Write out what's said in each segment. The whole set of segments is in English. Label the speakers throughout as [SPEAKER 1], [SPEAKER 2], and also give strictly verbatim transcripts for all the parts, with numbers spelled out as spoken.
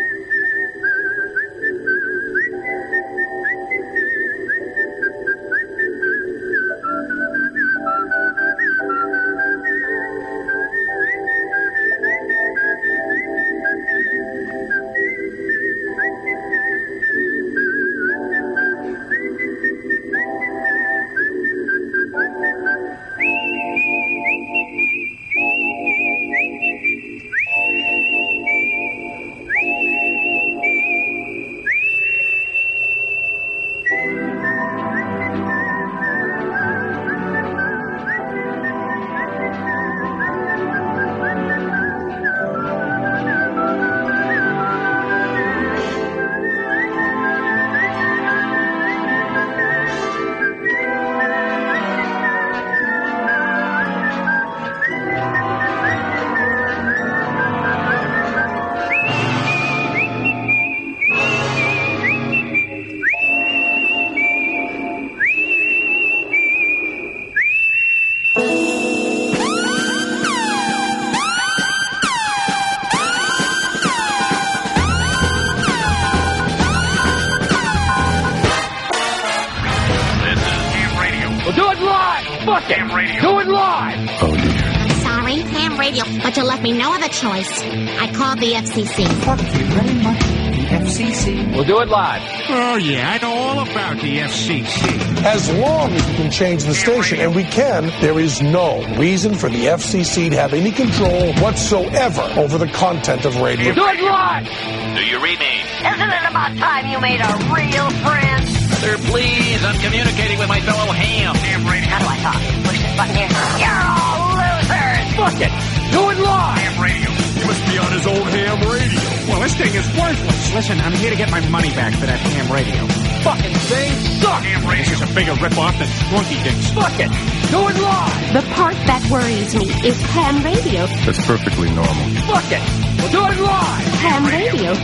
[SPEAKER 1] Fuck it! Radio. Do it live!
[SPEAKER 2] Oh, dear.
[SPEAKER 3] Sorry, ham radio, but you left me no other choice. I called the F C C.
[SPEAKER 4] Thank you very much, the F C C.
[SPEAKER 1] We'll do it live.
[SPEAKER 5] Oh, yeah, I know all about the F C C.
[SPEAKER 6] As long as we can change the station, and we can, there is no reason for the F C C to have any control whatsoever over the content of radio.
[SPEAKER 1] We'll do it live!
[SPEAKER 7] Do you read me?
[SPEAKER 8] Isn't it about time you made a real friend?
[SPEAKER 7] Sir, please, I'm communicating with my fellow ham.
[SPEAKER 8] Ham radio. How do I talk? Push this button here. You're all losers!
[SPEAKER 1] Fuck it! Do it live!
[SPEAKER 7] Ham radio.
[SPEAKER 5] He must be on his old ham radio. Well, this thing is worthless. Listen, I'm here to get my money back for that ham radio.
[SPEAKER 1] Fucking thing sucks!
[SPEAKER 5] Ham radio. This is a bigger rip-off than Flunky Dicks.
[SPEAKER 1] Fuck it! Do it live!
[SPEAKER 9] The part that worries me is ham radio.
[SPEAKER 2] That's perfectly normal.
[SPEAKER 1] Fuck it! We'll do it live!
[SPEAKER 9] Ham radio.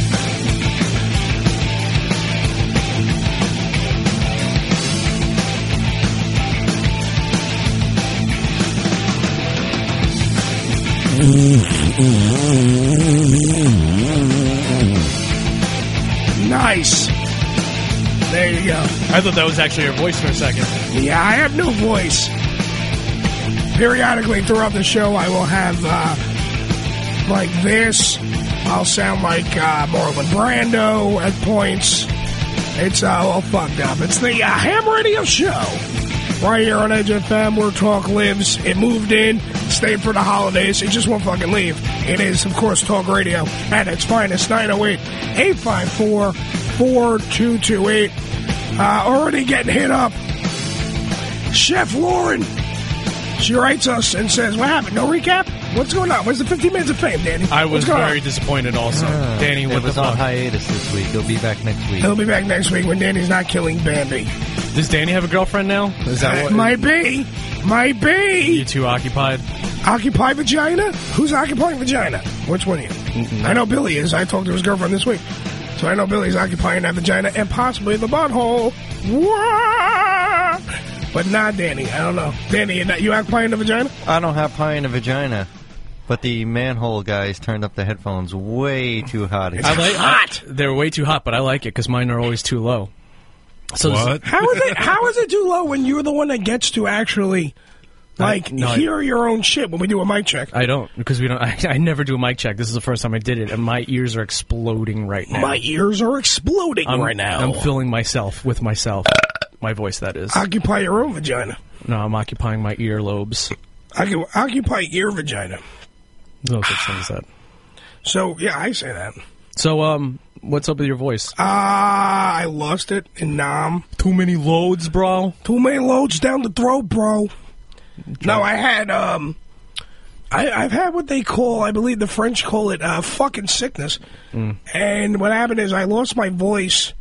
[SPEAKER 10] Nice. There you go.
[SPEAKER 11] I thought that was actually your voice for a second.
[SPEAKER 10] Yeah, I have no voice. Periodically throughout the show, I will have, uh, like this. I'll sound like uh, Marlon Brando at points. It's uh, all fucked up. It's the uh, Ham Radio Show. Right here on Edge F M, where talk lives. It moved in, stayed for the holidays. It just won't fucking leave. It is, of course, talk radio at its finest. nine oh eight, eight five four, four two two eight. Uh, already getting hit up. Chef Lauren. She writes us and says, what happened? No recap? What's going on? Where's the fifteen minutes of fame, Danny?
[SPEAKER 11] I was very
[SPEAKER 10] on?
[SPEAKER 11] disappointed also. Uh, Danny, what
[SPEAKER 12] it was
[SPEAKER 11] the
[SPEAKER 12] on
[SPEAKER 11] fuck?
[SPEAKER 12] hiatus this week. He'll be back next week.
[SPEAKER 10] He'll be back next week when Danny's not killing Bambi.
[SPEAKER 11] Does Danny have a girlfriend now? Is that
[SPEAKER 10] uh,
[SPEAKER 11] what?
[SPEAKER 10] Might be. Might be.
[SPEAKER 11] You two occupied?
[SPEAKER 10] Occupy vagina? Who's occupying vagina? Which one are you? Mm-hmm. I know Billy is. I talked to his girlfriend this week. So I know Billy's occupying that vagina and possibly the butthole. Wah! But not Danny. I don't know. Danny, you, not, you occupying the vagina?
[SPEAKER 12] I don't have pie in the vagina. But the manhole guys turned up the headphones way too hot.
[SPEAKER 10] It's I like, hot!
[SPEAKER 11] I, they're way too hot, but I like it because mine are always too low. So
[SPEAKER 10] what? How is it? How is it too low when you're the one that gets to actually, like, I, no, hear I, your own shit when we do a mic check?
[SPEAKER 11] I don't because we don't. I, I never do a mic check. This is the first time I did it, and my ears are exploding right now.
[SPEAKER 10] My ears are exploding
[SPEAKER 11] I'm,
[SPEAKER 10] right now.
[SPEAKER 11] I'm filling myself with myself. My voice, that is.
[SPEAKER 10] Occupy your own vagina.
[SPEAKER 11] No, I'm occupying my earlobes.
[SPEAKER 10] Occupy your vagina.
[SPEAKER 11] No such thing as that.
[SPEAKER 10] So yeah, I say that.
[SPEAKER 11] So um. What's up with your voice?
[SPEAKER 10] Ah, uh, I lost it in Nam.
[SPEAKER 11] Too many loads, bro.
[SPEAKER 10] Too many loads down the throat, bro. Drop. No, I had, um, I, I've had what they call, I believe the French call it, uh, fucking sickness. Mm. And what happened is I lost my voice.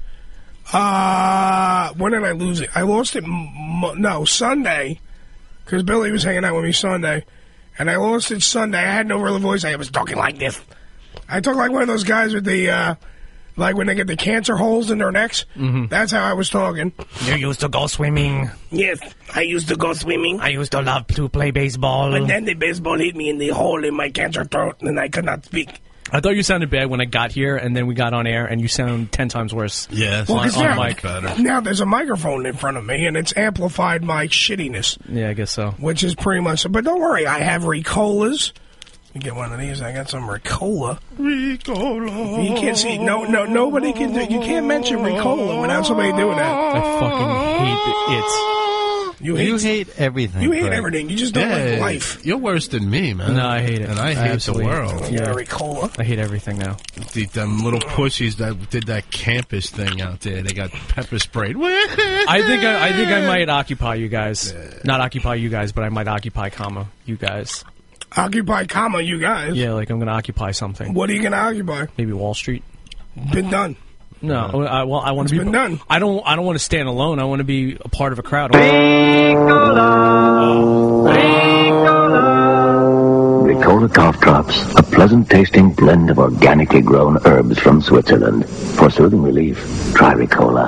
[SPEAKER 10] Uh, when did I lose it? I lost it, m- no, Sunday. Because Billy was hanging out with me Sunday. And I lost it Sunday. I had no real voice. I was talking like this. I talk like one of those guys with the, uh, like when they get the cancer holes in their necks. Mm-hmm. That's how I was talking.
[SPEAKER 13] You used to go swimming.
[SPEAKER 10] Yes, I used to go swimming.
[SPEAKER 13] I used to love to play baseball.
[SPEAKER 10] And then the baseball hit me in the hole in my cancer throat, and I could not speak.
[SPEAKER 11] I thought you sounded bad when I got here, and then we got on air, and you sound ten times worse.
[SPEAKER 14] Yes,
[SPEAKER 10] well,
[SPEAKER 11] on, on
[SPEAKER 10] now,
[SPEAKER 11] mic.
[SPEAKER 10] now there's a microphone in front of me, and it's amplified my shittiness.
[SPEAKER 11] Yeah, I guess so.
[SPEAKER 10] Which is pretty much. But don't worry, I have Ricolas. You get one of these. I got some Ricola.
[SPEAKER 14] Ricola.
[SPEAKER 10] You can't see. No, no, nobody can do. You can't mention Ricola without somebody doing that.
[SPEAKER 11] I fucking hate it.
[SPEAKER 10] You hate,
[SPEAKER 12] you hate everything.
[SPEAKER 10] You hate
[SPEAKER 12] Greg.
[SPEAKER 10] everything. You just don't
[SPEAKER 14] Yeah,
[SPEAKER 10] like life.
[SPEAKER 14] You're worse than me, man.
[SPEAKER 11] No, I hate it.
[SPEAKER 14] And I hate
[SPEAKER 11] Absolutely.
[SPEAKER 14] the world.
[SPEAKER 10] Yeah, Ricola.
[SPEAKER 11] I hate everything now.
[SPEAKER 14] The, them little pussies that did that campus thing out there, they got pepper sprayed.
[SPEAKER 11] I think I, I think I might occupy you guys. Not occupy you guys, but I might occupy, comma, you guys.
[SPEAKER 10] Occupy, comma, you guys.
[SPEAKER 11] Yeah, like I'm going to occupy something.
[SPEAKER 10] What are you going to occupy?
[SPEAKER 11] Maybe Wall Street.
[SPEAKER 10] Been done.
[SPEAKER 11] No, I, well, I want to be.
[SPEAKER 10] been done.
[SPEAKER 11] I don't. I don't want to stand alone. I want to be a part of a crowd.
[SPEAKER 15] Ricola cough drops, a pleasant-tasting blend of organically grown herbs from Switzerland. For soothing relief, try Ricola.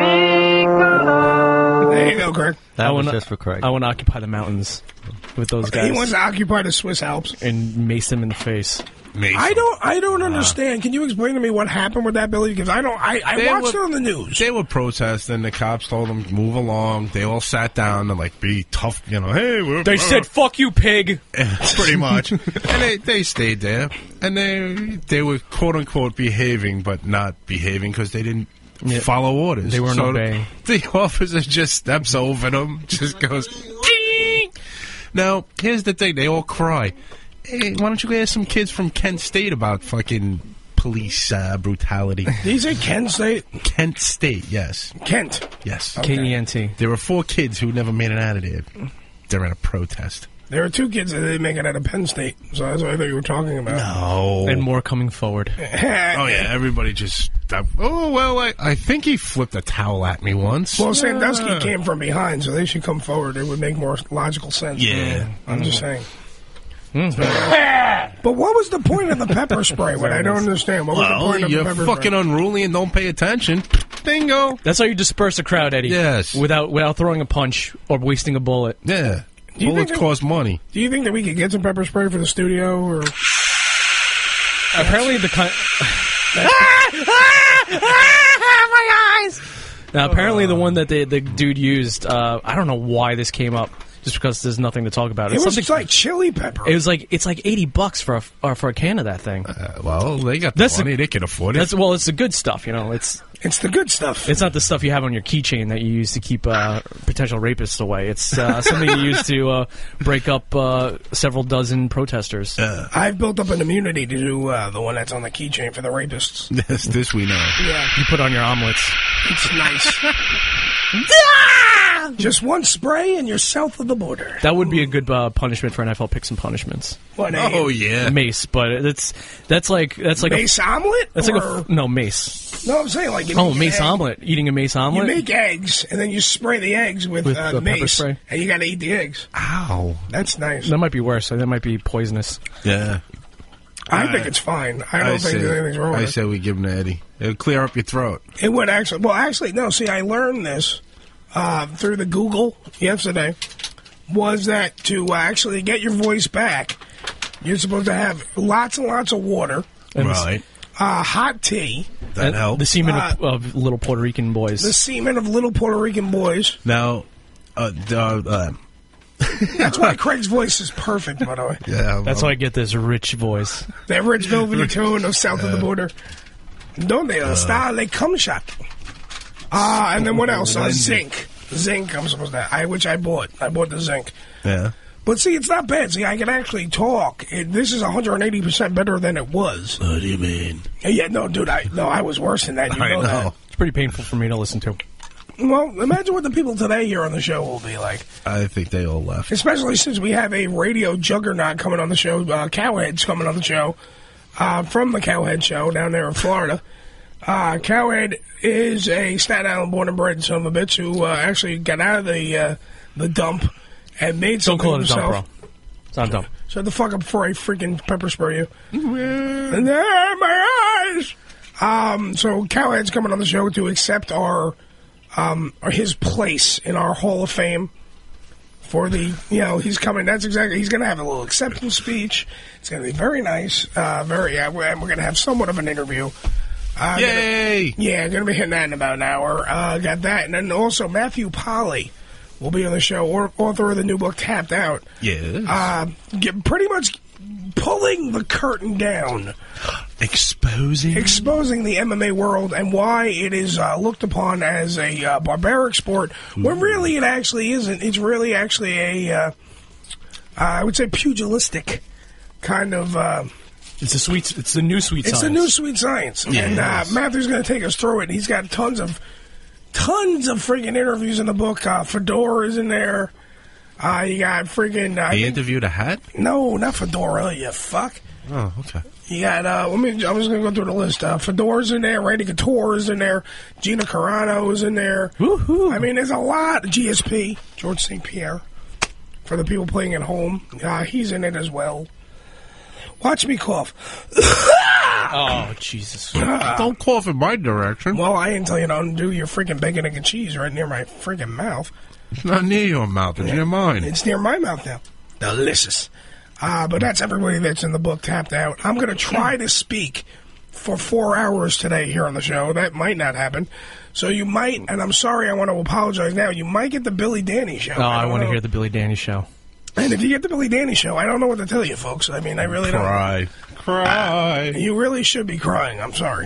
[SPEAKER 10] There you go, Craig.
[SPEAKER 12] That
[SPEAKER 11] I
[SPEAKER 12] was
[SPEAKER 11] wanna,
[SPEAKER 12] just for Craig.
[SPEAKER 11] I want to occupy the mountains with those guys.
[SPEAKER 10] He wants to occupy the Swiss Alps
[SPEAKER 11] and mace them in the face.
[SPEAKER 14] Mason.
[SPEAKER 10] I don't. I don't understand. Can you explain to me what happened with that, Billy? Because I don't. I, I
[SPEAKER 14] They
[SPEAKER 10] watched
[SPEAKER 14] were-
[SPEAKER 10] it on the news.
[SPEAKER 14] They were protesting. The cops told them move along. They all sat down and like be tough. You know, hey, we're,
[SPEAKER 11] They said, "Fuck you, pig."
[SPEAKER 14] pretty much, and they they stayed there, and they they were quote unquote behaving, but not behaving because they didn't
[SPEAKER 11] Yeah.
[SPEAKER 14] follow orders.
[SPEAKER 11] They weren't
[SPEAKER 14] so
[SPEAKER 11] obeying.
[SPEAKER 14] The, the officer just steps over them, just goes. Ding! Now here's the thing: they all cry. Hey, why don't you ask some kids from Kent State about fucking police uh, brutality?
[SPEAKER 10] Did you say Kent State?
[SPEAKER 14] Kent State, yes.
[SPEAKER 10] Kent.
[SPEAKER 14] Yes.
[SPEAKER 11] K E N T.
[SPEAKER 14] There were four kids who never made it out of there. They're at a protest.
[SPEAKER 10] There are two kids that didn't make it out of Penn State, so that's what I thought you were talking about.
[SPEAKER 14] No.
[SPEAKER 11] And more coming forward.
[SPEAKER 14] Oh, yeah, everybody just... Uh, oh, well, I, I think he flipped a towel at me once.
[SPEAKER 10] Well, Sandusky
[SPEAKER 14] Uh,
[SPEAKER 10] came from behind, so they should come forward. It would make more logical sense.
[SPEAKER 14] Yeah.
[SPEAKER 10] I'm just saying. But what was the point of the pepper spray? What I don't understand. What was the
[SPEAKER 14] Well,
[SPEAKER 10] point of
[SPEAKER 14] you're
[SPEAKER 10] the pepper
[SPEAKER 14] fucking
[SPEAKER 10] spray?
[SPEAKER 14] unruly and don't pay attention. Bingo.
[SPEAKER 11] That's how you disperse a crowd, Eddie.
[SPEAKER 14] Yes.
[SPEAKER 11] Without without throwing a punch or wasting a bullet.
[SPEAKER 14] Yeah.
[SPEAKER 10] Do you
[SPEAKER 14] Bullets
[SPEAKER 10] think that-
[SPEAKER 14] cost money.
[SPEAKER 10] Do you think that we could get some pepper spray for the studio? Or
[SPEAKER 11] Apparently the kind.
[SPEAKER 10] my eyes!
[SPEAKER 11] Now, apparently the one that the the dude used. Uh, I don't know why this came up. Just because there's nothing to talk about.
[SPEAKER 10] It
[SPEAKER 11] It's
[SPEAKER 10] was
[SPEAKER 11] something-
[SPEAKER 10] like chili pepper.
[SPEAKER 11] It was like it's like eighty bucks for a or for a can of that thing.
[SPEAKER 14] Uh, well, they got the
[SPEAKER 11] That's
[SPEAKER 14] money.
[SPEAKER 11] the-
[SPEAKER 14] they can afford it.
[SPEAKER 11] That's well, it's the good stuff, you know. It's
[SPEAKER 10] it's the good stuff.
[SPEAKER 11] It's not the stuff you have on your keychain that you use to keep uh, potential rapists away. It's uh, something you use to uh, break up uh, several dozen protesters.
[SPEAKER 10] I've built up an immunity to do uh, the one that's on the keychain for the rapists.
[SPEAKER 14] Yes, this we know.
[SPEAKER 10] Yeah,
[SPEAKER 11] You put on your omelets.
[SPEAKER 10] it's nice. Just one spray and you're south of the border.
[SPEAKER 11] That would be a good uh, punishment for N F L picks and punishments.
[SPEAKER 10] What?
[SPEAKER 14] Oh, yeah.
[SPEAKER 11] Mace, but it's that's like that's like
[SPEAKER 10] Mace
[SPEAKER 11] a,
[SPEAKER 10] omelet?
[SPEAKER 11] That's like a
[SPEAKER 10] Or-
[SPEAKER 11] f- no mace.
[SPEAKER 10] No, I'm saying like you
[SPEAKER 11] Oh,
[SPEAKER 10] make an
[SPEAKER 11] mace
[SPEAKER 10] egg-
[SPEAKER 11] omelet. Eating a mace
[SPEAKER 10] You
[SPEAKER 11] omelet.
[SPEAKER 10] make eggs and then you spray the eggs with,
[SPEAKER 11] With,
[SPEAKER 10] uh,
[SPEAKER 11] uh, pepper
[SPEAKER 10] mace,
[SPEAKER 11] spray?
[SPEAKER 10] and you got to eat the eggs.
[SPEAKER 14] Ow.
[SPEAKER 10] That's nice.
[SPEAKER 11] That might be worse. That might be poisonous.
[SPEAKER 14] Yeah.
[SPEAKER 10] I
[SPEAKER 14] Uh,
[SPEAKER 10] think it's fine. I don't
[SPEAKER 14] I
[SPEAKER 10] think
[SPEAKER 14] say,
[SPEAKER 10] there's anything wrong
[SPEAKER 14] I
[SPEAKER 10] with it.
[SPEAKER 14] say we give him to Eddie. It'll clear up your throat.
[SPEAKER 10] It would actually. Well, actually, no. See, I learned this uh, through the Google yesterday. Was that to uh, actually get your voice back, you're supposed to have lots and lots of water,
[SPEAKER 11] And
[SPEAKER 14] Right.
[SPEAKER 10] uh, hot tea,
[SPEAKER 14] That
[SPEAKER 11] and
[SPEAKER 14] helps.
[SPEAKER 11] The semen
[SPEAKER 10] Uh,
[SPEAKER 11] of, of little Puerto Rican boys.
[SPEAKER 10] the semen of little Puerto Rican boys.
[SPEAKER 14] Now, uh, d- uh, uh,
[SPEAKER 10] That's why Craig's voice is perfect, by the way.
[SPEAKER 14] yeah,
[SPEAKER 11] That's
[SPEAKER 14] um,
[SPEAKER 11] why I get this rich voice.
[SPEAKER 10] That rich velvety tone of south of the border. Donde está le cum shot? Ah, and then what else? Uh, zinc. Zinc, I'm supposed to I which I bought. I bought the zinc.
[SPEAKER 14] yeah.
[SPEAKER 10] But see, it's not bad. See, I can actually talk. It, this is one hundred eighty percent better than it was.
[SPEAKER 14] What do you mean?
[SPEAKER 10] Yeah, no, dude, I no, I was worse than that. You
[SPEAKER 14] I
[SPEAKER 10] know,
[SPEAKER 14] know.
[SPEAKER 11] It's pretty painful for me to listen to.
[SPEAKER 10] that. Well, imagine what the people today here on the show will be like.
[SPEAKER 14] I think they all left.
[SPEAKER 10] Especially since we have a radio juggernaut coming on the show. Uh, Cowhead's coming on the show uh, from the Cowhead Show down there in Florida. Uh, Cowhead is a Staten Island born and bred son of a bitch who uh, actually got out of the uh, the dump and made
[SPEAKER 11] Don't
[SPEAKER 10] something
[SPEAKER 11] call it a
[SPEAKER 10] himself.
[SPEAKER 11] dump, bro. It's not dump.
[SPEAKER 10] Shut the fuck up before I freaking pepper spray you. And there, my eyes. Um, so Cowhead's coming on the show to accept our, um, or his place in our Hall of Fame for the, you know, he's coming. That's exactly, he's going to have a little acceptance speech. It's going to be very nice. Uh, very, uh, we're, we're going to have somewhat of an interview. Uh,
[SPEAKER 14] Yay!
[SPEAKER 10] Gonna, yeah, going to be hitting that in about an hour. Uh, got that. And then also Matthew Polly will be on the show, or, author of the new book, Tapped Out.
[SPEAKER 14] Yes.
[SPEAKER 10] Uh, get, pretty much pulling the curtain down.
[SPEAKER 14] Exposing?
[SPEAKER 10] Exposing the M M A world and why it is uh, looked upon as a uh, barbaric sport, when really it actually isn't. It's really actually a, uh, uh, I would say, pugilistic kind of... Uh,
[SPEAKER 11] It's a sweet. It's the new sweet
[SPEAKER 10] it's
[SPEAKER 11] science.
[SPEAKER 10] It's the new sweet science.
[SPEAKER 11] Yes.
[SPEAKER 10] And uh, Matthew's going to take us through it. He's got tons of, tons of freaking interviews in the book. Uh, Fedora is in there. Uh, you got freaking... Uh,
[SPEAKER 14] he interviewed a hat?
[SPEAKER 10] No, not Fedora, you fuck.
[SPEAKER 14] Oh, okay.
[SPEAKER 10] You got, uh, let me, I'm just going to go through the list. Uh, Fedora's in there, Randy Couture is in there, Gina Carano is in there.
[SPEAKER 11] Woohoo.
[SPEAKER 10] I mean, there's a lot. G S P, George Saint Pierre, for the people playing at home. Uh, he's in it as well. Watch me cough.
[SPEAKER 11] Oh, Jesus.
[SPEAKER 14] Don't cough in my direction.
[SPEAKER 10] Well, I didn't tell you to undo your freaking bacon, egg, and cheese right near my freaking mouth.
[SPEAKER 14] It's not near your mouth. It's near mine.
[SPEAKER 10] It's near my mouth now. Delicious. Uh, but that's everybody that's in the book Tapped Out. I'm going to try to speak for four hours today here on the show. That might not happen. So you might, and I'm sorry, I want to apologize now, you might get the Billy Danny show.
[SPEAKER 11] Oh, I,
[SPEAKER 10] I
[SPEAKER 11] want to
[SPEAKER 10] know.
[SPEAKER 11] hear the Billy Danny show.
[SPEAKER 10] And if you get the Billy Danny show, I don't know what to tell you, folks. I mean, I really
[SPEAKER 14] Cry.
[SPEAKER 10] don't.
[SPEAKER 14] Cry.
[SPEAKER 10] Uh, you really should be crying. I'm sorry.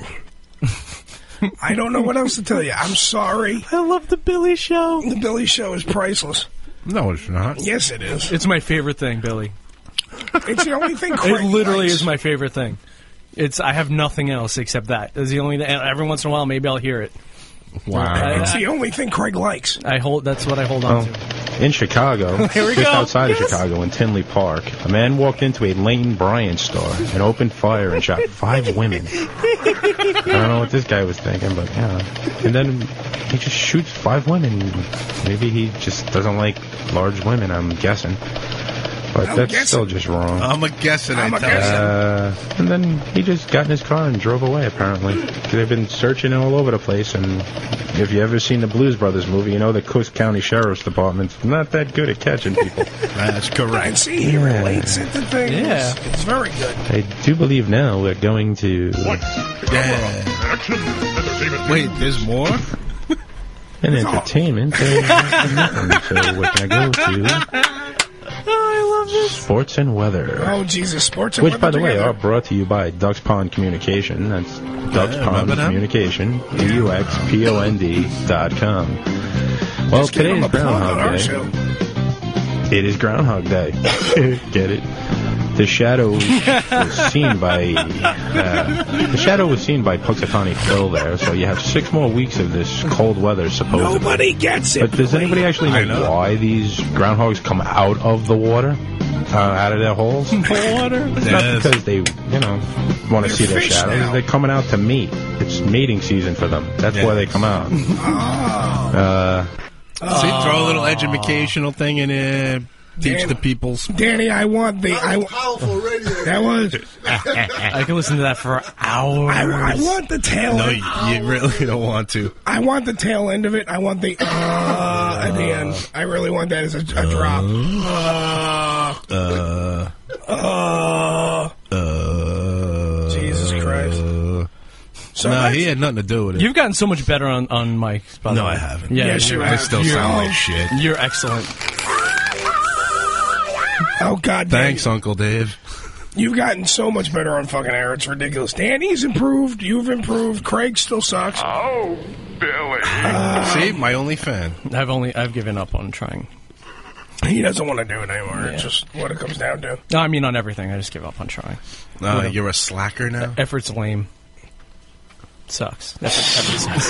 [SPEAKER 10] I don't know what else to tell you. I'm sorry.
[SPEAKER 11] I love the Billy show.
[SPEAKER 10] The Billy show is priceless.
[SPEAKER 14] No, it's not.
[SPEAKER 10] Yes, it is.
[SPEAKER 11] It's my favorite thing, Billy.
[SPEAKER 10] It's the only thing Craig
[SPEAKER 11] It literally
[SPEAKER 10] likes.
[SPEAKER 11] is my favorite thing. It's I have nothing else except that. It's the only. Every once in a while, maybe I'll hear it.
[SPEAKER 14] Wow.
[SPEAKER 11] I,
[SPEAKER 10] It's
[SPEAKER 11] I,
[SPEAKER 10] the only thing Craig likes.
[SPEAKER 11] I hold. That's what I hold on
[SPEAKER 2] Well,
[SPEAKER 11] to.
[SPEAKER 2] in Chicago,
[SPEAKER 11] Here we
[SPEAKER 2] just
[SPEAKER 11] go.
[SPEAKER 2] outside
[SPEAKER 11] Yes.
[SPEAKER 2] of Chicago, in Tinley Park, a man walked into a Lane Bryant store and opened fire and shot five women. I don't know what this guy was thinking, but yeah. And then he just shoots five women. Maybe he just doesn't like large women, I'm guessing. But
[SPEAKER 10] I'm
[SPEAKER 2] that's
[SPEAKER 10] guessing.
[SPEAKER 2] still just wrong.
[SPEAKER 14] I'm a guessing.
[SPEAKER 10] I'm
[SPEAKER 14] I
[SPEAKER 10] a
[SPEAKER 14] tell
[SPEAKER 10] guessing.
[SPEAKER 14] you.
[SPEAKER 2] Uh, and then he just got in his car and drove away, apparently. They've been searching all over the place, and if you ever seen the Blues Brothers movie, you know the Cook County Sheriff's Department's not that good at catching people.
[SPEAKER 14] That's correct.
[SPEAKER 10] And see, he
[SPEAKER 2] Yeah.
[SPEAKER 10] relates it to things.
[SPEAKER 11] Yeah.
[SPEAKER 10] It's very good.
[SPEAKER 2] I do believe now we're going to
[SPEAKER 14] Yeah. Wait, there's more?
[SPEAKER 2] an entertainment. uh, so we're going to go to
[SPEAKER 11] I love this.
[SPEAKER 2] sports and weather.
[SPEAKER 10] Oh, Jesus. Sports and
[SPEAKER 2] Which,
[SPEAKER 10] weather
[SPEAKER 2] by the way,
[SPEAKER 10] together.
[SPEAKER 2] are brought to you by Ducks Pond Communication. That's Ducks
[SPEAKER 14] Yeah,
[SPEAKER 2] Pond
[SPEAKER 14] remember them?
[SPEAKER 2] Communication, D U X P O N D dot com. Well,
[SPEAKER 10] Just give him
[SPEAKER 2] today's
[SPEAKER 10] a plug on
[SPEAKER 2] Groundhog
[SPEAKER 10] our
[SPEAKER 2] Day.
[SPEAKER 10] show.
[SPEAKER 2] It is Groundhog Day. Get it? The shadow was seen by uh, the shadow was seen by Punxsutawney Phil there. So you have six more weeks of this cold weather, supposedly.
[SPEAKER 10] Nobody gets it.
[SPEAKER 2] But does anybody actually
[SPEAKER 14] I
[SPEAKER 2] know,
[SPEAKER 14] know.
[SPEAKER 2] why these groundhogs come out of the water, uh, out of their holes?
[SPEAKER 11] Water.
[SPEAKER 2] It's
[SPEAKER 14] Yes.
[SPEAKER 2] not because they, you know, want to
[SPEAKER 10] They're
[SPEAKER 2] see their
[SPEAKER 10] fish
[SPEAKER 2] shadows.
[SPEAKER 10] now.
[SPEAKER 2] They're coming out to mate. It's mating season for them. That's why
[SPEAKER 14] Yes.
[SPEAKER 2] they come out.
[SPEAKER 10] Oh.
[SPEAKER 2] Uh,
[SPEAKER 14] See, throw a little educational thing in it. Teach
[SPEAKER 10] Dan-
[SPEAKER 14] the peoples.
[SPEAKER 10] Danny, I want the... I,
[SPEAKER 16] Powerful radio.
[SPEAKER 10] that was...
[SPEAKER 11] I can listen to that for hours.
[SPEAKER 10] I, I want the tail
[SPEAKER 14] No,
[SPEAKER 10] end.
[SPEAKER 14] you, you really don't want to.
[SPEAKER 10] I want the tail end of it. I want the uh at the end. I really want that as a, a drop. Uh,
[SPEAKER 14] Uh,
[SPEAKER 10] uh,
[SPEAKER 14] uh,
[SPEAKER 10] Jesus Christ. So
[SPEAKER 14] no,
[SPEAKER 10] that's-
[SPEAKER 14] he had nothing to do with it.
[SPEAKER 11] You've gotten so much better on on Mike. By the
[SPEAKER 14] No,
[SPEAKER 11] way.
[SPEAKER 14] I haven't.
[SPEAKER 11] Yeah,
[SPEAKER 10] Yes,
[SPEAKER 11] you're,
[SPEAKER 10] you
[SPEAKER 14] I
[SPEAKER 10] have.
[SPEAKER 14] still
[SPEAKER 10] You're-
[SPEAKER 14] sound like
[SPEAKER 10] oh,
[SPEAKER 14] shit.
[SPEAKER 11] you're excellent.
[SPEAKER 10] Oh, God damn.
[SPEAKER 14] Thanks, Uncle Dave.
[SPEAKER 10] You've gotten so much better on fucking air. It's ridiculous. Danny's improved. You've improved. Craig still sucks.
[SPEAKER 1] Oh, Billy.
[SPEAKER 14] See, my only fan.
[SPEAKER 11] I've only I've given up on trying.
[SPEAKER 10] He doesn't want to do it anymore.
[SPEAKER 11] Yeah.
[SPEAKER 10] It's just what it comes down to.
[SPEAKER 11] No, I mean on everything. I just give up on trying.
[SPEAKER 14] Uh, you're a slacker now?
[SPEAKER 11] Effort's lame. Sucks. Effort, effort sucks.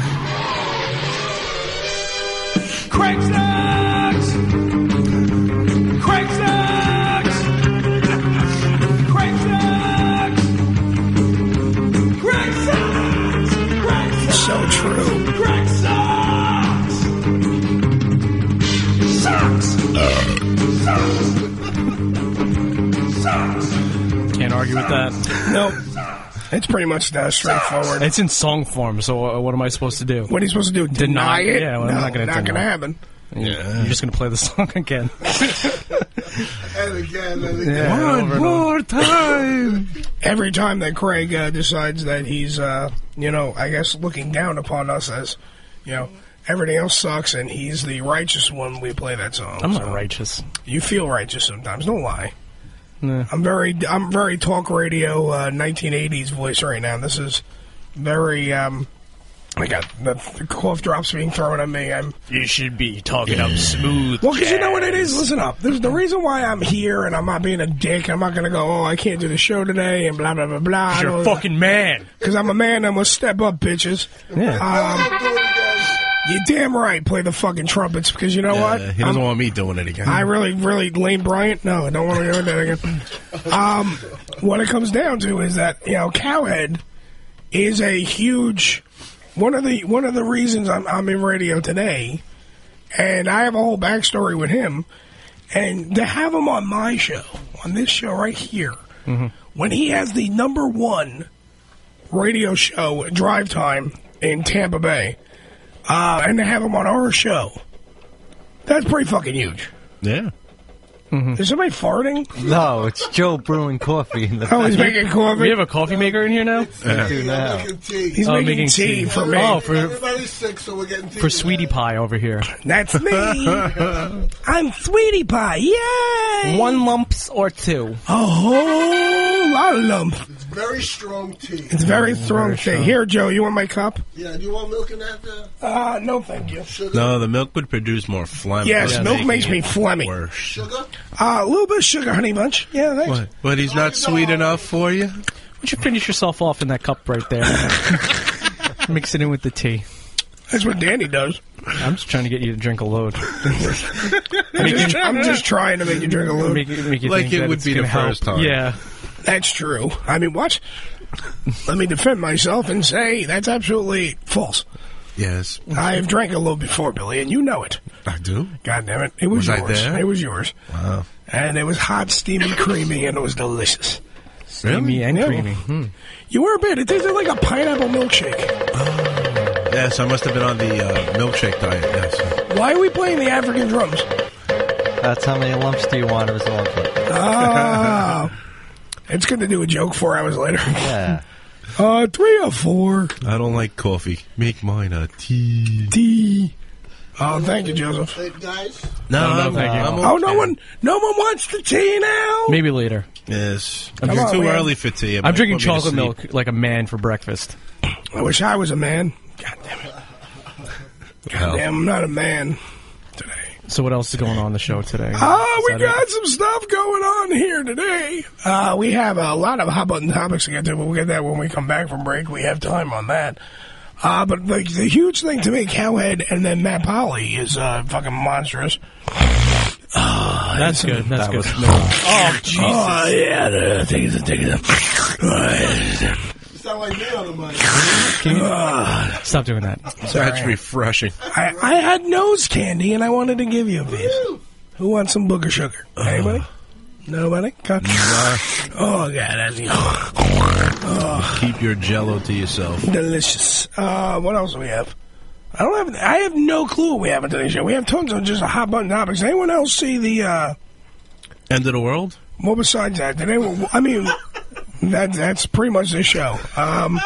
[SPEAKER 1] Craig sucks! Craig sucks! Craig sucks! Craig sucks! Craig sucks!
[SPEAKER 10] So true.
[SPEAKER 1] Craig sucks! Sucks! Sucks! Sucks!
[SPEAKER 11] Can't argue with that.
[SPEAKER 10] Nope. It's pretty much that straightforward.
[SPEAKER 11] It's in song form, so uh, what am I supposed to do?
[SPEAKER 10] What are you supposed to do? Deny,
[SPEAKER 11] Deny-
[SPEAKER 10] it?
[SPEAKER 11] yeah, well,
[SPEAKER 10] no,
[SPEAKER 11] I'm not gonna
[SPEAKER 10] not
[SPEAKER 11] deny
[SPEAKER 10] gonna
[SPEAKER 11] it.
[SPEAKER 10] happen.
[SPEAKER 11] Yeah. You're just going to play the song again.
[SPEAKER 6] And again, and again.
[SPEAKER 11] Yeah,
[SPEAKER 10] One more time. Every time that Craig uh, decides that he's, uh, you know, I guess looking down upon us as, you know, everything else sucks and he's the righteous one, we play that song.
[SPEAKER 11] I'm not
[SPEAKER 10] so.
[SPEAKER 11] righteous.
[SPEAKER 10] You feel righteous sometimes. Don't lie.
[SPEAKER 11] Nah.
[SPEAKER 10] I'm very, I'm very talk radio uh, nineteen eighties voice right now. This is very. Um, I got the, the cough drops being thrown at me. I'm.
[SPEAKER 11] You should be talking up smooth.
[SPEAKER 10] Well, because you know what it is. Listen up. There's the reason why I'm here, and I'm not being a dick. I'm not going to go. Oh, I can't do the show today, and blah blah blah blah.
[SPEAKER 11] 'Cause you're a fucking man.
[SPEAKER 10] Because I'm a man. I'm gonna step up, bitches.
[SPEAKER 11] Yeah.
[SPEAKER 10] Um, you're damn right. Play the fucking trumpets, because you know
[SPEAKER 14] Yeah,
[SPEAKER 10] what?
[SPEAKER 14] He doesn't
[SPEAKER 10] I'm,
[SPEAKER 14] want me doing it again.
[SPEAKER 10] I really, really, Lane Bryant? No, I don't want to do that again. Um, what it comes down to is that, you know, Cowhead is a huge, one of the one of the reasons I'm, I'm in radio today, and I have a whole backstory with him, and to have him on my show, on this show right here,
[SPEAKER 11] mm-hmm.
[SPEAKER 10] when he has the number one radio show, Drive Time, in Tampa Bay, uh, and to have him on our show, that's pretty fucking huge.
[SPEAKER 14] Yeah.
[SPEAKER 11] Mm-hmm.
[SPEAKER 10] Is somebody farting?
[SPEAKER 12] No, it's Joe brewing coffee in the
[SPEAKER 10] Oh, he's making coffee?
[SPEAKER 11] We have a coffee maker in here now?
[SPEAKER 12] Yeah. do now.
[SPEAKER 6] Making tea.
[SPEAKER 10] He's
[SPEAKER 11] Oh,
[SPEAKER 10] making,
[SPEAKER 11] making
[SPEAKER 10] tea,
[SPEAKER 11] tea.
[SPEAKER 10] for me.
[SPEAKER 11] Oh, for-
[SPEAKER 6] Everybody's sick, so we're getting tea.
[SPEAKER 11] For Sweetie Pie over here.
[SPEAKER 10] That's me. I'm Sweetie Pie. Yay!
[SPEAKER 11] One lumps or two?
[SPEAKER 10] A whole lot of them.
[SPEAKER 6] It's very strong tea.
[SPEAKER 10] It's very strong
[SPEAKER 11] Very
[SPEAKER 10] tea.
[SPEAKER 11] strong.
[SPEAKER 10] Here, Joe, you want my cup?
[SPEAKER 6] Yeah, do you want milk in that? Uh,
[SPEAKER 10] Uh, no, thank you.
[SPEAKER 6] sugar?
[SPEAKER 14] No, the milk would produce more phlegm.
[SPEAKER 10] Yes,
[SPEAKER 14] It's
[SPEAKER 10] milk
[SPEAKER 14] making
[SPEAKER 10] makes me
[SPEAKER 14] it
[SPEAKER 10] phlegmy.
[SPEAKER 14] worse.
[SPEAKER 6] Sugar?
[SPEAKER 10] Uh, a little bit of sugar, honey bunch. Yeah, thanks.
[SPEAKER 14] What? But he's not sweet enough for you?
[SPEAKER 11] Would you finish yourself off in that cup right there? Mix it in with the tea.
[SPEAKER 10] That's what Danny does.
[SPEAKER 11] I'm just trying to get you to drink a load.
[SPEAKER 10] I'm just, I'm just trying to make you drink a little.
[SPEAKER 11] Make, make you
[SPEAKER 14] Like
[SPEAKER 11] think
[SPEAKER 14] it
[SPEAKER 11] that
[SPEAKER 14] would
[SPEAKER 11] it's
[SPEAKER 14] be the
[SPEAKER 11] gonna help.
[SPEAKER 14] first time.
[SPEAKER 11] Yeah.
[SPEAKER 10] That's true. I mean, what? Let me defend myself and say that's absolutely false.
[SPEAKER 14] Yes.
[SPEAKER 10] I have drank a little before, Billy, and you know it.
[SPEAKER 14] I do.
[SPEAKER 10] God damn it. It was,
[SPEAKER 14] Was I
[SPEAKER 10] yours.
[SPEAKER 14] there?
[SPEAKER 10] It was yours.
[SPEAKER 14] Wow.
[SPEAKER 10] And it was hot, steamy, creamy, and it was delicious.
[SPEAKER 11] Steamy and
[SPEAKER 10] Yeah.
[SPEAKER 11] creamy. Hmm.
[SPEAKER 10] You were a bit. It tasted like a pineapple milkshake.
[SPEAKER 14] Yes, I must have been on the uh, milkshake diet, yes.
[SPEAKER 10] Why are we playing the African drums?
[SPEAKER 12] That's how many lumps do you want of his lump?
[SPEAKER 10] Ah. It's good to do a joke four hours later.
[SPEAKER 12] Yeah.
[SPEAKER 10] Uh, three or four.
[SPEAKER 14] I don't like coffee. Make mine a tea.
[SPEAKER 10] Tea. Oh, thank you, Joseph.
[SPEAKER 6] Hey, guys?
[SPEAKER 14] No,
[SPEAKER 11] No, no,
[SPEAKER 14] I'm,
[SPEAKER 11] thank you.
[SPEAKER 14] I'm
[SPEAKER 10] Oh, no
[SPEAKER 14] okay.
[SPEAKER 10] one, no one wants the tea now.
[SPEAKER 11] Maybe later.
[SPEAKER 14] Yes.
[SPEAKER 11] I'm
[SPEAKER 14] It's
[SPEAKER 10] Come on,
[SPEAKER 14] too
[SPEAKER 10] man.
[SPEAKER 14] early for tea. It
[SPEAKER 11] I'm
[SPEAKER 14] might
[SPEAKER 11] drinking
[SPEAKER 14] put me to
[SPEAKER 11] chocolate
[SPEAKER 14] sleep.
[SPEAKER 11] milk like a man for breakfast.
[SPEAKER 10] I wish I was a man. God damn it.
[SPEAKER 14] Hell.
[SPEAKER 10] Damn, I'm not a man today.
[SPEAKER 11] So what else is going on the show today?
[SPEAKER 10] Ah, we
[SPEAKER 11] Is that
[SPEAKER 10] got
[SPEAKER 11] it?
[SPEAKER 10] some stuff going on here today. Uh, we have a lot of hot button topics to get to, but we'll get that when we come back from break. We have time on that. Uh, but the, the huge thing to me, Cowhead and then Matt Polly is uh, fucking monstrous. Uh,
[SPEAKER 11] That's
[SPEAKER 10] and
[SPEAKER 11] good.
[SPEAKER 10] some-
[SPEAKER 11] That's
[SPEAKER 10] that
[SPEAKER 11] good.
[SPEAKER 10] was-
[SPEAKER 11] Oh, Jesus.
[SPEAKER 10] Oh, yeah. Take it, take it. All right.
[SPEAKER 6] You sound like me on the mic.
[SPEAKER 11] Can you
[SPEAKER 10] Uh,
[SPEAKER 11] stop doing that?
[SPEAKER 14] That's refreshing.
[SPEAKER 10] I, I had nose candy, and I wanted to give you a piece. Who wants some booger sugar? Anybody? Nobody? Cut. Oh, God, that's oh,
[SPEAKER 14] Keep your jello to yourself.
[SPEAKER 10] delicious. Uh, what else do we have? I don't have. I have no clue what we have on today's show. We have tons of just hot button topics. Anyone else see the? Uh,
[SPEAKER 14] End of the world?
[SPEAKER 10] what besides that? Did anyone? I mean, that that's pretty much the show. Um,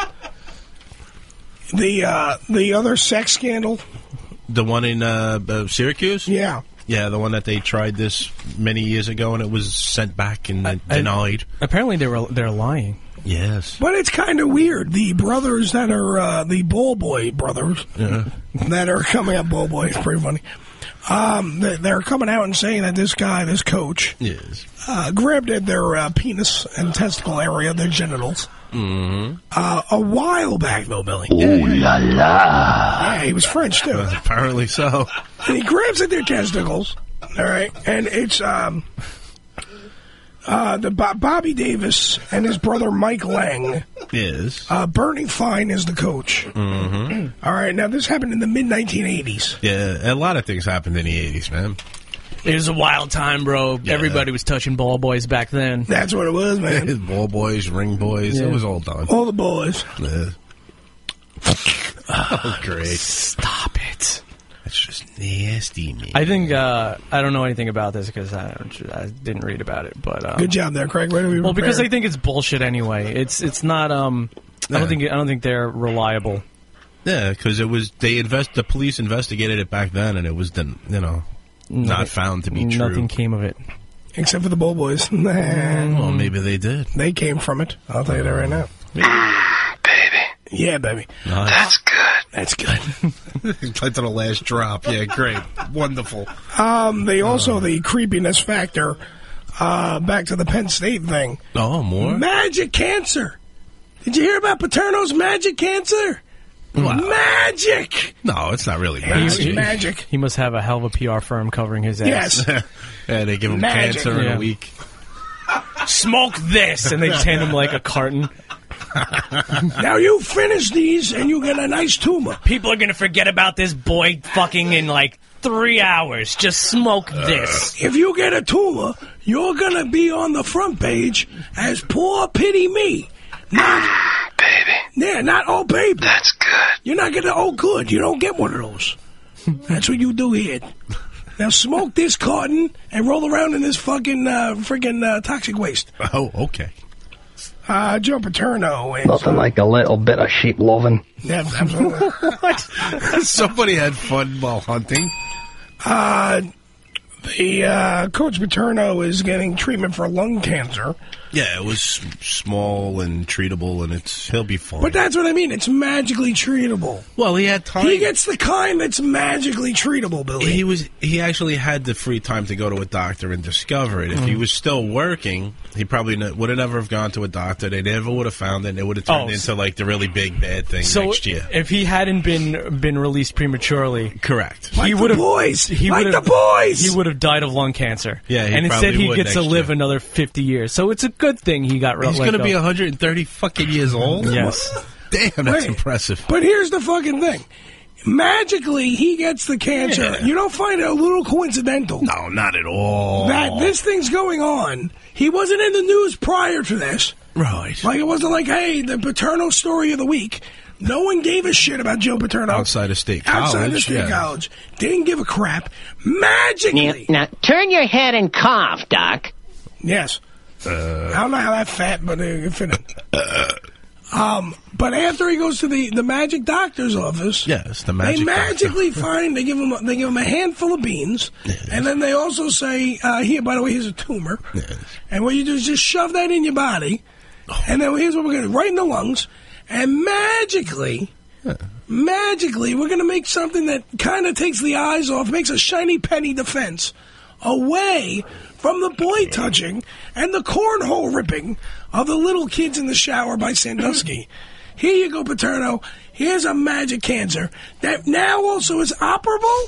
[SPEAKER 10] the uh, the other sex scandal.
[SPEAKER 14] The one in uh, uh, Syracuse?
[SPEAKER 10] Yeah.
[SPEAKER 14] Yeah, the one that they tried this many years ago and it was sent back and
[SPEAKER 11] I-
[SPEAKER 14] denied.
[SPEAKER 11] Apparently they were they're lying.
[SPEAKER 14] Yes.
[SPEAKER 10] But it's kind of weird. The brothers that are uh, the Ball Boy brothers
[SPEAKER 14] Yeah.
[SPEAKER 10] that are coming out, Ball Boy, it's pretty funny. Um, they- they're coming out and saying that this guy, this coach,
[SPEAKER 14] Yes.
[SPEAKER 10] uh, grabbed at their uh, penis and testicle area, their genitals,
[SPEAKER 14] Mm-hmm.
[SPEAKER 10] uh, a while back, though, Billy.
[SPEAKER 15] Ooh la la.
[SPEAKER 10] Yeah, he was French too.
[SPEAKER 14] Apparently so.
[SPEAKER 10] And he grabs at their testicles. All right, and it's um, uh, the Bo- Bobby Davis and his brother Mike Lang.
[SPEAKER 14] Yes.
[SPEAKER 10] Uh, Bernie Fine is the coach.
[SPEAKER 14] Mm-hmm.
[SPEAKER 10] All right, now this happened in the mid nineteen eighties.
[SPEAKER 14] Yeah, a lot of things happened in the eighties, man.
[SPEAKER 11] It was a wild time, bro.
[SPEAKER 14] Yeah.
[SPEAKER 11] Everybody was touching ball boys back then.
[SPEAKER 10] That's what it was, man.
[SPEAKER 14] Ball boys, ring boys,
[SPEAKER 11] Yeah.
[SPEAKER 14] it was all done.
[SPEAKER 10] All the boys.
[SPEAKER 14] Yeah. Oh, great.
[SPEAKER 11] Stop it.
[SPEAKER 14] It's just nasty, man.
[SPEAKER 11] I think uh, I don't know anything about this because I, don't- I didn't read about it. But um,
[SPEAKER 10] Good job there, Craig. Way to be
[SPEAKER 11] well, because I
[SPEAKER 10] prepared.
[SPEAKER 11] think it's bullshit anyway. It's it's not. Um, I don't think I don't think they're reliable.
[SPEAKER 14] Yeah, because it was they invest the police investigated it back then, and it was then you know not
[SPEAKER 11] Nothing-
[SPEAKER 14] found to be true.
[SPEAKER 11] Nothing came of it.
[SPEAKER 10] Except for the Bull Boys.
[SPEAKER 14] Well, maybe they did.
[SPEAKER 10] They came from it. I'll tell you that right now. Yeah, baby.
[SPEAKER 14] That's
[SPEAKER 10] good. That's good.
[SPEAKER 14] Right to the last drop. Yeah, great, wonderful.
[SPEAKER 10] Um, they also, the creepiness factor, uh, back to the Penn State thing.
[SPEAKER 14] Oh, more
[SPEAKER 10] Magic cancer. Did you hear about Paterno's magic cancer? Magic!
[SPEAKER 14] No, it's not really
[SPEAKER 10] It's
[SPEAKER 14] magic.
[SPEAKER 10] magic.
[SPEAKER 11] He must have a hell of a P R firm covering his ass.
[SPEAKER 10] Yes.
[SPEAKER 14] Yeah, they give him
[SPEAKER 10] Magic.
[SPEAKER 14] cancer in
[SPEAKER 11] Yeah.
[SPEAKER 14] a week.
[SPEAKER 11] Smoke this, and they just hand him like a carton.
[SPEAKER 10] Now you finish these and you get a nice tumor.
[SPEAKER 13] People are gonna forget about this boy fucking in like three hours. Just smoke this.
[SPEAKER 10] If you get a tumor, you're gonna be on the front page as poor pity me. Not, baby. Yeah, not oh baby. That's good. You're not gonna oh good. You don't get one of those. That's what you do here. Now smoke this carton and roll around in this fucking uh, freaking uh, toxic waste.
[SPEAKER 14] Oh, okay.
[SPEAKER 10] Uh, Joe Paterno. Is,
[SPEAKER 16] Nothing like a little bit of sheep loving.
[SPEAKER 10] Yeah, absolutely.
[SPEAKER 14] Somebody had fun while hunting.
[SPEAKER 10] Uh, the uh, Coach Paterno is getting treatment for lung cancer.
[SPEAKER 14] Yeah, it was small and treatable, and it's he'll be fine.
[SPEAKER 10] But that's what I mean. It's magically treatable.
[SPEAKER 14] Well, he had time.
[SPEAKER 10] He gets the kind that's magically treatable, Billy.
[SPEAKER 14] He was he actually had the free time to go to a doctor and discover it. If he
[SPEAKER 11] Mm.
[SPEAKER 14] was still working, he probably ne- would have never have gone to a doctor. They never would have found it. It would have turned
[SPEAKER 11] Oh,
[SPEAKER 14] into like the really big bad thing
[SPEAKER 11] So
[SPEAKER 14] next year.
[SPEAKER 11] if he hadn't been been released prematurely,
[SPEAKER 14] correct.
[SPEAKER 10] Like
[SPEAKER 11] he
[SPEAKER 10] the
[SPEAKER 11] would have
[SPEAKER 10] boys.
[SPEAKER 11] He
[SPEAKER 10] Like
[SPEAKER 11] would have
[SPEAKER 10] the boys.
[SPEAKER 11] He would have died of lung cancer.
[SPEAKER 14] Yeah, he
[SPEAKER 11] and instead
[SPEAKER 14] probably
[SPEAKER 11] he
[SPEAKER 14] would
[SPEAKER 11] gets to
[SPEAKER 14] next
[SPEAKER 11] live
[SPEAKER 14] year.
[SPEAKER 11] another fifty years. So it's a good thing he got.
[SPEAKER 14] He's
[SPEAKER 11] let
[SPEAKER 14] going to
[SPEAKER 11] go.
[SPEAKER 14] be one hundred thirty fucking years old.
[SPEAKER 11] Yes.
[SPEAKER 14] Damn, that's
[SPEAKER 10] Wait.
[SPEAKER 14] impressive.
[SPEAKER 10] But here's the fucking thing. Magically, he gets the cancer.
[SPEAKER 14] Yeah.
[SPEAKER 10] You don't find it a little coincidental
[SPEAKER 14] No, not at all.
[SPEAKER 10] that this thing's going on. He wasn't in the news prior to this.
[SPEAKER 14] right
[SPEAKER 10] Like, it wasn't like, hey, the Paterno story of the week. No one gave a shit about Joe Paterno.
[SPEAKER 14] outside of state college.
[SPEAKER 10] Outside of state
[SPEAKER 14] yeah.
[SPEAKER 10] college. Didn't give a crap. Magically.
[SPEAKER 8] Now, turn your head and cough, Doc.
[SPEAKER 10] Yes.
[SPEAKER 14] Uh,
[SPEAKER 10] I don't know how that fat, but it fit in. Um, but after he goes to the, the magic doctor's office,
[SPEAKER 14] Yes, the
[SPEAKER 10] they
[SPEAKER 14] magic.
[SPEAKER 10] magically find they give him they give him a handful of beans, and then they also say, uh, "Here, by the way, here's a tumor." And what you do is just shove that in your body, and then here's what we're going to do: right in the lungs, and magically, magically, we're going to make something that kind of takes the eyes off, makes a shiny penny defense away from the boy touching and the cornhole ripping of the little kids in the shower by Sandusky. Here you go, Paterno. Here's a magic cancer that now also is operable.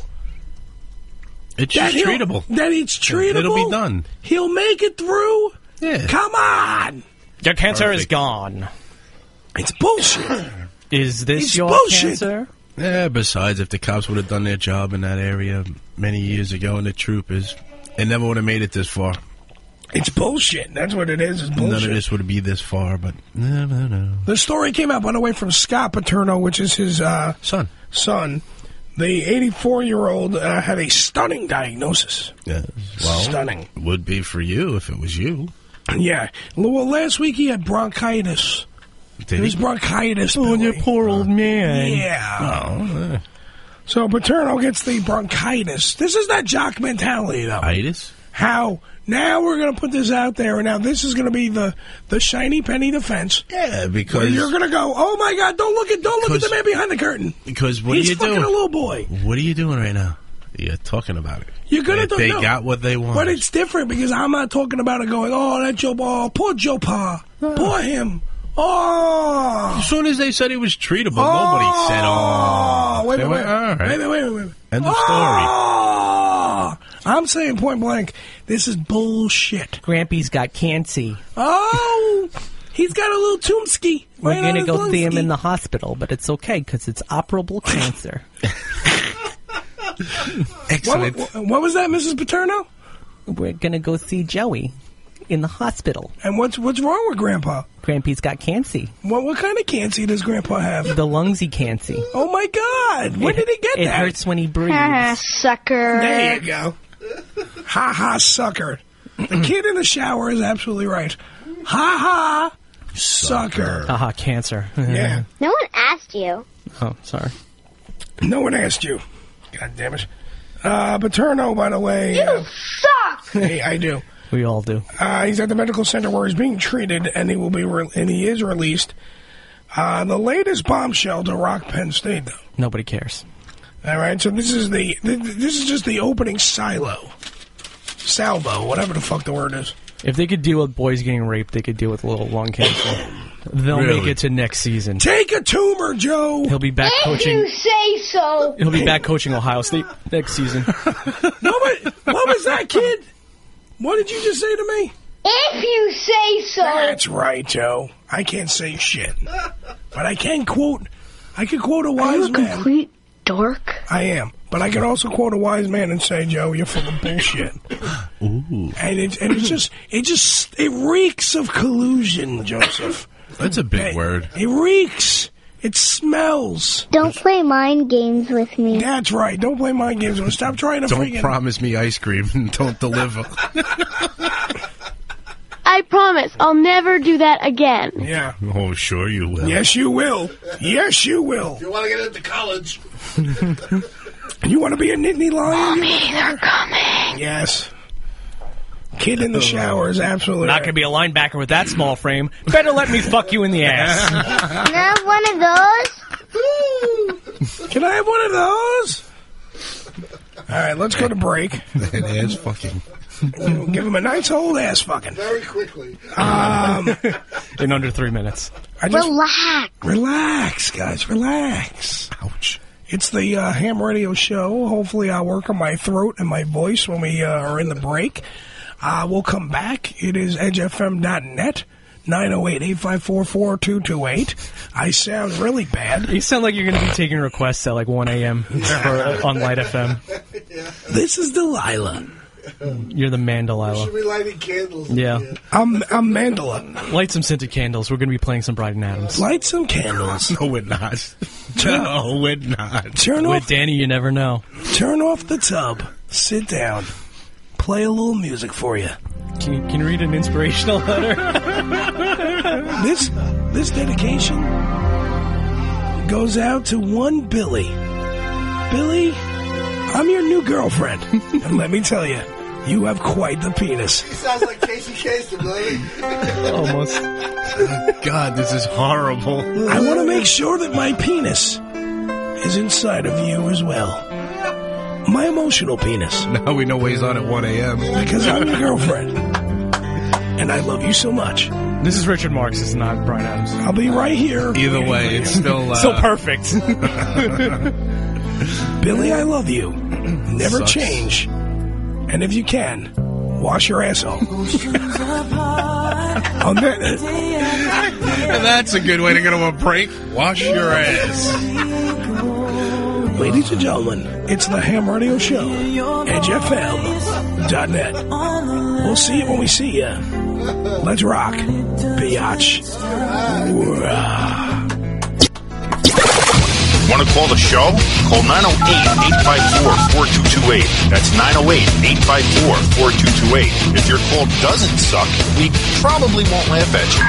[SPEAKER 14] It's
[SPEAKER 10] That
[SPEAKER 14] just
[SPEAKER 10] he'll-
[SPEAKER 14] treatable.
[SPEAKER 10] That it's treatable.
[SPEAKER 14] It'll be done.
[SPEAKER 10] He'll make it through.
[SPEAKER 14] Yeah.
[SPEAKER 10] Come on.
[SPEAKER 11] Your cancer is
[SPEAKER 14] Perfect.
[SPEAKER 11] gone.
[SPEAKER 10] It's bullshit.
[SPEAKER 11] Is this
[SPEAKER 10] It's
[SPEAKER 11] your
[SPEAKER 10] bullshit.
[SPEAKER 11] cancer?
[SPEAKER 14] Yeah, besides, if the cops would have done their job in that area many years ago, and the troopers, it never would have made it this far.
[SPEAKER 10] It's bullshit. That's what it is. It's
[SPEAKER 14] None of
[SPEAKER 10] bullshit.
[SPEAKER 14] this would be this far, but no, no, no.
[SPEAKER 10] The story came out, by the way, from Scott Paterno, which is his uh,
[SPEAKER 14] son.
[SPEAKER 10] Son. The eighty-four-year-old uh, had a stunning diagnosis.
[SPEAKER 14] Yeah, well,
[SPEAKER 10] Stunning.
[SPEAKER 14] Would be for you if it was you.
[SPEAKER 10] Yeah. Well, last week he had bronchitis.
[SPEAKER 14] Did
[SPEAKER 10] it was
[SPEAKER 14] he?
[SPEAKER 10] bronchitis.
[SPEAKER 11] Oh,
[SPEAKER 10] Billy.
[SPEAKER 11] you poor old man.
[SPEAKER 10] Yeah.
[SPEAKER 14] Oh, uh,
[SPEAKER 10] So Paterno gets the bronchitis. This is that jock mentality, though.
[SPEAKER 14] itis?
[SPEAKER 10] How now we're going to put this out there, and now this is going to be the, the shiny penny defense.
[SPEAKER 14] Yeah,
[SPEAKER 10] Where
[SPEAKER 14] because
[SPEAKER 10] you're going to go, oh my God, don't look at don't look at the man behind the curtain.
[SPEAKER 14] because what
[SPEAKER 10] He's
[SPEAKER 14] are you
[SPEAKER 10] fucking
[SPEAKER 14] doing?
[SPEAKER 10] a little boy.
[SPEAKER 14] What are you doing right now? You're talking about it.
[SPEAKER 10] You're gonna
[SPEAKER 14] They,
[SPEAKER 10] do
[SPEAKER 14] they
[SPEAKER 10] no.
[SPEAKER 14] got what they want.
[SPEAKER 10] But it's different because I'm not talking about it going, oh, that Joe Paul, poor Joe Pa, poor him. Oh.
[SPEAKER 14] As soon as they said he was treatable, nobody said, oh.
[SPEAKER 10] Wait,
[SPEAKER 14] They
[SPEAKER 10] wait,
[SPEAKER 14] went,
[SPEAKER 10] wait.
[SPEAKER 14] all right.
[SPEAKER 10] Wait, wait, wait, wait, wait.
[SPEAKER 14] End of
[SPEAKER 10] Oh. I'm saying point blank, this is bullshit.
[SPEAKER 13] Grampy's got cancer.
[SPEAKER 10] Oh, he's got a little tombski.
[SPEAKER 13] We're
[SPEAKER 10] right on
[SPEAKER 13] going to
[SPEAKER 10] his
[SPEAKER 13] go see him
[SPEAKER 10] lungsky.
[SPEAKER 13] in the hospital, but it's okay because it's operable cancer.
[SPEAKER 14] Excellent.
[SPEAKER 10] What, what was that, Missus Paterno?
[SPEAKER 13] We're going to go see Joey. in the hospital.
[SPEAKER 10] And what's what's wrong with Grandpa?
[SPEAKER 13] Grampy's got cancer.
[SPEAKER 10] What what kind of cancer does Grandpa have?
[SPEAKER 13] The lungsy cancer.
[SPEAKER 10] Oh my God! When did he get
[SPEAKER 13] it
[SPEAKER 10] that?
[SPEAKER 13] It hurts when he breathes.
[SPEAKER 8] Ah, sucker.
[SPEAKER 10] There you go. Ha ha, sucker. The kid in the shower is absolutely right. Ha ha, sucker.
[SPEAKER 11] Ha ha, cancer.
[SPEAKER 10] Yeah.
[SPEAKER 3] No one asked you.
[SPEAKER 11] Oh, sorry.
[SPEAKER 10] No one asked you. God damn it. Uh, Paterno, by the way.
[SPEAKER 3] You
[SPEAKER 10] uh,
[SPEAKER 3] suck!
[SPEAKER 10] Hey, I do.
[SPEAKER 11] We all do.
[SPEAKER 10] Uh, he's at the medical center where he's being treated, and he will be, re- and he is released. Uh, the latest bombshell to rock Penn State, though.
[SPEAKER 11] Nobody cares.
[SPEAKER 10] All right, so this is the th- this is just the opening silo, salvo, whatever the fuck the word is.
[SPEAKER 11] If they could deal with boys getting raped, they could deal with a little lung cancer. They'll
[SPEAKER 10] Really?
[SPEAKER 11] make it to next season.
[SPEAKER 10] Take a tumor, Joe.
[SPEAKER 11] He'll be back
[SPEAKER 3] If
[SPEAKER 11] coaching.
[SPEAKER 3] you say so.
[SPEAKER 11] He'll be back coaching Ohio State next season.
[SPEAKER 10] what, was, what was that, kid? What did you just say to me?
[SPEAKER 3] If you say so.
[SPEAKER 10] That's right, Joe. I can't say shit, but I can quote. I can quote a wise
[SPEAKER 3] Are you a
[SPEAKER 10] man.
[SPEAKER 3] complete dork?
[SPEAKER 10] I am, but I can also quote a wise man and say, Joe, you're full of bullshit.
[SPEAKER 14] Ooh.
[SPEAKER 10] And it and it's just it just it reeks of collusion, Joseph.
[SPEAKER 14] That's a big
[SPEAKER 10] It-
[SPEAKER 14] word.
[SPEAKER 10] It reeks. It smells.
[SPEAKER 3] Don't play mind games with me.
[SPEAKER 10] That's right. Don't play mind games. Stop trying to
[SPEAKER 14] Don't
[SPEAKER 10] freaking.
[SPEAKER 14] promise me ice cream and don't deliver.
[SPEAKER 9] I promise I'll never do that again.
[SPEAKER 10] Yeah.
[SPEAKER 14] Oh, sure you will.
[SPEAKER 10] Yes, you will. Yes, you will.
[SPEAKER 6] If you want to get into college.
[SPEAKER 10] You want to be a Nittany Lion?
[SPEAKER 3] Mommy, they're coming.
[SPEAKER 10] Yes. Kid in the shower is absolutely
[SPEAKER 11] Not going to be a linebacker with that small frame. Better let me fuck you in the ass.
[SPEAKER 3] Can I have one of those?
[SPEAKER 10] Can I have one of those? All right, let's go to break.
[SPEAKER 14] That ass fucking.
[SPEAKER 10] We'll give him a nice old ass fucking.
[SPEAKER 6] Very quickly.
[SPEAKER 10] Um,
[SPEAKER 11] In under three minutes.
[SPEAKER 10] I just,
[SPEAKER 3] Relax.
[SPEAKER 10] relax, guys, relax.
[SPEAKER 14] Ouch.
[SPEAKER 10] It's the uh, Ham Radio Show. Hopefully I'll work on my throat and my voice when we uh, are in the break. Uh, we'll come back. It is edge f m dot net, nine oh eight, eight five four, four two two eight. I sound really bad.
[SPEAKER 11] You sound like you're going to be taking requests at like one a.m. for, on Light F M.
[SPEAKER 10] This is Delilah.
[SPEAKER 11] You're the man,
[SPEAKER 6] Should
[SPEAKER 11] Delilah.
[SPEAKER 6] be lighting candles.
[SPEAKER 11] Yeah.
[SPEAKER 10] I'm, I'm Mandela.
[SPEAKER 11] Light some scented candles. We're going to be playing some Bryan Adams.
[SPEAKER 10] Light some candles.
[SPEAKER 14] No, we're not. No, we're not.
[SPEAKER 10] Turn
[SPEAKER 11] With
[SPEAKER 10] off,
[SPEAKER 11] Danny, you never know.
[SPEAKER 10] turn off the tub. Sit down. Play a little music for you.
[SPEAKER 11] Can you, can you read an inspirational letter?
[SPEAKER 10] This this dedication goes out to one Billy. Billy, I'm your new girlfriend, and let me tell you, you have quite the penis.
[SPEAKER 6] He sounds like Casey Kasem, doesn't he?
[SPEAKER 11] Almost.
[SPEAKER 14] God, this is horrible.
[SPEAKER 10] I want to make sure that my penis is inside of you as well. My emotional penis,
[SPEAKER 14] Now we know where he's on at one a.m.
[SPEAKER 10] because I'm your girlfriend, and I love you so much.
[SPEAKER 11] This is Richard Marx. It's not Bryan Adams.
[SPEAKER 10] I'll be right here.
[SPEAKER 14] Either way, it's still... Uh,
[SPEAKER 11] Still perfect.
[SPEAKER 10] Billy, I love you. Never
[SPEAKER 14] Sucks.
[SPEAKER 10] change. And if you can, wash your asshole. On that,
[SPEAKER 14] That's a good way to get to a break. Wash your ass.
[SPEAKER 10] ladies and gentlemen, it's the Ham Radio Show. edge f m dot net. We'll see you when we see you. Let's rock, biatch.
[SPEAKER 17] Want to call the show? Call nine oh eight, eight five four, four two two eight. That's nine oh eight, eight five four, four two two eight. If your call doesn't suck, we probably won't laugh at you.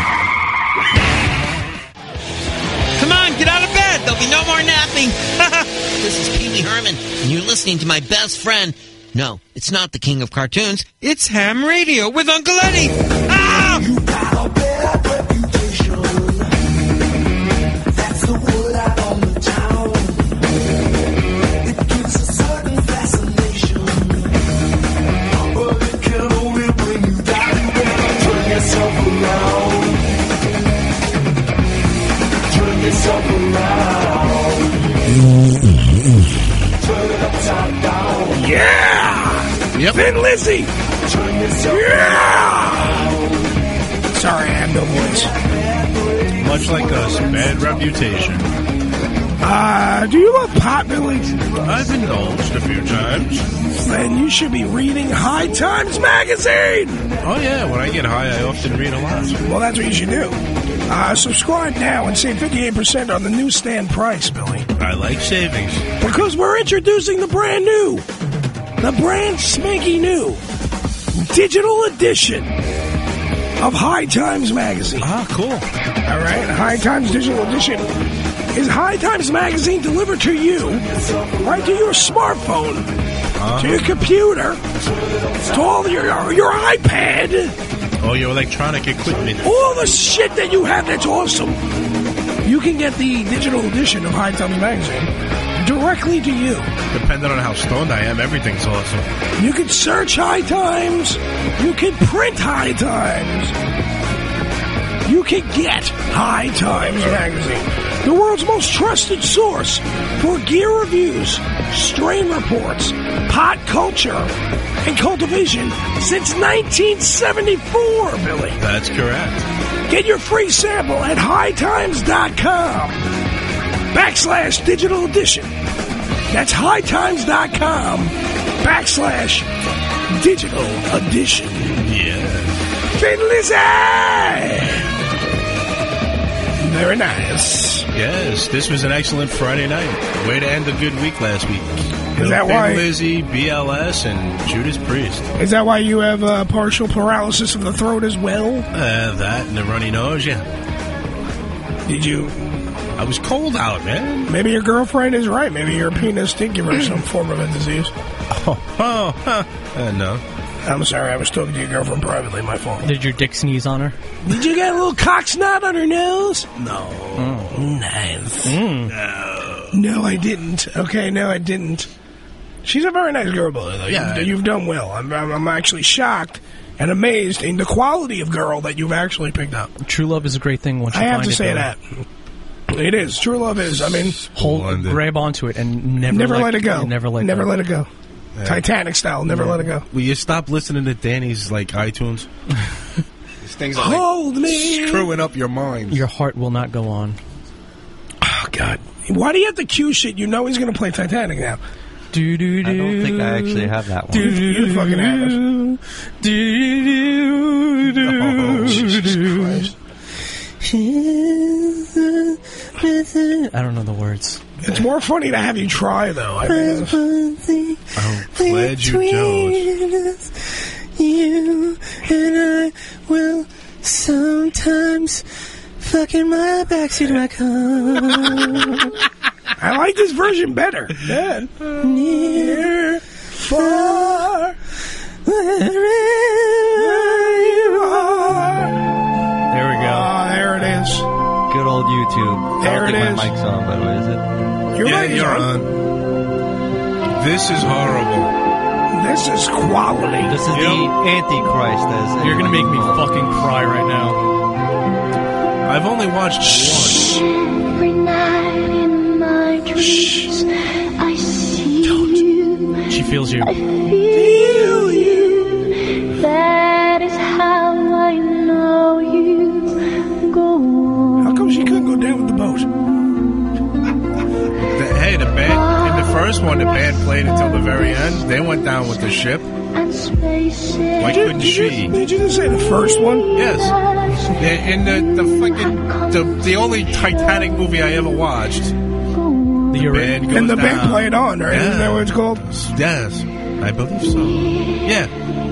[SPEAKER 18] Come on, get out of bed. There'll be no more napping. This is Pee Wee Herman, and you're listening to my best friend. No, it's not the king of cartoons. It's Ham Radio with Uncle Eddie. Ah!
[SPEAKER 19] You got a bad reputation. That's the word out on the town. It gives a certain fascination, but it can only bring you down. You better turn yourself around. Turn yourself around. Turn it upside down.
[SPEAKER 10] Yeah!
[SPEAKER 14] Yep.
[SPEAKER 10] Thin Lizzy!
[SPEAKER 19] Turn yourself
[SPEAKER 10] Yeah! Sorry, I have no voice.
[SPEAKER 2] Much like us, bad reputation.
[SPEAKER 10] Uh, do you love pot, Billy?
[SPEAKER 14] I've indulged a few times.
[SPEAKER 10] Then you should be reading High Times Magazine.
[SPEAKER 14] Oh, yeah. When I get high, I often read a lot.
[SPEAKER 10] Well, that's what you should do. Uh, subscribe now and save fifty-eight percent on the newsstand price, Billy.
[SPEAKER 14] I like savings.
[SPEAKER 10] Because we're introducing the brand new, the brand spanky new digital edition of High Times Magazine.
[SPEAKER 14] Ah, cool.
[SPEAKER 10] All right, High Times Digital Edition is High Times Magazine delivered to you, right to your smartphone, uh-huh. to your computer, to all your, your iPad.
[SPEAKER 14] All your electronic equipment.
[SPEAKER 10] All the shit that you have that's awesome. You can get the digital edition of High Times Magazine directly to you.
[SPEAKER 14] Depending on how stoned I am, everything's awesome.
[SPEAKER 10] You can search High Times. You can print High Times. You can get High Times Magazine, the world's most trusted source for gear reviews, strain reports, pot culture, and cultivation since nineteen seventy-four, Billy.
[SPEAKER 14] That's correct.
[SPEAKER 10] Get your free sample at high times dot com backslash digital edition. That's high times dot com backslash digital edition.
[SPEAKER 14] Yeah.
[SPEAKER 10] Fiddly. Very nice.
[SPEAKER 14] Yes, this was an excellent Friday night. Way to end a good week last week.
[SPEAKER 10] Is that why
[SPEAKER 14] Lizzie, B L S, and Judas Priest?
[SPEAKER 10] Is that why you have uh, partial paralysis of the throat as well?
[SPEAKER 14] Uh, that and the runny nose, yeah.
[SPEAKER 10] Did you?
[SPEAKER 14] I was cold out, man.
[SPEAKER 10] Maybe your girlfriend is right. Maybe your penis did give her some form of a disease.
[SPEAKER 14] Oh, oh huh. uh, no.
[SPEAKER 10] I'm sorry, I was talking to your girlfriend privately, my fault.
[SPEAKER 11] Did your dick sneeze on her?
[SPEAKER 10] Did you get a little cock snot on her nose?
[SPEAKER 14] No.
[SPEAKER 10] Oh, nice.
[SPEAKER 11] Mm.
[SPEAKER 10] No. No, I didn't. Okay, no, I didn't. She's a very nice girl, Billy. Though.
[SPEAKER 14] Yeah,
[SPEAKER 10] you've, you've done well. I'm, I'm, I'm actually shocked and amazed in the quality of girl that you've actually picked up.
[SPEAKER 11] True love is a great thing once you
[SPEAKER 10] I have
[SPEAKER 11] find
[SPEAKER 10] to
[SPEAKER 11] it,
[SPEAKER 10] say
[SPEAKER 11] Billy.
[SPEAKER 10] that. It is. True love is. I mean,
[SPEAKER 11] hold, grab onto it and never,
[SPEAKER 10] never
[SPEAKER 11] let,
[SPEAKER 10] let it go.
[SPEAKER 11] Never let
[SPEAKER 10] never
[SPEAKER 11] go.
[SPEAKER 10] let it go.
[SPEAKER 14] Yeah.
[SPEAKER 10] Titanic style. Never
[SPEAKER 14] yeah.
[SPEAKER 10] let it go.
[SPEAKER 14] Will you stop listening to Danny's like iTunes? These things are
[SPEAKER 10] Hold
[SPEAKER 14] like
[SPEAKER 10] me.
[SPEAKER 14] screwing up your mind.
[SPEAKER 11] Your heart will not go on.
[SPEAKER 10] Oh God! Why do you have to cue shit? You know he's going to play Titanic now.
[SPEAKER 11] Do, do, do,
[SPEAKER 12] I don't think I actually have that one.
[SPEAKER 11] Do, do,
[SPEAKER 10] you fucking have it.
[SPEAKER 11] Do, do, do,
[SPEAKER 10] oh, Jesus Christ.
[SPEAKER 11] I don't know the words.
[SPEAKER 10] It's more funny to have you try, though. I mean,
[SPEAKER 14] I'm glad you chose.
[SPEAKER 13] You and I will sometimes fuck in my backseat of my car.
[SPEAKER 10] I like this version better. Yeah. Near, far, wherever you are.
[SPEAKER 11] There we go.
[SPEAKER 10] Oh, there it is.
[SPEAKER 12] Good old YouTube.
[SPEAKER 10] There
[SPEAKER 12] I don't
[SPEAKER 10] it
[SPEAKER 12] think
[SPEAKER 10] is.
[SPEAKER 12] my mic's on, by the way, is it?
[SPEAKER 10] Your
[SPEAKER 14] yeah,
[SPEAKER 10] mic is
[SPEAKER 14] you're
[SPEAKER 10] on.
[SPEAKER 14] on. This is horrible.
[SPEAKER 10] This is quality.
[SPEAKER 12] This is
[SPEAKER 14] Yep.
[SPEAKER 12] the Antichrist. As
[SPEAKER 11] You're going to make me
[SPEAKER 12] everybody calls it.
[SPEAKER 11] fucking cry right now.
[SPEAKER 14] I've only watched one.
[SPEAKER 9] Every night in my dreams, I see you.
[SPEAKER 11] She feels you.
[SPEAKER 9] I feel you. That is how I know you. Go on.
[SPEAKER 10] How come she couldn't go down with the boat?
[SPEAKER 14] The, hey, the band in the first one, the band played until the very end. They went down with the ship.
[SPEAKER 9] And spaces.
[SPEAKER 14] Why
[SPEAKER 10] Did you-
[SPEAKER 14] couldn't
[SPEAKER 10] did you-
[SPEAKER 14] she?
[SPEAKER 10] Did you just say the first one?
[SPEAKER 14] Yes. In the the fucking the, the only Titanic movie I ever watched.
[SPEAKER 11] The
[SPEAKER 14] band goes
[SPEAKER 10] And the
[SPEAKER 14] down.
[SPEAKER 10] band played on, right? Isn't that what it's called?
[SPEAKER 14] Yes, I believe so. Yeah.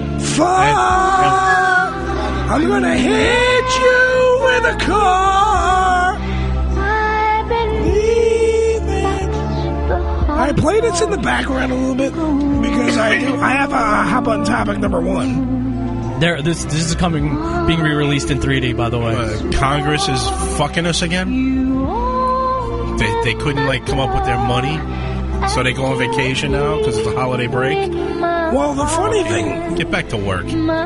[SPEAKER 10] Fuck! I'm gonna hit you with a car.
[SPEAKER 9] I've been leaving.
[SPEAKER 10] I played it in the background a little bit because I do. I have a hop on topic number one.
[SPEAKER 11] There, this this is coming, being re-released in three D, by the way.
[SPEAKER 14] Uh, Congress is fucking us again. They they couldn't like come up with their money, so they go on vacation now because it's a holiday break.
[SPEAKER 10] Well, the funny thing.
[SPEAKER 14] Get back to work.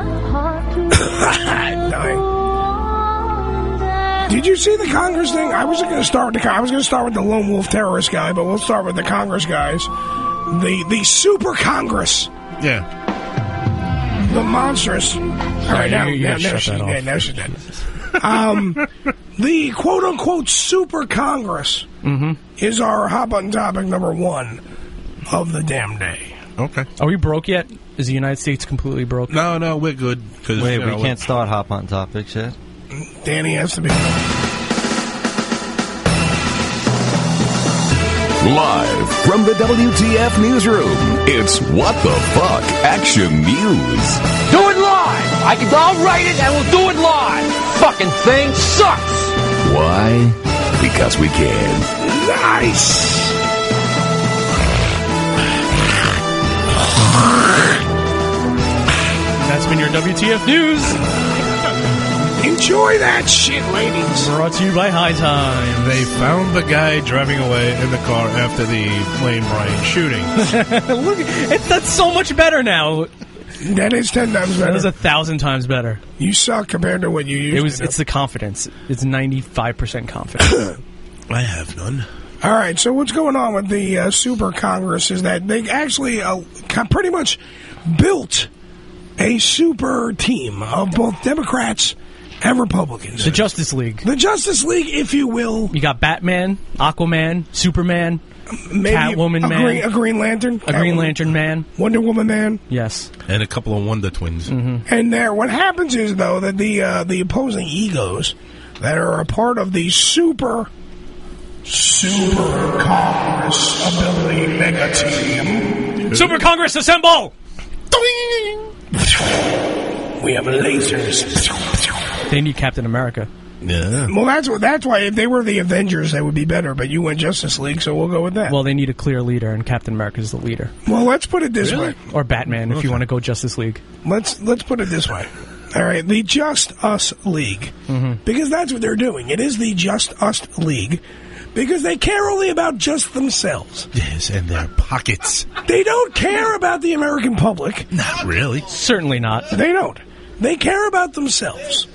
[SPEAKER 10] Dying. Did you see the Congress thing? I wasn't going to start with the. I was going to start with the lone wolf terrorist guy, but we'll start with the Congress guys. The the super Congress.
[SPEAKER 14] Yeah.
[SPEAKER 10] The monstrous. All right, now,
[SPEAKER 11] you- you
[SPEAKER 10] now,
[SPEAKER 11] gotta
[SPEAKER 10] now,
[SPEAKER 11] shut
[SPEAKER 10] she's,
[SPEAKER 11] that off.
[SPEAKER 10] yeah, now she's dead. Um, the quote-unquote Super Congress
[SPEAKER 11] Mm-hmm.
[SPEAKER 10] is our hot-button topic number one of the damn day.
[SPEAKER 14] Okay.
[SPEAKER 11] Are we broke yet? Is the United States completely broke?
[SPEAKER 14] No, no, we're good. Cause,
[SPEAKER 12] Wait,
[SPEAKER 14] you
[SPEAKER 12] we
[SPEAKER 14] know,
[SPEAKER 12] can't start hop on topics yet.
[SPEAKER 10] Danny has to be.
[SPEAKER 20] Live from the W T F newsroom, it's What the Fuck Action News.
[SPEAKER 1] Do it live! I can, I'll write it and we'll do it live! Fucking thing sucks!
[SPEAKER 20] Why? Because we can.
[SPEAKER 10] Nice!
[SPEAKER 11] That's been your W T F News.
[SPEAKER 10] Enjoy that shit, ladies.
[SPEAKER 11] Brought to you by High Time.
[SPEAKER 14] They found the guy driving away in the car after the Lane Bryant shooting.
[SPEAKER 11] Look, it's, that's so much better now.
[SPEAKER 10] That is ten times better.
[SPEAKER 11] That is a thousand times better.
[SPEAKER 10] You suck compared to what you used
[SPEAKER 11] It was.
[SPEAKER 10] to do.
[SPEAKER 11] It's the confidence. It's ninety-five percent confidence.
[SPEAKER 14] I have none.
[SPEAKER 10] All right, so what's going on with the uh, Super Congress is that they actually uh, pretty much built a super team of both Democrats and Republicans.
[SPEAKER 11] The Justice League.
[SPEAKER 10] The Justice League, if you will.
[SPEAKER 11] You got Batman, Aquaman, Superman,
[SPEAKER 10] Maybe
[SPEAKER 11] Catwoman
[SPEAKER 10] a
[SPEAKER 11] Man,
[SPEAKER 10] Green, a Green Lantern.
[SPEAKER 11] a Green Lantern Man,
[SPEAKER 10] Wonder Woman Man.
[SPEAKER 11] Yes.
[SPEAKER 14] And a couple of Wonder Twins.
[SPEAKER 11] Mm-hmm.
[SPEAKER 10] And there, what happens is, though, that the uh, the opposing egos that are a part of the super, super Congress ability mega team.
[SPEAKER 11] Super Congress, assemble!
[SPEAKER 10] We have lasers.
[SPEAKER 11] They need Captain America.
[SPEAKER 14] Yeah.
[SPEAKER 10] Well, that's what. That's why if they were the Avengers, they would be better. But you went Justice League, so we'll go with that.
[SPEAKER 11] Well, they need a clear leader, and Captain America is the leader.
[SPEAKER 10] Well, let's put it this
[SPEAKER 11] Really?
[SPEAKER 10] way.
[SPEAKER 11] Or Batman, if
[SPEAKER 10] Okay.
[SPEAKER 11] you want to go Justice League.
[SPEAKER 10] Let's let's put it this way. All right, the Just Us League,
[SPEAKER 11] Mm-hmm.
[SPEAKER 10] because that's what they're doing. It is the Just Us League, because they care only about just themselves.
[SPEAKER 14] Yes, and their pockets.
[SPEAKER 10] They don't care about the American public.
[SPEAKER 14] Not really.
[SPEAKER 11] Certainly not.
[SPEAKER 10] They don't. They care about themselves.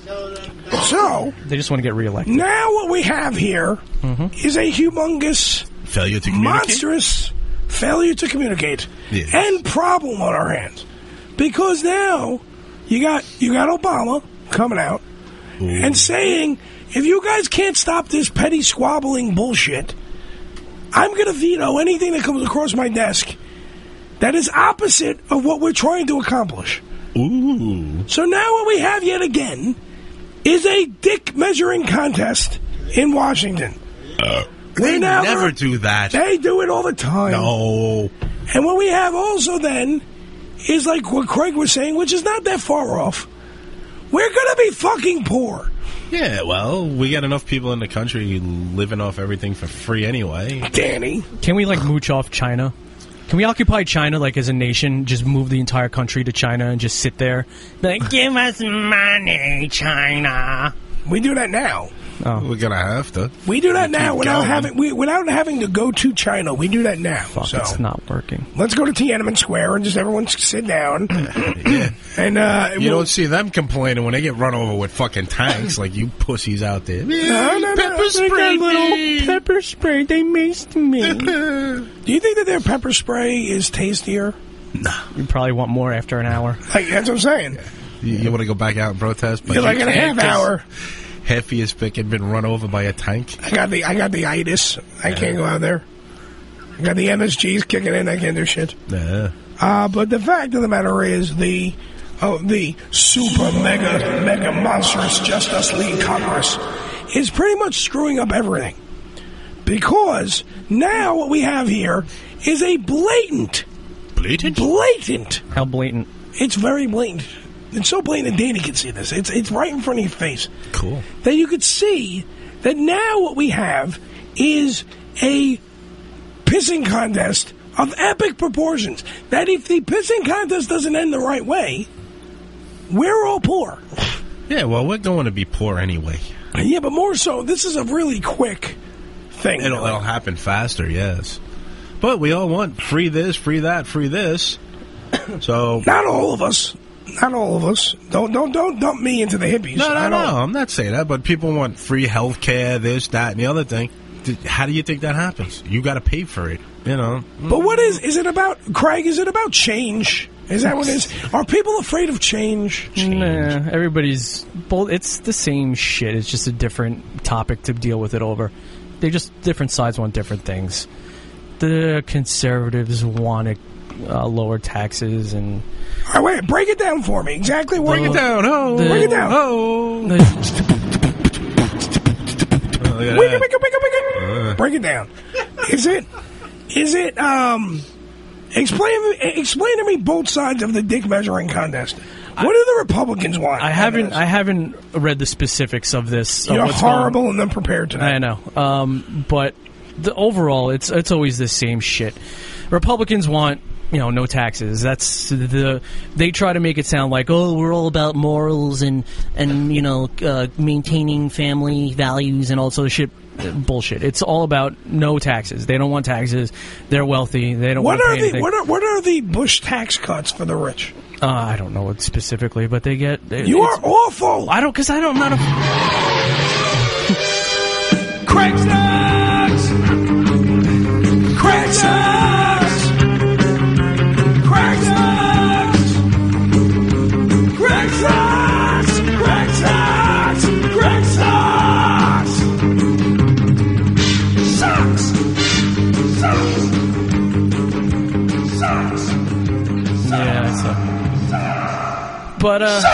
[SPEAKER 10] So
[SPEAKER 11] They just want to get reelected.
[SPEAKER 10] now what we have here is
[SPEAKER 11] Mm-hmm.
[SPEAKER 10] a humongous,
[SPEAKER 14] Failure to communicate?
[SPEAKER 10] monstrous failure to communicate
[SPEAKER 14] Yes.
[SPEAKER 10] and problem on our hands. Because now you got you got Obama coming out and saying, if you guys can't stop this petty squabbling bullshit, I'm going to veto anything that comes across my desk that is opposite of what we're trying to accomplish.
[SPEAKER 14] Ooh.
[SPEAKER 10] So now what we have yet again is a dick measuring contest in Washington.
[SPEAKER 14] Uh,
[SPEAKER 10] They
[SPEAKER 14] they
[SPEAKER 10] never-
[SPEAKER 14] never do that.
[SPEAKER 10] They do it all the time.
[SPEAKER 14] No.
[SPEAKER 10] And what we have also then is like what Craig was saying, which is not that far off. We're going to be fucking poor.
[SPEAKER 14] Yeah, well, we got enough people in the country living off everything for free anyway.
[SPEAKER 10] Danny.
[SPEAKER 11] Can we, like, mooch off China? Can we occupy China, like, as a nation, just move the entire country to China and just sit there? Be like, give us money, China.
[SPEAKER 10] We do that now.
[SPEAKER 11] Oh.
[SPEAKER 14] We're gonna have to.
[SPEAKER 10] We do that
[SPEAKER 14] We
[SPEAKER 10] now
[SPEAKER 14] keep
[SPEAKER 10] without
[SPEAKER 14] going.
[SPEAKER 10] having we, without having to go to China. We do that now.
[SPEAKER 11] Fuck,
[SPEAKER 10] so
[SPEAKER 11] it's not working.
[SPEAKER 10] let's go to Tiananmen Square and just everyone sit down. And uh,
[SPEAKER 14] You
[SPEAKER 10] we'll-
[SPEAKER 14] don't see them complaining when they get run over with fucking tanks like you pussies out there.
[SPEAKER 10] No, no, no.
[SPEAKER 11] Pepper spray, little pepper spray. They maced me.
[SPEAKER 10] Do you think that their pepper spray is tastier?
[SPEAKER 11] You probably want more after an hour.
[SPEAKER 10] Like, that's what I'm saying.
[SPEAKER 14] You, you want to go back out and protest? But
[SPEAKER 10] You're like
[SPEAKER 14] you
[SPEAKER 10] in a
[SPEAKER 14] can't
[SPEAKER 10] half
[SPEAKER 14] 'cause
[SPEAKER 10] hour.
[SPEAKER 14] Half of your spick had been run over by a tank.
[SPEAKER 10] I got the I got the itis. I can't go out there. I got the M S Gs kicking in. I can't do shit.
[SPEAKER 14] Yeah.
[SPEAKER 10] Uh, but the fact of the matter is the oh, the super mega mega monstrous Justice League Congress is pretty much screwing up everything. Because now what we have here is a blatant,
[SPEAKER 14] blatant,
[SPEAKER 10] blatant.
[SPEAKER 11] How blatant?
[SPEAKER 10] It's very blatant. It's so blatant that Danny can see this. It's it's right in front of your face.
[SPEAKER 14] Cool.
[SPEAKER 10] That you could see that now what we have is a pissing contest of epic proportions. That if the pissing contest doesn't end the right way, we're all poor.
[SPEAKER 14] Yeah, well, we're going to be poor anyway.
[SPEAKER 10] Yeah, but more so, this is a really quick thing.
[SPEAKER 14] It'll, it'll happen faster, yes. But we all want free this, free that, free this. So
[SPEAKER 10] Not all of us. Not all of us. Don't don't don't dump me into the hippies.
[SPEAKER 14] No, no,
[SPEAKER 10] I
[SPEAKER 14] no.
[SPEAKER 10] don't-
[SPEAKER 14] I'm not saying that, but people want free health care, this, that, and the other thing. Th- How do you think that happens? You got to pay for it, you know.
[SPEAKER 10] But what is is it about, Craig? Is it about change Is that what it is? Are people afraid of change?
[SPEAKER 11] Nah, everybody's both. It's the same shit. It's just a different topic to deal with it over. They just different sides want different things. The conservatives want to uh, lower taxes and.
[SPEAKER 10] All right, wait, break it down for me. Exactly what?
[SPEAKER 14] Break it down. Oh,
[SPEAKER 11] the-
[SPEAKER 10] break it down.
[SPEAKER 14] Oh.
[SPEAKER 11] The-
[SPEAKER 10] Wiggle, wiggle, wiggle, wiggle. Break it down. Is it? Is it? Um, explain. Explain to me both sides of the dick measuring contest. What do the Republicans want?
[SPEAKER 11] I haven't. I haven't read the specifics of this. of
[SPEAKER 10] You're
[SPEAKER 11] what's going-
[SPEAKER 10] horrible and unprepared tonight.
[SPEAKER 11] I know. Um, but the overall, it's it's always the same shit. Republicans want, you know, no taxes. That's the. They try to make it sound like, oh, we're all about morals and and you know, uh, maintaining family values and all sort of shit. Bullshit. It's all about no taxes. They don't want taxes. They're wealthy. They don't
[SPEAKER 10] What
[SPEAKER 11] want to
[SPEAKER 10] are
[SPEAKER 11] pay
[SPEAKER 10] the
[SPEAKER 11] anything.
[SPEAKER 10] what are what are the Bush tax cuts for the rich?
[SPEAKER 11] Uh, I don't know what specifically, but they get. They,
[SPEAKER 10] You are
[SPEAKER 11] it's-
[SPEAKER 10] awful.
[SPEAKER 11] I don't, because I don't. I'm not a.
[SPEAKER 10] Craig Stacks! Craig Stacks! Craig Stacks! Craig Stacks! Craig Stacks! Craig Stacks! Sucks! Sucks! Sucks!
[SPEAKER 11] Yeah. So. But uh,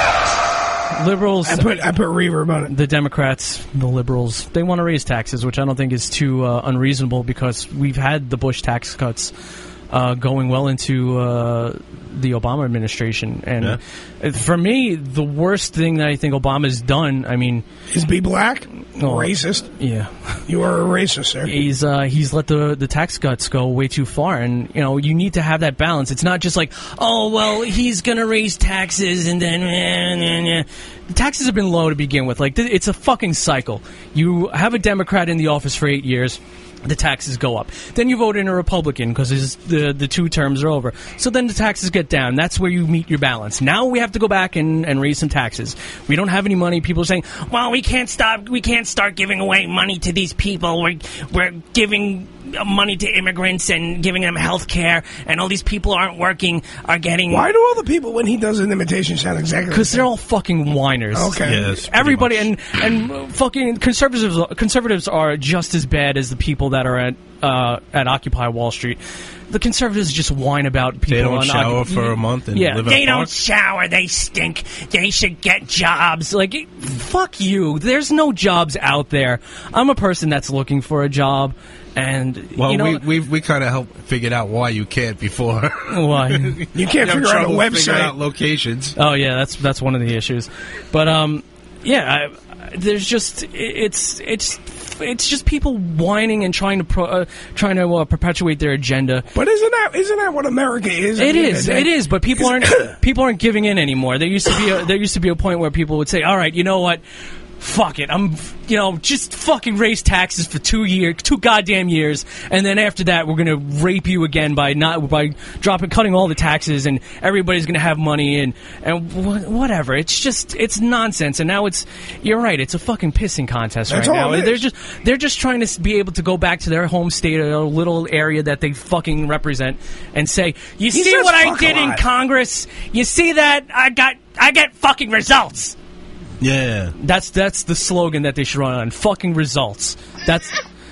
[SPEAKER 11] liberals.
[SPEAKER 10] I put I put reverb on it.
[SPEAKER 11] The Democrats, the liberals, they want to raise taxes, which I don't think is too uh, unreasonable because we've had the Bush tax cuts uh, going well into uh, the Obama administration. And
[SPEAKER 14] Yeah.
[SPEAKER 11] for me, the worst thing that I think Obama's done, I mean...
[SPEAKER 10] Is be black?
[SPEAKER 11] Oh,
[SPEAKER 10] Racist?
[SPEAKER 11] Yeah.
[SPEAKER 10] You are a racist, sir.
[SPEAKER 11] He's uh, he's let the the tax cuts go way too far, and you know you need to have that balance. It's not just like, oh well, he's gonna raise taxes and then eh, eh, eh. The taxes have been low to begin with. Like th- it's a fucking cycle. You have a Democrat in the office for eight years. The taxes go up. Then you vote in a Republican because the the two terms are over. So then the taxes get down. That's where you meet your balance. Now we have to go back and, and raise some taxes. We don't have any money. People are saying, well, we can't stop. We can't start giving away money to these people. We're we're giving money to immigrants and giving them health care, and all these people aren't working, are getting.
[SPEAKER 10] Why do all the people when he does an imitation sound exactly the
[SPEAKER 11] Because
[SPEAKER 10] same?
[SPEAKER 11] they're all fucking whiners.
[SPEAKER 10] Okay.
[SPEAKER 14] Yes, pretty
[SPEAKER 11] Everybody and and uh, fucking conservatives conservatives are just as bad as the people that are at uh, at Occupy Wall Street. The conservatives just whine about people.
[SPEAKER 14] They don't
[SPEAKER 11] on
[SPEAKER 14] shower
[SPEAKER 11] Occup-
[SPEAKER 14] for a month and
[SPEAKER 11] yeah,
[SPEAKER 14] live in
[SPEAKER 11] they
[SPEAKER 14] a
[SPEAKER 11] don't
[SPEAKER 14] park?
[SPEAKER 11] shower. They stink. They should get jobs. Like, fuck you. There's no jobs out there. I'm a person that's looking for a job, and
[SPEAKER 14] Well,
[SPEAKER 11] you know,
[SPEAKER 14] we we we kind of helped figure out why you can't before.
[SPEAKER 11] Why?
[SPEAKER 10] You can't
[SPEAKER 14] have
[SPEAKER 10] figure out a
[SPEAKER 14] trouble
[SPEAKER 10] website.
[SPEAKER 14] figuring out locations.
[SPEAKER 11] Oh yeah, that's that's one of the issues. But um, yeah, I, there's just it's it's it's just people whining and trying to pro, uh, trying to uh, perpetuate their agenda.
[SPEAKER 10] But isn't that isn't that what America is?
[SPEAKER 11] It
[SPEAKER 10] at the end
[SPEAKER 11] is,
[SPEAKER 10] of the day?
[SPEAKER 11] it is. But people aren't people aren't giving in anymore. There used to be a, there used to be a point where people would say, "All right, you know what? Fuck it. I'm, you know, just fucking raise taxes for two years, two goddamn years, and then after that, we're gonna rape you again by not by dropping, cutting all the taxes, and everybody's gonna have money and and wh- whatever. It's just it's nonsense. And now it's you're right. It's a fucking pissing contest
[SPEAKER 10] That's
[SPEAKER 11] right
[SPEAKER 10] all
[SPEAKER 11] now.
[SPEAKER 10] it
[SPEAKER 11] They're
[SPEAKER 10] is.
[SPEAKER 11] just they're just trying to s- be able to go back to their home state, a little area that they fucking represent, and say, "You
[SPEAKER 10] He
[SPEAKER 11] see
[SPEAKER 10] says
[SPEAKER 11] what I
[SPEAKER 10] fuck a
[SPEAKER 11] did in
[SPEAKER 10] lot.
[SPEAKER 11] Congress? You see that I got I get fucking results."
[SPEAKER 14] Yeah.
[SPEAKER 11] That's that's the slogan that they should run on. Fucking results. That's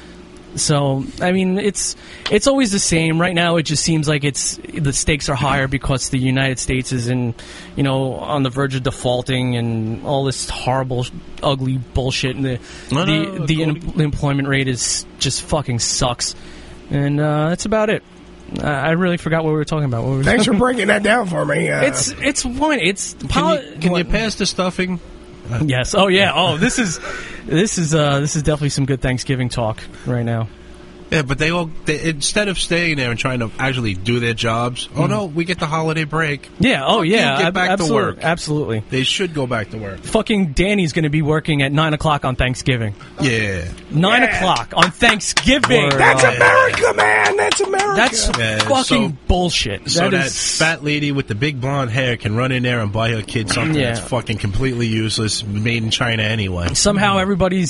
[SPEAKER 11] so. I mean, it's it's always the same. Right now, it just seems like it's the stakes are higher because the United States is in, you know, on the verge of defaulting and all this horrible, ugly bullshit. And the
[SPEAKER 14] No,
[SPEAKER 11] the
[SPEAKER 14] no,
[SPEAKER 11] the,
[SPEAKER 14] no,
[SPEAKER 11] un- the employment rate is just fucking sucks. And uh, that's about it. I I really forgot what we were talking about. What were we
[SPEAKER 10] Thanks for breaking that down for me. Uh,
[SPEAKER 11] It's it's one. It's
[SPEAKER 14] Can
[SPEAKER 11] poli-
[SPEAKER 14] you, can you pass the stuffing?
[SPEAKER 11] Yes. Oh yeah. Oh, this is this is uh this is definitely some good Thanksgiving talk right now.
[SPEAKER 14] Yeah, but they all they, instead of staying there and trying to actually do their jobs. Oh no, we get the holiday break.
[SPEAKER 11] Yeah. Oh
[SPEAKER 14] Fuck you,
[SPEAKER 11] yeah.
[SPEAKER 14] get
[SPEAKER 11] ab-
[SPEAKER 14] back to
[SPEAKER 11] absolutely,
[SPEAKER 14] work.
[SPEAKER 11] Absolutely.
[SPEAKER 14] They should go back to work.
[SPEAKER 11] Fucking Danny's going to be working at nine o'clock on Thanksgiving.
[SPEAKER 14] Yeah.
[SPEAKER 11] Nine
[SPEAKER 10] Yeah.
[SPEAKER 11] o'clock on Thanksgiving.
[SPEAKER 10] That's
[SPEAKER 14] Oh,
[SPEAKER 10] America, man. That's America.
[SPEAKER 11] That's
[SPEAKER 14] Yeah,
[SPEAKER 11] fucking
[SPEAKER 14] so-
[SPEAKER 11] bullshit.
[SPEAKER 14] So
[SPEAKER 11] that
[SPEAKER 14] that,
[SPEAKER 11] is
[SPEAKER 14] fat lady with the big blonde hair can run in there and buy her kid something
[SPEAKER 11] Yeah.
[SPEAKER 14] that's fucking completely useless, made in China anyway.
[SPEAKER 11] somehow everybody's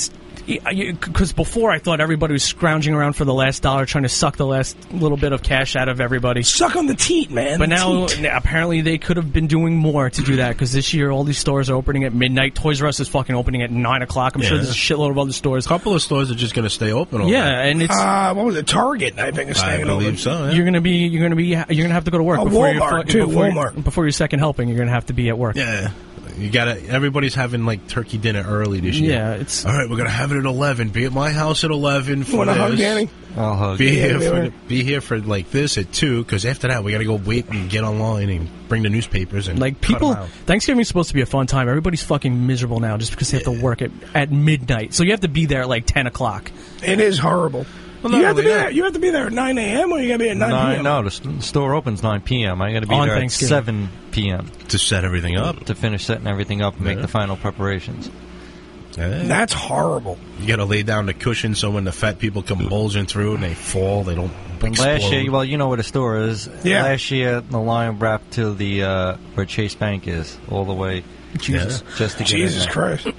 [SPEAKER 11] because before I thought everybody was scrounging around for the last dollar, trying to suck the last little bit of cash out of everybody.
[SPEAKER 10] Suck on the teat, man.
[SPEAKER 11] But
[SPEAKER 10] the
[SPEAKER 11] now,
[SPEAKER 10] teat.
[SPEAKER 11] apparently, they could have been doing more to do that, because this year all these stores are opening at midnight. Toys R Us is fucking opening at nine o'clock. I'm
[SPEAKER 14] Yeah.
[SPEAKER 11] sure there's a shitload of other stores.
[SPEAKER 14] A couple of stores are just going to stay open. All
[SPEAKER 11] Yeah,
[SPEAKER 14] night.
[SPEAKER 11] and it's
[SPEAKER 10] Uh, what was it? Target, I think, is
[SPEAKER 14] I
[SPEAKER 10] staying
[SPEAKER 14] believe
[SPEAKER 10] open.
[SPEAKER 14] so. Yeah.
[SPEAKER 11] you're gonna be you're gonna be you're gonna have to go to work
[SPEAKER 10] Oh,
[SPEAKER 11] before
[SPEAKER 10] Walmart,
[SPEAKER 11] your
[SPEAKER 10] too,
[SPEAKER 11] before,
[SPEAKER 10] Walmart.
[SPEAKER 11] before your second helping. You're gonna have to be at work.
[SPEAKER 14] Yeah. You gotta. Everybody's having like turkey dinner early this year.
[SPEAKER 11] Yeah, it's
[SPEAKER 14] all right. We're gonna have it at eleven. Be at my house at eleven for
[SPEAKER 10] Wanna
[SPEAKER 14] this.
[SPEAKER 10] hug, Danny?
[SPEAKER 12] I'll hug.
[SPEAKER 14] Be
[SPEAKER 10] Yeah,
[SPEAKER 14] here
[SPEAKER 10] be
[SPEAKER 14] for
[SPEAKER 10] there.
[SPEAKER 14] the, be here for like this at two. Because after that, we gotta go wait and get online and bring the newspapers and
[SPEAKER 11] like
[SPEAKER 14] cut
[SPEAKER 11] people.
[SPEAKER 14] 'em out.
[SPEAKER 11] Thanksgiving's supposed to be a fun time. Everybody's fucking miserable now just because they have to work at at midnight. So you have to be there at like ten o'clock.
[SPEAKER 10] It is horrible.
[SPEAKER 14] Well,
[SPEAKER 10] you
[SPEAKER 14] not
[SPEAKER 10] have to
[SPEAKER 14] only
[SPEAKER 10] be
[SPEAKER 14] that-
[SPEAKER 10] there. You have to be there at nine a.m. or you got to be at nine
[SPEAKER 12] Nine,
[SPEAKER 10] p.m.
[SPEAKER 12] no, the st- store opens nine p.m. I got to be
[SPEAKER 11] On
[SPEAKER 12] there at
[SPEAKER 11] Thanksgiving.
[SPEAKER 12] seven p.m.
[SPEAKER 14] to set everything up.
[SPEAKER 12] to finish setting everything up and make the final preparations.
[SPEAKER 14] Yeah.
[SPEAKER 10] That's horrible.
[SPEAKER 14] You gotta lay down the cushion so when the fat people come bulging through and they fall, they don't explode.
[SPEAKER 12] Last year, well, you know where the store is.
[SPEAKER 10] Yeah.
[SPEAKER 12] Last year, the line wrapped to the uh, where Chase Bank is, all the way.
[SPEAKER 10] Jesus.
[SPEAKER 12] Just to get
[SPEAKER 10] Jesus
[SPEAKER 12] in there.
[SPEAKER 10] Christ.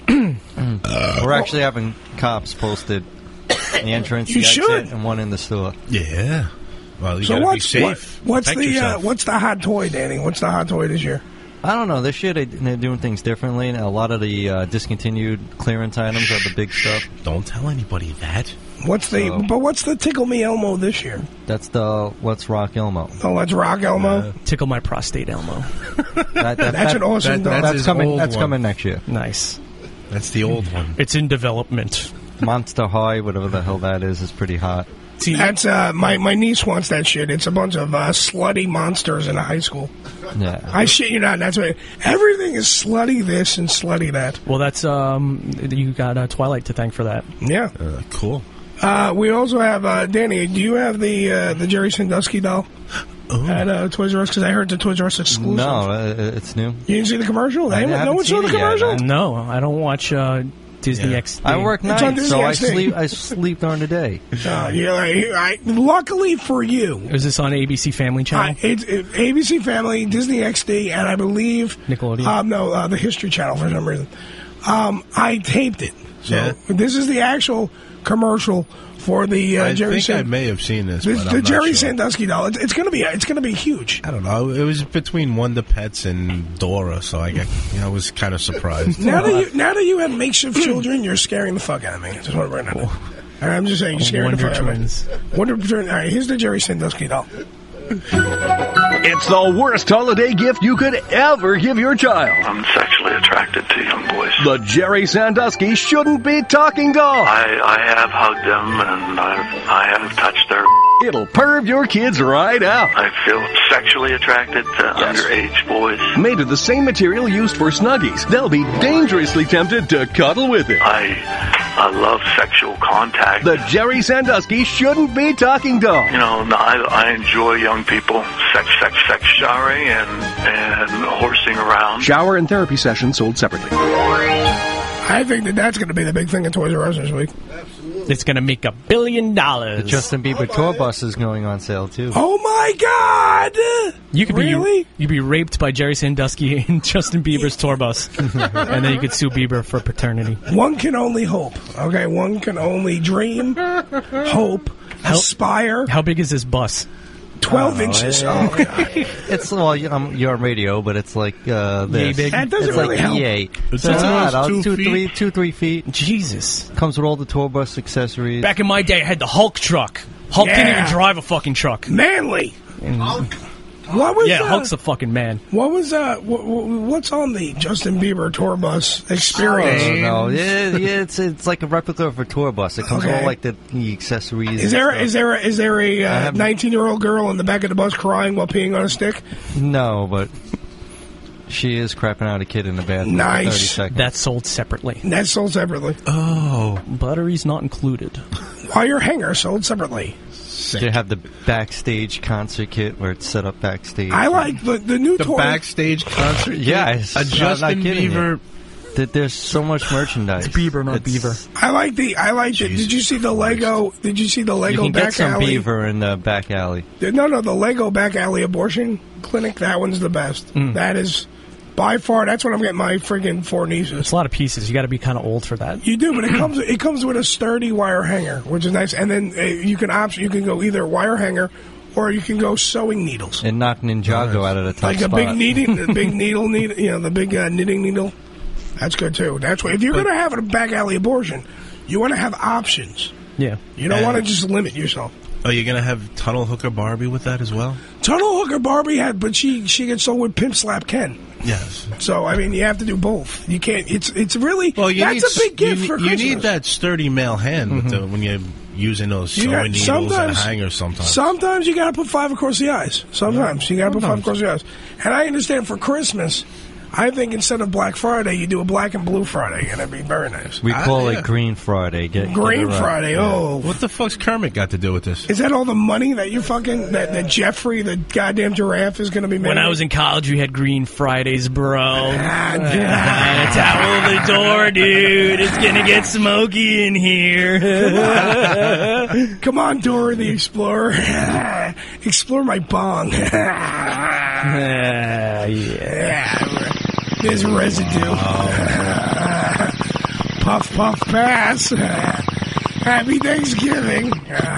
[SPEAKER 12] We're actually having cops posted in the entrance,
[SPEAKER 10] You
[SPEAKER 12] the exit,
[SPEAKER 10] should.
[SPEAKER 12] and one in the store.
[SPEAKER 14] Yeah. Well, you
[SPEAKER 10] So
[SPEAKER 14] gotta
[SPEAKER 10] what's
[SPEAKER 14] be
[SPEAKER 10] what,
[SPEAKER 14] safe.
[SPEAKER 10] what's
[SPEAKER 14] Protect
[SPEAKER 10] the uh,
[SPEAKER 14] yourself.
[SPEAKER 10] what's the hot toy, Danny? What's the hot toy this year?
[SPEAKER 12] I don't know. This year they, they're doing things differently, and a lot of the uh, discontinued clearance items are the big stuff.
[SPEAKER 14] Don't tell anybody that.
[SPEAKER 10] What's the
[SPEAKER 12] So-
[SPEAKER 10] but what's the Tickle Me Elmo this year?
[SPEAKER 12] That's the Let's Rock Elmo.
[SPEAKER 10] Oh, let's rock Elmo.
[SPEAKER 11] Tickle my prostate, Elmo.
[SPEAKER 12] That, that,
[SPEAKER 10] That's
[SPEAKER 12] that-
[SPEAKER 10] an awesome
[SPEAKER 14] that-
[SPEAKER 10] dog.
[SPEAKER 14] that's
[SPEAKER 12] That's
[SPEAKER 14] his
[SPEAKER 12] coming.
[SPEAKER 14] old
[SPEAKER 12] That's
[SPEAKER 14] one.
[SPEAKER 12] coming next year.
[SPEAKER 11] Nice.
[SPEAKER 14] That's the old one.
[SPEAKER 11] It's in development.
[SPEAKER 12] Monster High, whatever the hell that is, is pretty hot.
[SPEAKER 11] See,
[SPEAKER 10] That's uh, my my niece wants that shit. It's a bunch of uh, slutty monsters in a high school.
[SPEAKER 12] Yeah.
[SPEAKER 10] I shit you not. That's what everything is slutty this and slutty that.
[SPEAKER 11] well, that's um, you got uh, Twilight to thank for that.
[SPEAKER 10] Yeah.
[SPEAKER 14] Uh, cool.
[SPEAKER 10] Uh, we also have uh, Danny. Do you have the uh, the Jerry Sandusky doll at uh, Toys R Us? Because I heard the Toys R Us exclusive.
[SPEAKER 12] No, uh, it's new.
[SPEAKER 10] You didn't see the commercial?
[SPEAKER 12] I
[SPEAKER 10] Anyone- no
[SPEAKER 12] haven't
[SPEAKER 10] one saw
[SPEAKER 12] seen
[SPEAKER 10] the
[SPEAKER 12] it yet,
[SPEAKER 10] commercial?
[SPEAKER 12] man.
[SPEAKER 11] No, I don't watch uh, Disney
[SPEAKER 14] Yeah.
[SPEAKER 11] X D.
[SPEAKER 12] I work
[SPEAKER 10] It's on
[SPEAKER 12] nights,
[SPEAKER 10] Disney
[SPEAKER 12] so I
[SPEAKER 10] X D.
[SPEAKER 12] sleep. I sleep during the day.
[SPEAKER 10] Uh, yeah, I, I, luckily for you,
[SPEAKER 11] Is this on A B C Family Channel?
[SPEAKER 10] uh, it's it, A B C Family, Disney X D, and I believe
[SPEAKER 11] Nickelodeon?
[SPEAKER 10] Um, no, uh, the History Channel for some reason. Um, I taped it. So
[SPEAKER 14] Yeah.
[SPEAKER 10] this is the actual commercial for the uh,
[SPEAKER 14] I
[SPEAKER 10] Jerry
[SPEAKER 14] think I
[SPEAKER 10] Sand-
[SPEAKER 14] may have seen this.
[SPEAKER 10] the,
[SPEAKER 14] but
[SPEAKER 10] the
[SPEAKER 14] I'm not
[SPEAKER 10] Jerry
[SPEAKER 14] sure.
[SPEAKER 10] Sandusky doll. It's, it's gonna be it's gonna be huge.
[SPEAKER 14] I don't know. It was between Wonder Pets and Dora, so I got, you know, I was kind of surprised.
[SPEAKER 10] Now that you now that you have makeshift children, you're scaring the fuck out of me. I just want to bring that up. I'm just saying, you're scaring
[SPEAKER 11] Wonder
[SPEAKER 10] the fuck out of me.
[SPEAKER 11] Twins.
[SPEAKER 10] Wonder Twins. All right, here's the Jerry Sandusky doll.
[SPEAKER 1] It's the worst holiday gift you could ever give your child.
[SPEAKER 21] I'm sexually attracted to young boys.
[SPEAKER 1] The Jerry Sandusky shouldn't be talking doll.
[SPEAKER 21] I, I have hugged them and I've, I have touched their.
[SPEAKER 1] It'll perv your kids right out.
[SPEAKER 21] I feel sexually attracted to underage boys.
[SPEAKER 1] Made of the same material used for Snuggies, they'll be dangerously tempted to cuddle with it.
[SPEAKER 21] I I love sexual contact.
[SPEAKER 1] The Jerry Sandusky shouldn't be talking doll.
[SPEAKER 21] You know, I, I enjoy young people sex, sex, sex showering and and horsing around.
[SPEAKER 1] Shower and therapy sessions sold separately.
[SPEAKER 10] I think that that's going to be the big thing at Toys R Us this week.
[SPEAKER 11] It's going to make a billion dollars.
[SPEAKER 12] The Justin Bieber tour bus is going on sale too.
[SPEAKER 10] Oh my God!
[SPEAKER 11] You could
[SPEAKER 10] Really?
[SPEAKER 11] be you'd be raped by Jerry Sandusky in Justin Bieber's tour bus, and then you could sue Bieber for paternity.
[SPEAKER 10] One can only hope. Okay, one can only dream, hope, aspire.
[SPEAKER 11] How big is this bus?
[SPEAKER 10] Twelve
[SPEAKER 12] I don't know.
[SPEAKER 10] inches.
[SPEAKER 12] It-
[SPEAKER 10] Oh, God.
[SPEAKER 12] It's well, you- um, you're on radio, but it's like uh, this.
[SPEAKER 11] big?
[SPEAKER 10] That doesn't
[SPEAKER 12] it's
[SPEAKER 10] really
[SPEAKER 12] like
[SPEAKER 10] help.
[SPEAKER 12] E eight.
[SPEAKER 14] It's
[SPEAKER 12] So it's
[SPEAKER 14] almost
[SPEAKER 12] not.
[SPEAKER 14] two
[SPEAKER 12] It's two,
[SPEAKER 14] feet.
[SPEAKER 12] three, two, three feet.
[SPEAKER 11] Jesus.
[SPEAKER 12] Comes with all the tour bus accessories.
[SPEAKER 11] Back in my day, I had the Hulk truck. Hulk didn't
[SPEAKER 10] Yeah.
[SPEAKER 11] even drive a fucking truck.
[SPEAKER 10] Manly.
[SPEAKER 11] And-
[SPEAKER 10] What was
[SPEAKER 11] yeah,
[SPEAKER 10] uh,
[SPEAKER 11] Hulk's a fucking man.
[SPEAKER 10] What was uh? What, what's on the Justin Bieber tour bus experience?
[SPEAKER 12] Oh, no, yeah, yeah, it's it's like a replica of a tour bus. It comes with
[SPEAKER 10] Okay.
[SPEAKER 12] all like the, the accessories.
[SPEAKER 10] Is
[SPEAKER 12] and
[SPEAKER 10] there
[SPEAKER 12] stuff.
[SPEAKER 10] is there is there a
[SPEAKER 12] I
[SPEAKER 10] uh,
[SPEAKER 12] haven't-
[SPEAKER 10] nineteen-year-old girl in the back of the bus crying while peeing on a stick?
[SPEAKER 12] No, but she is crapping out a kid in the bathroom. for
[SPEAKER 10] Nice.
[SPEAKER 12] thirty seconds.
[SPEAKER 11] That's sold separately.
[SPEAKER 10] That's sold separately.
[SPEAKER 14] Oh,
[SPEAKER 11] Buttery's not included.
[SPEAKER 10] Wire hanger sold separately.
[SPEAKER 12] They have the backstage concert kit where it's set up backstage.
[SPEAKER 10] I like the the new
[SPEAKER 14] the
[SPEAKER 10] toy.
[SPEAKER 14] backstage concert.
[SPEAKER 12] Yeah,
[SPEAKER 14] kit?
[SPEAKER 12] it's-
[SPEAKER 14] a
[SPEAKER 12] I'm not
[SPEAKER 14] Justin
[SPEAKER 12] kidding
[SPEAKER 14] Bieber.
[SPEAKER 12] you. That there's so much merchandise.
[SPEAKER 11] It's Bieber, not
[SPEAKER 12] It's-
[SPEAKER 11] Beaver.
[SPEAKER 10] I like the I like the, did you see the Lego did you see the
[SPEAKER 12] You
[SPEAKER 10] Lego
[SPEAKER 12] can get
[SPEAKER 10] back
[SPEAKER 12] some
[SPEAKER 10] alley?
[SPEAKER 12] beaver in the back alley.
[SPEAKER 10] No, no, the Lego back alley abortion clinic. That one's the best.
[SPEAKER 12] Mm.
[SPEAKER 10] That is By far, that's what I'm getting my friggin' four nieces.
[SPEAKER 11] It's a lot of pieces. You got to be kind of old for that.
[SPEAKER 10] You do, but it comes it comes with a sturdy wire hanger, which is nice. And then uh, you can option you can go either wire hanger or you can go sewing needles.
[SPEAKER 12] And knock Ninjago out of the top
[SPEAKER 10] Like a
[SPEAKER 12] spot.
[SPEAKER 10] big knitting, the big needle, needle, you know, the big uh, knitting needle. That's good too. That's what if you're going to have a back alley abortion, you want to have options.
[SPEAKER 11] Yeah,
[SPEAKER 10] You don't
[SPEAKER 14] And-
[SPEAKER 10] want to just limit yourself.
[SPEAKER 14] Are you gonna have Tunnel Hooker Barbie with that as well?
[SPEAKER 10] Tunnel Hooker Barbie had, but she she gets sold with Pimp Slap Ken.
[SPEAKER 14] Yes.
[SPEAKER 10] So I mean, you have to do both. You can't. It's it's really
[SPEAKER 14] Well, you
[SPEAKER 10] that's
[SPEAKER 14] need
[SPEAKER 10] a big gift
[SPEAKER 14] you,
[SPEAKER 10] for
[SPEAKER 14] you
[SPEAKER 10] Christmas.
[SPEAKER 14] need that sturdy male hand with the, when you're using those
[SPEAKER 10] You
[SPEAKER 14] sewing
[SPEAKER 10] got-
[SPEAKER 14] needles and
[SPEAKER 10] sometimes-
[SPEAKER 14] hangers. Sometimes.
[SPEAKER 10] Sometimes you got to put five across the eyes. Sometimes you got to put five across the eyes. And I understand for Christmas, I think instead of Black Friday, you do a black and blue Friday, and it'd be very nice.
[SPEAKER 12] We call
[SPEAKER 14] Ah, yeah.
[SPEAKER 12] it Green Friday. Get,
[SPEAKER 10] Green
[SPEAKER 12] get it right.
[SPEAKER 10] Friday. Oh,
[SPEAKER 14] What the fuck's Kermit got to do with this?
[SPEAKER 10] is that all the money that you fucking that, that Jeffrey, the goddamn giraffe, is going to be making?
[SPEAKER 11] When I was in college, we had Green Fridays, bro.
[SPEAKER 10] Ah,
[SPEAKER 11] Uh, towel the door, dude. It's gonna get smoky in here.
[SPEAKER 10] Come on, Dora the Explorer. Explore my bong.
[SPEAKER 11] Uh, yeah.
[SPEAKER 10] There's residue. Puff, puff, pass. Happy Thanksgiving.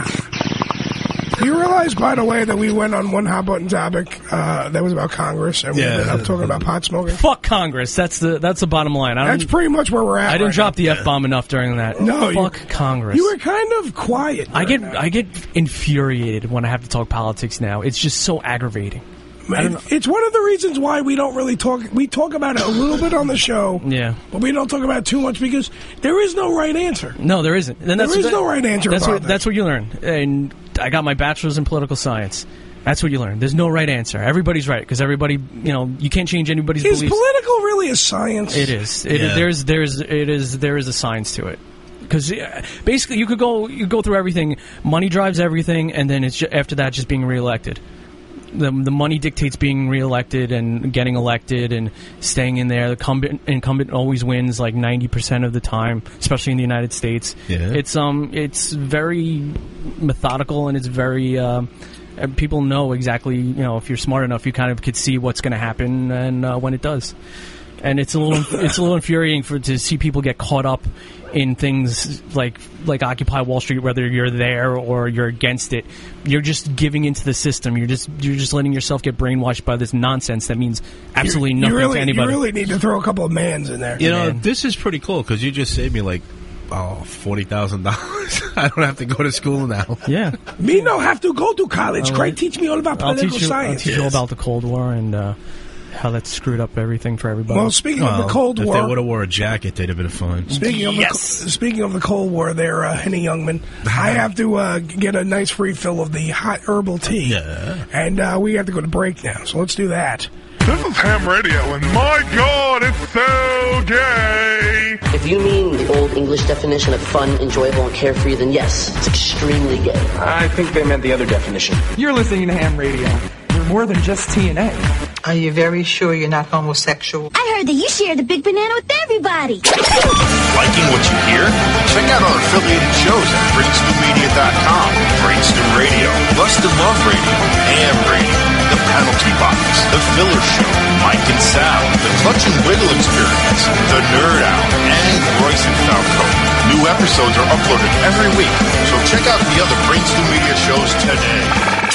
[SPEAKER 10] You realize, by the way, that we went on one hot button topic uh, that was about Congress, and we
[SPEAKER 11] Yeah.
[SPEAKER 10] ended up talking about pot smoking.
[SPEAKER 11] Fuck Congress. That's the that's the bottom line. I don't,
[SPEAKER 10] That's pretty much where we're at.
[SPEAKER 11] I didn't
[SPEAKER 10] right
[SPEAKER 11] drop
[SPEAKER 10] now.
[SPEAKER 11] the f bomb enough during that.
[SPEAKER 10] No, you-
[SPEAKER 11] fuck Congress.
[SPEAKER 10] You were kind of quiet.
[SPEAKER 11] I get I get infuriated when I have to talk politics now. It's just so aggravating. I don't know.
[SPEAKER 10] It's one of the reasons why we don't really talk. We talk about it a little bit on the show,
[SPEAKER 11] Yeah.
[SPEAKER 10] but we don't talk about it too much because there is no right answer.
[SPEAKER 11] No, there isn't. And that's
[SPEAKER 10] There is
[SPEAKER 11] that-
[SPEAKER 10] no right answer
[SPEAKER 11] That's
[SPEAKER 10] about
[SPEAKER 11] what
[SPEAKER 10] this.
[SPEAKER 11] that's what you learn. And I got my bachelor's in political science. That's what you learn. There's no right answer. Everybody's right because everybody, you know, you can't change anybody's
[SPEAKER 10] Is
[SPEAKER 11] beliefs.
[SPEAKER 10] political really a science?
[SPEAKER 11] It is. It,
[SPEAKER 10] Yeah.
[SPEAKER 11] There's there's it is there is a science to it. Because basically, you could go you go through everything. Money drives everything, and then it's ju- after that just being reelected. The the money dictates being reelected and getting elected and staying in there. The incumbent, incumbent always wins like ninety percent of the time, especially in the United States.
[SPEAKER 14] Yeah.
[SPEAKER 11] It's um it's very methodical and it's very. Um, and people know exactly, you know, if you're smart enough, you kind of could see what's going to happen and uh, when it does. And it's a little, it's a little infuriating for to see people get caught up in things like like Occupy Wall Street, whether you're there or you're against it. You're just giving into the system. You're just you're just letting yourself get brainwashed by this nonsense that means absolutely
[SPEAKER 10] You
[SPEAKER 11] nothing
[SPEAKER 10] really,
[SPEAKER 11] to anybody.
[SPEAKER 10] You really need to throw a couple of mans in there.
[SPEAKER 14] You know, this is pretty cool because you just saved me like oh forty thousand dollars. I don't have to go to school now.
[SPEAKER 11] Yeah,
[SPEAKER 10] Me no have to go to college.
[SPEAKER 11] All
[SPEAKER 10] Craig
[SPEAKER 11] right.
[SPEAKER 10] teach me all about
[SPEAKER 11] I'll
[SPEAKER 10] political
[SPEAKER 11] teach you. I'll
[SPEAKER 10] science.
[SPEAKER 11] teach you all about the Cold War and uh, how that screwed up everything for everybody.
[SPEAKER 10] Well, speaking of the Cold
[SPEAKER 14] if
[SPEAKER 10] War-
[SPEAKER 14] they would have wore a jacket, they'd have been fine.
[SPEAKER 10] Speaking of the, speaking of the Cold War, there, uh, Henny Youngman, I have to uh, get a nice refill of the hot herbal tea,
[SPEAKER 14] Yeah.
[SPEAKER 10] and uh, we have to go to break now. So let's do that.
[SPEAKER 21] This is Ham Radio, and my God, it's so gay.
[SPEAKER 4] If you mean the old English definition of fun, enjoyable, and carefree, then yes, it's extremely gay.
[SPEAKER 22] I think they meant the other definition. You're listening to Ham Radio. We're more than just T N A.
[SPEAKER 23] Are you very sure you're not homosexual?
[SPEAKER 3] I heard that you share the big banana with everybody.
[SPEAKER 17] Liking what you hear? Check out our affiliated shows at Brainstem Media dot com, Brainstem Radio, Lust and Love Radio, Ham Radio, The Penalty Box, The Filler Show, Mike and Sal, The Clutch and Wiggle Experience, The Nerd Hour, and Royce and Falco. New episodes are uploaded every week, so check out the other Brainstem Media shows today.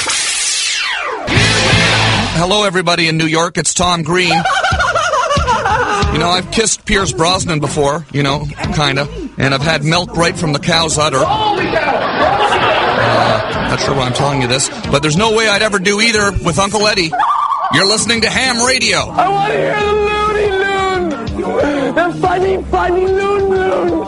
[SPEAKER 24] Hello, everybody in New York. It's Tom Green. You know, I've kissed Pierce Brosnan before, you know, kind of. And I've had milk right from the cow's udder. Uh, not sure why I'm telling you this, but there's no way I'd ever do either with Uncle Eddie. You're listening to Ham Radio.
[SPEAKER 19] I want to hear the Looney Loon. The funny, funny Loon Loon.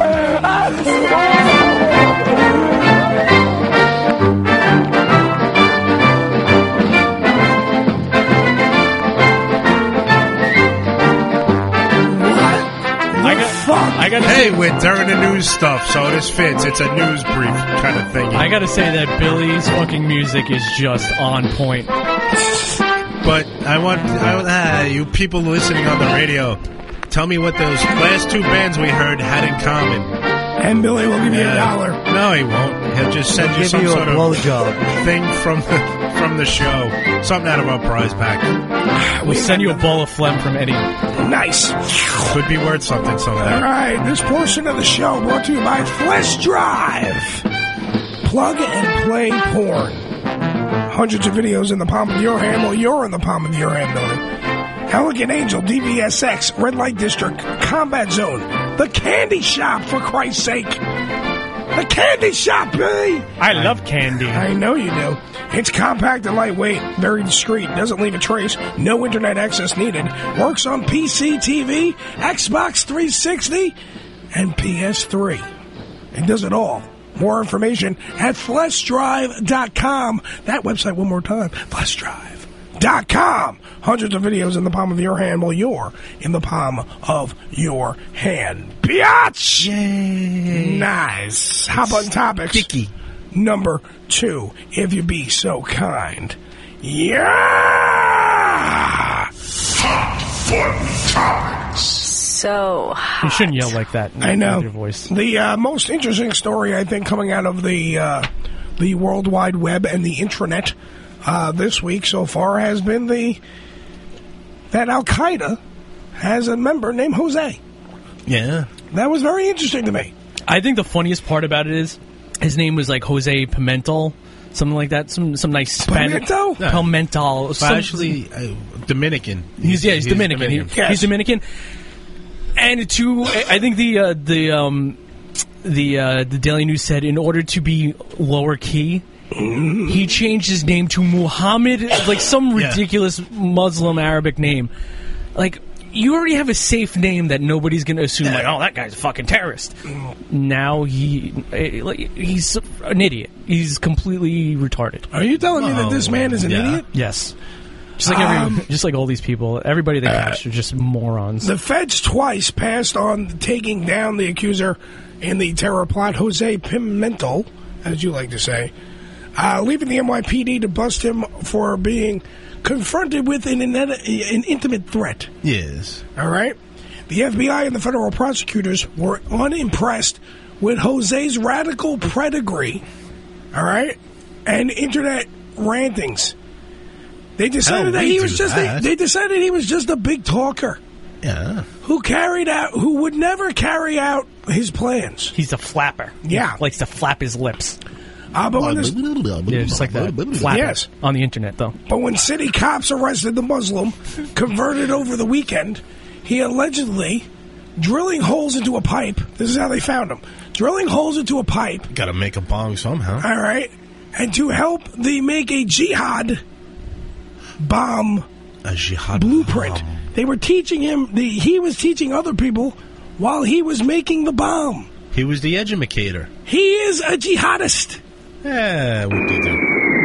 [SPEAKER 11] I got, I got.
[SPEAKER 14] Hey, we're during the news stuff, so this fits. It's a news brief kind of thing.
[SPEAKER 11] I gotta say that Billy's fucking music is just on point.
[SPEAKER 14] But I want I, ah, you people listening on the radio, tell me what those last two bands we heard had in common.
[SPEAKER 10] And Billy will give you a
[SPEAKER 14] Yeah.
[SPEAKER 10] dollar.
[SPEAKER 14] No, he won't. He'll just send
[SPEAKER 12] He'll
[SPEAKER 14] you
[SPEAKER 12] give
[SPEAKER 14] some
[SPEAKER 12] you a
[SPEAKER 14] sort of
[SPEAKER 12] blowjob.
[SPEAKER 14] thing from the from the show. Something out of our prize pack.
[SPEAKER 11] We'll send you a bowl of phlegm from Eddie.
[SPEAKER 10] Nice.
[SPEAKER 14] Could be worth something someday.
[SPEAKER 10] All right, this portion of the show brought to you by Flesh Drive. Plug and play porn. Hundreds of videos in the palm of your hand while you're in the palm of your hand, Billy. Elegant Angel, D V S X, Red Light District, Combat Zone, The Candy Shop, for Christ's sake. The Candy Shop, Billy.
[SPEAKER 11] I love candy.
[SPEAKER 10] I know you do. It's compact and lightweight, very discreet, doesn't leave a trace, no internet access needed. Works on P C, T V, Xbox three sixty, and P S three. It does it all. More information at flesh drive dot com. That website one more time, flesh drive dot com. Hundreds of videos in the palm of your hand while you're in the palm of your hand. Biatch! Yay! Nice. Hop on topics.
[SPEAKER 14] Sticky.
[SPEAKER 10] Number two, if you be so kind. Yeah!
[SPEAKER 19] Hot fun topics.
[SPEAKER 5] So hot.
[SPEAKER 11] You shouldn't yell like that.
[SPEAKER 10] I know.
[SPEAKER 11] With your voice.
[SPEAKER 10] The uh, most interesting story, I think, coming out of the uh, the World Wide Web and the intranet uh, this week so far has been the that Al Qaeda has a member named Jose.
[SPEAKER 14] Yeah.
[SPEAKER 10] That was very interesting to me.
[SPEAKER 11] I think the funniest part about it is his name was like Jose Pimentel, something like that. Some some nice Spanish.
[SPEAKER 10] Pimentel?
[SPEAKER 11] Yeah. Pimentel.
[SPEAKER 14] Well,
[SPEAKER 11] Some-
[SPEAKER 14] actually, uh, Dominican.
[SPEAKER 11] He's, yeah, he's, Dominican.
[SPEAKER 14] Dominican.
[SPEAKER 11] He-
[SPEAKER 10] Yes.
[SPEAKER 11] He's Dominican. And to, I think the uh, the um, the uh, the Daily News said in order to be lower key, he changed his name to Muhammad, like some
[SPEAKER 14] Yeah.
[SPEAKER 11] ridiculous Muslim Arabic name. Like, you already have a safe name that nobody's going to assume, like, oh, that guy's a fucking terrorist. Now he, eh, like, he's an idiot. He's completely retarded.
[SPEAKER 10] Are you telling me that this man is an
[SPEAKER 11] Yeah.
[SPEAKER 10] idiot?
[SPEAKER 11] Yes. Just like every,
[SPEAKER 10] Um,
[SPEAKER 11] just like all these people, everybody they catch are just morons.
[SPEAKER 10] The feds twice passed on taking down the accuser in the terror plot, Jose Pimentel, as you like to say, uh, leaving the N Y P D to bust him for being confronted with an, an, an intimate threat.
[SPEAKER 14] Yes.
[SPEAKER 10] All right? The F B I and the federal prosecutors were unimpressed with Jose's radical pedigree, all right, and internet rantings. They decided
[SPEAKER 14] Hell,
[SPEAKER 10] that
[SPEAKER 14] we
[SPEAKER 10] he was
[SPEAKER 14] do
[SPEAKER 10] just
[SPEAKER 14] that.
[SPEAKER 10] a, they decided he was just a big talker.
[SPEAKER 14] Yeah.
[SPEAKER 10] Who carried out who would never carry out his plans.
[SPEAKER 11] He's a flapper.
[SPEAKER 10] Yeah.
[SPEAKER 11] He likes to flap his lips.
[SPEAKER 10] Uh, but when this,
[SPEAKER 11] Yeah, just like that. Flapper.
[SPEAKER 10] Yes.
[SPEAKER 11] On the internet, though.
[SPEAKER 10] but when city cops arrested the Muslim, converted over the weekend, he allegedly drilling holes into a pipe. This is how they found him. Drilling holes into a pipe.
[SPEAKER 14] Got to make a bong somehow.
[SPEAKER 10] All right. And to help the make a jihad bomb
[SPEAKER 14] A jihad
[SPEAKER 10] blueprint.
[SPEAKER 14] bomb.
[SPEAKER 10] They were teaching him, the, he was teaching other people while he was making the bomb.
[SPEAKER 14] He was the educator.
[SPEAKER 10] He is a jihadist.
[SPEAKER 14] Yeah, what do you do?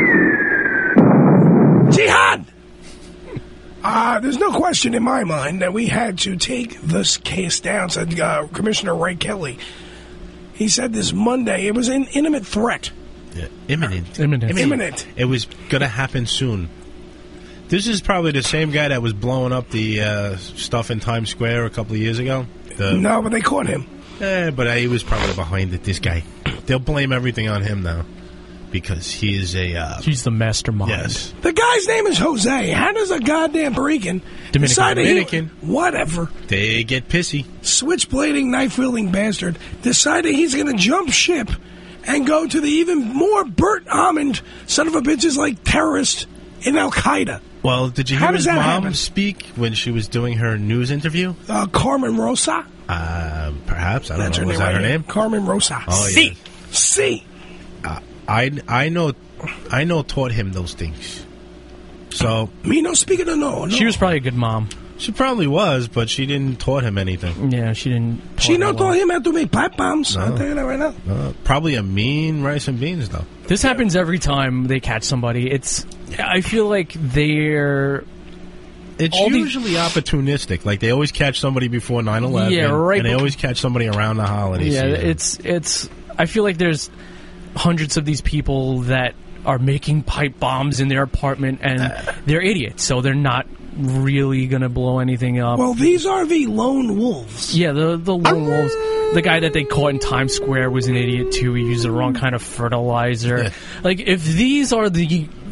[SPEAKER 10] Jihad! Uh, there's no question in my mind that we had to take this case down, said uh, Commissioner Ray Kelly. He said this Monday. It was an intimate threat.
[SPEAKER 14] Yeah, imminent.
[SPEAKER 11] Imminent.
[SPEAKER 10] Imminent.
[SPEAKER 14] It was going to happen soon. This is probably the same guy that was blowing up the uh, stuff in Times Square a couple of years ago. The,
[SPEAKER 10] No, but they caught him.
[SPEAKER 14] Eh, but he was probably behind it, this guy. They'll blame everything on him now. Because he is a... Uh,
[SPEAKER 11] He's the mastermind.
[SPEAKER 14] yes.
[SPEAKER 10] The guy's name is Jose. How does a goddamn Puerto Rican
[SPEAKER 11] Dominican.
[SPEAKER 10] decide that he-
[SPEAKER 14] Dominican.
[SPEAKER 10] whatever,
[SPEAKER 14] They get pissy.
[SPEAKER 10] switchblading, knife-wielding bastard, decided he's going to jump ship and go to the even more Burt Almond son of a bitches like terrorist in Al-Qaeda.
[SPEAKER 14] Well, did you
[SPEAKER 10] How
[SPEAKER 14] hear
[SPEAKER 10] does
[SPEAKER 14] his
[SPEAKER 10] that
[SPEAKER 14] mom
[SPEAKER 10] happen?
[SPEAKER 14] speak when she was doing her news interview?
[SPEAKER 10] Uh, Carmen Rosa?
[SPEAKER 14] Uh, perhaps. I don't
[SPEAKER 10] That's
[SPEAKER 14] know.
[SPEAKER 10] her
[SPEAKER 14] Was
[SPEAKER 10] name,
[SPEAKER 14] that her
[SPEAKER 10] right?
[SPEAKER 14] name?
[SPEAKER 10] Carmen Rosa.
[SPEAKER 14] Oh,
[SPEAKER 10] C.
[SPEAKER 14] yeah.
[SPEAKER 10] C.
[SPEAKER 14] Uh, I, I know I know taught him those things. So
[SPEAKER 10] Me no speaking of no, no.
[SPEAKER 11] She was probably a good mom.
[SPEAKER 14] she probably was, but she didn't taught him anything.
[SPEAKER 11] Yeah, she didn't.
[SPEAKER 10] She no
[SPEAKER 11] well.
[SPEAKER 10] told him how to make pipe bombs. I'll
[SPEAKER 14] No.
[SPEAKER 10] tell you that right now.
[SPEAKER 14] Uh, probably a mean rice and beans, though.
[SPEAKER 11] This happens every time they catch somebody. It's. I feel like they're.
[SPEAKER 14] It's
[SPEAKER 11] All these-
[SPEAKER 14] usually opportunistic. Like, they always catch somebody before nine eleven.
[SPEAKER 11] Yeah, right
[SPEAKER 14] And they
[SPEAKER 11] bef-
[SPEAKER 14] always catch somebody around the holiday
[SPEAKER 11] Yeah,
[SPEAKER 14] season.
[SPEAKER 11] it's it's. I feel like there's hundreds of these people that are making pipe bombs in their apartment, and
[SPEAKER 14] Uh.
[SPEAKER 11] they're idiots, so they're not really gonna blow anything up.
[SPEAKER 10] Well, these are the lone wolves.
[SPEAKER 11] Yeah, the the lone wolves. The guy that they caught in Times Square was an idiot too. He used the wrong kind of fertilizer.
[SPEAKER 14] Yeah.
[SPEAKER 11] Like, if these are the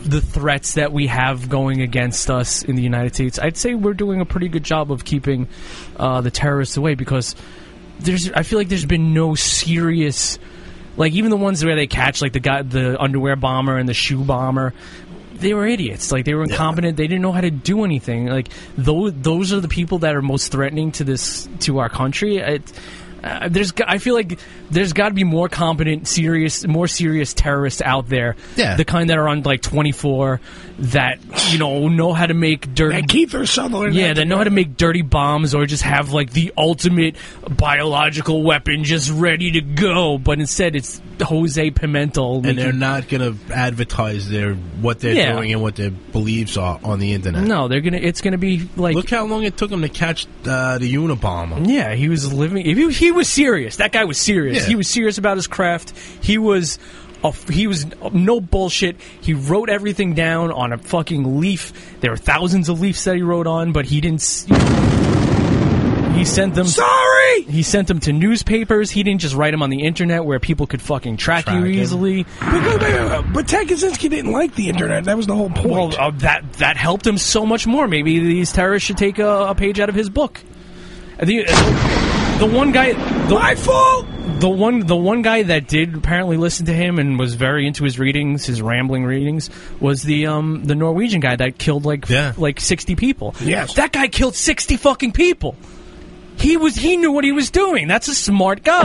[SPEAKER 11] the threats that we have going against us in the United States, I'd say we're doing a pretty good job of keeping uh, the terrorists away, because there's I feel like there's been no serious, like even the ones where they catch like the guy, the underwear bomber and the shoe bomber, they were idiots. Like they were incompetent. Yeah. They didn't know how to do anything. Like those those are the people that are most threatening to this to our country. It, Uh, there's, I feel like there's got to be more competent, serious, more serious terrorists out there.
[SPEAKER 10] Yeah.
[SPEAKER 11] The kind that are on like twenty-four that, you know, know how to make dirty.
[SPEAKER 10] That Kiefer Sutherland.
[SPEAKER 11] Yeah, that know how to make dirty bombs or just have like the ultimate biological weapon just ready to go. But instead, it's Jose Pimentel.
[SPEAKER 14] And they're not going to advertise their what they're
[SPEAKER 11] Yeah.
[SPEAKER 14] doing and what their beliefs are on the internet.
[SPEAKER 11] No, they're gonna. It's gonna be like.
[SPEAKER 14] Look how long it took them to catch uh, the Unabomber.
[SPEAKER 11] Yeah, he was living. If he, he was serious. That guy was serious.
[SPEAKER 14] Yeah.
[SPEAKER 11] He was serious about his craft. He was. A, he was no bullshit. He wrote everything down on a fucking leaf. There were thousands of leaves that he wrote on, but he didn't. s- He sent them.
[SPEAKER 10] Sorry.
[SPEAKER 11] He sent them to newspapers. He didn't just write them on the internet where people could fucking track,
[SPEAKER 10] Track
[SPEAKER 11] you
[SPEAKER 10] him.
[SPEAKER 11] easily.
[SPEAKER 10] But, but Ted Kaczynski didn't like the internet. That was the whole point.
[SPEAKER 11] Well, uh, that that helped him so much more. Maybe these terrorists should take a, a page out of his book. And The, the one guy, the,
[SPEAKER 10] my fault.
[SPEAKER 11] The one, the one guy that did apparently listen to him and was very into his readings, his rambling readings, was the um the Norwegian guy that killed like f- like sixty people.
[SPEAKER 10] Yes,
[SPEAKER 11] that guy killed sixty fucking people. He was he knew what he was doing. That's a smart guy.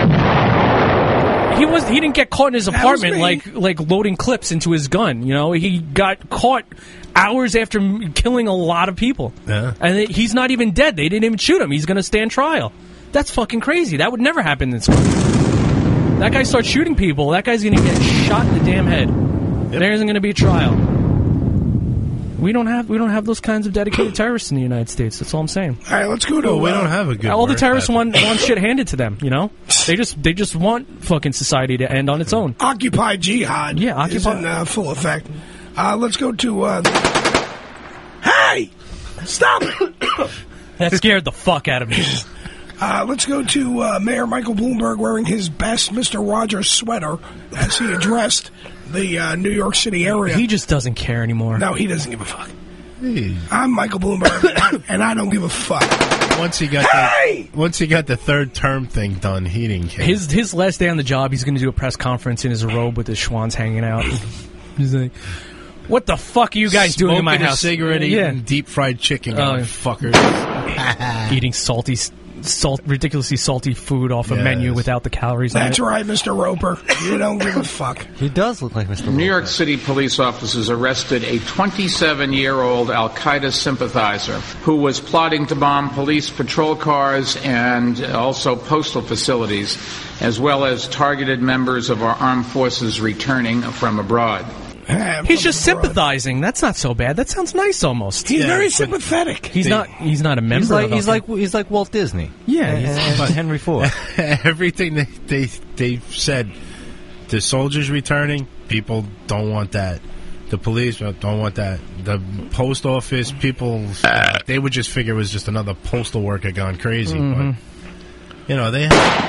[SPEAKER 11] He was he didn't get caught in his
[SPEAKER 10] That was
[SPEAKER 11] apartment
[SPEAKER 10] me.
[SPEAKER 11] like like loading clips into his gun. You know, he got caught hours after m- killing a lot of people.
[SPEAKER 14] Yeah.
[SPEAKER 11] And it- he's not even dead. They didn't even shoot him. He's going to stand trial. That's fucking crazy. That would never happen in this country. That guy starts shooting people. That guy's going to get shot in the damn head. There isn't going to be a trial. We don't have we don't have those kinds of dedicated terrorists in the United States. That's all I'm saying.
[SPEAKER 10] All right, let's go to.
[SPEAKER 14] Well, we
[SPEAKER 10] uh,
[SPEAKER 14] don't have a good
[SPEAKER 11] All the
[SPEAKER 14] word
[SPEAKER 11] terrorists
[SPEAKER 14] for
[SPEAKER 11] want want shit handed to them. You know, they just they just want fucking society to end on its own.
[SPEAKER 10] Occupy Jihad.
[SPEAKER 11] Yeah,
[SPEAKER 10] is
[SPEAKER 11] Occupy-
[SPEAKER 10] in uh, full effect. Uh, let's go to. Uh, hey, stop it!
[SPEAKER 11] That scared the fuck out of me.
[SPEAKER 10] Uh, let's go to uh, Mayor Michael Bloomberg wearing his best Mister Rogers sweater as he addressed the uh, New York City area.
[SPEAKER 11] He just doesn't care anymore.
[SPEAKER 10] No, he doesn't give a fuck. I'm Michael Bloomberg, and I, and I don't give a fuck.
[SPEAKER 14] Once he got
[SPEAKER 10] Hey!
[SPEAKER 14] the, once he got the third term thing done, he didn't care.
[SPEAKER 11] His his last day on the job, he's going to do a press conference in his robe with his schwans hanging out. He's like, "What the fuck are you guys doing in my
[SPEAKER 14] Smoking a
[SPEAKER 11] house?"
[SPEAKER 14] cigarette,
[SPEAKER 11] yeah.
[SPEAKER 14] eating deep fried chicken,
[SPEAKER 11] Oh,
[SPEAKER 14] you
[SPEAKER 11] yeah.
[SPEAKER 14] fuckers.
[SPEAKER 11] Eating salty, salt, ridiculously salty food off a
[SPEAKER 14] Yes.
[SPEAKER 11] menu without the calories on
[SPEAKER 10] That's
[SPEAKER 11] it.
[SPEAKER 10] right, Mister Roper. You don't give a fuck.
[SPEAKER 12] He does look like Mister
[SPEAKER 5] New York City police officers arrested a twenty-seven-year-old Al-Qaeda sympathizer who was plotting to bomb police patrol cars and also postal facilities, as well as targeted members of our armed forces returning from abroad.
[SPEAKER 11] He's just sympathizing. That's not so bad. That sounds nice almost.
[SPEAKER 10] He's very sympathetic.
[SPEAKER 11] He's not. He's not a member.
[SPEAKER 12] He's like
[SPEAKER 11] of
[SPEAKER 12] he's
[SPEAKER 11] a-
[SPEAKER 12] like he's like Walt Disney.
[SPEAKER 11] Yeah,
[SPEAKER 12] and,
[SPEAKER 11] he's-
[SPEAKER 12] and Henry Ford.
[SPEAKER 14] Everything they, they they said, the soldiers returning, people don't want that. The police don't want that. The post office people, uh, they would just figure it was just another postal worker gone crazy.
[SPEAKER 11] Mhm.
[SPEAKER 14] But you know they.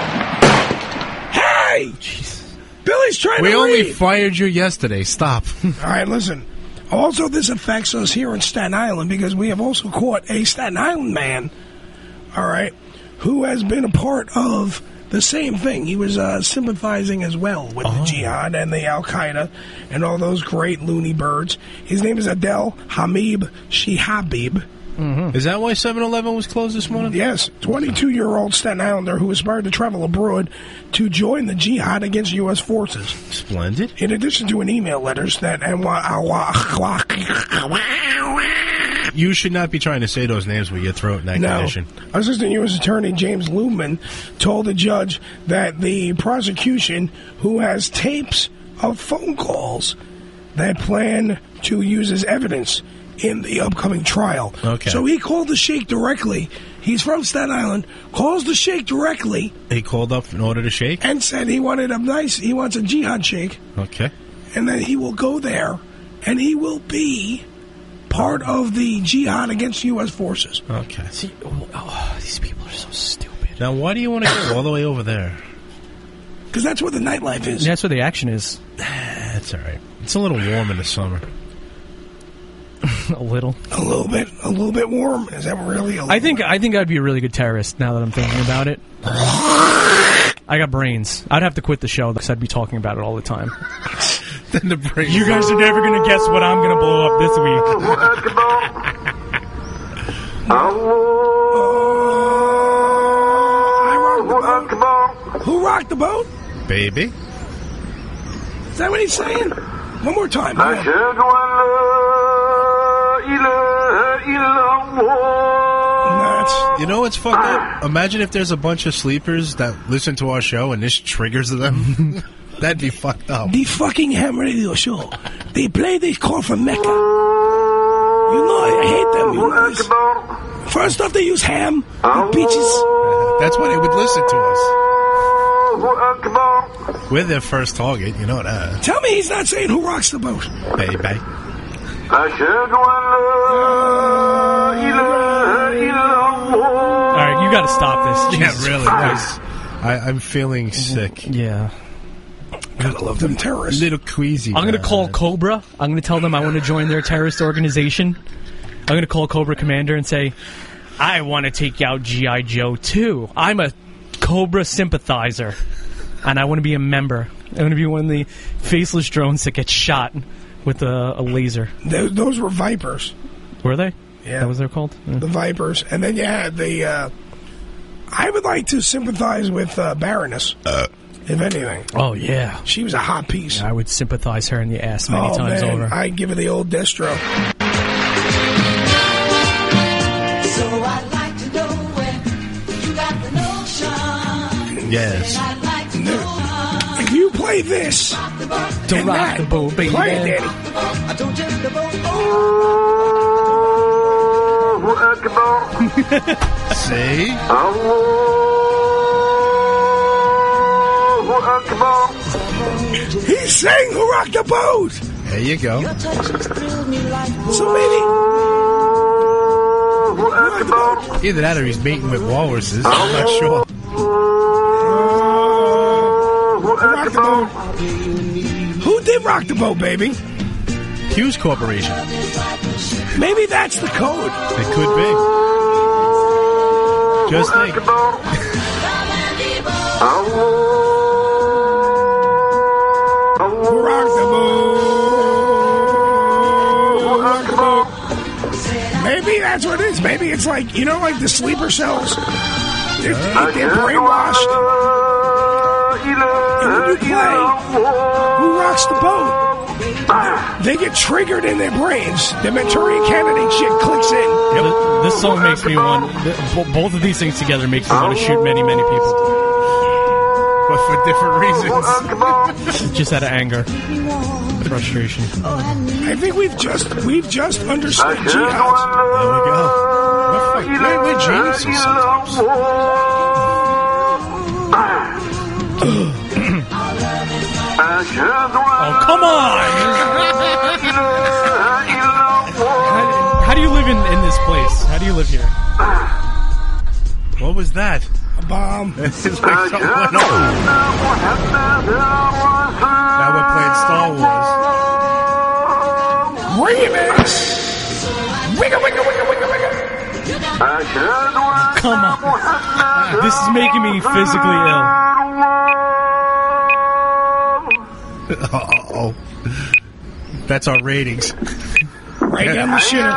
[SPEAKER 10] Hey, Billy's trying
[SPEAKER 14] We
[SPEAKER 10] to
[SPEAKER 14] only
[SPEAKER 10] read.
[SPEAKER 14] fired you yesterday. Stop.
[SPEAKER 10] All right, listen. Also, this affects us here in Staten Island because we have also caught a Staten Island man, all right, who has been a part of the same thing. He was uh, sympathizing as well with the Jihad and the Al Qaeda and all those great loony birds. His name is Adel Hamid Shihabib.
[SPEAKER 14] Is that why seven eleven was closed this morning?
[SPEAKER 10] Yes, twenty-two-year-old Staten Islander who aspired to travel abroad to join the jihad against U S forces.
[SPEAKER 14] Splendid.
[SPEAKER 10] In addition to an email letters that
[SPEAKER 14] You should not be trying to say those names with your throat in that
[SPEAKER 10] no.
[SPEAKER 14] condition.
[SPEAKER 10] Assistant U S Attorney James Luman told the judge that the prosecution, who has tapes of phone calls that plan to use as evidence in the upcoming trial.
[SPEAKER 14] Okay.
[SPEAKER 10] So he called the Sheikh directly. He's from Staten Island. Calls the Sheikh directly
[SPEAKER 14] He called up in order to shake.
[SPEAKER 10] and said he wanted a nice. He wants a jihad sheikh,
[SPEAKER 14] Okay.
[SPEAKER 10] and then he will go there, and he will be part of the jihad against U S forces.
[SPEAKER 14] Okay.
[SPEAKER 11] See, oh, these people are so stupid.
[SPEAKER 14] Now, why do you want to go all the way over there?
[SPEAKER 10] Because that's where the nightlife is.
[SPEAKER 11] That's where the action is.
[SPEAKER 14] That's all right. It's a little warm in the summer.
[SPEAKER 11] A little.
[SPEAKER 10] A little bit. A little bit warm. Is that really? A
[SPEAKER 11] I think I think I'd be a really good terrorist. Now that I'm thinking about it, I got brains. I'd have to quit the show because I'd be talking about it all the time.
[SPEAKER 14] Then the brains.
[SPEAKER 11] You guys are never gonna guess what I'm gonna blow up this week.
[SPEAKER 10] Who rocked the boat?
[SPEAKER 14] Baby.
[SPEAKER 10] Is that what he's saying? One more time.
[SPEAKER 14] You know what's fucked up? Imagine if there's a bunch of sleepers that listen to our show and this triggers them. That'd be fucked up.
[SPEAKER 10] The fucking ham radio show. They play this call from Mecca. You know I hate them. You know this. First off, they use ham with peaches.
[SPEAKER 14] That's why they would listen to us. We're their first target, you know that.
[SPEAKER 10] Tell me he's not saying who rocks the boat.
[SPEAKER 14] Baby.
[SPEAKER 11] All right, you got to stop this.
[SPEAKER 14] Yeah,
[SPEAKER 11] Jesus
[SPEAKER 14] really.
[SPEAKER 11] Christ.
[SPEAKER 14] I, I'm feeling sick.
[SPEAKER 11] Yeah.
[SPEAKER 10] Gotta love them terrorists.
[SPEAKER 14] Little queasy.
[SPEAKER 11] I'm going to call Cobra. I'm going to tell them I want to join their terrorist organization. I'm going to call Cobra Commander and say, I want to take out G I. Joe too. I'm a Cobra sympathizer, and I want to be a member. I want to be one of the faceless drones that gets shot with a, a laser.
[SPEAKER 10] Those, those were Vipers.
[SPEAKER 11] Were they?
[SPEAKER 10] Yeah.
[SPEAKER 11] That was they're called? Yeah.
[SPEAKER 10] The Vipers. And then you had the... Uh, I would like to sympathize with uh, Baroness, uh, if anything.
[SPEAKER 11] Oh, yeah.
[SPEAKER 10] She was a hot piece.
[SPEAKER 11] Yeah, I would sympathize her in the ass many
[SPEAKER 10] oh,
[SPEAKER 11] times
[SPEAKER 10] man.
[SPEAKER 11] over.
[SPEAKER 10] I'd give her the old Destro.
[SPEAKER 19] So I'd like to know when you got the notion.
[SPEAKER 14] Yes.
[SPEAKER 10] If you play this,
[SPEAKER 11] don't rock
[SPEAKER 10] that,
[SPEAKER 11] the boat, baby.
[SPEAKER 10] Play it, Daddy.
[SPEAKER 19] I told you the boat.
[SPEAKER 14] See?
[SPEAKER 10] He's saying who rocked the boat.
[SPEAKER 14] There you go.
[SPEAKER 10] So maybe...
[SPEAKER 14] Either that or he's mating with walruses. I'm not sure.
[SPEAKER 10] Rock the boat. Who did rock the boat, baby?
[SPEAKER 14] Hughes Corporation.
[SPEAKER 10] Maybe that's the code.
[SPEAKER 14] It could be. Just think.
[SPEAKER 10] Rock the boat. Rock the boat. Maybe that's what it is. Maybe it's like, you know, like the sleeper cells. They're, they're brainwashed. And when you play Who Rocks the Boat, they get triggered in their brains. The Manchurian Candidate shit clicks in.
[SPEAKER 11] Yep. This song makes me want... th- Both of these things together makes me want to shoot many, many people.
[SPEAKER 14] But for different reasons.
[SPEAKER 11] Just out of anger. Frustration.
[SPEAKER 10] I think we've just we've just understood jihad.
[SPEAKER 14] There we go. We're, we're, we're geniuses sometimes.
[SPEAKER 11] Oh, come on! how, how do you live in, in this place? How do you live here?
[SPEAKER 14] What was that?
[SPEAKER 10] A bomb.
[SPEAKER 14] It's like something went on. Now we're playing Star Wars.
[SPEAKER 10] Remix! Wigga, wigga, wigga, wigga, wigga.
[SPEAKER 11] Come on. This is making me physically ill.
[SPEAKER 14] Uh-oh. That's our ratings.
[SPEAKER 10] Right down the shitter.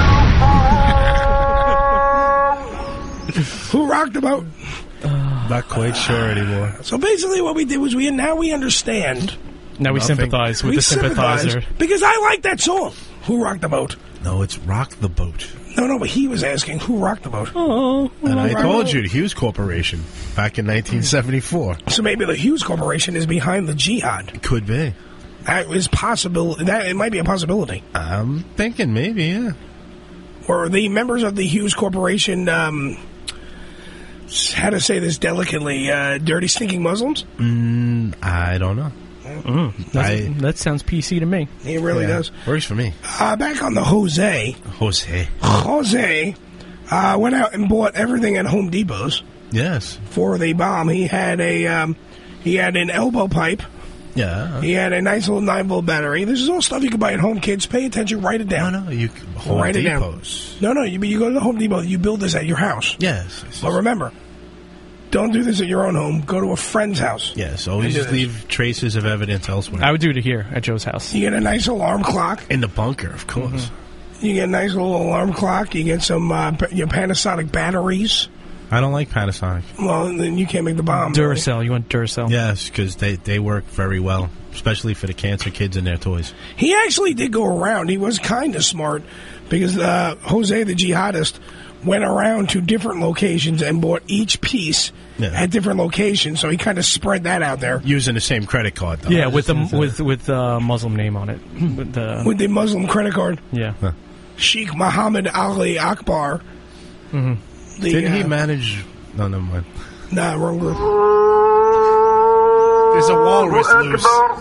[SPEAKER 10] Who rocked the boat?
[SPEAKER 14] Not quite sure anymore.
[SPEAKER 10] So basically what we did was we now we understand.
[SPEAKER 11] Now we
[SPEAKER 14] Nothing.
[SPEAKER 11] sympathize with
[SPEAKER 10] we
[SPEAKER 11] the sympathizer.
[SPEAKER 10] sympathize because I like that song. Who rocked the boat?
[SPEAKER 14] No, it's Rock the Boat.
[SPEAKER 10] No, no, but he was asking who rocked the boat.
[SPEAKER 11] Oh,
[SPEAKER 14] And I told you, the Hughes Corporation, back in nineteen seventy-four.
[SPEAKER 10] So maybe the Hughes Corporation is behind the jihad.
[SPEAKER 14] Could be.
[SPEAKER 10] That is possible. That it might be a possibility.
[SPEAKER 14] I'm thinking maybe, yeah.
[SPEAKER 10] Or the members of the Hughes Corporation, um, how to say this delicately, uh, dirty, stinking Muslims?
[SPEAKER 14] Mm, I don't know.
[SPEAKER 11] Mm, I, that sounds P C to me.
[SPEAKER 10] It really
[SPEAKER 14] Yeah,
[SPEAKER 10] does.
[SPEAKER 14] Works for me.
[SPEAKER 10] Uh, back on the Jose.
[SPEAKER 14] Jose.
[SPEAKER 10] Jose uh, went out and bought everything at Home Depot's
[SPEAKER 14] Yes.
[SPEAKER 10] for the bomb. He had a um, he had an elbow pipe.
[SPEAKER 14] Yeah.
[SPEAKER 10] He had a nice little nine volt battery. This is all stuff you can buy at home, kids. Pay attention. Write it down.
[SPEAKER 14] No, no, you can- Home
[SPEAKER 10] write it down.
[SPEAKER 14] Depot's.
[SPEAKER 10] No, no. You, you go to the Home Depot. You build this at your house.
[SPEAKER 14] Yes.
[SPEAKER 10] But remember, don't do this at your own home. Go to a friend's house.
[SPEAKER 14] Yes,
[SPEAKER 10] And
[SPEAKER 14] always
[SPEAKER 10] do this.
[SPEAKER 14] leave traces of evidence elsewhere.
[SPEAKER 11] I would do it here at Joe's house.
[SPEAKER 10] You get a nice alarm clock.
[SPEAKER 14] In the bunker, of course.
[SPEAKER 10] You get a nice little alarm clock. You get some uh, pa- your Panasonic batteries.
[SPEAKER 14] I don't like Panasonic.
[SPEAKER 10] Well, then you can't make the bomb.
[SPEAKER 11] Duracell. You want Duracell?
[SPEAKER 14] Yes, because they, they work very well, especially for the cancer kids and their toys.
[SPEAKER 10] He actually did go around. He was kind of smart because uh, Jose the jihadist went around to different locations and bought each piece
[SPEAKER 14] Yeah.
[SPEAKER 10] at different locations. So he kind of spread that out there.
[SPEAKER 14] Using the same credit card, though.
[SPEAKER 11] Yeah, with the with with uh, Muslim name on it. With the
[SPEAKER 10] With the Muslim credit card.
[SPEAKER 11] yeah.
[SPEAKER 10] Sheikh Muhammad Ali Akbar.
[SPEAKER 11] Mm-hmm.
[SPEAKER 10] The,
[SPEAKER 14] Didn't he
[SPEAKER 10] uh,
[SPEAKER 14] manage... No, never mind.
[SPEAKER 10] Nah, wrong group.
[SPEAKER 14] There's a walrus loose.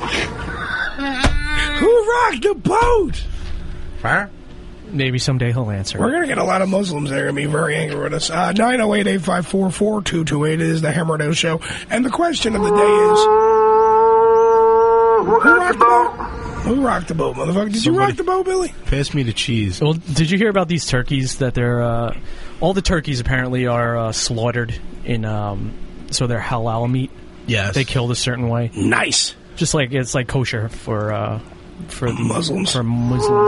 [SPEAKER 10] Who rocked the boat?
[SPEAKER 14] Huh?
[SPEAKER 11] Maybe someday he'll answer.
[SPEAKER 10] We're going to get a lot of Muslims that are going to be very angry with us. Uh, nine oh eight, eight five four, four two two eight is the Hammer Radio Show. And the question of the day is... Who rocked the boat? Who rocked the boat, motherfucker? Did you
[SPEAKER 14] Somebody-
[SPEAKER 10] rock the boat, Billy?
[SPEAKER 14] Pass me the cheese.
[SPEAKER 11] Well, did you hear about these turkeys that they're uh, all the turkeys apparently are uh, slaughtered in um, so they're halal meat.
[SPEAKER 14] Yes.
[SPEAKER 11] They killed a certain way.
[SPEAKER 10] Nice.
[SPEAKER 11] Just like it's like kosher for uh, for
[SPEAKER 10] Muslims.
[SPEAKER 11] For Muslims.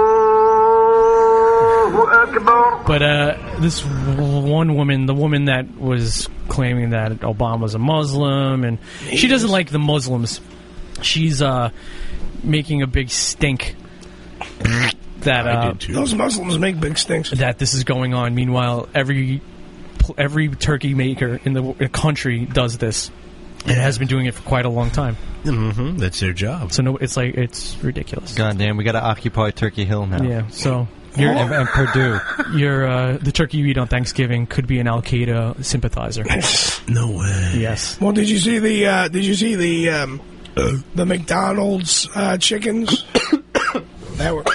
[SPEAKER 11] But uh, this one woman, the woman that was claiming that Obama's a Muslim, and she doesn't like the Muslims. She's uh, making a big stink that uh,
[SPEAKER 10] Those Muslims make big stinks.
[SPEAKER 11] that this is going on. Meanwhile, every every turkey maker in the country does this, and has been doing it for quite a long time.
[SPEAKER 14] Mm-hmm. That's their job.
[SPEAKER 11] So no, it's like it's ridiculous.
[SPEAKER 12] God damn, we got to occupy Turkey Hill now.
[SPEAKER 11] Yeah. So you're
[SPEAKER 12] and, and Purdue.
[SPEAKER 11] You're uh, the turkey you eat on Thanksgiving could be an Al Qaeda sympathizer.
[SPEAKER 14] No way.
[SPEAKER 11] Yes.
[SPEAKER 10] Well, did you see the uh, Did you see the um, the McDonald's uh, chickens? that were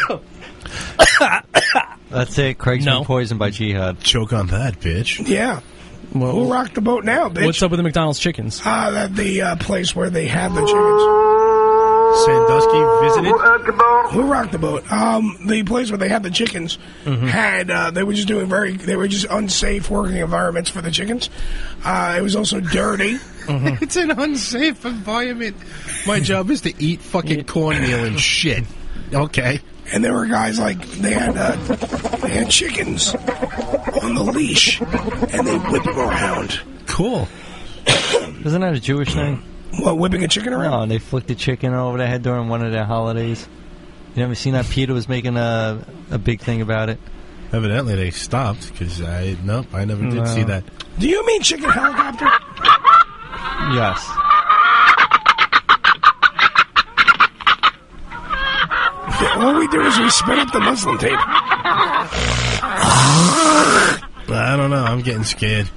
[SPEAKER 12] That's it. Craig's
[SPEAKER 11] No.
[SPEAKER 12] been poisoned by jihad.
[SPEAKER 14] Choke on that, bitch.
[SPEAKER 10] yeah.
[SPEAKER 11] Well,
[SPEAKER 10] Who rocked the boat now, bitch?
[SPEAKER 11] what's up with the McDonald's chickens?
[SPEAKER 10] Ah, that the uh, place where they had the chickens.
[SPEAKER 14] Sandusky visited.
[SPEAKER 10] Who rocked the boat? Um, the place where they had the chickens
[SPEAKER 11] Mm-hmm.
[SPEAKER 10] had uh, they were just doing very they were just unsafe working environments for the chickens. Uh, it was also dirty.
[SPEAKER 14] It's an unsafe environment. My job is to eat fucking cornmeal and shit. Okay.
[SPEAKER 10] And there were guys like they had uh, they had chickens on the leash, and they whip them around.
[SPEAKER 14] Cool.
[SPEAKER 12] Isn't that a Jewish thing?
[SPEAKER 10] What, whipping a chicken around?
[SPEAKER 12] No, they flicked the chicken over their head during one of their holidays. You never seen that? Peter was making a a big thing about it.
[SPEAKER 14] Evidently they stopped because I nope I never did
[SPEAKER 12] No.
[SPEAKER 14] see that.
[SPEAKER 10] Do you mean chicken helicopter?
[SPEAKER 12] Yes.
[SPEAKER 10] All we do is we spit up the Muslim tape.
[SPEAKER 14] I don't know. I'm getting scared.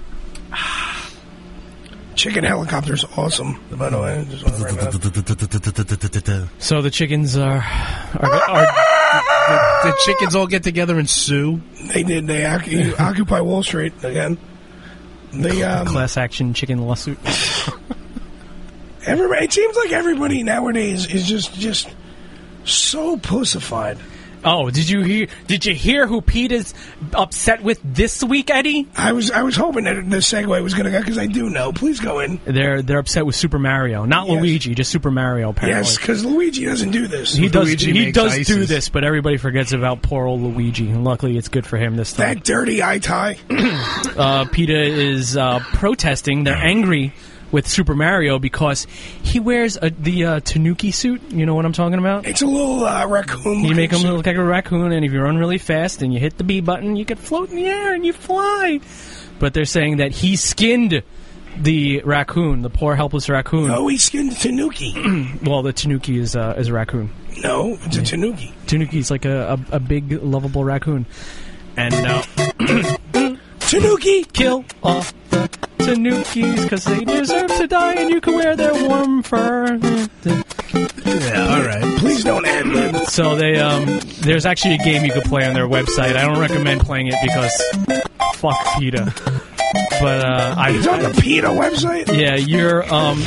[SPEAKER 10] Chicken helicopter's awesome. By the way, just wanna bring that up.
[SPEAKER 11] So the chickens are are, are
[SPEAKER 14] The chickens all get together and sue.
[SPEAKER 10] They did. They oc- occupy Wall Street again. The um,
[SPEAKER 11] class action chicken lawsuit.
[SPEAKER 10] everybody. It seems like everybody nowadays is just just so pussified.
[SPEAKER 11] Oh, did you hear? Did you hear who Pete is upset with this week, Eddie?
[SPEAKER 10] I was I was hoping that the segue was going to go because I do know. Please go in.
[SPEAKER 11] They're they're upset with Super Mario, not
[SPEAKER 10] Yes.
[SPEAKER 11] Luigi, just Super Mario. Apparently,
[SPEAKER 10] Yes, because Luigi doesn't do this.
[SPEAKER 11] he does.
[SPEAKER 14] Luigi
[SPEAKER 11] He
[SPEAKER 14] makes
[SPEAKER 11] does
[SPEAKER 14] ices.
[SPEAKER 11] do this, but everybody forgets about poor old Luigi. And luckily, it's good for him this time.
[SPEAKER 10] That dirty eye tie.
[SPEAKER 11] uh, PETA is uh, protesting. They're angry with Super Mario because he wears a, the uh, Tanuki suit. You know what I'm talking about?
[SPEAKER 10] It's a little uh, raccoon.
[SPEAKER 11] You make him
[SPEAKER 10] suit.
[SPEAKER 11] look like a raccoon, and if you run really fast and you hit the B button, you can float in the air and you fly. But they're saying that he skinned the raccoon, the poor helpless raccoon.
[SPEAKER 10] No, he skinned Tanuki.
[SPEAKER 11] Well, the Tanuki is uh, is a raccoon.
[SPEAKER 10] No, it's a Tanuki.
[SPEAKER 11] Tanuki's like a, a, a big, lovable raccoon. And uh,
[SPEAKER 10] Tanuki,
[SPEAKER 11] kill off the Tanukis because they deserve to die, and you can wear their warm fur.
[SPEAKER 14] Yeah, all right.
[SPEAKER 10] Please don't ad lib.
[SPEAKER 11] So they um, there's actually a game you could play on their website. I don't recommend playing it because fuck PETA. But uh, I
[SPEAKER 10] It's on the PETA website.
[SPEAKER 11] yeah, you're um,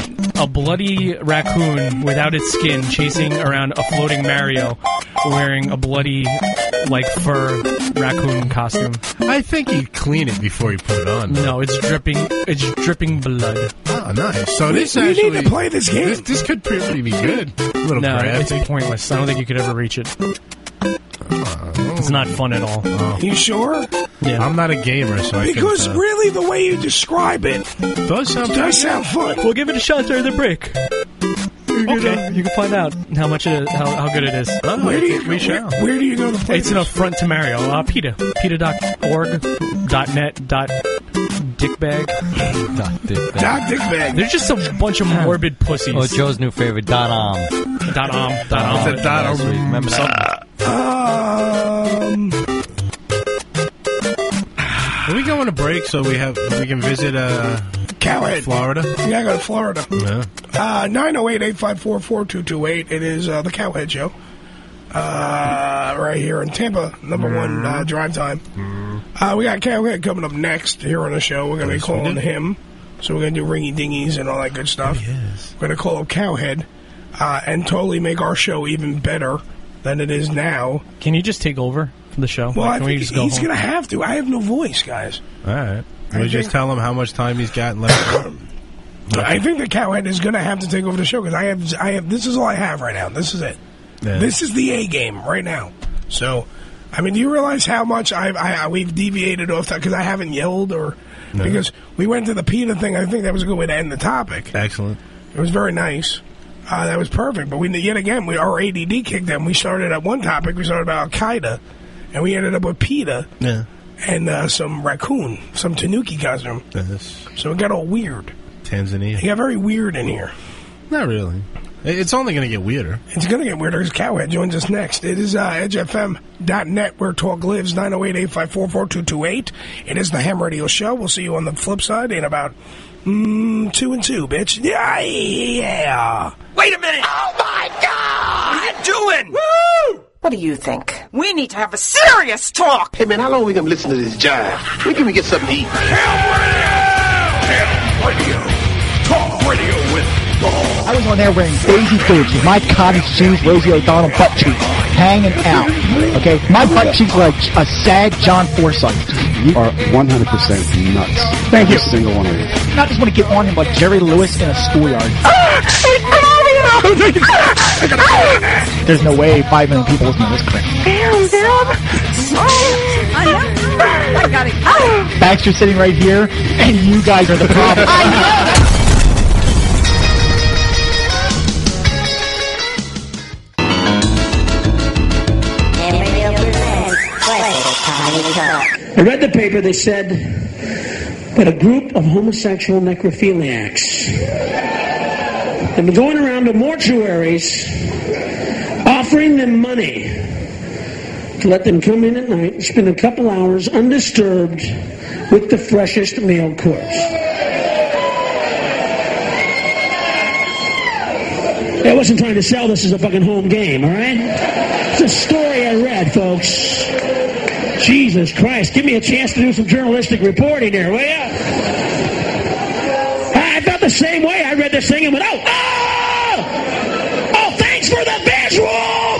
[SPEAKER 11] a bloody raccoon without its skin chasing around a floating Mario wearing a bloody, like, fur raccoon costume.
[SPEAKER 14] I think he'd clean it before he put it on.
[SPEAKER 11] No, it's dripping. It's dripping blood.
[SPEAKER 14] Oh, nice. So
[SPEAKER 10] We-
[SPEAKER 14] this
[SPEAKER 10] we need
[SPEAKER 14] actually
[SPEAKER 10] to play this game.
[SPEAKER 14] This, this could really be good. A little
[SPEAKER 11] No,
[SPEAKER 14] crafty.
[SPEAKER 11] it's pointless. I don't think you could ever reach it. It's not fun at all.
[SPEAKER 10] You sure?
[SPEAKER 11] Yeah.
[SPEAKER 14] I'm not a gamer, so I
[SPEAKER 10] Because
[SPEAKER 14] can, uh,
[SPEAKER 10] really, the way you describe it
[SPEAKER 14] does sound
[SPEAKER 10] does
[SPEAKER 14] pretty
[SPEAKER 10] sound fun.
[SPEAKER 11] We'll give it a shot during the break. Okay, you can find out how much it is, how, how good it is.
[SPEAKER 14] Oh,
[SPEAKER 10] Where do you-
[SPEAKER 11] we shall.
[SPEAKER 10] where- where do you go to play
[SPEAKER 11] It's an
[SPEAKER 10] this?
[SPEAKER 11] affront to Mario. Uh, PETA. PETA dot org. Dot net. Dot dickbag.
[SPEAKER 12] Dot dickbag.
[SPEAKER 10] Dot dickbag.
[SPEAKER 11] They're just a bunch of morbid pussies.
[SPEAKER 12] Oh, Joe's new favorite, dot om.
[SPEAKER 11] Dot om. Dot om.
[SPEAKER 14] It's a dot
[SPEAKER 12] Last
[SPEAKER 14] om.
[SPEAKER 12] week. Remember that?
[SPEAKER 10] Um,
[SPEAKER 14] Are we going to break so we have we can visit uh,
[SPEAKER 10] Cowhead.
[SPEAKER 14] Florida?
[SPEAKER 10] Yeah, I go to Florida.
[SPEAKER 14] Yeah.
[SPEAKER 10] Uh, nine oh eight, eight five four, four two two eight. It is uh, the Cowhead Show. Uh, right here in Tampa, number one uh, drive time. Uh, we got Cowhead coming up next here on the show. We're going to be
[SPEAKER 14] Yes, we
[SPEAKER 10] calling
[SPEAKER 14] do.
[SPEAKER 10] him. So we're going to do ringy dingies and all that good stuff.
[SPEAKER 14] Yes.
[SPEAKER 10] We're going to call up Cowhead uh, and totally make our show even better than it is now.
[SPEAKER 11] Can you just take over for the show?
[SPEAKER 10] Well,
[SPEAKER 11] Like,
[SPEAKER 10] I
[SPEAKER 11] can we
[SPEAKER 10] think
[SPEAKER 11] just go
[SPEAKER 10] he's
[SPEAKER 11] home?
[SPEAKER 10] going to have to. I have no voice, guys.
[SPEAKER 14] All right.
[SPEAKER 10] I
[SPEAKER 14] We just
[SPEAKER 10] think-
[SPEAKER 14] tell him how much time he's got left.
[SPEAKER 10] I think the Cowhead is going to have to take over the show because I have, I have. This is all I have right now. This is it.
[SPEAKER 14] Yeah.
[SPEAKER 10] This is the A game right now. So, I mean, do you realize how much I've, I we've deviated off that because I haven't yelled or
[SPEAKER 14] No.
[SPEAKER 10] because we went to the PETA thing. I think that was a good way to end the topic.
[SPEAKER 14] Excellent.
[SPEAKER 10] It was very nice. Uh, that was perfect. But we yet again, we our A D D kicked in. We started at one topic. We started about Al Qaeda, and we ended up with PETA
[SPEAKER 14] Yeah.
[SPEAKER 10] and uh, some raccoon, some Tanuki costume.
[SPEAKER 14] Yes.
[SPEAKER 10] So it got all weird.
[SPEAKER 14] Tanzania.
[SPEAKER 10] It got very weird in here.
[SPEAKER 14] Not really. It- It's only going to get weirder.
[SPEAKER 10] It's going to get weirder because Cowhead joins us next. It is uh, edge f m dot net where talk lives, nine oh eight, eight five four, four two two eight. It is the Ham Radio Show. We'll see you on the flip side in about mm, two and two, bitch. Yeah, yeah.
[SPEAKER 7] Wait a minute! Oh my God! What are you doing? Woo! What do you think? We need to have a serious talk.
[SPEAKER 8] Hey man, how long are we gonna listen to this jive? When can we get something to eat?
[SPEAKER 7] Ham Radio! Talk radio with balls.
[SPEAKER 15] I was on there wearing Daisy Boots with my cottage shoes, Rosie O'Donnell butt cheeks hanging out. Okay, my butt cheeks were like a sad John Forsythe.
[SPEAKER 16] You are one hundred percent nuts.
[SPEAKER 15] Thank you.
[SPEAKER 16] Every single one of you.
[SPEAKER 15] I just want to get on him like Jerry Lewis in a schoolyard. There's no way five million people listen to this crap.
[SPEAKER 7] Damn, damn. Oh, I know. I got it. Oh.
[SPEAKER 15] Baxter's sitting right here, and you guys are the problem.
[SPEAKER 7] I know.
[SPEAKER 25] I read the paper. They said that a group of homosexual necrophiliacs have been going around to mortuaries offering them money to let them come in at night and spend a couple hours undisturbed with the freshest male corpse. I wasn't trying to sell this as a fucking home game, all right? It's a story I read, folks. Jesus Christ, give me a chance to do some journalistic reporting here, will ya? I felt the same way. I read this thing and went, oh, oh! Oh, thanks for the visual!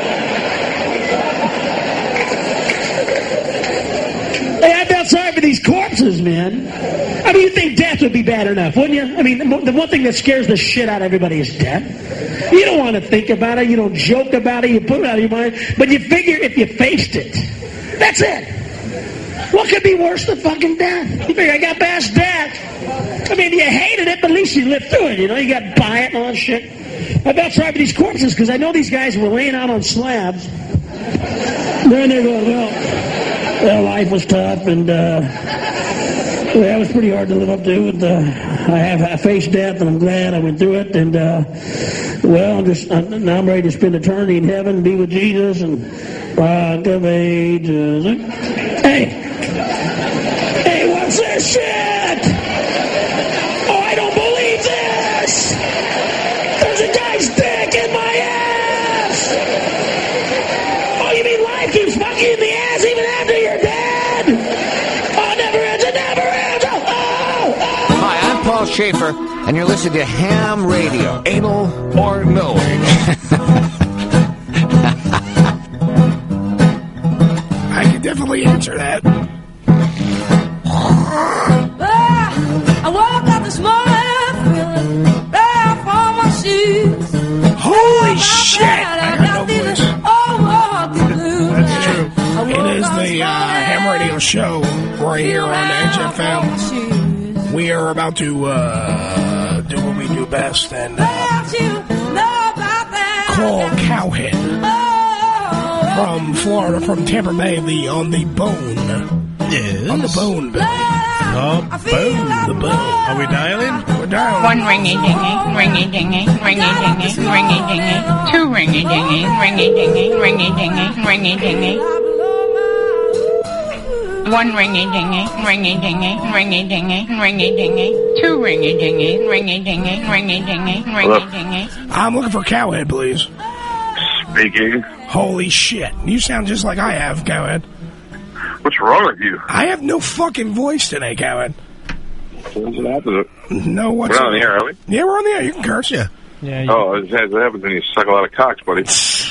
[SPEAKER 25] Hey, I felt sorry for these corpses, man. I mean, you think death would be bad enough, wouldn't you? I mean, the the one thing that scares the shit out of everybody is death. You don't want to think about it. You don't joke about it. You put it out of your mind. But you figure if you faced it, that's it. What could be worse than fucking death? You figure I got past death. I mean, you hated it, but at least you lived through it. You know, you got by it and all that shit. I felt sorry for these corpses because I know these guys were laying out on slabs. Then they're going, well, well, life was tough and uh, well, that was pretty hard to live up to. And, uh, I have I faced death, and I'm glad I went through it. And uh, well, I'm just uh, now I'm ready to spend eternity in heaven and be with Jesus and Rock of Ages. Hey, hey, what's this shit? Oh, I don't believe this. There's a guy's dick in my ass. Oh, you mean life keeps fucking you in the ass even after you're dead? Oh, it never ends. It never ends. Oh, oh, oh.
[SPEAKER 26] Hi, I'm Paul Schaefer,
[SPEAKER 20] and you're listening to Ham Radio. Anal or knowing?
[SPEAKER 10] I can definitely answer that.
[SPEAKER 19] I woke up this morning feeling bad for my shoes.
[SPEAKER 10] Holy shit! I heard no voice. That's true. It is the uh, Ham Radio Show right here on H F M. We are about to uh, do what we do best and uh, call Cowhead from Florida, from Tampa Bay, the on the bone.
[SPEAKER 14] Yes.
[SPEAKER 10] On the bone, baby.
[SPEAKER 14] Oh, bone.
[SPEAKER 10] The bone.
[SPEAKER 14] Are we dialing?
[SPEAKER 10] We're dialing.
[SPEAKER 2] One ringy dingy, ringy dingy, ringy dingy, ringy dingy. Two ringy dingy, ringy dingy, ringy dingy, ringy dingy. One ringy dingy, ringy dingy, ringy dingy, ringy dingy. Two ringy dingy, ringy dingy, ringy dingy, ringy dingy.
[SPEAKER 10] I'm looking for Cowhead, please.
[SPEAKER 21] Speaking.
[SPEAKER 10] Holy shit. You sound just like I have, Cowhead.
[SPEAKER 21] What's wrong with you?
[SPEAKER 10] I have no fucking voice today, Cowhead.
[SPEAKER 21] What's the opposite?
[SPEAKER 10] No, what's
[SPEAKER 21] We're on the air, are we?
[SPEAKER 10] Yeah, we're on the air. You can curse.
[SPEAKER 14] Yeah.
[SPEAKER 11] Yeah.
[SPEAKER 21] Oh, it happens when you suck a lot of cocks, buddy.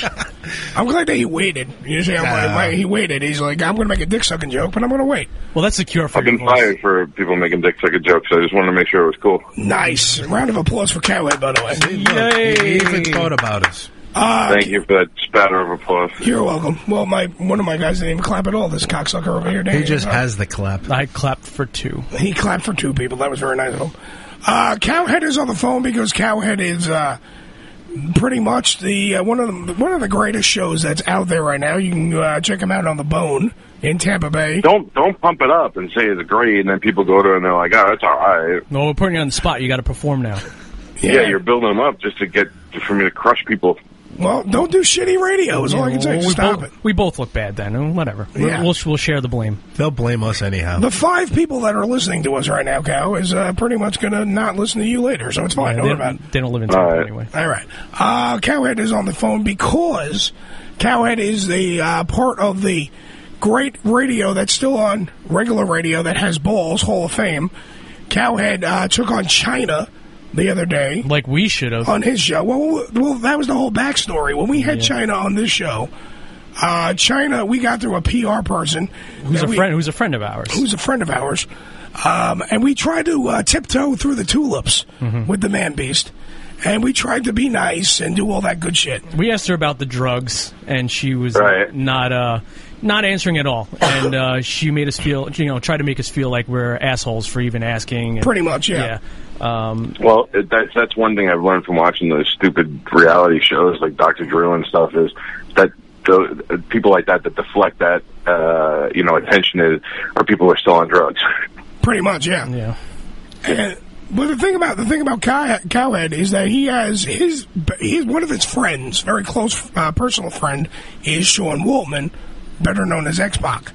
[SPEAKER 10] I'm glad that he waited. You see, I'm like, wait, he waited. He's like, I'm going to make a dick sucking joke, but I'm going to wait.
[SPEAKER 11] Well, that's the cure for
[SPEAKER 21] I've been fired for people making dick sucking jokes, so I just wanted to make sure it was cool.
[SPEAKER 10] Nice. Round of applause for Cowhead, by the way.
[SPEAKER 14] He even thought about us.
[SPEAKER 10] Uh,
[SPEAKER 21] Thank you for that spatter of applause.
[SPEAKER 10] You're welcome. Well, my one of my guys didn't even clap at all. This cocksucker over here.
[SPEAKER 14] He just has the clap.
[SPEAKER 11] I clapped for two.
[SPEAKER 10] He clapped for two people. That was very nice of him. Uh, Cowhead is on the phone because Cowhead is uh, pretty much the uh, one of the one of the greatest shows that's out there right now. You can uh, check him out on the Bone in Tampa Bay.
[SPEAKER 21] Don't don't pump it up and say it's great, and then people go to it and they're like, oh, it's all right.
[SPEAKER 11] No, we're putting you on the spot. You got to perform now.
[SPEAKER 21] Yeah. yeah, you're building them up just to get for me to crush people.
[SPEAKER 10] Well, don't do shitty radio is all I can say.
[SPEAKER 11] Well, we
[SPEAKER 10] Stop
[SPEAKER 11] both,
[SPEAKER 10] it.
[SPEAKER 11] We both look bad then. and Whatever.
[SPEAKER 10] Yeah.
[SPEAKER 11] We'll, we'll share the blame.
[SPEAKER 14] They'll blame us anyhow.
[SPEAKER 10] The five people that are listening to us right now, Cow, is uh, pretty much going to not listen to you later, so it's fine.
[SPEAKER 11] Yeah,
[SPEAKER 10] don't
[SPEAKER 11] they,
[SPEAKER 10] worry about it.
[SPEAKER 11] they don't live in Tampa
[SPEAKER 21] right.
[SPEAKER 11] anyway.
[SPEAKER 10] All right. Uh, Cowhead is on the phone because Cowhead is the uh, part of the great radio that's still on, regular radio that has balls, Hall of Fame. Cowhead uh, took on China the other day.
[SPEAKER 11] Like we should have.
[SPEAKER 10] On his show. Well, well, that was the whole backstory. When we had
[SPEAKER 11] Yeah.
[SPEAKER 10] China on this show, uh, China, we got through a P R person.
[SPEAKER 11] Who's
[SPEAKER 10] that
[SPEAKER 11] a
[SPEAKER 10] we-
[SPEAKER 11] friend? Who's a friend of ours?
[SPEAKER 10] Who's a friend of ours. Um, and we tried to uh, tiptoe through the tulips
[SPEAKER 11] Mm-hmm.
[SPEAKER 10] with the man beast. And we tried to be nice and do all that good shit.
[SPEAKER 11] We asked her about the drugs, and she was
[SPEAKER 21] Right.
[SPEAKER 11] not uh, not answering at all. And uh, she made us feel, you know, tried to make us feel like we're assholes for even asking. And,
[SPEAKER 10] Pretty much, yeah.
[SPEAKER 11] Um,
[SPEAKER 21] Well, it, that's that's one thing I've learned from watching those stupid reality shows like Doctor Drew and stuff is that the uh, people like that that deflect that uh, you know attention is are people who are still on drugs.
[SPEAKER 10] Pretty much, yeah.
[SPEAKER 11] Yeah.
[SPEAKER 10] And, but the thing about the thing about Cow- Cowhead is that he has his his one of his friends, very close uh, personal friend, is Sean Waltman, better known as X-Pac,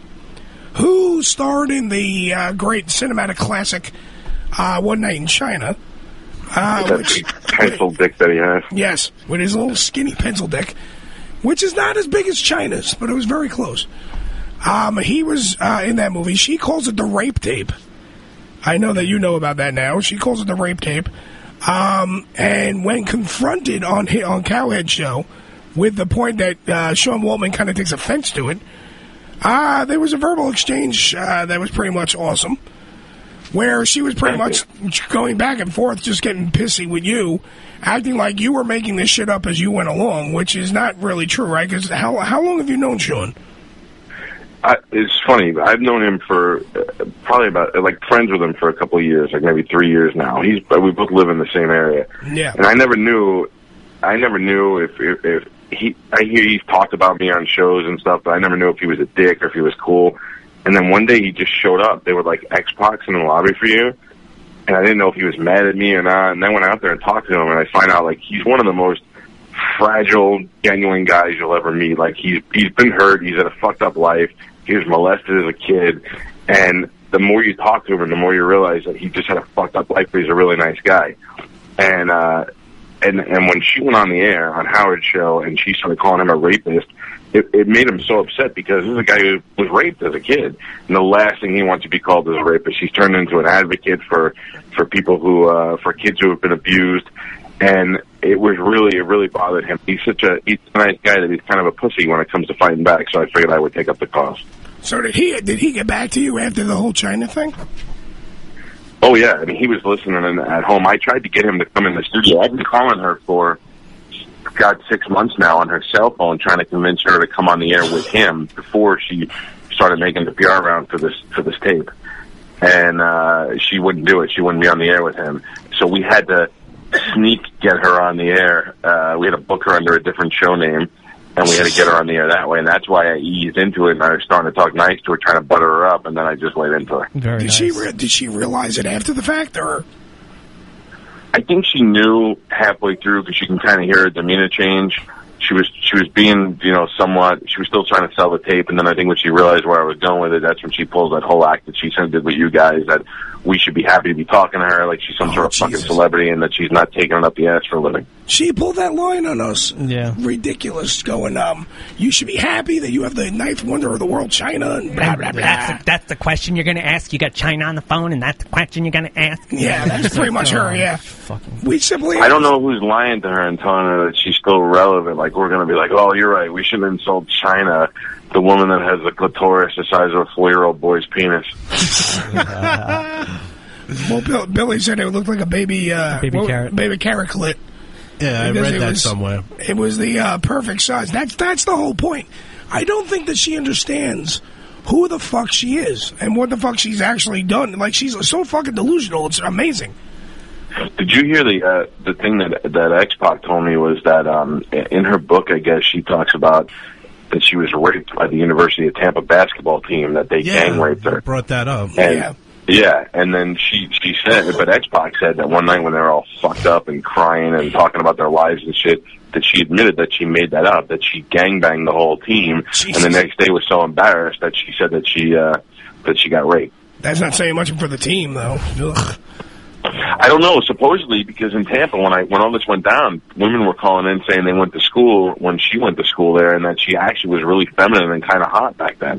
[SPEAKER 10] who starred in the uh, great cinematic classic uh, One Night in China. Uh,
[SPEAKER 21] that
[SPEAKER 10] which,
[SPEAKER 21] big pencil dick that he has.
[SPEAKER 10] yes, with his little skinny pencil dick, which is not as big as China's, but it was very close. Um, he was uh, in that movie. She calls it the rape tape. I know that you know about that now. She calls it the rape tape. Um, and when confronted on hi- on Cowhead Show with the point that uh, Sean Waltman kind of takes offense to it, uh, there was a verbal exchange uh, that was pretty much awesome, where she was pretty much going back and forth, just getting pissy with you, acting like you were making this shit up as you went along, which is not really true, right? Because how, how long have you known Sean?
[SPEAKER 21] I, it's funny. I've known him for uh, probably about like friends with him for a couple of years, like maybe three years now. He's we both live in the same area,
[SPEAKER 10] Yeah.
[SPEAKER 21] and I never knew. I never knew if if, if he. I hear he's talked about me on shows and stuff, but I never knew if he was a dick or if he was cool. And then one day he just showed up. They were like X-Pacs in the lobby for you, and I didn't know if he was mad at me or not. And I went out there and talked to him, and I find out like he's one of the most fragile, genuine guys you'll ever meet. Like he's he's been hurt. He's had a fucked up life. He was molested as a kid, and the more you talk to him, the more you realize that he just had a fucked up life, but he's a really nice guy. And uh, and and when she went on the air on Howard's show and she started calling him a rapist, it, it made him so upset because this is a guy who was raped as a kid, and the last thing he wants to be called is a rapist. He's turned into an advocate for for people who uh, for kids who have been abused, and it was really it really bothered him. He's such a he's a nice guy that he's kind of a pussy when it comes to fighting back. So I figured I would take up the cause.
[SPEAKER 10] So did he did he get back to you after the whole China thing?
[SPEAKER 21] Oh, yeah. I mean, he was listening at home. I tried to get him to come in the studio. I've been calling her for, God, six months now on her cell phone, trying to convince her to come on the air with him before she started making the P R round for this for this tape. And uh, she wouldn't do it. She wouldn't be on the air with him. So we had to sneak get her on the air. Uh, we had to book her under a different show name, and we had to get her on the air that way. And that's why I eased into it, and I was starting to talk nice to her, trying to butter her up, and then I just laid into her.
[SPEAKER 10] Very did nice. she re- did she realize it after the fact, or?
[SPEAKER 21] I think she knew halfway through because you can kind of hear her demeanor change. She was she was being, you know, somewhat. She was still trying to sell the tape, and then I think when she realized where I was going with it, that's when she pulls that whole act that she sent did with you guys. That we should be happy to be talking to her like she's some
[SPEAKER 10] Oh,
[SPEAKER 21] sort of
[SPEAKER 10] Jesus.
[SPEAKER 21] fucking celebrity, and that she's not taking it up the ass for a living.
[SPEAKER 10] She pulled that line on us.
[SPEAKER 11] Yeah.
[SPEAKER 10] Ridiculous. Going, um, you should be happy that you have the ninth wonder of the world, China, and blah, blah, blah.
[SPEAKER 11] That's the, that's the question you're going to ask. You got China on the phone, and that's the question you're going to ask.
[SPEAKER 10] Yeah, that's pretty much her, yeah. We simply...
[SPEAKER 21] I don't know who's lying to her and telling her that she's still relevant. Like, we're going to be like, oh, you're right, we shouldn't insult China, the woman that has a clitoris the size of a four-year-old boy's penis.
[SPEAKER 10] Well, Bill, Billy said it looked like a baby... Uh,
[SPEAKER 11] Baby
[SPEAKER 10] what-
[SPEAKER 11] carrot.
[SPEAKER 10] Baby carrot clit.
[SPEAKER 14] Yeah, I
[SPEAKER 10] Because
[SPEAKER 14] read
[SPEAKER 10] it
[SPEAKER 14] that
[SPEAKER 10] was-
[SPEAKER 14] somewhere.
[SPEAKER 10] It was the uh, perfect size. That's that's the whole point. I don't think that she understands who the fuck she is and what the fuck she's actually done. Like, she's so fucking delusional. It's amazing.
[SPEAKER 21] Did you hear the uh, the thing that that X-Pac told me was that um, in her book, I guess, she talks about that she was raped by the University of Tampa basketball team, that they
[SPEAKER 14] Yeah,
[SPEAKER 21] gang raped her.
[SPEAKER 14] brought that up.
[SPEAKER 21] And,
[SPEAKER 10] yeah.
[SPEAKER 21] Yeah, and then she she said, but X-Pac said that one night when they were all fucked up and crying and talking about their lives and shit, that she admitted that she made that up, that she gangbanged the whole team,
[SPEAKER 10] Jesus.
[SPEAKER 21] and the next day was so embarrassed that she said that she uh, that she got raped.
[SPEAKER 10] That's not saying much for the team, though. Ugh.
[SPEAKER 21] I don't know. Supposedly, because in Tampa, when I when all this went down, women were calling in saying they went to school when she went to school there, and that she actually was really feminine and kind of hot back then.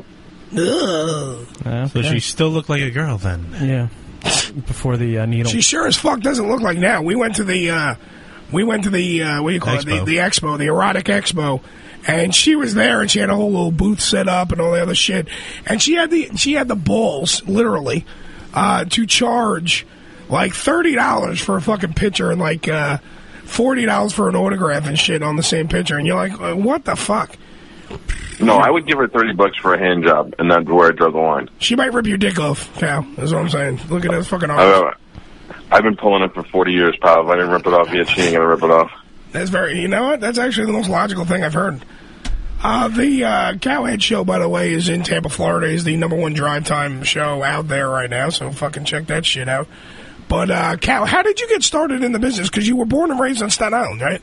[SPEAKER 10] Ugh.
[SPEAKER 14] So she still looked like a girl then.
[SPEAKER 11] Yeah. Before the uh, needle.
[SPEAKER 10] She sure as fuck doesn't look like now. We went to the, uh, we went to the, uh, what do you call it? The,
[SPEAKER 14] Expo.
[SPEAKER 10] the expo, the erotic expo. And she was there, and she had a whole little booth set up and all the other shit. And she had the, she had the balls, literally, uh, to charge like thirty dollars for a fucking picture and like, uh, forty dollars for an autograph and shit on the same picture. And you're like, uh, what the fuck?
[SPEAKER 21] No, I would give her thirty bucks for a hand job, and that's where I draw the line.
[SPEAKER 10] She might rip your dick off, Cal. That's what I'm saying. Look at those fucking arms.
[SPEAKER 21] Uh, I've been pulling it for forty years, pal. If I didn't rip it off yet, she ain't gonna rip it off.
[SPEAKER 10] That's very, you know what? That's actually the most logical thing I've heard. Uh, the uh, Cowhead Show, by the way, is in Tampa, Florida. Is the number one drive time show out there right now, so fucking check that shit out. But, uh, Cal, how did you get started in the business? Because you were born and raised on Staten Island, right?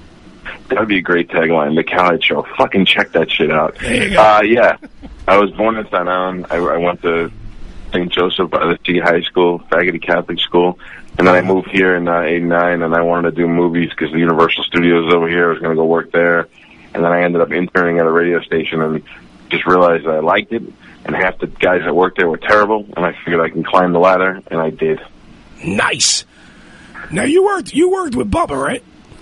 [SPEAKER 21] That would be a great tagline, the Cowhead Show. Fucking check that shit out.
[SPEAKER 10] There you go.
[SPEAKER 21] Uh, yeah. I was born in Staten Island. I, I went to Saint Joseph by the Sea High School, faggoty Catholic school. And then I moved here in uh, eighty-nine, and I wanted to do movies because the Universal Studios over here. I was going to go work there. And then I ended up interning at a radio station and just realized that I liked it. And half the guys that worked there were terrible. And I figured I can climb the ladder, and I did.
[SPEAKER 10] Nice. Now, you worked you worked with Bubba, right?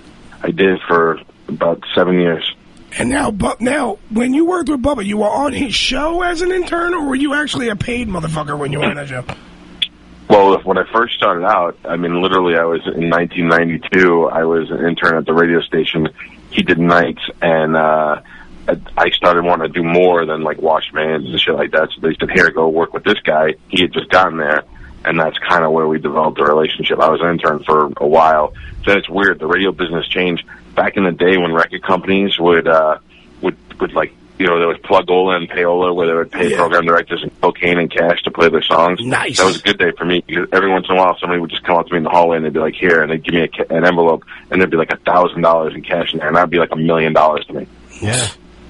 [SPEAKER 21] I did for about seven years.
[SPEAKER 10] And now, but now, when you worked with Bubba, you were on his show as an intern, or were you actually a paid motherfucker when you were on that show?
[SPEAKER 21] Well, when I first started out, I mean, literally, I was in nineteen ninety-two. I was an intern at the radio station. He did nights, and uh, I started wanting to do more than like wash vans and shit like that. So they said, "Here, go work with this guy." He had just gotten there, and that's kind of where we developed a relationship. I was an intern for a while. So it's weird. The radio business changed. Back in the day when record companies would uh, would would like. You know, there was Plugola and Payola where they would pay
[SPEAKER 10] Yeah.
[SPEAKER 21] program directors in cocaine and cash to play their songs.
[SPEAKER 10] Nice.
[SPEAKER 21] That was a good day for me because every once in a while somebody would just come up to me in the hallway and they'd be like, here, and they'd give me a, ca- an envelope and there'd be like a thousand dollars in cash in there, and that'd be like a million dollars to me.
[SPEAKER 14] Yeah.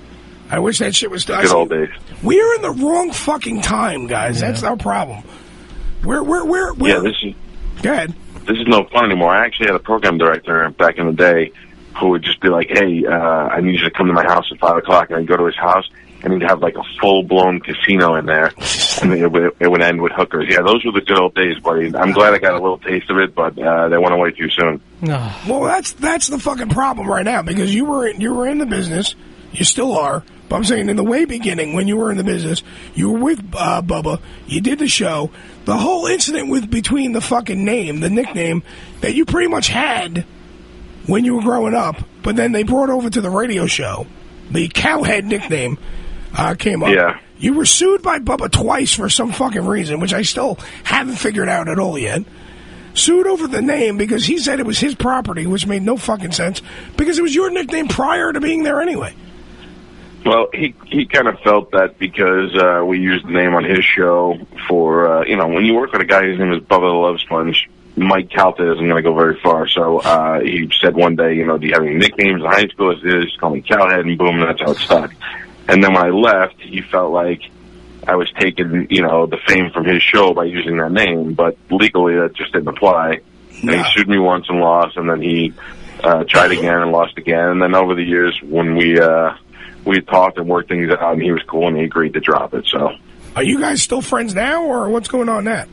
[SPEAKER 10] I wish that shit was still.
[SPEAKER 21] Good old days.
[SPEAKER 10] We're in the wrong fucking time, guys. That's our problem. We're we're we're, we're
[SPEAKER 21] Yeah, this is
[SPEAKER 10] Go ahead.
[SPEAKER 21] this is no fun anymore. I actually had a program director back in the day who would just be like, hey, uh, I need you to come to my house at five o'clock, and I'd go to his house, and he'd have like a full-blown casino in there, and it would, it would end with hookers. Yeah, those were the good old days, buddy. I'm glad I got a little taste of it, but uh, they went away too soon.
[SPEAKER 10] Well, that's that's the fucking problem right now, because you were in, you were in the business, you still are. But I'm saying in the way beginning, when you were in the business, you were with uh, Bubba, you did the show. The whole incident with between the fucking name, the nickname that you pretty much had when you were growing up, but then they brought over to the radio show, the Cowhead nickname uh, came up.
[SPEAKER 21] Yeah.
[SPEAKER 10] You were sued by Bubba twice for some fucking reason, which I still haven't figured out at all yet. Sued over the name because he said it was his property, which made no fucking sense, because it was your nickname prior to being there anyway.
[SPEAKER 21] Well, he he kind of felt that because uh, we used the name on his show for, uh, you know, when you work with a guy whose name is Bubba the Love Sponge, Mike Calta isn't going to go very far. So uh, he said one day, you know, do you have any nicknames in high school? It is, call me Cowhead, and boom, that's how it stuck. And then when I left, he felt like I was taking, you know, the fame from his show by using that name, but legally that just didn't apply. And he sued me once and lost, and then he uh, tried again and lost again. And then over the years, when we... Uh, we talked and worked things out, and he was cool, and he agreed to drop it. So,
[SPEAKER 10] are you guys still friends now, or what's going on now?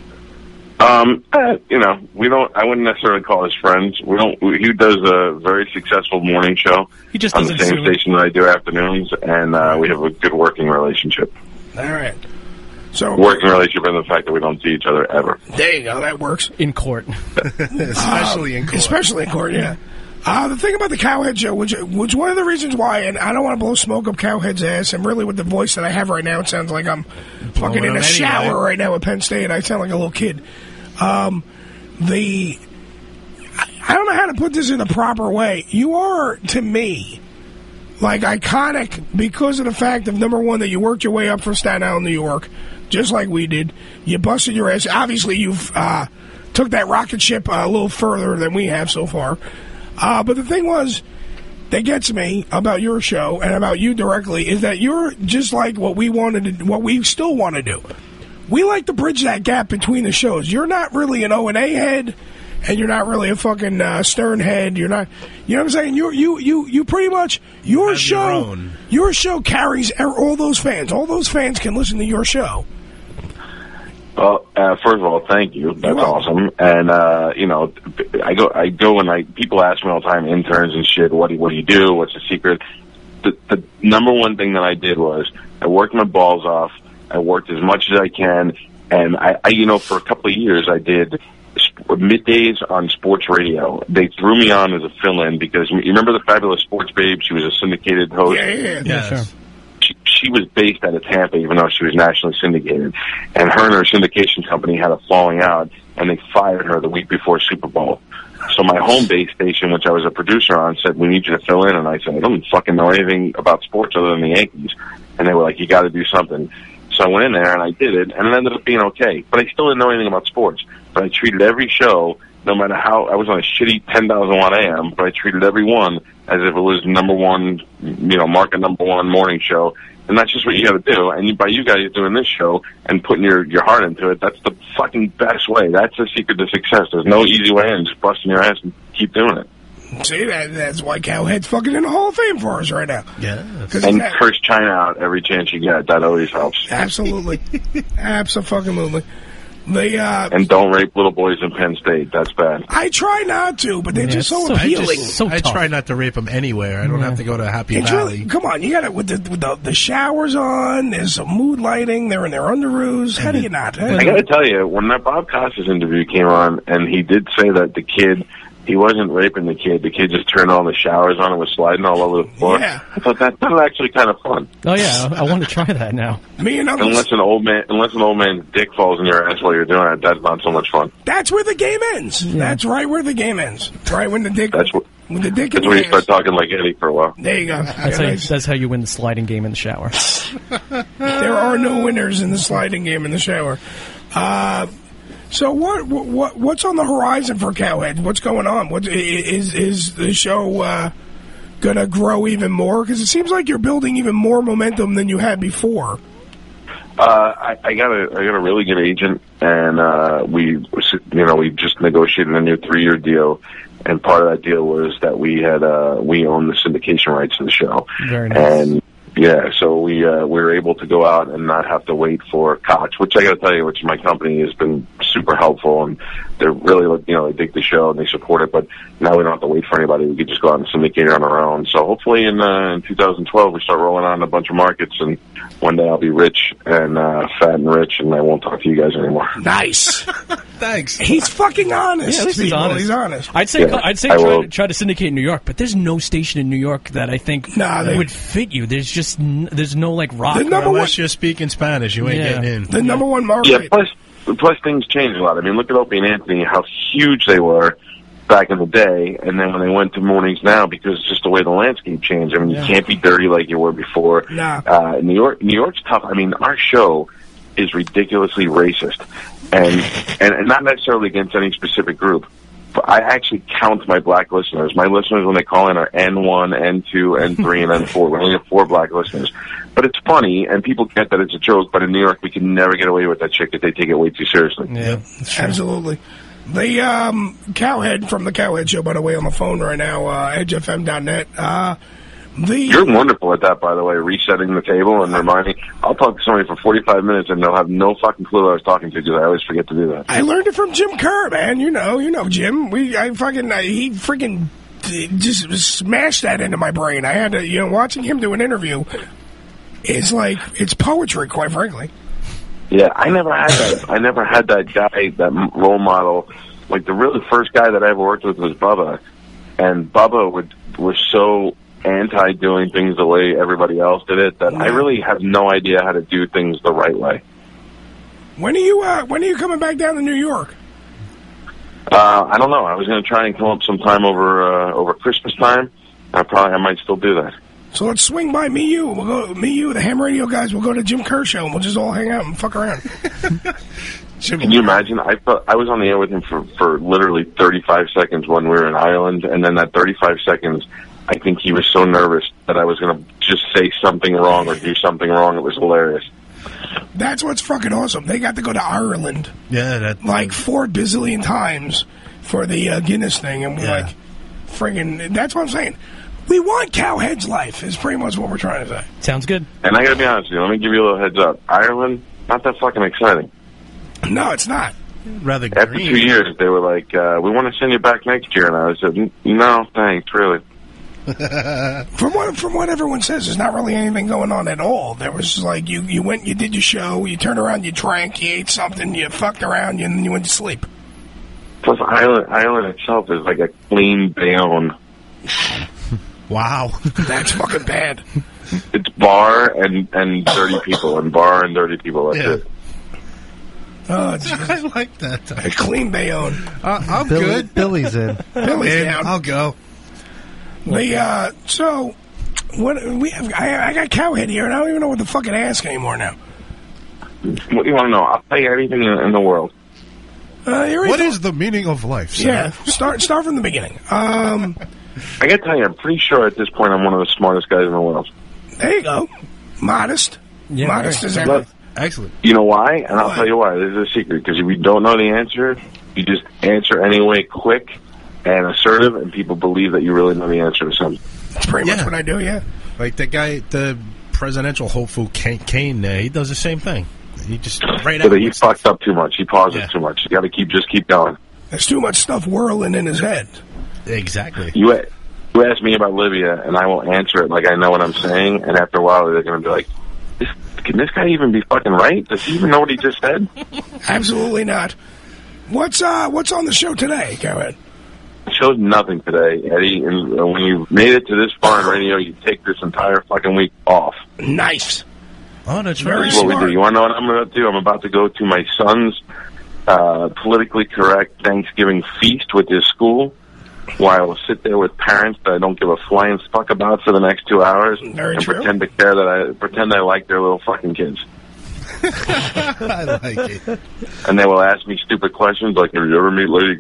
[SPEAKER 21] Um, uh, you know, we don't. I wouldn't necessarily call us friends. We don't. We, he does a very successful morning show
[SPEAKER 11] He just
[SPEAKER 21] on the
[SPEAKER 11] doesn't
[SPEAKER 21] same
[SPEAKER 11] sue.
[SPEAKER 21] station that I do afternoons, and uh, we have a good working relationship.
[SPEAKER 10] All right. So
[SPEAKER 21] working relationship in the fact that we don't see each other ever.
[SPEAKER 10] There you go. That works.
[SPEAKER 11] In court.
[SPEAKER 10] Especially in court. Especially in court, yeah. Uh, the thing about the Cowhead show, which, which one of the reasons why, and I don't want to blow smoke up Cowhead's ass, and really with the voice that I have right now, it sounds like I'm fucking in a
[SPEAKER 1] him
[SPEAKER 10] shower
[SPEAKER 1] anyway.
[SPEAKER 10] right now at Penn State. I sound like a little kid. Um, the I, I don't know how to put this in the proper way. You are, to me, like iconic because of the fact of, number one, that you worked your way up from Staten Island, New York, just like we did. You busted your ass. Obviously, you've uh, took that rocket ship uh, a little further than we have so far. Uh, but the thing was, that gets me about your show and about you directly is that you're just like what we wanted to, what we still want to do. We like to bridge that gap between the shows. You're not really an O and A head, and you're not really a fucking uh, Stern head. You're not, you know what I'm saying? You you you you pretty much your show your show carries all those fans. All those fans can listen to your show.
[SPEAKER 21] Well, uh, first of all, thank you. That's awesome. And, uh, you know, I go, I go and I, people ask me all the time, interns and shit, what do you, what do you do? What's the secret? The, the number one thing that I did was I worked my balls off. I worked as much as I can. And I, I you know, for a couple of years I did sp- middays on sports radio. They threw me on as a fill-in because you remember the Fabulous Sports Babe? She was a syndicated host.
[SPEAKER 10] Yeah, yeah,
[SPEAKER 11] yeah. Sure.
[SPEAKER 21] She, she was based out of Tampa, even though she was nationally syndicated. And her and her syndication company had a falling out, and they fired her the week before Super Bowl. So my home base station, which I was a producer on, said, we need you to fill in. And I said, I don't fucking know anything about sports other than the Yankees. And they were like, you got to do something. So I went in there, and I did it, and it ended up being okay. But I still didn't know anything about sports. But I treated every show, no matter how, I was on a shitty ten thousand watt A M, but I treated every one as if it was number one, you know, market number one morning show. And that's just what you got to do. And you, by you guys doing this show and putting your, your heart into it, that's the fucking best way. That's the secret to success. There's no easy way in. Just busting your ass and keep doing it.
[SPEAKER 10] See, that, that's why Cowhead's fucking in the Hall of Fame for us right now.
[SPEAKER 14] Yeah.
[SPEAKER 21] And curse China out every chance you get. That always helps.
[SPEAKER 10] Absolutely. Absolutely. The, uh,
[SPEAKER 21] and don't rape little boys in Penn State. That's bad.
[SPEAKER 10] I try not to, but they're
[SPEAKER 14] Yeah,
[SPEAKER 10] just so
[SPEAKER 14] I
[SPEAKER 10] appealing.
[SPEAKER 14] just- I try not to rape them anywhere. I don't have to go to Happy
[SPEAKER 10] It's
[SPEAKER 14] Valley.
[SPEAKER 10] really, come on, you got it with the with the, the showers on. There's some mood lighting. They're in their underoos. How do you not?
[SPEAKER 21] I got to tell you, when that Bob Costas interview came on, and he did say that the kid, he wasn't raping the kid. The kid just turned all the showers on and was sliding all over the floor.
[SPEAKER 10] Yeah.
[SPEAKER 21] I thought that that was actually kind of fun.
[SPEAKER 11] Oh yeah, I want to try that now.
[SPEAKER 10] Me and others.
[SPEAKER 21] Unless an old man, unless an old man's dick falls in your ass while you're doing it, that's not so much fun.
[SPEAKER 10] That's where the game ends. That's right where the game ends. Right when the dick.
[SPEAKER 21] That's what.
[SPEAKER 10] When the dick
[SPEAKER 21] That's
[SPEAKER 10] in
[SPEAKER 21] when
[SPEAKER 10] the
[SPEAKER 21] you start talking like Eddie for a while.
[SPEAKER 10] There you go.
[SPEAKER 11] That's how, you, that's how you win the sliding game in the shower.
[SPEAKER 10] There are no winners in the sliding game in the shower. Uh, so what, what what's on the horizon for Cowhead? What's going on? What is is the show uh, gonna grow even more? Because it seems like you're building even more momentum than you had before.
[SPEAKER 21] Uh, I, I got a I got a really good agent, and uh, we you know we just negotiated a new three year deal, and part of that deal was that we had uh, we own the syndication rights to the show.
[SPEAKER 11] Very nice.
[SPEAKER 21] And yeah, so we uh, we were able to go out and not have to wait for Cox, which I got to tell you, which my company has been super helpful, and they're really, you know, they dig the show and they support it. But now we don't have to wait for anybody; we could just go out and syndicate it on our own. So hopefully, in uh, in two thousand twelve, we start rolling out in a bunch of markets, and one day I'll be rich and uh, fat and rich, and I won't talk to you guys anymore.
[SPEAKER 10] Nice.
[SPEAKER 14] Thanks.
[SPEAKER 10] He's fucking honest.
[SPEAKER 11] Yeah, at least he's
[SPEAKER 10] people.
[SPEAKER 11] honest.
[SPEAKER 10] He's honest.
[SPEAKER 11] I'd say
[SPEAKER 21] Yeah,
[SPEAKER 11] I'd say
[SPEAKER 21] I
[SPEAKER 11] try
[SPEAKER 21] will.
[SPEAKER 11] to, try to syndicate in New York, but there's no station in New York that I think
[SPEAKER 10] Nah, they-
[SPEAKER 11] would fit you. There's just n- there's no like rock.
[SPEAKER 10] The number
[SPEAKER 14] Unless you're speaking Spanish, you ain't
[SPEAKER 11] Yeah.
[SPEAKER 14] getting in.
[SPEAKER 10] The number one
[SPEAKER 21] Yeah,
[SPEAKER 10] market.
[SPEAKER 21] plus plus things change a lot. I mean, look at Opie and Anthony, how huge they were back in the day, and then when they went to mornings now, because it's just the way the landscape changed. I mean,
[SPEAKER 10] Yeah.
[SPEAKER 21] you can't be dirty like you were before.
[SPEAKER 10] Nah.
[SPEAKER 21] Uh, New York, New York's tough. I mean, our show is ridiculously racist, and and, and not necessarily against any specific group. But I actually count my black listeners. My listeners, when they call in, are N one, N two, N three, and N four. We only have four black listeners. But it's funny, and people get that it's a joke, but in New York, we can never get away with that shit because they take it way too seriously.
[SPEAKER 11] Yeah,
[SPEAKER 10] Absolutely. The um, Cowhead from the Cowhead Show, by the way, on the phone right now, uh, edge f m dot net. Uh, the
[SPEAKER 21] You're wonderful at that, by the way, resetting the table and reminding. I'll talk to somebody for forty-five minutes, and they'll have no fucking clue who I was talking to because I always forget to do that.
[SPEAKER 10] I learned it from Jim Kerr, man. You know, you know Jim. We, I fucking, uh, he freaking uh, just smashed that into my brain. I had to, you know, watching him do an interview. It's like it's poetry, quite frankly.
[SPEAKER 21] Yeah, I never had that. I never had that guy, that m- role model. Like the really first guy that I ever worked with was Bubba, and Bubba would was so anti doing things the way everybody else did it that I really have no idea how to do things the right way.
[SPEAKER 10] When are you? Uh, when are you coming back down to New York?
[SPEAKER 21] Uh, I don't know. I was going to try and come up sometime over uh, over Christmas time. I probably I might still do that.
[SPEAKER 10] So let's swing by me, you. We'll go. Me, you, the Ham Radio guys. We'll go to Jim Kerr show and we'll just all hang out and fuck around.
[SPEAKER 21] Can you imagine? I thought I was on the air with him for, for literally thirty-five seconds when we were in Ireland, and then that thirty-five seconds, I think he was so nervous that I was going to just say something wrong or do something wrong. It was hilarious.
[SPEAKER 10] That's what's fucking awesome. They got to go to Ireland
[SPEAKER 14] Yeah, that
[SPEAKER 10] like four bazillion times for the uh, Guinness thing, and we're
[SPEAKER 14] Yeah.
[SPEAKER 10] like, friggin'. That's what I'm saying. We want Cowhead's life. Is pretty much what we're trying to say.
[SPEAKER 11] Sounds good.
[SPEAKER 21] And I got to be honest with you. Let me give you a little heads up. Ireland, not that fucking exciting.
[SPEAKER 10] No, it's not.
[SPEAKER 14] rather
[SPEAKER 21] After
[SPEAKER 14] green.
[SPEAKER 21] two years, they were like, uh, "We want to send you back next year," and I said, "No, thanks, really."
[SPEAKER 10] From what from what everyone says, there's not really anything going on at all. There was like you, you went, you did your show, you turned around, you drank, you ate something, you fucked around, and then you went to sleep.
[SPEAKER 21] Plus, Ireland, Ireland itself is like a clean Bayonne.
[SPEAKER 14] Wow,
[SPEAKER 10] that's fucking bad.
[SPEAKER 21] It's bar and and dirty people, and bar and dirty people. That's
[SPEAKER 14] Yeah.
[SPEAKER 21] it.
[SPEAKER 10] Oh,
[SPEAKER 14] I like that.
[SPEAKER 10] A clean Bayonne.
[SPEAKER 14] Uh, I'm
[SPEAKER 12] Billy-
[SPEAKER 14] good.
[SPEAKER 12] Billy's in.
[SPEAKER 10] Billy's
[SPEAKER 14] In.
[SPEAKER 10] down.
[SPEAKER 14] I'll go.
[SPEAKER 10] The uh, so what we have? I, I got Cowhead here, and I don't even know what the fucking ask anymore now.
[SPEAKER 21] What do you want to know? I'll tell you anything in, in the world.
[SPEAKER 10] Uh, here we
[SPEAKER 14] What
[SPEAKER 10] go.
[SPEAKER 14] is the meaning of life, sir?
[SPEAKER 10] Yeah, start start from the beginning. Um,
[SPEAKER 21] I got to tell you, I'm pretty sure at this point I'm one of the smartest guys in the world.
[SPEAKER 10] there you go. Modest.
[SPEAKER 11] Yeah,
[SPEAKER 10] Modest
[SPEAKER 11] very-
[SPEAKER 10] as ever.
[SPEAKER 14] Excellent.
[SPEAKER 21] You know why? And I'll
[SPEAKER 10] Why?
[SPEAKER 21] tell you why. This is a secret. Because if you don't know the answer, you just answer anyway, quick and assertive, and people believe that you really know the answer to something.
[SPEAKER 10] That's pretty much
[SPEAKER 14] Yeah.
[SPEAKER 10] what I do. Yeah.
[SPEAKER 14] Like the guy, the presidential hopeful Kane, Kane there, he does the same thing. He just right
[SPEAKER 21] So
[SPEAKER 14] out.
[SPEAKER 21] that he fucked up too much. He pauses
[SPEAKER 14] Yeah.
[SPEAKER 21] too much. You got to keep just keep going.
[SPEAKER 10] There's too much stuff whirling in his head.
[SPEAKER 14] Exactly.
[SPEAKER 21] You a- you ask me about Libya, and I will answer it like I know what I'm saying. And after a while, they're going to be like, this, "Can this guy even be fucking right? Does he even know what he just said?"
[SPEAKER 10] Absolutely not. What's uh What's on the show today? Go ahead.
[SPEAKER 21] Showed nothing today, Eddie. And uh, when you made it to this far in radio, you take this entire fucking week off.
[SPEAKER 10] Nice.
[SPEAKER 14] Oh, that's
[SPEAKER 10] Very
[SPEAKER 21] This is what we
[SPEAKER 10] smart.
[SPEAKER 21] do. You want to know what I'm about to do? I'm about to go to my son's uh, politically correct Thanksgiving feast with his school, while I will sit there with parents that I don't give a flying fuck about for the next two hours,
[SPEAKER 10] Very
[SPEAKER 21] and
[SPEAKER 10] true.
[SPEAKER 21] pretend to care that I pretend I like their little fucking kids.
[SPEAKER 14] I like it.
[SPEAKER 21] And they will ask me stupid questions like, "Have you ever meet Lady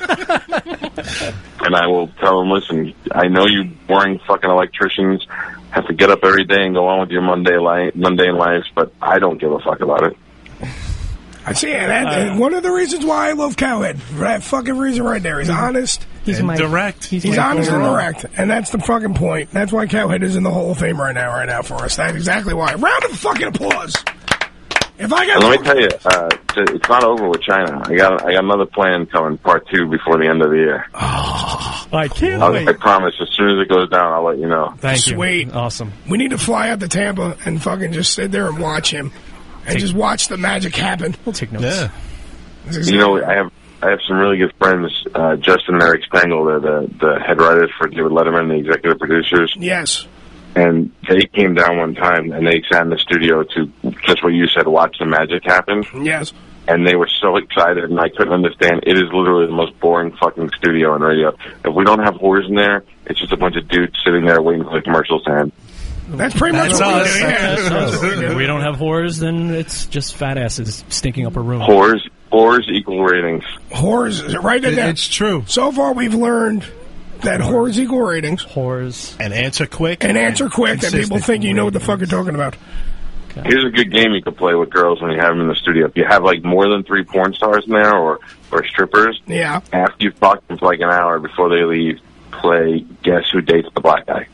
[SPEAKER 21] Gaga?" And I will tell them, "Listen, I know you boring fucking electricians have to get up every day and go on with your mundane life, mundane lives, but I don't give a fuck about it.
[SPEAKER 10] I see, and, that, and one of the reasons why I love Cowhead, for that fucking reason right there, he's honest.
[SPEAKER 14] He's and my, direct.
[SPEAKER 10] He's, he's honest and direct, and that's the fucking point. That's why Cowhead is in the Hall of Fame right now, right now for us. That's exactly why. Round of fucking applause. If I got,
[SPEAKER 21] and let me tell you, uh, it's not over with China. I got, I got another plan coming, part two, before the end of the year.
[SPEAKER 11] Oh, I can't
[SPEAKER 21] I'll,
[SPEAKER 11] wait.
[SPEAKER 21] I promise. As soon as it goes down, I'll let you know.
[SPEAKER 11] Thank
[SPEAKER 10] Sweet.
[SPEAKER 11] you. Awesome.
[SPEAKER 10] We need to fly out to Tampa and fucking just sit there and watch him, and take, just watch the magic happen.
[SPEAKER 11] We'll take notes.
[SPEAKER 14] Yeah.
[SPEAKER 21] You know, I have I have some really good friends, uh, Justin and Eric Spengel. They're the, the head writers for David Letterman, the executive producers.
[SPEAKER 10] Yes.
[SPEAKER 21] And they came down one time, and they sat in the studio to, just what you said, watch the magic happen.
[SPEAKER 10] Yes.
[SPEAKER 21] And they were so excited, and I couldn't understand. It is literally the most boring fucking studio on radio. If we don't have whores in there, it's just a bunch of dudes sitting there waiting for the commercials to end.
[SPEAKER 10] That's pretty much
[SPEAKER 11] That's
[SPEAKER 10] what
[SPEAKER 11] us.
[SPEAKER 10] we do. Yeah.
[SPEAKER 11] That's us. If we don't have whores, then it's just fat asses stinking up a room.
[SPEAKER 21] Whores, whores equal ratings.
[SPEAKER 10] Whores, right in there.
[SPEAKER 14] It's true.
[SPEAKER 10] So far, we've learned that whores equal ratings.
[SPEAKER 11] Whores.
[SPEAKER 14] And answer quick.
[SPEAKER 10] And answer quick, that people think you know what the fuck you're talking about.
[SPEAKER 21] Okay. Here's a good game you can play with girls when you have them in the studio. If you have like more than three porn stars in there, or or strippers,
[SPEAKER 10] yeah.
[SPEAKER 21] After you've talked them for like an hour before they leave, play Guess Who Dates the Black Guy.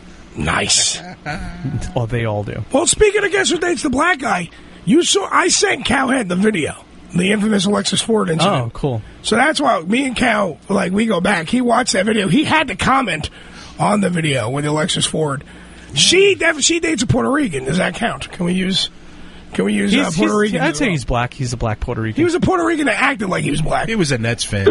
[SPEAKER 10] Nice.
[SPEAKER 11] Oh, they all do.
[SPEAKER 10] Well, speaking of Guess Who Dates the Black Guy, you saw I sent Cowhead the video, the infamous Alexis Ford incident.
[SPEAKER 11] Oh, cool.
[SPEAKER 10] So that's why me and Cow, like, we go back. He watched that video. He had to comment on the video with Alexis Ford. She def- she dates a Puerto Rican. Does that count? Can we use? Can we use uh,
[SPEAKER 11] He's-
[SPEAKER 10] Puerto
[SPEAKER 11] he's-
[SPEAKER 10] Rican?
[SPEAKER 11] I'd say he's black. He's a black Puerto Rican.
[SPEAKER 10] He was a Puerto Rican that acted like he was black.
[SPEAKER 14] He was a Nets fan.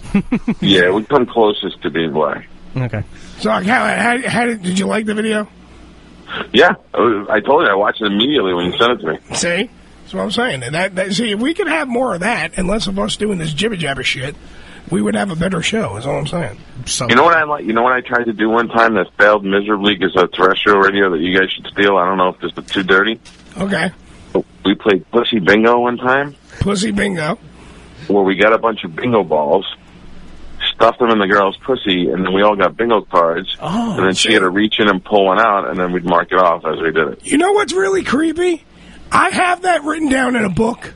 [SPEAKER 21] Yeah, we come closest to being black.
[SPEAKER 11] Okay.
[SPEAKER 10] So, how, how, how did, did you like the video?
[SPEAKER 21] Yeah, I was- I told you I watched it immediately when you sent it to me.
[SPEAKER 10] See? That's what I'm saying. And that, that see, if we could have more of that, and less of us doing this jibber jabber shit, we would have a better show. Is all I'm saying.
[SPEAKER 21] You know what I like? You know what I tried to do one time that failed miserably because of terrestrial radio that you guys should steal. I don't know if this is too dirty.
[SPEAKER 10] Okay.
[SPEAKER 21] We played Pussy Bingo one time.
[SPEAKER 10] Pussy Bingo.
[SPEAKER 21] Where we got a bunch of bingo balls, stuffed them in the girl's pussy, and then we all got bingo cards.
[SPEAKER 10] Oh,
[SPEAKER 21] and then she had to reach in and pull one out, and then we'd mark it off as we did it.
[SPEAKER 10] You know what's really creepy? I have that written down in a book.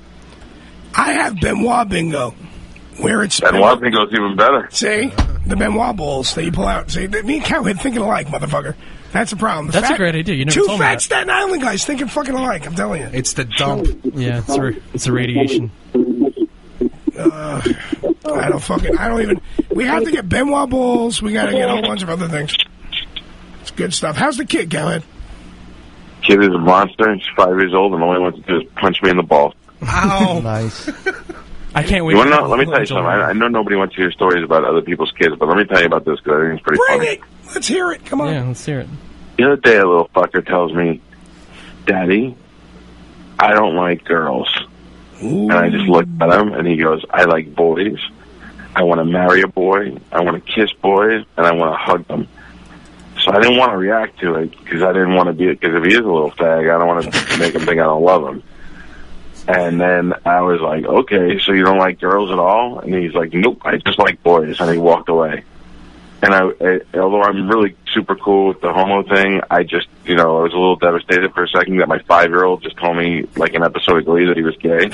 [SPEAKER 10] I have Benoit Bingo, where it's
[SPEAKER 21] Benoit Bingo's even better.
[SPEAKER 10] See, the Benoit balls that you pull out. See, me and Cowhead thinking alike, motherfucker. That's the problem. The
[SPEAKER 11] That's
[SPEAKER 10] fat,
[SPEAKER 11] a great idea. You never
[SPEAKER 10] two
[SPEAKER 11] told me
[SPEAKER 10] fat
[SPEAKER 11] that.
[SPEAKER 10] Staten Island guys thinking fucking alike. I'm telling you.
[SPEAKER 14] It's the dump.
[SPEAKER 11] Yeah, it's a, it's a radiation.
[SPEAKER 10] Uh, I don't fucking. I don't even. We have to get Benoit balls. We got to get a whole bunch of other things. It's good stuff. How's the kid, Cowhead?
[SPEAKER 21] Kid is a monster, and she's five years old, and all he wants to do is punch me in the balls.
[SPEAKER 10] Ow.
[SPEAKER 12] Nice.
[SPEAKER 11] I can't wait.
[SPEAKER 21] You wanna
[SPEAKER 11] for
[SPEAKER 21] know, let me tell you something. I, I know nobody wants to hear stories about other people's kids, but let me tell you about this because I think it's pretty
[SPEAKER 10] Bring
[SPEAKER 21] funny.
[SPEAKER 10] it. Let's hear it. Come on.
[SPEAKER 11] Yeah, let's hear it.
[SPEAKER 21] The other day, a little fucker tells me, Daddy, I don't like girls.
[SPEAKER 10] Ooh.
[SPEAKER 21] And I just looked at him, and he goes, I like boys. I want to marry a boy. I want to kiss boys, and I want to hug them. So I didn't want to react to it because I didn't want to be, because if he is a little fag, I don't want to make him think I don't love him. And then I was like, okay, so you don't like girls at all? And he's like, nope, I just like boys. And he walked away. And I, I, although I'm really super cool with the homo thing, I just, you know, I was a little devastated for a second that my five-year-old just told me, like an episode of Glee, that he was gay.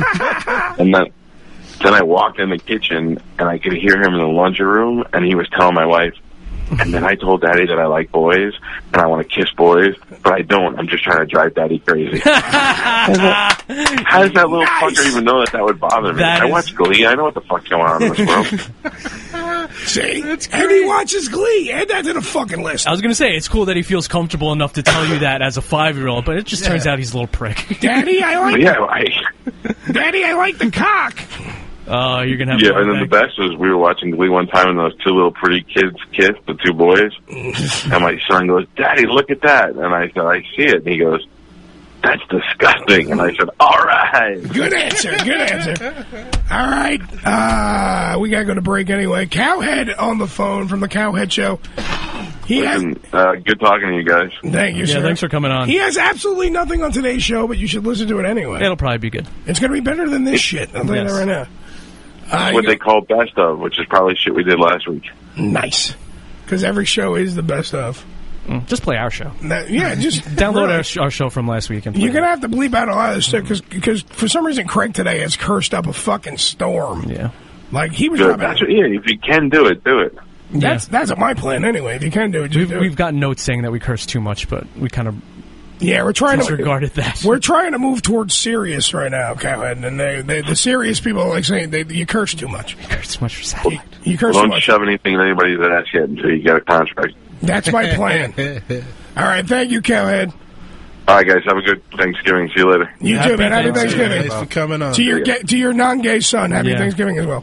[SPEAKER 21] And then, then I walked in the kitchen, and I could hear him in the laundry room, and he was telling my wife, and then I told Daddy that I like boys, and I want to kiss boys, but I don't. I'm just trying to drive Daddy crazy. How does that little
[SPEAKER 10] Nice.
[SPEAKER 21] fucker even know that that would bother me?
[SPEAKER 11] That
[SPEAKER 21] I
[SPEAKER 11] is-
[SPEAKER 21] watch Glee. I know what the fuck's going on in this world.
[SPEAKER 10] See? And he watches Glee. Add that to the fucking list.
[SPEAKER 11] I was going to say, it's cool that he feels comfortable enough to tell you that as a five-year-old, but it just turns out he's a little prick.
[SPEAKER 10] Daddy, I like
[SPEAKER 21] But yeah, I,
[SPEAKER 10] Daddy, I like the cock.
[SPEAKER 11] Oh, you're going to have
[SPEAKER 21] yeah,
[SPEAKER 11] a
[SPEAKER 21] and then the best was we were watching Glee one time, and those two little pretty kids kissed, the two boys. And my son goes, Daddy, look at that. And I said, I see it. And he goes, that's disgusting. And I said, all right.
[SPEAKER 10] Good answer. Good answer. All right. Uh, we got to go to break anyway. Cowhead on the phone from the Cowhead Show. He has,
[SPEAKER 21] Listen, uh, good talking to you guys.
[SPEAKER 10] thank you,
[SPEAKER 11] Yeah,
[SPEAKER 10] sir.
[SPEAKER 11] thanks for coming on.
[SPEAKER 10] He has absolutely nothing on today's show, but you should listen to it anyway.
[SPEAKER 11] It'll probably be good.
[SPEAKER 10] It's going to be better than this shit. I'll tell you
[SPEAKER 11] Yes.
[SPEAKER 10] that right now. Uh,
[SPEAKER 21] What
[SPEAKER 10] you
[SPEAKER 21] they call best of, which is probably shit we did last week.
[SPEAKER 10] go- nice. Because every show is the best of.
[SPEAKER 11] Mm, just play our show.
[SPEAKER 10] That- yeah, just
[SPEAKER 11] download
[SPEAKER 10] really.
[SPEAKER 11] our, sh- our show from last week. And play
[SPEAKER 10] You're going to have to bleep out a lot of this stuff because for some reason Craig today has cursed up a fucking storm.
[SPEAKER 11] Yeah.
[SPEAKER 10] Like, he was
[SPEAKER 21] Good.
[SPEAKER 10] driving.
[SPEAKER 21] That's what, yeah, if you can do it, do it.
[SPEAKER 10] That's that's my plan anyway. If you can do it, just
[SPEAKER 11] We've,
[SPEAKER 10] do it.
[SPEAKER 11] we've got notes saying that we curse too much, but we kind of
[SPEAKER 10] Yeah, we're trying
[SPEAKER 11] disregarded
[SPEAKER 10] to
[SPEAKER 11] that.
[SPEAKER 10] We're trying to move towards serious right now, Cowhead, and they, they, the serious people are like saying they, you curse too much. You
[SPEAKER 11] curse too much for satellite.
[SPEAKER 10] You, you curse
[SPEAKER 21] Don't
[SPEAKER 10] too much.
[SPEAKER 21] shove anything in anybody's ass yet until you get a contract.
[SPEAKER 10] That's my plan. All right, thank you, Cowhead.
[SPEAKER 21] All right, guys. Have a good Thanksgiving. See you later.
[SPEAKER 10] You too, man. Happy Thanksgiving.
[SPEAKER 14] Thanks for coming on.
[SPEAKER 10] To your ga- to your non-gay son, happy
[SPEAKER 14] Yeah.
[SPEAKER 10] Thanksgiving as well.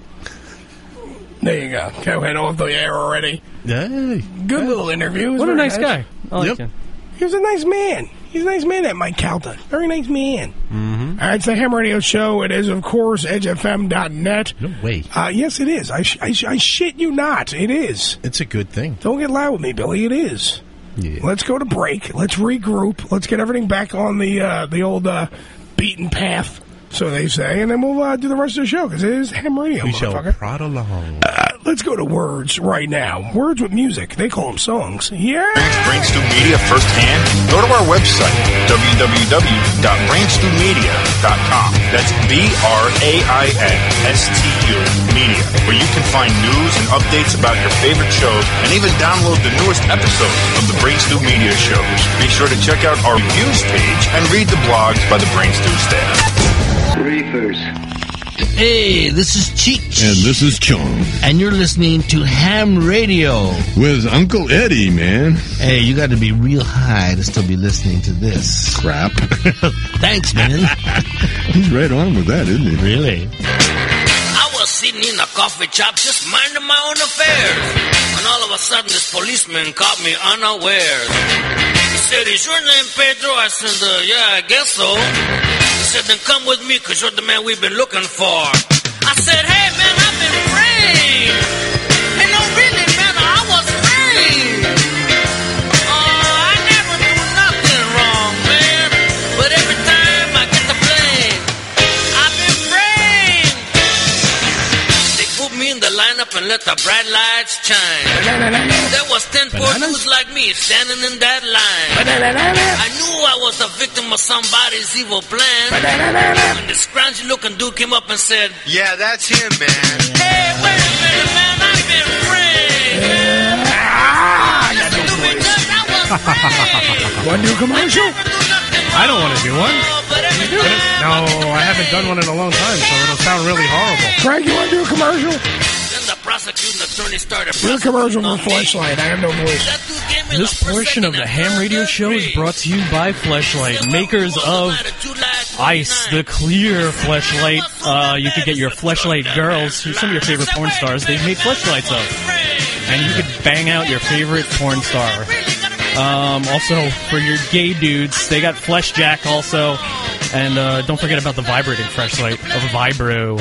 [SPEAKER 10] There you go. Cowhead off the air already.
[SPEAKER 14] Hey.
[SPEAKER 10] Good little interview. It was
[SPEAKER 11] What a
[SPEAKER 10] very
[SPEAKER 11] nice guy. I like
[SPEAKER 10] Yep.
[SPEAKER 11] him.
[SPEAKER 10] He was a nice man. He's a nice man, that Mike Calta. Very nice man.
[SPEAKER 14] Mm-hmm.
[SPEAKER 10] All right, it's the Ham Radio Show. It is, of course, edge f m dot net.
[SPEAKER 14] No way.
[SPEAKER 10] Uh, yes, it is. I, sh- I, sh- I shit you not. It is.
[SPEAKER 14] It's a good thing.
[SPEAKER 10] Don't get loud with me, Billy. It is.
[SPEAKER 14] Yeah.
[SPEAKER 10] Let's go to break. Let's regroup. Let's get everything back on the uh, the old uh, beaten path, so they say, and then we'll uh, do the rest of the show because it is Ham Radio,
[SPEAKER 14] We shall
[SPEAKER 10] motherfucker.
[SPEAKER 14] prod along.
[SPEAKER 10] Uh, let's go to words right now. Words with music. They call them songs. Yeah.
[SPEAKER 17] Brainstem Media firsthand? Go to our website, w w w dot brainstem media dot com. That's B R A I N S T U Media, where you can find news and updates about your favorite shows and even download the newest episodes of the Brainstem Media shows. Be sure to check out our reviews page and read the blogs by the Brainstem staff.
[SPEAKER 1] Reefers. Hey, this is Cheech.
[SPEAKER 6] And this is Chong.
[SPEAKER 1] And you're listening to Ham Radio.
[SPEAKER 6] With Uncle Eddie, man.
[SPEAKER 1] Hey, you got to be real high to still be listening to this.
[SPEAKER 6] Crap.
[SPEAKER 1] Thanks, man.
[SPEAKER 6] He's right on with that, isn't he?
[SPEAKER 1] Really?
[SPEAKER 9] I was sitting in a coffee shop just minding my own affairs. And all of a sudden this policeman caught me unawares. He said, is your name Pedro? I said, uh, yeah, I guess so. He said, then come with me because you're the man we've been looking for. I said, hey man, I've been framed. Hey, no really man, I was framed. Oh, I never do nothing wrong, man. But every time I get the blame, I've been framed. They put me in the lineup and let the bright lights shine. There was ten poor dudes like me standing in that line. I knew I was a victim of somebody's evil plan. When the scroungy looking dude came up and said,
[SPEAKER 17] Yeah, that's him, man.
[SPEAKER 9] hey, wait a minute, man, I've been framed, man. Listen to me, just I was framed.
[SPEAKER 10] Want to do a commercial?
[SPEAKER 13] I don't want to do one. No, I haven't done one in a long time, so it'll sound really horrible.
[SPEAKER 10] Craig, you want to do a commercial?
[SPEAKER 9] Then the prosecuting attorney started
[SPEAKER 10] Do a commercial for Fleshlight. I have no voice.
[SPEAKER 11] This portion of the Ham Radio Show is brought to you by Fleshlight, makers of Ice, the clear Fleshlight. Uh, you could get your Fleshlight girls, some of your favorite porn stars, they've made Fleshlights of. And you could bang out your favorite porn star. Um, also, for your gay dudes, they got Flesh Jack also. And uh, don't forget about the vibrating Fleshlight of Vibro.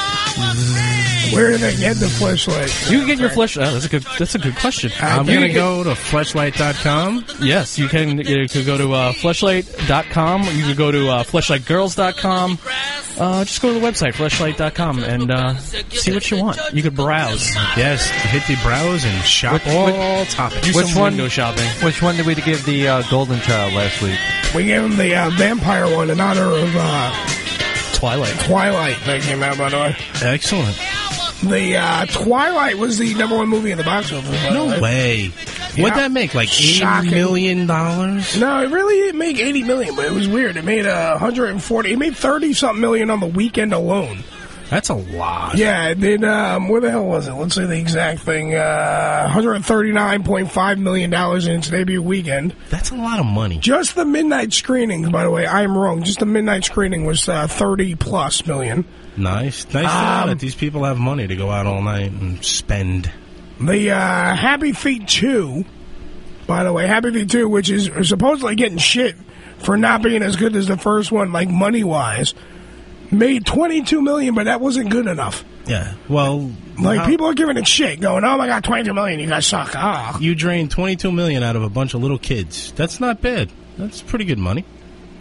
[SPEAKER 10] Where do they get the Fleshlight?
[SPEAKER 11] You can get your flesh. Oh, that's a good. That's a good question.
[SPEAKER 13] I'm going to go to fleshlight dot com.
[SPEAKER 11] Yes, you can. You could go to uh, fleshlight dot com. You could go to uh, fleshlight girls dot com. Uh, just go to the website, fleshlight dot com, and uh, see what you want. You could browse.
[SPEAKER 13] Yes, hit the browse and shop
[SPEAKER 12] Which-
[SPEAKER 13] all
[SPEAKER 12] which-
[SPEAKER 13] topics.
[SPEAKER 11] Do
[SPEAKER 12] Which
[SPEAKER 11] some
[SPEAKER 12] one-
[SPEAKER 11] window shopping.
[SPEAKER 12] Which one did we give the uh, Golden Child last week?
[SPEAKER 10] We gave him the uh, vampire one in honor of uh,
[SPEAKER 11] Twilight.
[SPEAKER 10] Twilight that came out, by the way.
[SPEAKER 13] Excellent.
[SPEAKER 10] The uh, Twilight was the number one movie in the box office. by the
[SPEAKER 13] No way. What'd that make? Like eighty
[SPEAKER 10] Shocking.
[SPEAKER 13] million dollars?
[SPEAKER 10] No, it really didn't make eighty million, but it was weird. It made uh, one hundred forty. It made thirty something million on the weekend alone.
[SPEAKER 13] That's a lot.
[SPEAKER 10] Yeah, it did. Um, where the hell was it? Let's say the exact thing. Uh, one hundred thirty-nine point five million dollars in its debut weekend.
[SPEAKER 13] That's a lot of money.
[SPEAKER 10] Just the midnight screenings, by the way. I am wrong. Just the midnight screening was uh, thirty plus million.
[SPEAKER 13] Nice. Nice to know
[SPEAKER 10] Um,
[SPEAKER 13] that these people have money to go out all night and spend.
[SPEAKER 10] The uh, Happy Feet two, by the way, Happy Feet two, which is supposedly getting shit for not being as good as the first one, like money wise, made twenty-two million, but that wasn't good enough.
[SPEAKER 13] Yeah. Well,
[SPEAKER 10] Like
[SPEAKER 13] how-
[SPEAKER 10] people are giving it shit, going, "Oh my god, twenty-two million, you guys suck." Ah,
[SPEAKER 13] you drained twenty-two million out of a bunch of little kids. That's not bad. That's pretty good money.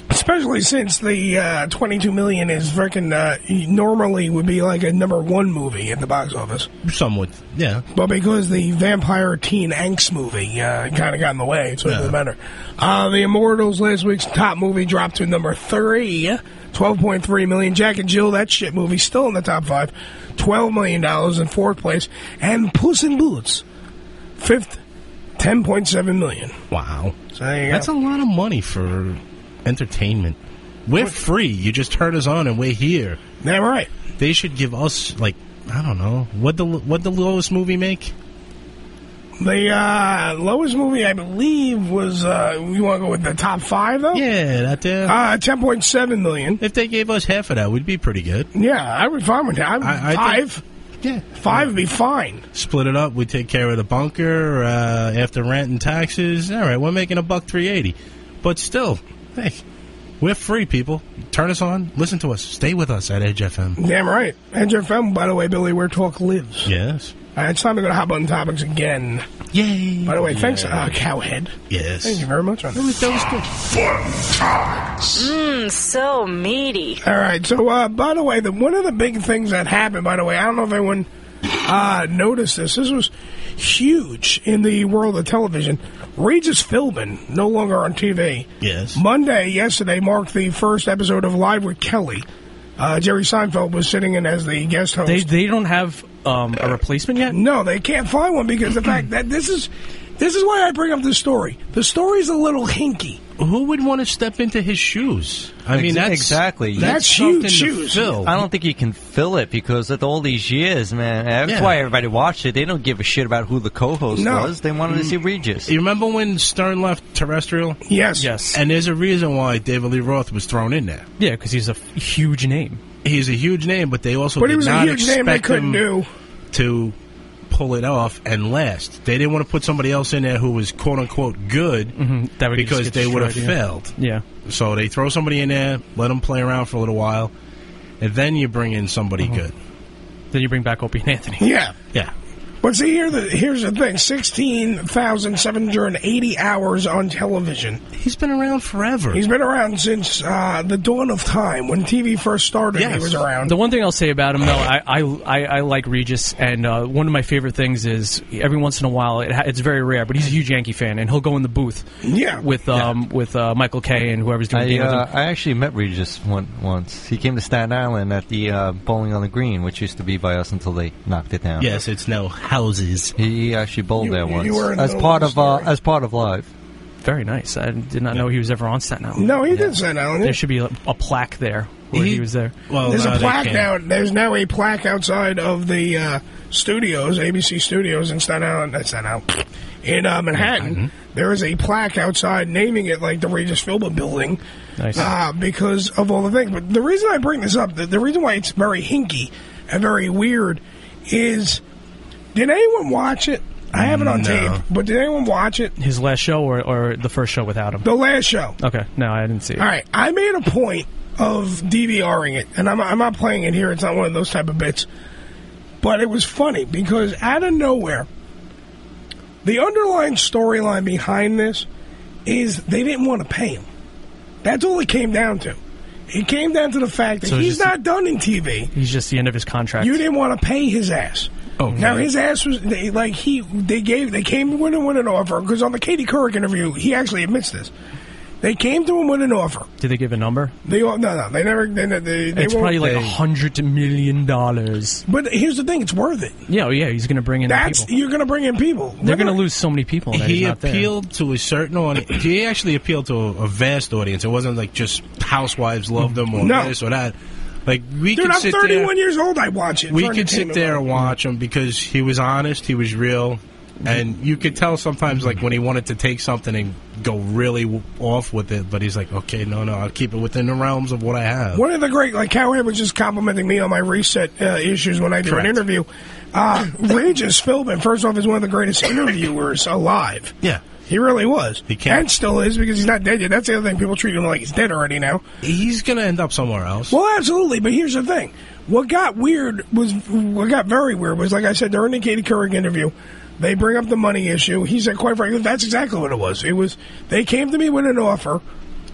[SPEAKER 10] Especially since the uh, twenty-two million is freaking uh, normally would be like a number one movie at the box office.
[SPEAKER 14] Some would, yeah.
[SPEAKER 10] But because the vampire teen angst movie uh, kind of got in the way, so it doesn't matter. Uh, the Immortals, last week's top movie, dropped to number three, twelve point three million. Jack and Jill, that shit movie, still in the top five, twelve million dollars in fourth place. And Puss in Boots, fifth, ten point seven million.
[SPEAKER 14] Wow.
[SPEAKER 10] So there you
[SPEAKER 14] That's
[SPEAKER 10] go.
[SPEAKER 14] a lot of money for entertainment. We're free. You just heard us on and we're here.
[SPEAKER 10] Yeah, right.
[SPEAKER 14] They should give us, like, I don't know, what the what the lowest movie make?
[SPEAKER 10] The uh, lowest movie, I believe, was, uh, you want to go with the top five, though?
[SPEAKER 14] Yeah, that there.
[SPEAKER 10] Uh, ten point seven million.
[SPEAKER 14] If they gave us half of that, we'd be pretty good.
[SPEAKER 10] Yeah, I would be fine with that. I,
[SPEAKER 14] I- I
[SPEAKER 10] five.
[SPEAKER 14] think- yeah.
[SPEAKER 10] Five would be fine.
[SPEAKER 14] Split it up. We take care of the bunker uh, after rent and taxes. All right, we're making a buck three eighty. But still, hey, we're free, people. Turn us on. Listen to us. Stay with us at Edge F M.
[SPEAKER 10] Damn right. Edge F M, by the way, Billy, where talk lives.
[SPEAKER 14] Yes.
[SPEAKER 10] All right, it's time to go to Hot Button Topics again.
[SPEAKER 14] Yay.
[SPEAKER 10] By the way,
[SPEAKER 14] Yeah.
[SPEAKER 10] thanks, uh, Cowhead.
[SPEAKER 14] Yes.
[SPEAKER 10] Thank you very much. On that. Was, that was good.
[SPEAKER 3] Mmm, so meaty.
[SPEAKER 10] All right, so, uh, by the way, the, one of the big things that happened, by the way, I don't know if anyone uh, noticed this. This was huge in the world of television. Regis Philbin, no longer on T V.
[SPEAKER 14] Yes.
[SPEAKER 10] Monday, yesterday, marked the first episode of Live with Kelly. Uh, Jerry Seinfeld was sitting in as the guest host.
[SPEAKER 11] They they don't have um, a replacement yet?
[SPEAKER 10] No, they can't find one because the fact that this is this is why I bring up this story. The story's a little hinky.
[SPEAKER 14] Who would want to step into his shoes? I mean,
[SPEAKER 12] Ex-
[SPEAKER 14] that's
[SPEAKER 12] exactly.
[SPEAKER 10] That's
[SPEAKER 14] something
[SPEAKER 10] huge
[SPEAKER 14] to
[SPEAKER 10] shoes.
[SPEAKER 14] fill.
[SPEAKER 12] I don't think you can fill it because of all these years, man. That's
[SPEAKER 14] Yeah.
[SPEAKER 12] why everybody watched it. They don't give a shit about who the co-host
[SPEAKER 14] No.
[SPEAKER 12] was. They wanted to see Regis.
[SPEAKER 14] You remember when Stern left Terrestrial?
[SPEAKER 10] Yes.
[SPEAKER 11] Yes.
[SPEAKER 14] And there's a reason why David Lee Roth was thrown in there.
[SPEAKER 11] Yeah, because he's a f- huge name.
[SPEAKER 14] He's a huge name, but they also
[SPEAKER 10] But
[SPEAKER 14] did
[SPEAKER 10] he was a
[SPEAKER 14] not
[SPEAKER 10] huge name they
[SPEAKER 14] expect
[SPEAKER 10] couldn't
[SPEAKER 14] him
[SPEAKER 10] do.
[SPEAKER 14] to pull it off and last. They didn't want to put somebody else in there who was quote unquote good
[SPEAKER 11] Mm-hmm. That would
[SPEAKER 14] because
[SPEAKER 11] just get
[SPEAKER 14] they would have
[SPEAKER 11] destroyed, yeah.
[SPEAKER 14] failed.
[SPEAKER 11] Yeah.
[SPEAKER 14] So they throw somebody in there, let them play around for a little while, and then you bring in somebody
[SPEAKER 11] Mm-hmm.
[SPEAKER 14] good.
[SPEAKER 11] Then you bring back Opie and Anthony.
[SPEAKER 10] Yeah.
[SPEAKER 14] Yeah.
[SPEAKER 10] But see, here the, here's the thing. sixteen thousand seven hundred eighty hours on television.
[SPEAKER 14] He's been around forever.
[SPEAKER 10] He's been around since uh, the dawn of time. When T V first started, he was around.
[SPEAKER 11] The one thing I'll say about him, though, I I, I, I like Regis, and uh, one of my favorite things is every once in a while, it ha- it's very rare, but he's a huge Yankee fan, and he'll go in the booth
[SPEAKER 10] yeah.
[SPEAKER 11] with um with uh, Michael Kay and whoever's doing
[SPEAKER 12] I,
[SPEAKER 11] the game with
[SPEAKER 12] uh,
[SPEAKER 11] him.
[SPEAKER 12] I actually met Regis one, once. He came to Staten Island at the uh, Bowling on the Green, which used to be by us until they knocked it down.
[SPEAKER 14] Yes, it's now houses.
[SPEAKER 12] He he actually bowled
[SPEAKER 10] You-
[SPEAKER 12] there
[SPEAKER 10] you
[SPEAKER 12] once
[SPEAKER 10] were in the
[SPEAKER 12] as
[SPEAKER 10] middle
[SPEAKER 12] part
[SPEAKER 10] of
[SPEAKER 12] of
[SPEAKER 10] the
[SPEAKER 12] uh,
[SPEAKER 10] story.
[SPEAKER 12] as part of Live.
[SPEAKER 11] Very nice. I did not know he was ever on Staten Island.
[SPEAKER 10] No, he did Staten Island.
[SPEAKER 11] There should be a, a plaque there where he,
[SPEAKER 10] He-
[SPEAKER 11] was there.
[SPEAKER 14] Well,
[SPEAKER 10] There's
[SPEAKER 14] no,
[SPEAKER 10] a
[SPEAKER 14] they
[SPEAKER 10] plaque
[SPEAKER 14] can't.
[SPEAKER 10] now. There's now a plaque outside of the uh, studios, A B C Studios in Staten Island. That's Staten Island. In uh, Manhattan, there is a plaque outside naming it like the Regis Philbin Building.
[SPEAKER 11] Nice.
[SPEAKER 10] Uh, because of all the things. But the reason I bring this up, the, the reason why it's very hinky and very weird is, did anyone watch it? I have it on
[SPEAKER 11] No.
[SPEAKER 10] tape, but did anyone watch it?
[SPEAKER 11] His last show or, or the first show without him?
[SPEAKER 10] The last show.
[SPEAKER 11] Okay. No, I didn't see it.
[SPEAKER 10] All right, I made a point of DVRing it, and I'm, I'm not playing it here. It's not one of those type of bits. But it was funny because out of nowhere, the underlying storyline behind this is they didn't want to pay him. That's all it came down to. It came down to the fact that
[SPEAKER 11] So it's
[SPEAKER 10] he's
[SPEAKER 11] just-
[SPEAKER 10] not done in T V.
[SPEAKER 11] He's just the end of his contract.
[SPEAKER 10] You didn't want to pay his ass.
[SPEAKER 11] Okay.
[SPEAKER 10] Now his ass was they, like he they gave they came to him with an offer because on the Katie Couric interview he actually admits this. They came to him with an offer.
[SPEAKER 11] Did they give a number?
[SPEAKER 10] They all, no no they never they, they, they
[SPEAKER 11] It's
[SPEAKER 10] won't-
[SPEAKER 11] probably like a
[SPEAKER 10] they-
[SPEAKER 11] hundred million dollars.
[SPEAKER 10] But here's the thing, it's worth it.
[SPEAKER 11] Yeah, oh, yeah, he's going to bring in
[SPEAKER 10] That's
[SPEAKER 11] people.
[SPEAKER 10] you're going to bring in people.
[SPEAKER 11] They're going to lose so many people that
[SPEAKER 14] He
[SPEAKER 11] he's not there.
[SPEAKER 14] appealed to a certain audience. He actually appealed to a, a vast audience. It wasn't like just housewives loved him or
[SPEAKER 10] No.
[SPEAKER 14] this or that. Like we
[SPEAKER 10] Dude,
[SPEAKER 14] could
[SPEAKER 10] I'm
[SPEAKER 14] sit
[SPEAKER 10] thirty-one
[SPEAKER 14] there.
[SPEAKER 10] years old. I watch it.
[SPEAKER 14] We
[SPEAKER 10] for
[SPEAKER 14] could sit
[SPEAKER 10] entertainment
[SPEAKER 14] there
[SPEAKER 10] value.
[SPEAKER 14] and watch him because he was honest. He was real. And you could tell sometimes, like, when he wanted to take something and go really w- off with it, but he's like, okay, no, no, I'll keep it within the realms of what I have.
[SPEAKER 10] One of the great, like Cowhead was just complimenting me on my reset uh, issues when I did
[SPEAKER 14] Correct.
[SPEAKER 10] an interview. Uh, Regis Philbin, first off, is one of the greatest interviewers alive.
[SPEAKER 14] Yeah.
[SPEAKER 10] He really was.
[SPEAKER 14] He can't-
[SPEAKER 10] And still is because he's not dead yet. That's the other thing. People treat him like he's dead already now.
[SPEAKER 14] He's going to end up somewhere else.
[SPEAKER 10] Well, absolutely. But here's the thing. What got weird was, what got very weird was, like I said, during the Katie Couric interview, they bring up the money issue. He said, quite frankly, that's exactly what it was. It was, they came to me with an offer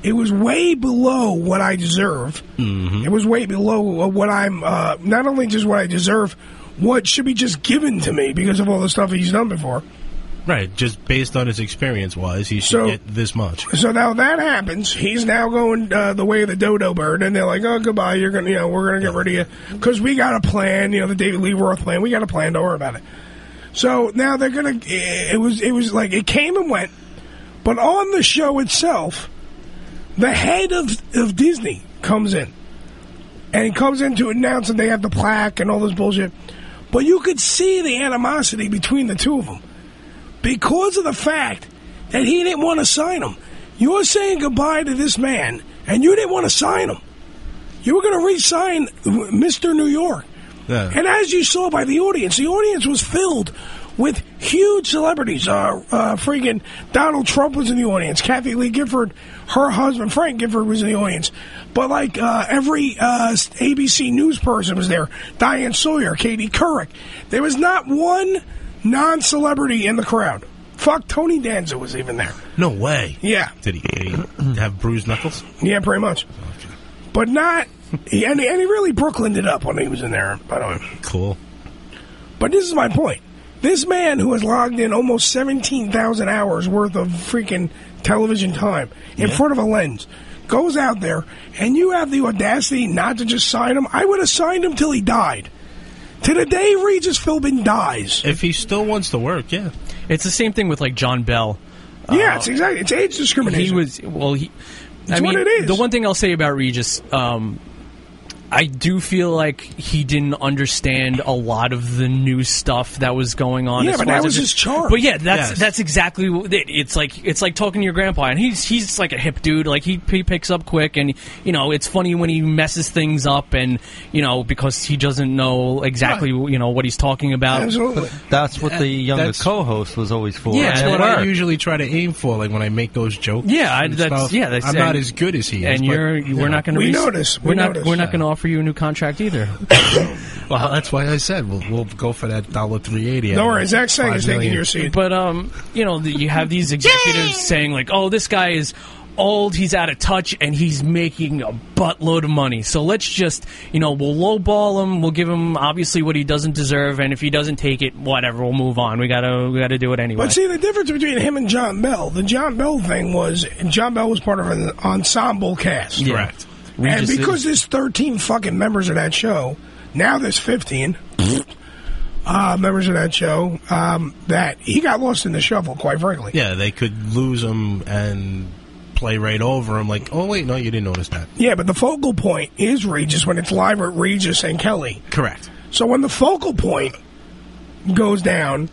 [SPEAKER 10] It was way below what I deserve.
[SPEAKER 14] Mm-hmm.
[SPEAKER 10] It was way below what I'm, uh, not only just what I deserve, what should be just given to me because of all the stuff he's done before.
[SPEAKER 14] Right, just based on his experience-wise, he should
[SPEAKER 10] So-
[SPEAKER 14] get this much.
[SPEAKER 10] So now that happens. He's now going uh, the way of the dodo bird, and they're like, "Oh, goodbye. You're gonna, you know, we're gonna get rid of you because we got a plan. You know, the David Lee Roth plan. We got a plan. Don't worry about it." So now they're gonna. It was. It was like it came and went, but on the show itself, the head of of Disney comes in, and he comes in to announce that they have the plaque and all this bullshit. But you could see the animosity between the two of them. Because of the fact that he didn't want to sign him. You're saying goodbye to this man, and you didn't want to sign him. You were going to re-sign Mister New York.
[SPEAKER 14] Yeah.
[SPEAKER 10] And as you saw by the audience, the audience was filled with huge celebrities. Uh, uh, freaking Donald Trump was in the audience. Kathy Lee Gifford, her husband Frank Gifford was in the audience. But like uh, every uh, A B C News person was there. Diane Sawyer, Katie Couric. There was not one non-celebrity in the crowd. Fuck, Tony Danza was even there.
[SPEAKER 14] No way.
[SPEAKER 10] Yeah.
[SPEAKER 14] Did he, did he have bruised knuckles?
[SPEAKER 10] Yeah, pretty much. But not... He, and, he, and he really Brooklyned it up when he was in there, by the way.
[SPEAKER 14] Cool.
[SPEAKER 10] But this is my point. This man who has logged in almost seventeen thousand hours worth of freaking television time in
[SPEAKER 14] Yeah.
[SPEAKER 10] front of a lens goes out there, and you have the audacity not to just sign him. I would have signed him till he died. To the day Regis Philbin dies.
[SPEAKER 14] If he still wants to work, yeah.
[SPEAKER 11] It's the same thing with like John Bell.
[SPEAKER 10] Yeah,
[SPEAKER 11] Uh,
[SPEAKER 10] it's exactly. It's age discrimination.
[SPEAKER 11] He was well. He.
[SPEAKER 10] It's
[SPEAKER 11] I mean,
[SPEAKER 10] what it is.
[SPEAKER 11] The one thing I'll say about Regis, um, I do feel like he didn't understand a lot of the new stuff that was going on.
[SPEAKER 10] Yeah,
[SPEAKER 11] as
[SPEAKER 10] but
[SPEAKER 11] far
[SPEAKER 10] that
[SPEAKER 11] as
[SPEAKER 10] was
[SPEAKER 11] it-
[SPEAKER 10] his charm.
[SPEAKER 11] But yeah, that's
[SPEAKER 10] Yes.
[SPEAKER 11] that's exactly what it, it's like. It's like talking to your grandpa, and he's he's like a hip dude. Like he he picks up quick, and you know it's funny when he messes things up, and you know because he doesn't know exactly you know what he's talking about.
[SPEAKER 10] Absolutely.
[SPEAKER 12] That's what the younger
[SPEAKER 14] That's-
[SPEAKER 12] co-host was always for.
[SPEAKER 11] Yeah,
[SPEAKER 14] That's
[SPEAKER 12] and it
[SPEAKER 14] what I
[SPEAKER 12] worked.
[SPEAKER 14] usually try to aim for, like when I make those jokes.
[SPEAKER 11] Yeah, I,
[SPEAKER 14] and
[SPEAKER 11] that's
[SPEAKER 14] stuff.
[SPEAKER 11] yeah. That's,
[SPEAKER 14] I'm not
[SPEAKER 11] and-
[SPEAKER 14] as good as he is.
[SPEAKER 11] and
[SPEAKER 14] but,
[SPEAKER 11] you're
[SPEAKER 14] you
[SPEAKER 11] we're
[SPEAKER 14] know.
[SPEAKER 11] not going to.
[SPEAKER 10] We notice, we
[SPEAKER 11] We're not.
[SPEAKER 10] notice.
[SPEAKER 11] We're not going to offer you a new contract either.
[SPEAKER 14] Well, that's why I said we'll, we'll go for that dollar three eighty.
[SPEAKER 10] Don't worry, Zach Sang is taking your seat.
[SPEAKER 11] But um, you know, the, you have these executives saying like, "Oh, this guy is old, he's out of touch, and he's making a buttload of money. So let's just, you know, we'll lowball him. We'll give him obviously what he doesn't deserve, and if he doesn't take it, whatever, we'll move on. We gotta, we gotta do it anyway."
[SPEAKER 10] But see, the difference between him and John Bell, the John Bell thing was, John Bell was part of an ensemble cast.
[SPEAKER 11] Yeah. Correct.
[SPEAKER 10] And
[SPEAKER 11] Regis
[SPEAKER 10] because
[SPEAKER 11] is-
[SPEAKER 10] there's thirteen fucking members of that show, now there's fifteen uh, members of that show, um, that he got lost in the shuffle, quite frankly.
[SPEAKER 14] Yeah, they could lose him and play right over him. Like, oh wait, no, you didn't notice that.
[SPEAKER 10] Yeah, but the focal point is Regis when it's live at Regis and Kelly.
[SPEAKER 14] Correct.
[SPEAKER 10] So when the focal point goes down,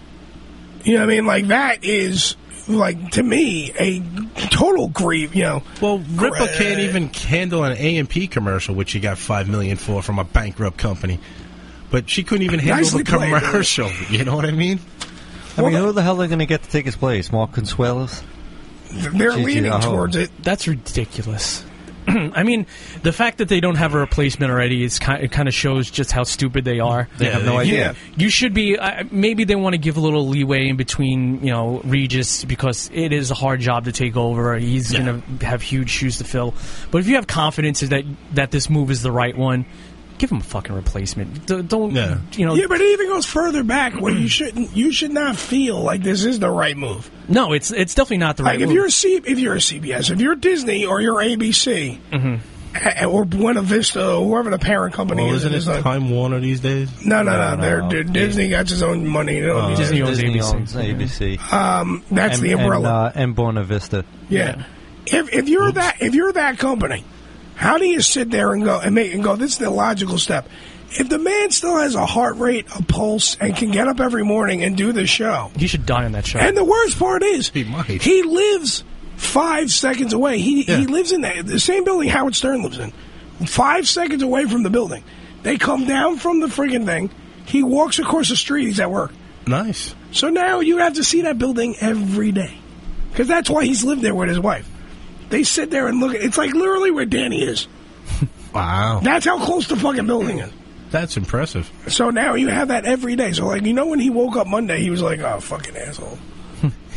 [SPEAKER 10] you know what I mean? Like, that is, like, to me, a total grief, you know.
[SPEAKER 14] Well, Ripa can't even handle an A and P commercial, which she got five million dollars for from a bankrupt company. But she couldn't even handle
[SPEAKER 10] Nicely
[SPEAKER 14] the
[SPEAKER 10] played, dude.
[SPEAKER 14] commercial. You know what I mean?
[SPEAKER 12] I mean, who the hell are they going to get to take his place? Mark Consuelos?
[SPEAKER 10] They're
[SPEAKER 12] Gigi
[SPEAKER 10] leaning
[SPEAKER 12] Aho.
[SPEAKER 10] towards it.
[SPEAKER 11] That's ridiculous. I mean, the fact that they don't have a replacement already is kind. It kind of shows just how stupid they are.
[SPEAKER 12] They have no idea.
[SPEAKER 11] You should be. Uh, maybe they want to give a little leeway in between, you know, Regis, because it is a hard job to take over. He's
[SPEAKER 14] Yeah.
[SPEAKER 11] going to have huge shoes to fill. But if you have confidence that that this move is the right one, give him a fucking replacement. D- Don't
[SPEAKER 14] Yeah.
[SPEAKER 11] you know?
[SPEAKER 10] Yeah, but it even goes further back where you shouldn't. You should not feel like this is the right move.
[SPEAKER 11] No, it's it's definitely not the right
[SPEAKER 10] Like if
[SPEAKER 11] move.
[SPEAKER 10] you're a C, if you're a C B S, if you're Disney or you're A B C,
[SPEAKER 11] Mm-hmm.
[SPEAKER 10] a- or Buena Vista, or whoever the parent company
[SPEAKER 14] Well,
[SPEAKER 10] is,
[SPEAKER 14] isn't
[SPEAKER 10] at
[SPEAKER 14] it
[SPEAKER 10] this time.
[SPEAKER 14] Time Warner these days?
[SPEAKER 10] No, no, no.
[SPEAKER 12] No,
[SPEAKER 10] They're,
[SPEAKER 12] no.
[SPEAKER 10] they're- Disney got his own money. They don't
[SPEAKER 14] Uh,
[SPEAKER 10] need
[SPEAKER 11] Disney
[SPEAKER 10] that.
[SPEAKER 11] owns
[SPEAKER 12] Disney
[SPEAKER 11] A B C.
[SPEAKER 12] owns A B C.
[SPEAKER 10] Um, that's
[SPEAKER 12] and,
[SPEAKER 10] the umbrella.
[SPEAKER 12] And, uh, and Buena Vista.
[SPEAKER 10] Yeah. If if you're that if you're that company, how do you sit there and go and make and go? This is the logical step. If the man still has a heart rate, a pulse, and can get up every morning and do the show,
[SPEAKER 11] He should die on that show.
[SPEAKER 10] and the worst part is
[SPEAKER 14] He might.
[SPEAKER 10] he lives five seconds away. He
[SPEAKER 14] Yeah.
[SPEAKER 10] he lives in the, the same building Howard Stern lives in, five seconds away from the building. They come down from the friggin' thing. He walks across the street. He's at work.
[SPEAKER 14] Nice.
[SPEAKER 10] So now you have to see that building every day. Because that's why he's lived there with his wife. They sit there and look at it's like literally where Danny is.
[SPEAKER 14] Wow.
[SPEAKER 10] That's how close the fucking building is.
[SPEAKER 14] That's impressive.
[SPEAKER 10] So now you have that every day. So, like, you know, when he woke up Monday, he was like, oh, fucking asshole.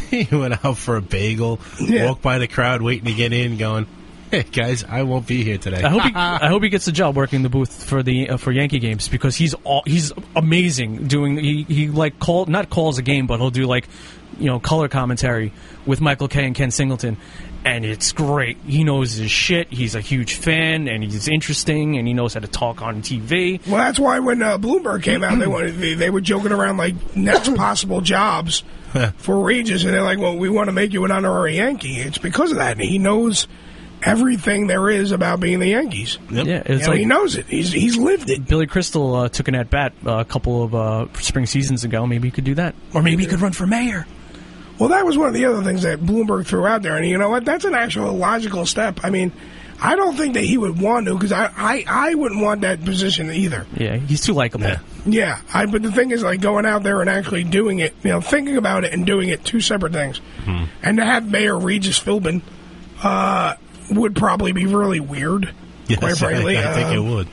[SPEAKER 14] he went out for a bagel,
[SPEAKER 10] Yeah.
[SPEAKER 14] walked by the crowd waiting to get in, going, "Hey guys, I won't be here today."
[SPEAKER 11] I hope he, I hope he gets a job working the booth for the uh, for Yankee games because he's all, he's amazing doing he he like call not calls a game but he'll do like you know color commentary with Michael Kay and Ken Singleton, and it's great. He knows his shit. He's a huge fan and he's interesting and he knows how to talk on T V.
[SPEAKER 10] Well, that's why when uh, Bloomberg came out, they wanted they, they were joking around like next possible jobs for Regis, and they're like, "Well, we want to make you an honorary Yankee." It's because of that. And he knows everything there is about being the Yankees.
[SPEAKER 11] Yeah,
[SPEAKER 10] You
[SPEAKER 11] it's
[SPEAKER 10] know,
[SPEAKER 11] like
[SPEAKER 10] he knows it. He's he's lived it.
[SPEAKER 11] Billy Crystal uh, took an at bat uh, a couple of uh, spring seasons ago. Maybe he could do that, or maybe he could run for mayor.
[SPEAKER 10] Well, that was one of the other things that Bloomberg threw out there, and you know what? That's an actual logical step. I mean, I don't think that he would want to, because I, I, I wouldn't want that position either.
[SPEAKER 11] Yeah, he's too likable.
[SPEAKER 10] Yeah, I, but the thing is, like, going out there and actually doing it, you know, thinking about it and doing it, two separate things.
[SPEAKER 14] Hmm.
[SPEAKER 10] And to have Mayor Regis Philbin uh, would probably be really weird,
[SPEAKER 14] Yes,
[SPEAKER 10] quite frankly.
[SPEAKER 14] I, I think
[SPEAKER 10] Um,
[SPEAKER 14] it would.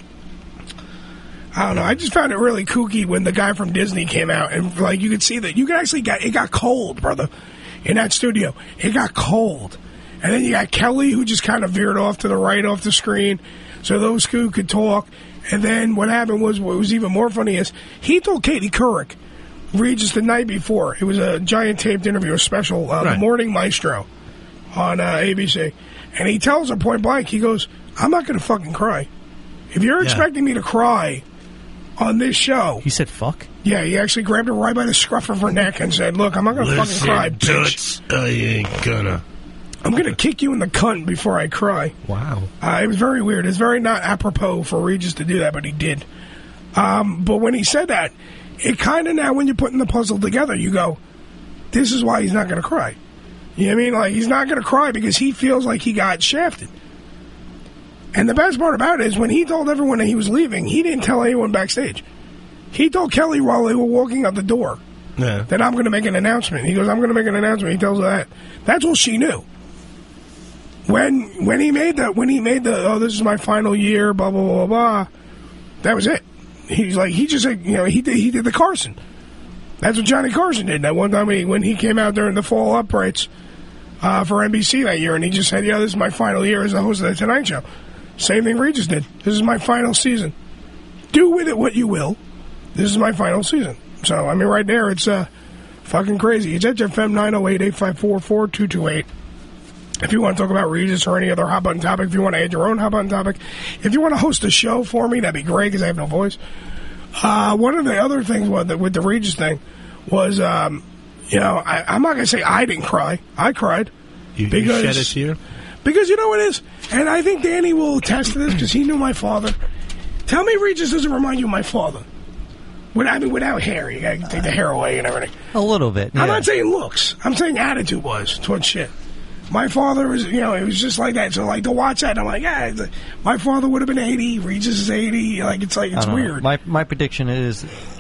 [SPEAKER 10] I don't know. I just found it really kooky when the guy from Disney came out, and like you could see that you could actually get it got cold, brother, in that studio. It got cold, and then you got Kelly, who just kind of veered off to the right off the screen, so those two could talk. And then what happened was, what was even more funny is he told Katie Couric, Regis, the night before. It was a giant taped interview, a special, uh,
[SPEAKER 14] Right.
[SPEAKER 10] The Morning Maestro, on uh, A B C, and he tells her point blank, he goes, "I'm not going to fucking cry. If you're
[SPEAKER 11] Yeah.
[SPEAKER 10] expecting me to cry on this show."
[SPEAKER 11] He said fuck?
[SPEAKER 10] Yeah, he actually grabbed her right by the scruff of her neck and said, "Look, I'm not going to fucking
[SPEAKER 14] Listen,
[SPEAKER 10] cry, bitch.
[SPEAKER 14] Toots, I ain't gonna."
[SPEAKER 10] I'm going to kick you in the cunt before I cry."
[SPEAKER 14] Wow.
[SPEAKER 10] Uh, it was very weird. It's very not apropos for Regis to do that, but he did. Um, but when he said that, it kind of now, when you're putting the puzzle together, you go, this is why he's not going to cry. You know what I mean? Like, he's not going to cry because he feels like he got shafted. And the best part about it is when he told everyone that he was leaving, he didn't tell anyone backstage. He told Kelly while they were walking out the door
[SPEAKER 14] Yeah.
[SPEAKER 10] that I'm going to make an announcement. He goes, "I'm going to make an announcement." He tells her that. That's all she knew. When when he made the when he made the oh, this is my final year, blah blah blah blah blah, that was it. He's like he just said, you know, he did he did the Carson. That's what Johnny Carson did that one time when he, when he came out during the fall uprights uh, for N B C that year, and he just said, "Yeah, this is my final year as the host of the Tonight Show." Same thing Regis did. This is my final season. Do with it what you will. This is my final season. So I mean, right there, it's uh, fucking crazy. It's H F M nine oh eight, eight five four, four two two eight. If you want to talk about Regis or any other hot button topic, if you want to add your own hot button topic, if you want to host a show for me, that'd be great because I have no voice. Uh, one of the other things with the, with the Regis thing was, um, you know, I, I'm not going to say I didn't cry. I cried.
[SPEAKER 14] You,
[SPEAKER 10] because,
[SPEAKER 14] you shed a tear?
[SPEAKER 10] Because you know what it is? And I think Danny will attest to this because he knew my father. Tell me Regis doesn't remind you of my father. Without, I mean, without hair. You got to take the hair away and everything.
[SPEAKER 12] A little bit.
[SPEAKER 10] I'm
[SPEAKER 12] yeah.
[SPEAKER 10] not saying looks. I'm saying attitude was towards shit. My father was, you know, it was just like that. So, like, to watch that, I'm like, yeah, it's a- my father would have been eighty. Regis is eighty. Like, it's like,
[SPEAKER 12] I
[SPEAKER 10] it's
[SPEAKER 12] don't know.
[SPEAKER 10] weird.
[SPEAKER 12] My my prediction is,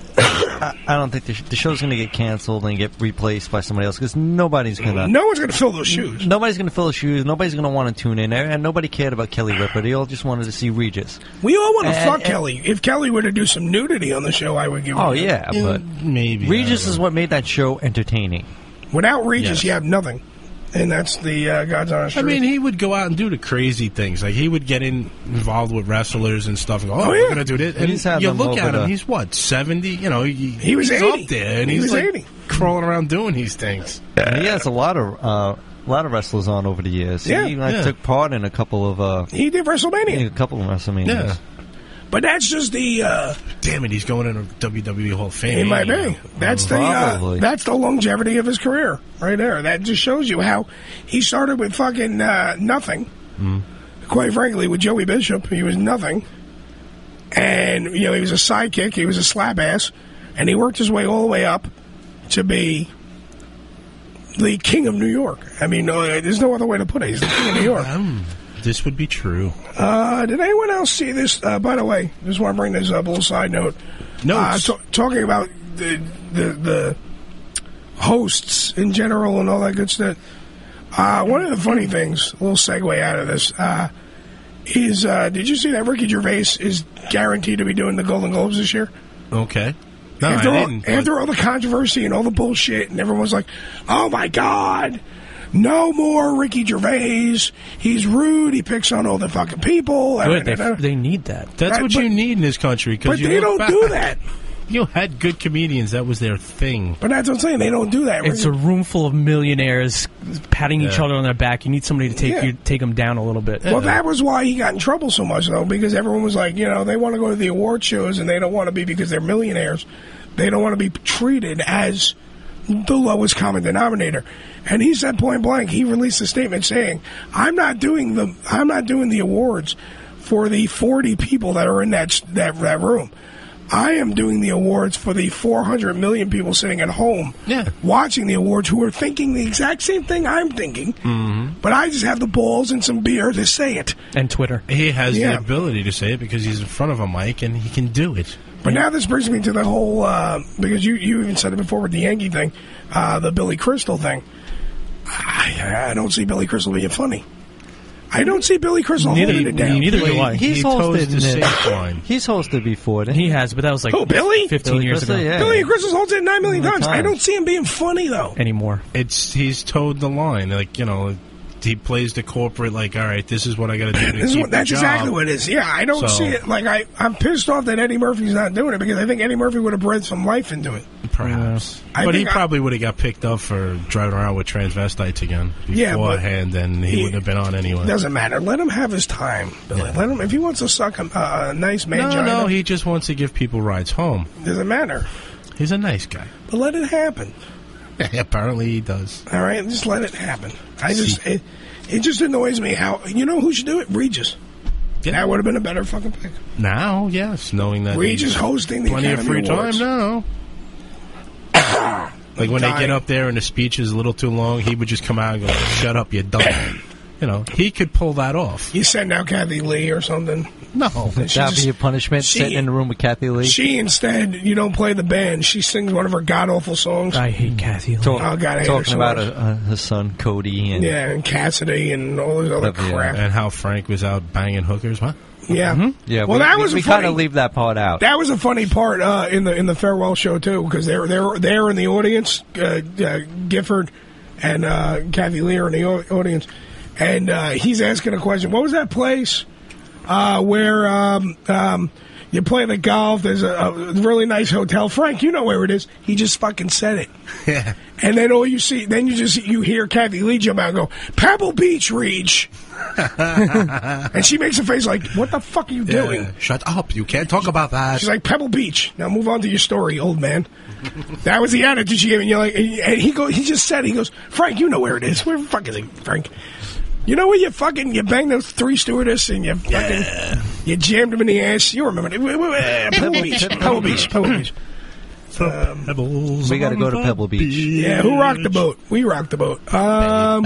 [SPEAKER 12] I, I don't think the, sh- the show's going to get canceled and get replaced by somebody else because nobody's going to.
[SPEAKER 10] No one's going to fill those shoes.
[SPEAKER 12] Nobody's going to fill the shoes. Nobody's going to want to tune in, and nobody cared about Kelly Ripa. They all just wanted to see Regis.
[SPEAKER 10] We all want to
[SPEAKER 12] And-
[SPEAKER 10] fuck
[SPEAKER 12] and-
[SPEAKER 10] Kelly. If Kelly were to do some nudity on the show, I would give
[SPEAKER 12] Oh
[SPEAKER 10] him
[SPEAKER 12] yeah, but
[SPEAKER 14] maybe
[SPEAKER 12] Regis is what made that show entertaining.
[SPEAKER 10] Without Regis,
[SPEAKER 14] Yes.
[SPEAKER 10] you have nothing. And that's the uh, God's honest
[SPEAKER 14] I
[SPEAKER 10] truth.
[SPEAKER 14] mean, he would go out and do the crazy things. Like, he would get in, involved with wrestlers and stuff and go, oh,
[SPEAKER 10] Oh,
[SPEAKER 14] we're
[SPEAKER 10] yeah.
[SPEAKER 14] going to do this. And
[SPEAKER 12] He's had
[SPEAKER 14] you
[SPEAKER 12] them
[SPEAKER 14] look
[SPEAKER 12] over
[SPEAKER 14] at him,
[SPEAKER 12] the-
[SPEAKER 14] he's what, seventy? You know, he,
[SPEAKER 10] He was
[SPEAKER 14] he's
[SPEAKER 10] eighty.
[SPEAKER 14] up there. And
[SPEAKER 10] He
[SPEAKER 14] he's
[SPEAKER 10] was
[SPEAKER 14] like
[SPEAKER 10] eighty.
[SPEAKER 14] crawling around doing these things.
[SPEAKER 12] And he has a lot of uh, a lot of wrestlers on over the years.
[SPEAKER 10] Yeah.
[SPEAKER 12] he like,
[SPEAKER 14] Yeah.
[SPEAKER 12] took part in a couple of uh,
[SPEAKER 10] He did WrestleMania.
[SPEAKER 12] a couple of WrestleManias.
[SPEAKER 14] Yeah.
[SPEAKER 10] But that's just the... Uh,
[SPEAKER 14] Damn it, he's going in a W W E Hall of Fame.
[SPEAKER 10] He might
[SPEAKER 14] you know.
[SPEAKER 10] be. That's the uh,
[SPEAKER 12] Probably.
[SPEAKER 10] that's the longevity of his career right there. That just shows you how he started with fucking uh, nothing.
[SPEAKER 14] Mm.
[SPEAKER 10] Quite frankly, with Joey Bishop, he was nothing, and you know he was a sidekick. He was a slap ass, and he worked his way all the way up to be the king of New York. I mean, no, there's no other way to put it. He's the king of New York.
[SPEAKER 14] Um, this would be true.
[SPEAKER 10] Uh, did anyone else see this? Uh, by the way, just want to bring this up. A little side note.
[SPEAKER 14] Notes.
[SPEAKER 10] Uh, t- talking about the, the the hosts in general and all that good stuff. Uh, one of the funny things, a little segue out of this, uh, is uh, did you see that Ricky Gervais is guaranteed to be doing the Golden Globes this year?
[SPEAKER 14] Okay. No,
[SPEAKER 10] after,
[SPEAKER 14] I
[SPEAKER 10] all,
[SPEAKER 14] didn't,
[SPEAKER 10] after all the controversy and all the bullshit, and everyone was like, "Oh my God, no more Ricky Gervais. He's rude. He picks on all the fucking people."
[SPEAKER 11] Good, they, they need that.
[SPEAKER 14] That's
[SPEAKER 10] Right,
[SPEAKER 14] what
[SPEAKER 10] but-
[SPEAKER 14] you need in this country. 'cause
[SPEAKER 10] but
[SPEAKER 14] you
[SPEAKER 10] they
[SPEAKER 14] look
[SPEAKER 10] don't do
[SPEAKER 14] back.
[SPEAKER 10] that.
[SPEAKER 14] You had good comedians. That was their thing.
[SPEAKER 10] But that's what I'm saying. They don't do that.
[SPEAKER 11] It's a room full of millionaires patting each
[SPEAKER 14] Yeah.
[SPEAKER 11] other on their back. You need somebody to take
[SPEAKER 10] Yeah.
[SPEAKER 11] you take them down a little bit.
[SPEAKER 10] Well, that was why he got in trouble so much, though, because everyone was like, you know, they want to go to the award shows and they don't want to be, because they're millionaires, they don't want to be treated as the lowest common denominator. And he said point blank, he released a statement saying, I'm not doing the, I'm not doing the awards for the forty people that are in that, that, that room. I am doing the awards for the four hundred million people sitting at home
[SPEAKER 14] yeah.
[SPEAKER 10] watching the awards who are thinking the exact same thing I'm thinking,
[SPEAKER 14] Mm-hmm.
[SPEAKER 10] but I just have the balls and some beer to say it.
[SPEAKER 11] And Twitter.
[SPEAKER 14] He has
[SPEAKER 10] Yeah.
[SPEAKER 14] the ability to say it because he's in front of a mic and he can do it.
[SPEAKER 10] But now this brings me to the whole, uh, because you, you even said it before with the Yankee thing, uh, the Billy Crystal thing. I, I don't see Billy Crystal being funny. I don't see Billy Crystal
[SPEAKER 11] Neither-
[SPEAKER 10] holding it down.
[SPEAKER 11] neither do I.
[SPEAKER 12] He's
[SPEAKER 11] He
[SPEAKER 12] hosted
[SPEAKER 11] toes
[SPEAKER 12] in
[SPEAKER 11] the
[SPEAKER 12] it.
[SPEAKER 11] safe line.
[SPEAKER 12] He's hosted before. Didn't
[SPEAKER 11] He has, but that was like
[SPEAKER 10] Who, Billy?
[SPEAKER 11] fifteen
[SPEAKER 12] Billy
[SPEAKER 11] years
[SPEAKER 12] Crystal,
[SPEAKER 11] ago.
[SPEAKER 12] yeah.
[SPEAKER 10] Billy Crystal's holds it nine million
[SPEAKER 12] Nine
[SPEAKER 10] times. I
[SPEAKER 12] times.
[SPEAKER 10] don't see him being funny, though.
[SPEAKER 11] Anymore.
[SPEAKER 14] It's he's towed the line. Like, you know, he plays the corporate, like, all right, this is what I got to do to
[SPEAKER 10] This is
[SPEAKER 14] keep
[SPEAKER 10] what,
[SPEAKER 14] the
[SPEAKER 10] that's
[SPEAKER 14] job.
[SPEAKER 10] exactly what it is. Yeah, I don't
[SPEAKER 14] So-
[SPEAKER 10] see it. Like, I, I'm pissed off that Eddie Murphy's not doing it, because I think Eddie Murphy would have bred some life into it.
[SPEAKER 14] Perhaps.
[SPEAKER 10] I
[SPEAKER 14] but he
[SPEAKER 10] think I-
[SPEAKER 14] probably would have got picked up for driving around with transvestites again
[SPEAKER 10] Yeah, but
[SPEAKER 14] beforehand, and he,
[SPEAKER 10] he-
[SPEAKER 14] wouldn't have been on anyway.
[SPEAKER 10] Doesn't matter. Let him have his time, Billy. Let him. If he wants to suck a, uh, a nice
[SPEAKER 14] no,
[SPEAKER 10] mangina,
[SPEAKER 14] no, he just wants to give people rides home.
[SPEAKER 10] doesn't matter.
[SPEAKER 14] He's a nice guy.
[SPEAKER 10] But let it happen.
[SPEAKER 14] Apparently he does.
[SPEAKER 10] All right, just let it happen. I just it, it just annoys me how, you know who should do it? Regis. That would have been a better fucking pick.
[SPEAKER 14] Now, yes, knowing that
[SPEAKER 10] Regis
[SPEAKER 14] he's
[SPEAKER 10] hosting the
[SPEAKER 14] plenty of
[SPEAKER 10] Academy
[SPEAKER 14] free
[SPEAKER 10] Awards.
[SPEAKER 14] time now. Like when they
[SPEAKER 10] dying.
[SPEAKER 14] get up there and the speech is a little too long, he would just come out and go, "Shut up, you're done." You know, he could pull that off.
[SPEAKER 10] You send out Kathy Lee or something.
[SPEAKER 14] No,
[SPEAKER 12] That'd be your punishment,
[SPEAKER 10] she-
[SPEAKER 12] sitting in the room with Kathy Lee.
[SPEAKER 10] She instead, you don't play the band. She sings one of her god awful songs.
[SPEAKER 11] I hate Kathy Lee.
[SPEAKER 12] Talk-
[SPEAKER 10] Oh, God, I hate her
[SPEAKER 12] talking
[SPEAKER 10] so
[SPEAKER 12] about
[SPEAKER 10] much.
[SPEAKER 12] uh, uh, his son Cody and
[SPEAKER 10] Yeah, and Cassidy and all this other
[SPEAKER 12] Yeah.
[SPEAKER 10] crap.
[SPEAKER 14] And how Frank was out banging hookers, huh?
[SPEAKER 10] Yeah,
[SPEAKER 12] yeah.
[SPEAKER 10] Well,
[SPEAKER 12] we,
[SPEAKER 10] that
[SPEAKER 12] we-
[SPEAKER 10] was a
[SPEAKER 12] we
[SPEAKER 10] funny.
[SPEAKER 12] kind of leave that part out.
[SPEAKER 10] That was a funny part uh, in the in the farewell show too, because they're they're there in the audience. Uh, uh, Gifford and uh, Kathy Lee are in the au- audience, and uh, he's asking a question. What was that place uh, where um, um, you play the golf? There's a, a really nice hotel. Frank, you know where it is. He just fucking said it.
[SPEAKER 14] Yeah.
[SPEAKER 10] And then all you see, then you just you hear Kathy Lee jump out and go, Pebble Beach, Reach. And she makes a face like, what the fuck are you doing?
[SPEAKER 14] Yeah. Shut up! You can't talk about that.
[SPEAKER 10] She's like, Pebble Beach. Now move on to your story, old man. That was the attitude she gave, and you're like, and he go, he just said, he goes, Frank, you know where it is. Where the fuck is it, Frank? You know where you fucking you banged those three stewardess and you fucking you jammed them in the ass. You remember it? Wait, wait, wait, Pebble Beach, Pebble Beach, Pebble Beach. Um,
[SPEAKER 14] Pebbles
[SPEAKER 12] we got to go to Pebble Beach.
[SPEAKER 10] yeah, who rocked the boat? We rocked the boat. Um,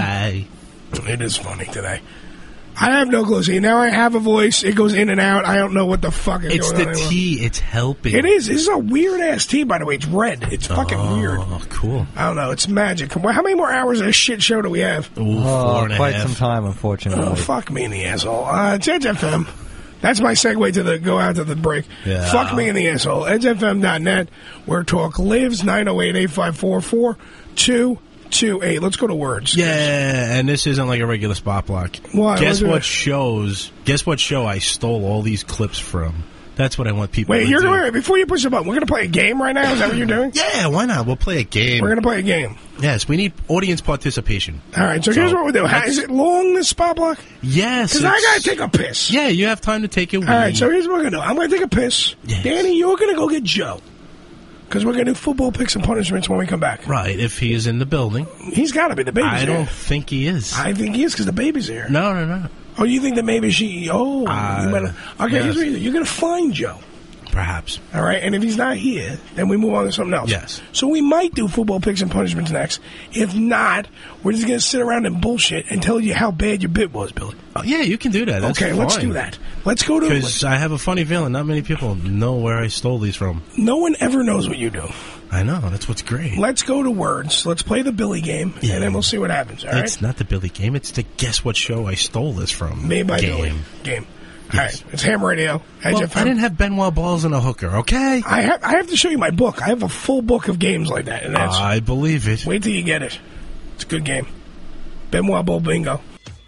[SPEAKER 10] it is funny today. I have no clue. See, now I have a voice. It goes in and out. I don't know what the fuck is
[SPEAKER 14] It's
[SPEAKER 10] going
[SPEAKER 14] the
[SPEAKER 10] on. anymore.
[SPEAKER 14] tea. It's helping.
[SPEAKER 10] It is. This is a weird ass tea, by the way. It's red. It's fucking
[SPEAKER 14] oh,
[SPEAKER 10] weird.
[SPEAKER 14] Oh, cool.
[SPEAKER 10] I don't know. It's magic. How many more hours of this shit show do we have?
[SPEAKER 14] Ooh,
[SPEAKER 12] Oh,
[SPEAKER 14] four and a
[SPEAKER 12] quite
[SPEAKER 14] half.
[SPEAKER 12] some time, unfortunately.
[SPEAKER 10] Oh, fuck me in the asshole. Uh, it's Edge F M. That's my segue to the go out to the break.
[SPEAKER 14] Yeah.
[SPEAKER 10] Fuck me in the asshole. edge f m dot net, where talk lives. nine oh eight, eight five four, four two two eight. Let's go to words.
[SPEAKER 14] Yeah, and this isn't like a regular spot block.
[SPEAKER 10] Why?
[SPEAKER 14] Guess
[SPEAKER 10] What's
[SPEAKER 14] what
[SPEAKER 10] it?
[SPEAKER 14] shows? Guess what show I stole all these clips from? That's what I want people
[SPEAKER 10] Wait,
[SPEAKER 14] to
[SPEAKER 10] you're
[SPEAKER 14] do.
[SPEAKER 10] going before you push the button. We're going to play a game right now. Is that what you're doing?
[SPEAKER 14] Yeah, why not? We'll play a game.
[SPEAKER 10] We're going to play a game.
[SPEAKER 14] Yes, we need audience participation.
[SPEAKER 10] All right. So, here's what we do. How, is it long, this spot block?
[SPEAKER 14] Yes.
[SPEAKER 10] Because I
[SPEAKER 14] it's-
[SPEAKER 10] got to take a piss.
[SPEAKER 14] Yeah, you have time to take a wee.
[SPEAKER 10] All right. So here's what we're going to do. I'm going to take a piss.
[SPEAKER 14] Yes.
[SPEAKER 10] Danny, you're going to go get Joe. Because we're going to do football picks and punishments when we come back.
[SPEAKER 14] Right, if he is in the building.
[SPEAKER 10] He's got to be. The baby's
[SPEAKER 14] I
[SPEAKER 10] here.
[SPEAKER 14] don't think he is.
[SPEAKER 10] I think he is because the baby's here.
[SPEAKER 14] No, no, no.
[SPEAKER 10] Oh, you think that maybe she... Oh.
[SPEAKER 14] Uh,
[SPEAKER 10] you better, okay,
[SPEAKER 14] yes.
[SPEAKER 10] here's what you do. You're going to find Joe.
[SPEAKER 14] Perhaps.
[SPEAKER 10] All right? And if he's not here, then we move on to something else.
[SPEAKER 14] Yes.
[SPEAKER 10] So we might do football picks and punishments next. If not, we're just going to sit around and bullshit and tell you how bad your bit was, Billy.
[SPEAKER 14] Oh, yeah, you can do that. That's
[SPEAKER 10] okay, let's
[SPEAKER 14] fine.
[SPEAKER 10] do that. Let's go to...
[SPEAKER 14] Because I have a funny feeling not many people know where I stole these from.
[SPEAKER 10] No one ever knows what you do.
[SPEAKER 14] I know, that's what's great.
[SPEAKER 10] Let's go to words. Let's play the Billy game,
[SPEAKER 14] Yeah.
[SPEAKER 10] and then we'll see what happens, all right?
[SPEAKER 14] It's not the Billy game, it's the guess what show I stole this from
[SPEAKER 10] Made by
[SPEAKER 14] game.
[SPEAKER 10] Billy game. All right, it's Ham Radio.
[SPEAKER 14] Well, I didn't have Benoit balls and a hooker, okay?
[SPEAKER 10] I have, I have to show you my book. I have a full book of games like that. And that's,
[SPEAKER 14] I believe it.
[SPEAKER 10] Wait till you get it. It's a good game. Benoit Bowl Bingo.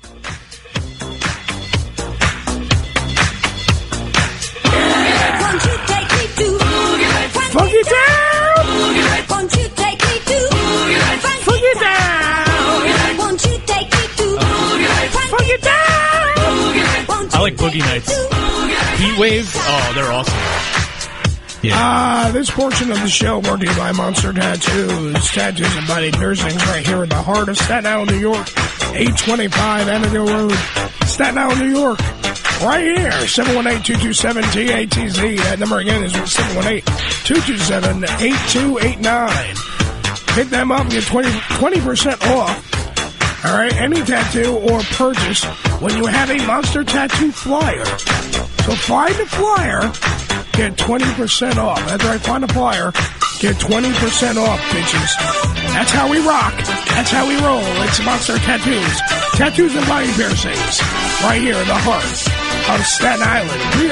[SPEAKER 10] Funk it down!
[SPEAKER 19] Won't you take me to
[SPEAKER 10] Funk it down!
[SPEAKER 19] Won't you take me to
[SPEAKER 10] Funk it down!
[SPEAKER 11] I like Boogie Nights. Heat Wave. Oh, they're awesome.
[SPEAKER 14] Yeah.
[SPEAKER 10] Ah, this portion of the show brought to you by Monster Tattoos. Tattoos and body piercings right here in the heart of Staten Island, New York. eight twenty-five Annandale Road, Staten Island, New York. Right here, seven one eight, two two seven, T A T Z. That number again is seven one eight, two two seven, eight two eight nine. Hit them up and get twenty percent off. All right, any tattoo or purchase when you have a Monster Tattoo flyer. So find the flyer, get twenty percent off. That's right, find the flyer, get twenty percent off, bitches. That's how we rock. That's how we roll. It's Monster Tattoos. Tattoos and body piercings. Right here in the heart of Staten Island. We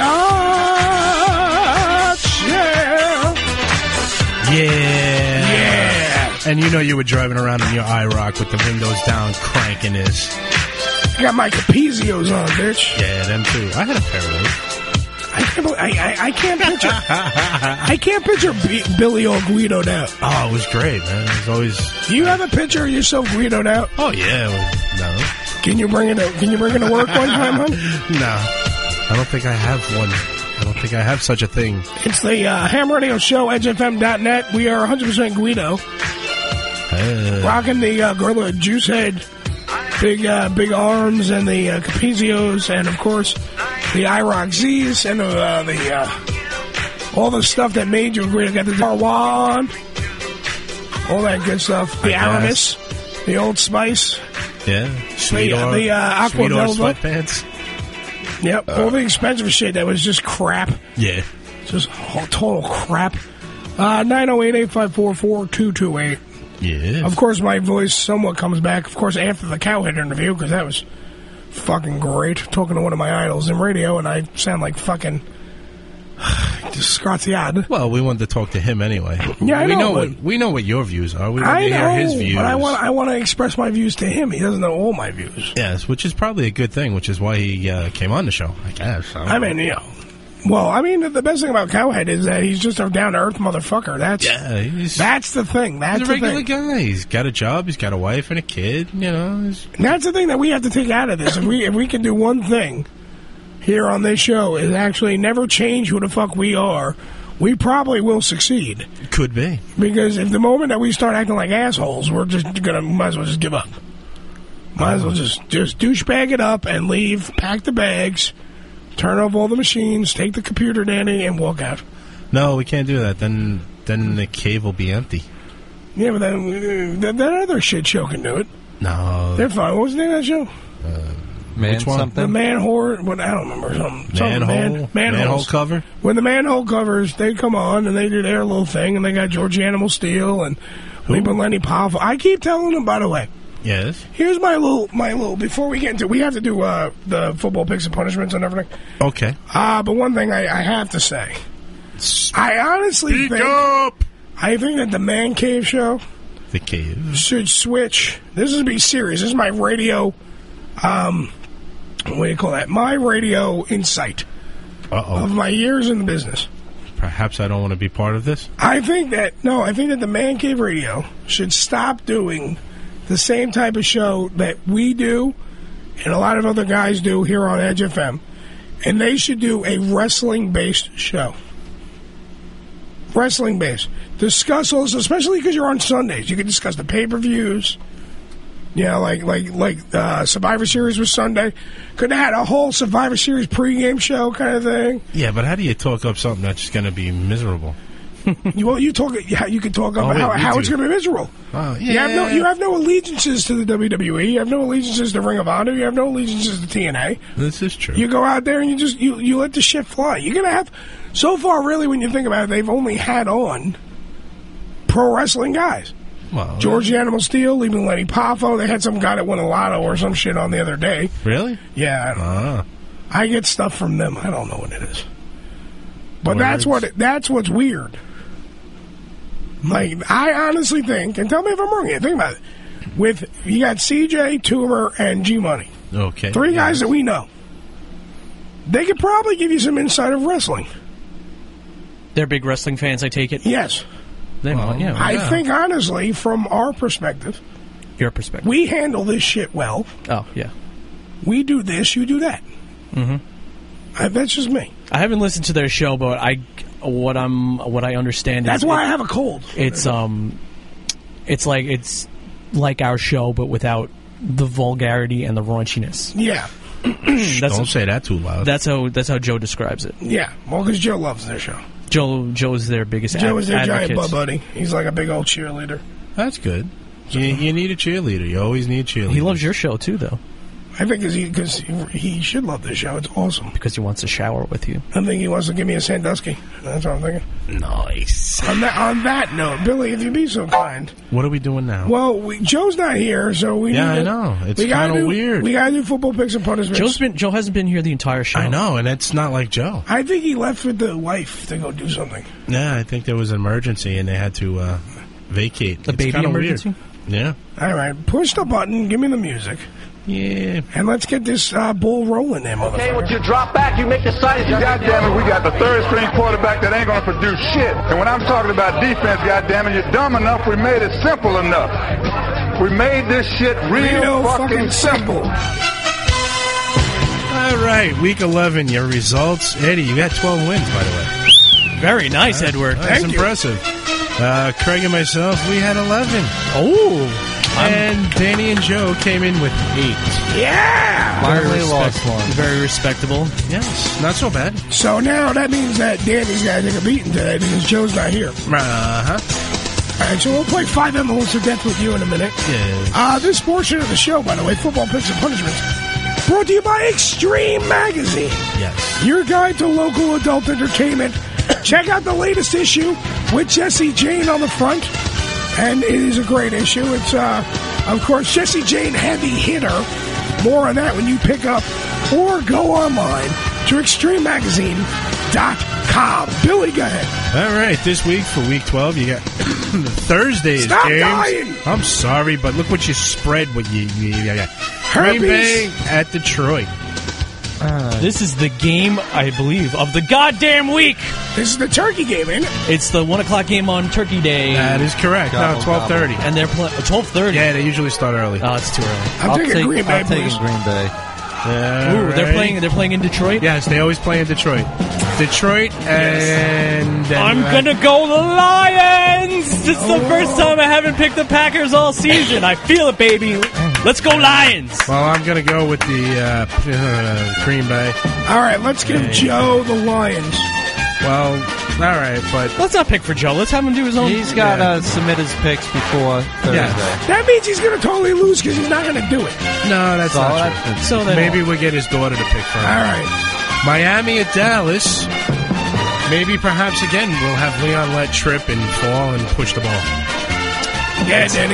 [SPEAKER 10] are, yeah.
[SPEAKER 14] Yeah.
[SPEAKER 10] Yeah.
[SPEAKER 14] And you know you were driving around in your IROC with the windows down, cranking this.
[SPEAKER 10] I got my Capizios on, bitch.
[SPEAKER 14] Yeah, them too. I had a pair of those.
[SPEAKER 10] I can't, believe- I, I, I can't picture. I can't picture B- Billy all Guido'd out.
[SPEAKER 14] Oh, it was great, man. It was always.
[SPEAKER 10] Do you have a picture of yourself Guido'd out?
[SPEAKER 14] Oh yeah. Well, no.
[SPEAKER 10] Can you bring it? To, can you bring it to work one time, hon?
[SPEAKER 14] No. I don't think I have one. I don't think I have such a thing.
[SPEAKER 10] It's the uh, Ham Radio Show, edge f m dot net. We are one hundred percent Guido.
[SPEAKER 14] Uh,
[SPEAKER 10] Rocking the uh, Gorilla Juice Head, big uh, big arms, and the uh, Capizios, and of course the IROC Z's, and uh, the uh, all the stuff that made you Guido. Got the Darwan, all that good stuff. The Aramis, the Old Spice.
[SPEAKER 14] Yeah. Sweet
[SPEAKER 10] the,
[SPEAKER 14] or,
[SPEAKER 10] the uh, Aqua
[SPEAKER 14] Sweet or
[SPEAKER 10] Velva.
[SPEAKER 14] sweatpants.
[SPEAKER 10] Yep,
[SPEAKER 14] Uh,
[SPEAKER 10] all the expensive shit that was just crap.
[SPEAKER 14] Yeah.
[SPEAKER 10] Just oh, total crap. Uh, nine oh eight, eight five four, four two two eight.
[SPEAKER 14] Yeah.
[SPEAKER 10] Of course, my voice somewhat comes back, of course, after the Cowhead interview, because that was fucking great. Talking to one of my idols in radio, and I sound like fucking disgraziad.
[SPEAKER 14] Well, we wanted to talk to him anyway.
[SPEAKER 10] Yeah, I
[SPEAKER 14] we
[SPEAKER 10] know,
[SPEAKER 14] know
[SPEAKER 10] but-
[SPEAKER 14] what we know what your views are. We want
[SPEAKER 10] I
[SPEAKER 14] to hear
[SPEAKER 10] know,
[SPEAKER 14] his views.
[SPEAKER 10] but I want I want to express my views to him. He doesn't know all my views.
[SPEAKER 14] Yes, which is probably a good thing, which is why he uh, came on the show, I guess. I,
[SPEAKER 10] I mean, you know. Well, I mean, the best thing about Cowhead is that he's just a down-to-earth motherfucker. That's
[SPEAKER 14] Yeah, he's,
[SPEAKER 10] that's the thing. That's
[SPEAKER 14] he's a
[SPEAKER 10] the
[SPEAKER 14] regular
[SPEAKER 10] thing.
[SPEAKER 14] guy. He's got a job. He's got a wife and a kid. You know. He's,
[SPEAKER 10] And that's the thing that we have to take out of this. If we if we can do one thing here on this show is actually never change who the fuck we are, we probably will succeed.
[SPEAKER 14] could be.
[SPEAKER 10] Because if the moment that we start acting like assholes, we're just gonna might as well just give up. Might as well just just douchebag it up and leave, pack the bags, turn off all the machines, take the computer, Danny, and walk out.
[SPEAKER 14] No, we can't do that. Then then the cave will be empty.
[SPEAKER 10] Yeah, but then uh, that, that other shit show can do it.
[SPEAKER 14] No.
[SPEAKER 10] They're fine. What was the name of that show?
[SPEAKER 12] Man
[SPEAKER 14] Which one?
[SPEAKER 12] something?
[SPEAKER 10] The man whore. What I don't remember. Something. something
[SPEAKER 14] Manhole?
[SPEAKER 10] man, manholes.
[SPEAKER 14] Manhole cover?
[SPEAKER 10] When the manhole covers, they come on and they do their little thing, and they got George Animal Steel and Leba Lenny Powerful. I keep telling them, by the way.
[SPEAKER 14] Yes.
[SPEAKER 10] Here's my little, my little. Before we get into, we have to do uh, the football picks and punishments and everything.
[SPEAKER 14] Okay.
[SPEAKER 10] Uh, but one thing I, I have to say, I honestly
[SPEAKER 14] Speak
[SPEAKER 10] think,
[SPEAKER 14] up!
[SPEAKER 10] I think that the Man Cave show
[SPEAKER 14] The cave.
[SPEAKER 10] should switch. This is to be serious. This is my radio. Um, what do you call that? My radio insight
[SPEAKER 14] Uh-oh.
[SPEAKER 10] of my years in the business.
[SPEAKER 14] Perhaps I don't want to be part of this.
[SPEAKER 10] I think that no, I think that the Man Cave Radio should stop doing the same type of show that we do and a lot of other guys do here on Edge F M, and they should do a wrestling-based show. Wrestling-based. Discuss also, especially because you're on Sundays. You can discuss the pay-per-views. You know, like like like uh, Survivor Series was Sunday. Could have had a whole Survivor Series pregame show kind of thing.
[SPEAKER 14] Yeah, but how do you talk up something that's going to be miserable?
[SPEAKER 10] You, well, you talk. Yeah, you can talk
[SPEAKER 14] Oh,
[SPEAKER 10] about
[SPEAKER 14] wait,
[SPEAKER 10] how,
[SPEAKER 14] we
[SPEAKER 10] how
[SPEAKER 14] do.
[SPEAKER 10] it's going to be miserable.
[SPEAKER 14] Oh,
[SPEAKER 10] You have no.
[SPEAKER 14] yeah.
[SPEAKER 10] You have no allegiances to the W W E. You have no allegiances to Ring of Honor. You have no allegiances to T N A.
[SPEAKER 14] This is true.
[SPEAKER 10] You go out there and you just you you let the shit fly. You're gonna have. So far, really, when you think about it, they've only had on pro wrestling guys.
[SPEAKER 14] Well,
[SPEAKER 10] George the Animal Steel, even Lenny Poffo. They had some guy that won a lotto or some shit on the other day.
[SPEAKER 14] Really?
[SPEAKER 10] Yeah. I don't know.
[SPEAKER 14] Ah.
[SPEAKER 10] I get stuff from them. I don't know what it is. But
[SPEAKER 14] Words.
[SPEAKER 10] that's what it, that's what's weird. Like, I honestly think, and tell me if I'm wrong here, think about it. With, you got C J, Toomer, and G-Money.
[SPEAKER 14] Okay.
[SPEAKER 10] Three guys that we know. They could probably give you some insight of wrestling.
[SPEAKER 11] They're big wrestling fans, I take it?
[SPEAKER 10] Yes.
[SPEAKER 11] They
[SPEAKER 10] Well,
[SPEAKER 11] might, yeah.
[SPEAKER 10] I
[SPEAKER 11] yeah.
[SPEAKER 10] think, honestly, from our perspective,
[SPEAKER 11] Your perspective.
[SPEAKER 10] we handle this shit well.
[SPEAKER 11] Oh, yeah.
[SPEAKER 10] We do this, you do that.
[SPEAKER 11] Mm-hmm.
[SPEAKER 10] I, that's just me.
[SPEAKER 11] I haven't listened to their show, but I, what I'm, what I understand
[SPEAKER 10] That's
[SPEAKER 11] is
[SPEAKER 10] why
[SPEAKER 11] it-
[SPEAKER 10] I have a cold.
[SPEAKER 11] It's um, it's like it's like our show, but without the vulgarity and the raunchiness.
[SPEAKER 10] Yeah.
[SPEAKER 11] That's
[SPEAKER 14] Don't say that too loud.
[SPEAKER 11] That's how that's how Joe describes it.
[SPEAKER 10] Yeah, well, because Joe loves their show.
[SPEAKER 11] Joe Joe's their biggest
[SPEAKER 10] Joe
[SPEAKER 11] ad-
[SPEAKER 10] is their giant
[SPEAKER 11] advocate.
[SPEAKER 10] butt buddy. He's like a big old cheerleader.
[SPEAKER 14] That's good. You, you need a cheerleader. You always need a cheerleader.
[SPEAKER 11] He loves your show too, though,
[SPEAKER 10] I think cause he, cause he, he should love this show. It's awesome.
[SPEAKER 11] because he wants to shower with you.
[SPEAKER 10] I think he wants to give me a Sandusky. That's what I'm thinking.
[SPEAKER 14] Nice.
[SPEAKER 10] On that, on that note, Billy, if you'd be so kind.
[SPEAKER 14] What are we doing now?
[SPEAKER 10] Well, we, Joe's not here, so we
[SPEAKER 14] Yeah,
[SPEAKER 10] need
[SPEAKER 14] I
[SPEAKER 10] to-
[SPEAKER 14] know. It's
[SPEAKER 10] we gotta
[SPEAKER 14] kinda
[SPEAKER 10] do-
[SPEAKER 14] weird.
[SPEAKER 10] We gotta do football picks and punishments.
[SPEAKER 11] Joe's been Joe hasn't been here the entire show.
[SPEAKER 14] I know, and it's not like Joe.
[SPEAKER 10] I think he left with the wife to go do something.
[SPEAKER 14] Yeah, I think there was an emergency and they had to uh, vacate.
[SPEAKER 11] A
[SPEAKER 14] It's
[SPEAKER 11] baby
[SPEAKER 14] kinda
[SPEAKER 11] emergency?
[SPEAKER 14] Weird. Yeah.
[SPEAKER 10] All right, push the button. Give me the music.
[SPEAKER 14] Yeah.
[SPEAKER 10] And let's get this uh, bull rolling there, motherfucker.
[SPEAKER 4] Okay, with your drop back, you make the side.
[SPEAKER 18] Goddamn it, we got the third string quarterback that ain't gonna produce shit. And when I'm talking about defense, goddamn it, you're dumb enough. We made it simple enough. We made this shit real,
[SPEAKER 10] Real
[SPEAKER 18] fucking,
[SPEAKER 10] fucking
[SPEAKER 18] simple.
[SPEAKER 14] All right, week eleven, your results. Eddie, you got twelve wins, by the way.
[SPEAKER 11] Very nice, Edward.
[SPEAKER 14] That's
[SPEAKER 11] Thank you.
[SPEAKER 14] impressive. Uh, Craig and myself, we had eleven.
[SPEAKER 11] Oh.
[SPEAKER 14] And Danny and Joe came in with eight.
[SPEAKER 10] Yeah!
[SPEAKER 11] Very,
[SPEAKER 12] Finally
[SPEAKER 11] respect-
[SPEAKER 12] lost one.
[SPEAKER 11] very respectable.
[SPEAKER 14] Yes, not so bad.
[SPEAKER 10] So now that means that Danny's got to take a beating today because Joe's not here.
[SPEAKER 14] Uh-huh.
[SPEAKER 10] All right, so we'll play five envelopes of death with you in a minute.
[SPEAKER 14] Yes.
[SPEAKER 10] Uh, this portion of the show, by the way, Football Picks and Punishments, brought to you by Extreme Magazine.
[SPEAKER 14] Yes.
[SPEAKER 10] Your guide to local adult entertainment. Check out the latest issue with Jesse Jane on the front. And it is a great issue. It's, uh, of course, Jesse Jane Heavy Hitter. More on that when you pick up or go online to extreme magazine dot com. Billy, go ahead.
[SPEAKER 14] All right, this week for week twelve, you got Thursday's
[SPEAKER 10] Stop
[SPEAKER 14] games.
[SPEAKER 10] dying!
[SPEAKER 14] I'm sorry, but look what you spread. What you, you, you got. Green Bay at Detroit.
[SPEAKER 11] This is the game, I believe, of the goddamn week.
[SPEAKER 10] This is the turkey game, ain't it?
[SPEAKER 11] It's the one o'clock game on Turkey Day.
[SPEAKER 14] That is correct.
[SPEAKER 11] Gobble,
[SPEAKER 14] no, twelve thirty.
[SPEAKER 11] And they're playing twelve thirty.
[SPEAKER 14] Yeah, they usually start early.
[SPEAKER 11] Oh, it's too early.
[SPEAKER 10] I'm
[SPEAKER 12] I'll
[SPEAKER 10] taking
[SPEAKER 12] take,
[SPEAKER 10] Green Bay,
[SPEAKER 12] I'm taking
[SPEAKER 10] please.
[SPEAKER 12] Green Bay.
[SPEAKER 11] Ooh, they're playing. They're playing in Detroit.
[SPEAKER 14] Yes, they always play in Detroit. Detroit and. then-
[SPEAKER 11] I'm gonna go the Lions. This is the first time I haven't picked the Packers all season. I feel it, baby. Let's go Lions.
[SPEAKER 14] Well, I'm going to go with the uh, uh, Green Bay.
[SPEAKER 10] All right, let's give
[SPEAKER 14] Yeah.
[SPEAKER 10] Joe the Lions.
[SPEAKER 14] Well, all right, but
[SPEAKER 11] Let's not pick for Joe. Let's have him do his own.
[SPEAKER 12] He's got to uh, submit his picks before Thursday.
[SPEAKER 14] Yeah.
[SPEAKER 10] That means he's going to totally lose because he's not going to do it.
[SPEAKER 14] no, that's
[SPEAKER 12] So
[SPEAKER 14] not
[SPEAKER 12] that's-
[SPEAKER 14] true.
[SPEAKER 11] So then
[SPEAKER 14] Maybe we'll get his daughter to pick for him.
[SPEAKER 10] All right.
[SPEAKER 14] Miami at Dallas. Maybe perhaps again we'll have Leon let trip and fall and push the ball.
[SPEAKER 10] Yeah, Danny.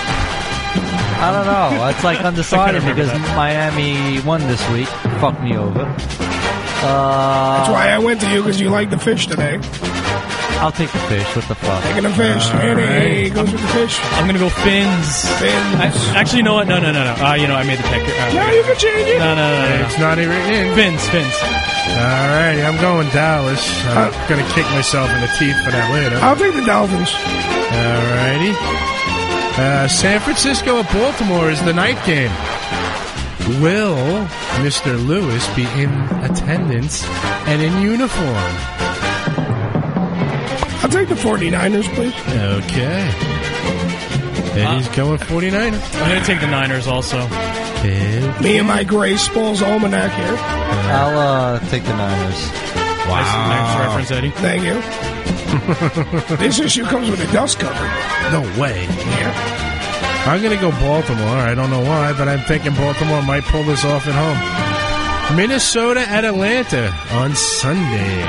[SPEAKER 12] I don't know. It's like undecided
[SPEAKER 11] remember
[SPEAKER 12] because
[SPEAKER 11] that.
[SPEAKER 12] Miami won this week. Fucked me over. Uh,
[SPEAKER 10] That's why I went to you because you like the fish today.
[SPEAKER 12] I'll take the fish. What the fuck?
[SPEAKER 10] Taking the fish.
[SPEAKER 14] All
[SPEAKER 10] Danny
[SPEAKER 14] right.
[SPEAKER 10] goes with the fish.
[SPEAKER 11] I'm gonna go Fins.
[SPEAKER 10] Fins.
[SPEAKER 11] I, actually, you know what? No, no, no, no. Uh, you know, I made the pick. Uh,
[SPEAKER 10] Now you can change it.
[SPEAKER 11] no, no, no, no, no.
[SPEAKER 14] It's not even in.
[SPEAKER 11] Fins, Fins.
[SPEAKER 14] All right, I'm going Dallas. I'm
[SPEAKER 10] Uh,
[SPEAKER 14] going to kick myself in the teeth for that later.
[SPEAKER 10] I'll take the Dolphins.
[SPEAKER 14] All righty. Uh, San Francisco at Baltimore is the night game. Will Mister Lewis be in attendance and in uniform?
[SPEAKER 10] I'll take the 49ers, please.
[SPEAKER 14] Okay. Eddie's going 49ers.
[SPEAKER 11] I'm gonna take the Niners also.
[SPEAKER 14] Okay.
[SPEAKER 10] Me and my Gray Spalls Almanac here.
[SPEAKER 12] I'll uh, take the Niners.
[SPEAKER 11] Nice, nice reference, Eddie.
[SPEAKER 10] Thank you. This issue comes with a dust cover.
[SPEAKER 14] No way.
[SPEAKER 10] Yeah.
[SPEAKER 14] I'm going to go Baltimore. I don't know why, but I'm thinking Baltimore might pull this off at home. Minnesota at Atlanta on Sunday.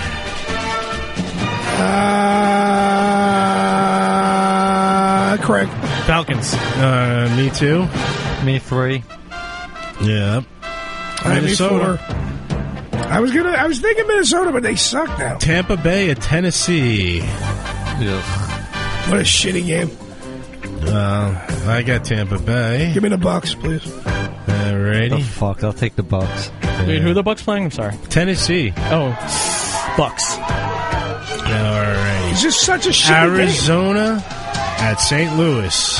[SPEAKER 10] Uh, correct.
[SPEAKER 11] Falcons.
[SPEAKER 14] Uh, me too.
[SPEAKER 12] Me three.
[SPEAKER 14] Yeah.
[SPEAKER 10] I me
[SPEAKER 14] Minnesota.
[SPEAKER 10] four. I was gonna. I was thinking Minnesota, but they suck now.
[SPEAKER 14] Tampa Bay at Tennessee.
[SPEAKER 10] What a shitty game.
[SPEAKER 14] Uh, I got Tampa Bay.
[SPEAKER 10] Give me the Bucks, please.
[SPEAKER 14] Alrighty.
[SPEAKER 12] Oh, fuck, I'll take the Bucks.
[SPEAKER 11] Wait, who are the Bucks playing? I'm sorry.
[SPEAKER 14] Tennessee.
[SPEAKER 11] Oh, Bucks.
[SPEAKER 14] Alright.
[SPEAKER 10] It's just such a shitty
[SPEAKER 14] Arizona at Saint Louis.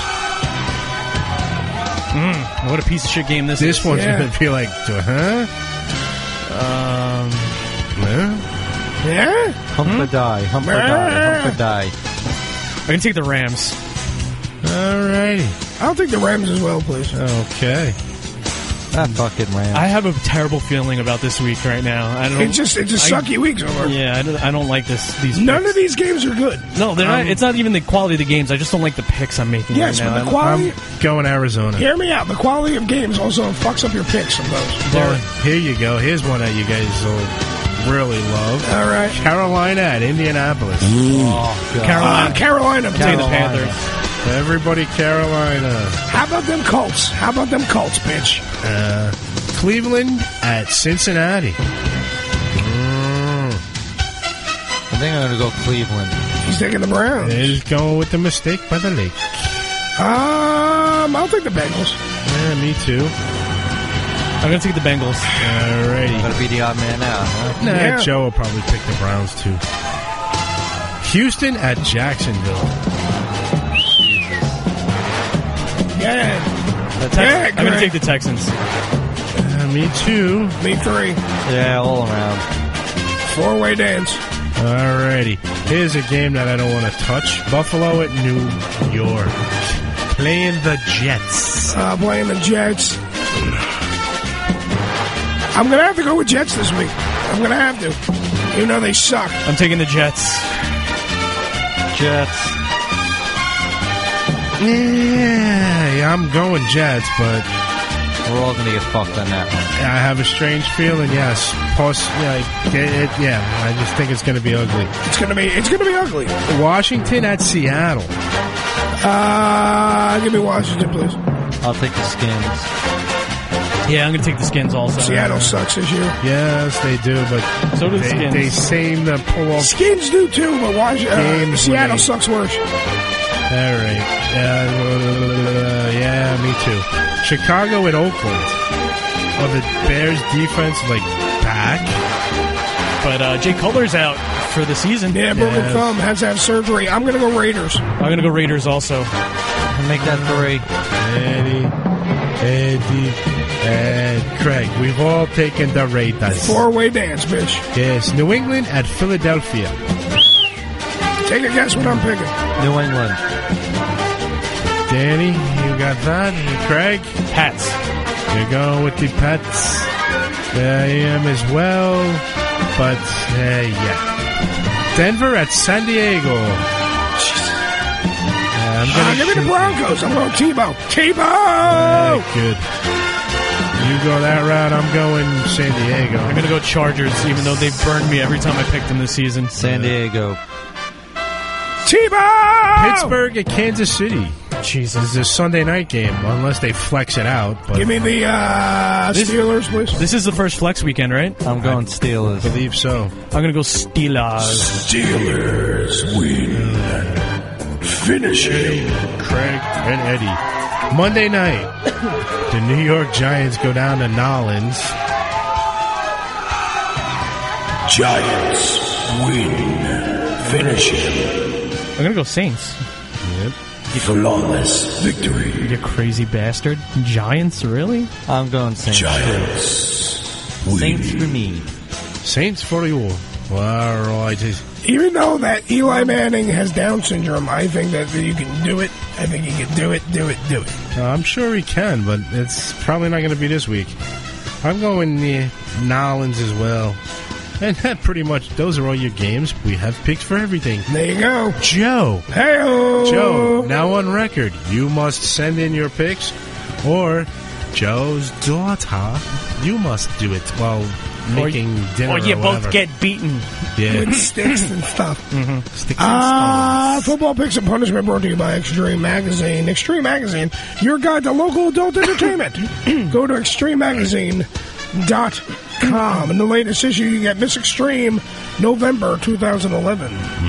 [SPEAKER 11] Mm, what a piece of shit game this,
[SPEAKER 14] This
[SPEAKER 11] is.
[SPEAKER 14] one's
[SPEAKER 11] Yeah.
[SPEAKER 14] going to be like, huh?
[SPEAKER 11] Um,
[SPEAKER 14] huh?
[SPEAKER 10] Yeah?
[SPEAKER 12] Hump or die, hump or die, hump or die.
[SPEAKER 11] I'm going to take the Rams.
[SPEAKER 14] Alrighty.
[SPEAKER 10] I'll take the Rams as well, please.
[SPEAKER 14] Okay.
[SPEAKER 12] That fucking Rams.
[SPEAKER 11] I have a terrible feeling about this week right now. I don't.
[SPEAKER 10] It's just it's a
[SPEAKER 11] I-
[SPEAKER 10] sucky week so far.
[SPEAKER 11] Yeah, I don't, I don't like this. These
[SPEAKER 10] None
[SPEAKER 11] picks.
[SPEAKER 10] of these games are good.
[SPEAKER 11] No, they're
[SPEAKER 10] Um,
[SPEAKER 11] not. It's not even the quality of the games. I just don't like the picks I'm making
[SPEAKER 10] Yes,
[SPEAKER 11] right now.
[SPEAKER 10] but the quality.
[SPEAKER 14] I'm going Arizona.
[SPEAKER 10] Hear me out. The quality of games also fucks up your picks sometimes.
[SPEAKER 14] Well, here you go. Here's one that you guys will really love.
[SPEAKER 10] All right.
[SPEAKER 14] Carolina at Indianapolis.
[SPEAKER 10] Oh,
[SPEAKER 14] God.
[SPEAKER 10] Carolina. Uh, Carolina.
[SPEAKER 11] I'm taking the Panthers.
[SPEAKER 14] Everybody Carolina.
[SPEAKER 10] How about them Colts? How about them Colts, bitch?
[SPEAKER 14] Uh, Cleveland at Cincinnati. Mm.
[SPEAKER 12] I think I'm going to go Cleveland.
[SPEAKER 10] He's taking the Browns.
[SPEAKER 14] He's going with the mistake by the lake.
[SPEAKER 10] Um, I'll take the Bengals.
[SPEAKER 14] Yeah, me too.
[SPEAKER 11] I'm going to take the Bengals.
[SPEAKER 14] Alrighty.
[SPEAKER 12] Going to be the odd man out, huh?
[SPEAKER 14] Nah,
[SPEAKER 10] Yeah.
[SPEAKER 14] Joe will probably pick the Browns too. Houston at Jacksonville.
[SPEAKER 10] Yeah.
[SPEAKER 11] The Tex-
[SPEAKER 10] Yeah,
[SPEAKER 11] I'm going to
[SPEAKER 10] correct.
[SPEAKER 11] take the Texans.
[SPEAKER 14] Uh, me too.
[SPEAKER 10] Me three.
[SPEAKER 12] Yeah, all around.
[SPEAKER 10] Four-way dance.
[SPEAKER 14] Alrighty. Here's a game that I don't want to touch. Buffalo at New York. Playing the Jets.
[SPEAKER 10] Uh, playing the Jets. I'm going to have to go with Jets this week. I'm going to have to. Even though they suck.
[SPEAKER 11] I'm taking the Jets.
[SPEAKER 12] Jets.
[SPEAKER 14] Yeah, yeah, I'm going Jets, but
[SPEAKER 12] we're all going to get fucked on that one.
[SPEAKER 14] I have a strange feeling. Yes, Poss- yeah, it, it, yeah. I just think it's going to be ugly.
[SPEAKER 10] It's going to be. It's going to be ugly.
[SPEAKER 14] Washington at Seattle.
[SPEAKER 10] Uh, give me Washington, please.
[SPEAKER 12] I'll take the Skins.
[SPEAKER 11] Yeah, I'm going to take the Skins also.
[SPEAKER 10] Seattle sucks this year.
[SPEAKER 14] Yes, they do, but
[SPEAKER 11] So do the
[SPEAKER 14] they,
[SPEAKER 11] Skins.
[SPEAKER 14] they seem to pull off
[SPEAKER 10] Skins do too, but Washington,
[SPEAKER 14] Games
[SPEAKER 10] uh,
[SPEAKER 14] when
[SPEAKER 10] Seattle
[SPEAKER 14] they-
[SPEAKER 10] sucks worse.
[SPEAKER 14] All right. Uh, yeah, me too. Chicago at Oakland. Oh, the Bears defense like back.
[SPEAKER 11] But uh, Jay Cutler's out for the season.
[SPEAKER 10] Yeah, broken
[SPEAKER 14] Yes.
[SPEAKER 10] thumb, has to have surgery. I'm going to go Raiders.
[SPEAKER 11] I'm going to go Raiders also.
[SPEAKER 12] Make that three.
[SPEAKER 14] Eddie, Eddie, and Craig. We've all taken the Raiders.
[SPEAKER 10] Four-way dance, bitch.
[SPEAKER 14] Yes, New England at Philadelphia.
[SPEAKER 10] Take a guess what I'm picking.
[SPEAKER 12] New England.
[SPEAKER 14] Danny, you got that? And Craig?
[SPEAKER 11] Pats.
[SPEAKER 14] You're going with the Pats. I am as well, but uh, yeah. Denver at San Diego. Uh, I'm
[SPEAKER 10] Uh,
[SPEAKER 14] gonna
[SPEAKER 10] give me the
[SPEAKER 14] shoot-
[SPEAKER 10] Broncos. I'm going Tebow. Tebow!
[SPEAKER 14] Uh, good. You go that route, I'm going San Diego.
[SPEAKER 11] I'm going to go Chargers, even though they've burned me every time I picked them this season.
[SPEAKER 12] San Diego.
[SPEAKER 10] Tebow!
[SPEAKER 14] Pittsburgh at Kansas City.
[SPEAKER 11] Jesus.
[SPEAKER 14] This is a Sunday night game, unless they flex it out. But
[SPEAKER 10] Give me the uh,
[SPEAKER 11] This-
[SPEAKER 10] Steelers, please.
[SPEAKER 11] This is the first flex weekend, right?
[SPEAKER 12] I'm going Steelers.
[SPEAKER 14] I believe so.
[SPEAKER 11] I'm going to go Steelers.
[SPEAKER 10] Steelers win. Finish it.
[SPEAKER 14] Craig and Eddie. Monday night, the New York Giants go down to Nolans.
[SPEAKER 10] Giants win. Finish it.
[SPEAKER 11] I'm going to go Saints.
[SPEAKER 14] Yep.
[SPEAKER 10] Flawless victory.
[SPEAKER 11] You crazy bastard. Giants, really?
[SPEAKER 12] I'm going Saints.
[SPEAKER 10] Giants
[SPEAKER 12] Saints for me.
[SPEAKER 14] Saints for you. All right.
[SPEAKER 10] Even though that Eli Manning has Down syndrome, I think that you can do it. I think he can do it, do it, do it.
[SPEAKER 14] Uh, I'm sure he can, but it's probably not going to be this week. I'm going uh, Nolans as well. And that pretty much, those are all your games. We have picks for everything.
[SPEAKER 10] There you go.
[SPEAKER 14] Joe.
[SPEAKER 10] Hey-o.
[SPEAKER 14] Joe, now on record, you must send in your picks, or Joe's daughter, you must do it while making dinner
[SPEAKER 11] Or you
[SPEAKER 14] or
[SPEAKER 11] both
[SPEAKER 14] whatever.
[SPEAKER 11] get beaten.
[SPEAKER 14] Yeah.
[SPEAKER 10] With sticks and stuff.
[SPEAKER 14] Mm-hmm. Sticks and
[SPEAKER 10] Ah,
[SPEAKER 14] stones.
[SPEAKER 10] football picks and punishment brought to you by Extreme Magazine. Extreme Magazine, your guide to local adult entertainment. Go to Extreme Magazine dot com. In the latest issue, you get Miss Extreme, November twenty eleven.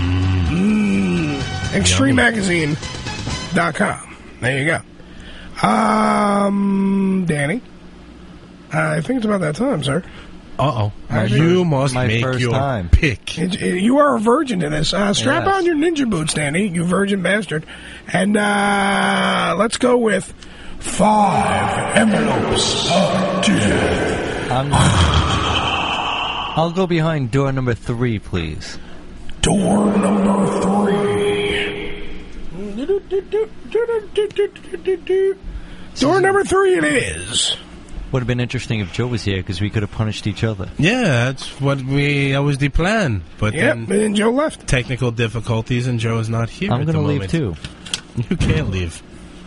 [SPEAKER 10] Mm. Extreme Magazine dot com. There you go. Um, Danny, I think it's about that time, sir.
[SPEAKER 14] Uh-oh.
[SPEAKER 10] My
[SPEAKER 14] You
[SPEAKER 10] first-
[SPEAKER 14] must
[SPEAKER 10] my
[SPEAKER 14] make
[SPEAKER 10] first
[SPEAKER 14] your
[SPEAKER 10] time.
[SPEAKER 14] pick.
[SPEAKER 10] It- it- you are a virgin to this. Uh, strap
[SPEAKER 14] Yes.
[SPEAKER 10] on your ninja boots, Danny, you virgin bastard. And uh, let's go with five envelopes of death.
[SPEAKER 12] I'm, I'll go behind door number three, please.
[SPEAKER 10] Door number three. Door number three it is.
[SPEAKER 12] Would have been interesting if Joe was here because we could have punished each other.
[SPEAKER 14] Yeah, that's what we. That was the plan. But
[SPEAKER 10] Yep,
[SPEAKER 14] then
[SPEAKER 10] and Joe left.
[SPEAKER 14] Technical difficulties, and Joe is not here.
[SPEAKER 12] I'm
[SPEAKER 14] at
[SPEAKER 12] gonna
[SPEAKER 14] the
[SPEAKER 12] leave
[SPEAKER 14] moment.
[SPEAKER 12] too.
[SPEAKER 14] You can't leave.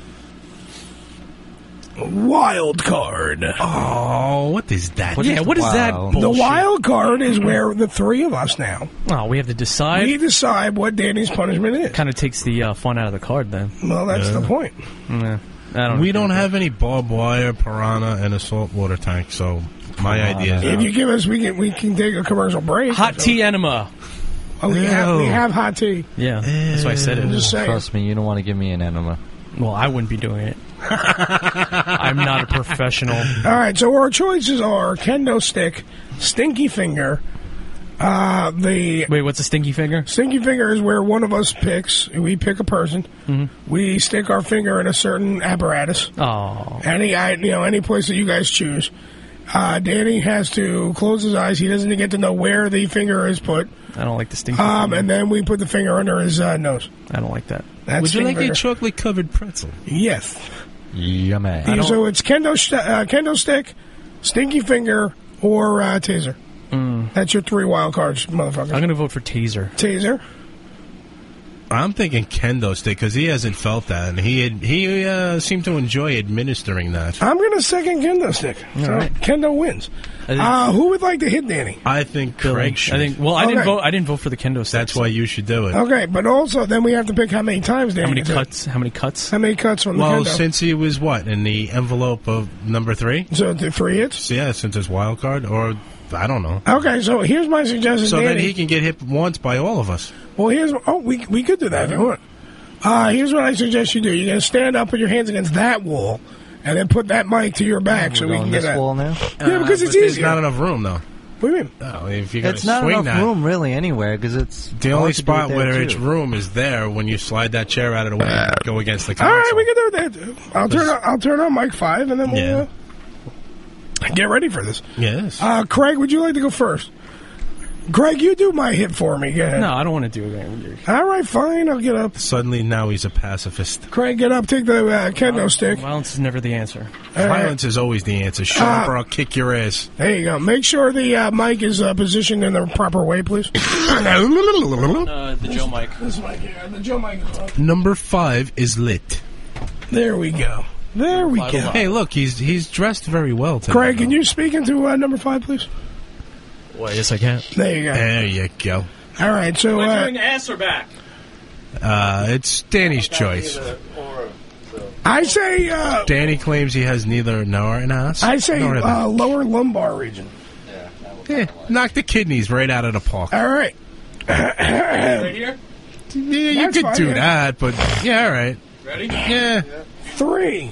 [SPEAKER 10] Wild card.
[SPEAKER 14] Oh, what is that?
[SPEAKER 11] yeah, what is that bullshit?
[SPEAKER 10] The wild card is where the three of us now.
[SPEAKER 11] Oh, we have to decide.
[SPEAKER 10] We decide what Danny's punishment is.
[SPEAKER 11] Kind of takes the uh, fun out of the card, then.
[SPEAKER 10] Well, that's
[SPEAKER 14] Yeah.
[SPEAKER 10] the point.
[SPEAKER 11] Yeah, I don't
[SPEAKER 14] we
[SPEAKER 11] agree
[SPEAKER 14] don't
[SPEAKER 11] with
[SPEAKER 14] have any barbed wire, piranha, and a saltwater tank. So my idea is
[SPEAKER 10] If you give us, we can we can take a commercial break.
[SPEAKER 11] Hot tea enema.
[SPEAKER 10] Oh, we have, we
[SPEAKER 12] Ew.
[SPEAKER 10] have hot tea.
[SPEAKER 11] Yeah, that's why I said it.
[SPEAKER 10] I'm just saying.
[SPEAKER 12] Trust me, you don't want to give me an enema.
[SPEAKER 11] Well, I wouldn't be doing it. I'm not a professional.
[SPEAKER 10] All right, so our choices are kendo stick, stinky finger. Uh, the
[SPEAKER 11] Wait, what's a stinky finger?
[SPEAKER 10] Stinky finger is where one of us picks. We pick a person.
[SPEAKER 11] Mm-hmm.
[SPEAKER 10] We stick our finger in a certain apparatus.
[SPEAKER 11] Oh,
[SPEAKER 10] Any, I- you know, any place that you guys choose. Uh, Danny has to close his eyes. He doesn't get to know where the finger is put.
[SPEAKER 11] I don't like the stinky
[SPEAKER 10] Um,
[SPEAKER 11] finger.
[SPEAKER 10] and then we put the finger under his uh, nose.
[SPEAKER 11] I don't like that.
[SPEAKER 10] That's
[SPEAKER 14] Would you
[SPEAKER 10] stinky
[SPEAKER 14] like
[SPEAKER 10] finger.
[SPEAKER 14] a chocolate-covered pretzel?
[SPEAKER 10] Yes.
[SPEAKER 12] Yummy.
[SPEAKER 10] So it's kendo, sh- uh, kendo stick, stinky finger, or uh, taser.
[SPEAKER 11] Mm.
[SPEAKER 10] That's your three wild cards, motherfucker.
[SPEAKER 11] I'm going to vote for taser.
[SPEAKER 10] Taser.
[SPEAKER 14] I'm thinking kendo stick because he hasn't felt that, and he had, he uh, seemed to enjoy administering that.
[SPEAKER 10] I'm going to second kendo stick.
[SPEAKER 14] All
[SPEAKER 10] So
[SPEAKER 14] right.
[SPEAKER 10] Kendo wins.
[SPEAKER 14] think-
[SPEAKER 10] Uh, who would like to hit Danny?
[SPEAKER 14] I think Craig should.
[SPEAKER 11] I think. Well, I didn't
[SPEAKER 10] Okay.
[SPEAKER 11] vote. I didn't vote for the kendo stick.
[SPEAKER 14] That's why you should do it.
[SPEAKER 10] Okay, but also then we have to pick how many times Danny
[SPEAKER 11] How many
[SPEAKER 10] gets hit.
[SPEAKER 11] cuts? How many cuts?
[SPEAKER 10] How many cuts from
[SPEAKER 14] Well,
[SPEAKER 10] the kendo?
[SPEAKER 14] since he was what in the envelope of number three,
[SPEAKER 10] so the three hits.
[SPEAKER 14] Yeah, since it's wild card, or I don't know.
[SPEAKER 10] Okay, so here's my suggestion,
[SPEAKER 14] So
[SPEAKER 10] Danny.
[SPEAKER 14] then he can get hit once by all of us.
[SPEAKER 10] Well, here's oh we we could do that if you want. Uh, here's what I suggest you do. You're gonna stand up, put your hands against that wall, and then put that mic to your back so we
[SPEAKER 12] going
[SPEAKER 10] can get
[SPEAKER 12] this
[SPEAKER 10] that.
[SPEAKER 12] wall now?
[SPEAKER 10] Yeah, because
[SPEAKER 14] Uh,
[SPEAKER 10] it's
[SPEAKER 14] but there's
[SPEAKER 10] easier.
[SPEAKER 14] not enough room though.
[SPEAKER 10] What do you mean?
[SPEAKER 14] No, if you're
[SPEAKER 12] It's
[SPEAKER 14] gonna
[SPEAKER 12] not
[SPEAKER 14] swing
[SPEAKER 12] enough
[SPEAKER 14] that,
[SPEAKER 12] room really anywhere because it's
[SPEAKER 14] the only
[SPEAKER 12] hard to do
[SPEAKER 14] spot
[SPEAKER 12] it there,
[SPEAKER 14] where
[SPEAKER 12] too.
[SPEAKER 14] it's room is there when you slide that chair out of the way and go against the
[SPEAKER 10] All
[SPEAKER 14] console.
[SPEAKER 10] right, we can do that. Too. I'll turn on, I'll turn on mic five, and then we'll
[SPEAKER 14] Yeah.
[SPEAKER 10] uh, get ready for this.
[SPEAKER 14] Yes.
[SPEAKER 10] Uh, Craig, would you like to go first? Craig, you do my hit for me. Go ahead.
[SPEAKER 11] No, I don't want to do it.
[SPEAKER 10] All right, fine. I'll get up.
[SPEAKER 14] Suddenly now he's a pacifist.
[SPEAKER 10] Craig, get up. Take the uh, kendo stick.
[SPEAKER 11] Violence is never the answer.
[SPEAKER 10] All right.
[SPEAKER 14] Violence is always the answer. Shut
[SPEAKER 10] Ah.
[SPEAKER 14] up or I'll kick your ass.
[SPEAKER 10] There you go. Make sure the uh, mic is uh, positioned in the proper way, please.
[SPEAKER 11] Uh, the Joe mic.
[SPEAKER 10] This mic here. The Joe mic is on.
[SPEAKER 14] Number five is lit.
[SPEAKER 10] There we go. There we go.
[SPEAKER 14] Hey, look, he's he's dressed very well today.
[SPEAKER 10] Craig, can you speak into uh, number five, please?
[SPEAKER 11] Well, yes, I can.
[SPEAKER 10] There you go.
[SPEAKER 14] There you go.
[SPEAKER 10] All right, so
[SPEAKER 11] Am I
[SPEAKER 10] uh,
[SPEAKER 11] doing ass or back?
[SPEAKER 14] Uh, it's Danny's choice.
[SPEAKER 10] I say uh,
[SPEAKER 14] Danny claims he has neither nor an ass.
[SPEAKER 10] I say
[SPEAKER 14] nor
[SPEAKER 10] uh, lower lumbar region.
[SPEAKER 14] Yeah, knock the kidneys right out of the park.
[SPEAKER 10] All right.
[SPEAKER 11] Right here?
[SPEAKER 14] Yeah, you
[SPEAKER 10] That's
[SPEAKER 14] could
[SPEAKER 10] fine,
[SPEAKER 14] do
[SPEAKER 10] yeah.
[SPEAKER 14] that, but yeah, all right.
[SPEAKER 11] Ready?
[SPEAKER 14] Yeah.
[SPEAKER 10] Three,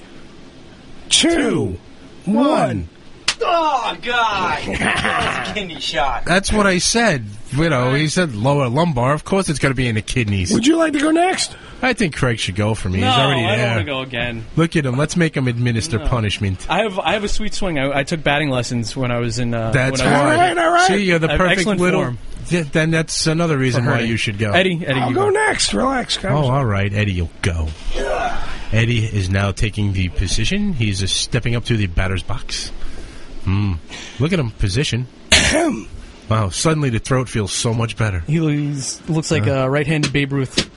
[SPEAKER 10] two, one.
[SPEAKER 5] Oh, God. That's a kidney shot.
[SPEAKER 14] That's what I said. You know, he said lower lumbar. Of course it's going to be in the kidneys.
[SPEAKER 10] Would you like to go next?
[SPEAKER 14] I think Craig should go for me.
[SPEAKER 11] No,
[SPEAKER 14] He's already
[SPEAKER 11] I don't
[SPEAKER 14] there.
[SPEAKER 11] want to go again.
[SPEAKER 14] Look at him. Let's make him administer
[SPEAKER 11] No.
[SPEAKER 14] punishment.
[SPEAKER 11] I have I have a sweet swing. I, I took batting lessons when I was in. Uh,
[SPEAKER 14] That's
[SPEAKER 11] when I was
[SPEAKER 14] why.
[SPEAKER 11] in-
[SPEAKER 10] All right, all right.
[SPEAKER 14] See, you're the
[SPEAKER 11] I have
[SPEAKER 14] perfect
[SPEAKER 11] excellent
[SPEAKER 14] little.
[SPEAKER 11] form.
[SPEAKER 14] Yeah, then that's another reason
[SPEAKER 11] For
[SPEAKER 14] why
[SPEAKER 11] hurting.
[SPEAKER 14] you should go.
[SPEAKER 11] Eddie, Eddie,
[SPEAKER 10] I'll
[SPEAKER 11] you
[SPEAKER 10] go
[SPEAKER 11] go.
[SPEAKER 10] next. Relax. calm
[SPEAKER 14] Oh,
[SPEAKER 10] down.
[SPEAKER 14] all right, Eddie, you'll go. Eddie is now taking the position. He's uh, stepping up to the batter's box. Hmm. Look at him position. Wow, suddenly the throat feels so much better.
[SPEAKER 11] He looks, looks like a right-handed Babe Ruth.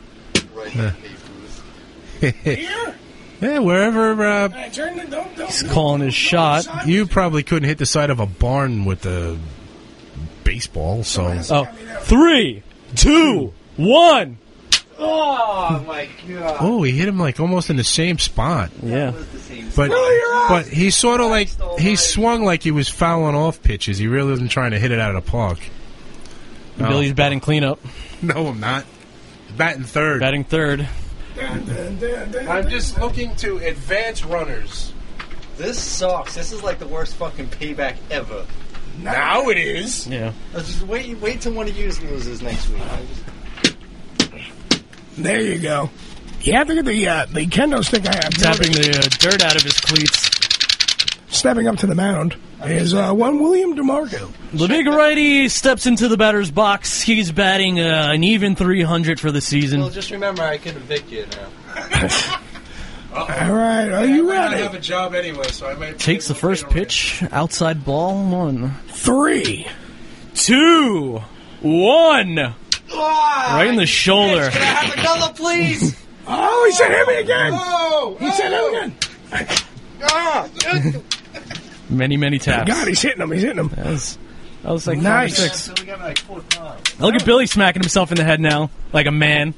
[SPEAKER 14] Yeah, wherever uh,
[SPEAKER 10] Hey, turn the, don't, don't,
[SPEAKER 11] He's calling his shot.
[SPEAKER 14] you probably couldn't hit the side of a barn with a baseball, so
[SPEAKER 11] Oh, three, two, one.
[SPEAKER 5] Oh, my God.
[SPEAKER 14] oh, he hit him like almost in the same spot.
[SPEAKER 11] Yeah.
[SPEAKER 5] The same
[SPEAKER 14] But but he sort of like he swung like he was fouling off pitches. He really wasn't trying to hit it out of the park. No.
[SPEAKER 11] Billy's batting cleanup.
[SPEAKER 14] No, I'm not. Batting third.
[SPEAKER 11] Batting third.
[SPEAKER 14] I'm just looking to advance runners.
[SPEAKER 12] This sucks. This is like the worst fucking payback ever.
[SPEAKER 14] Now it is.
[SPEAKER 11] Yeah.
[SPEAKER 12] Let's just wait. Wait till one of you loses next week.
[SPEAKER 10] There you go. You have to get the uh, the kendo stick I have.
[SPEAKER 11] Tapping the uh, dirt out of his cleats.
[SPEAKER 10] Stepping up to the mound is uh, one William DeMarco.
[SPEAKER 11] The big righty steps into the batter's box. He's batting uh, an even three hundred for the season.
[SPEAKER 12] Well, just remember, I can evict you now.
[SPEAKER 10] All right, are you
[SPEAKER 14] I
[SPEAKER 10] ready?
[SPEAKER 14] have a job anyway, so I might
[SPEAKER 11] Takes the first pitch. Outside ball. One.
[SPEAKER 10] Three.
[SPEAKER 11] Two. One. Right in the shoulder.
[SPEAKER 12] Can I have the color, please?
[SPEAKER 10] Oh, he said hit me again.
[SPEAKER 12] Oh,
[SPEAKER 10] he said him again.
[SPEAKER 12] Ah.
[SPEAKER 11] Many, many taps.
[SPEAKER 10] God, he's hitting him. He's hitting him.
[SPEAKER 11] That was, that was like
[SPEAKER 10] Nice.
[SPEAKER 11] five or six. Look at Billy smacking himself in the head now, like a man.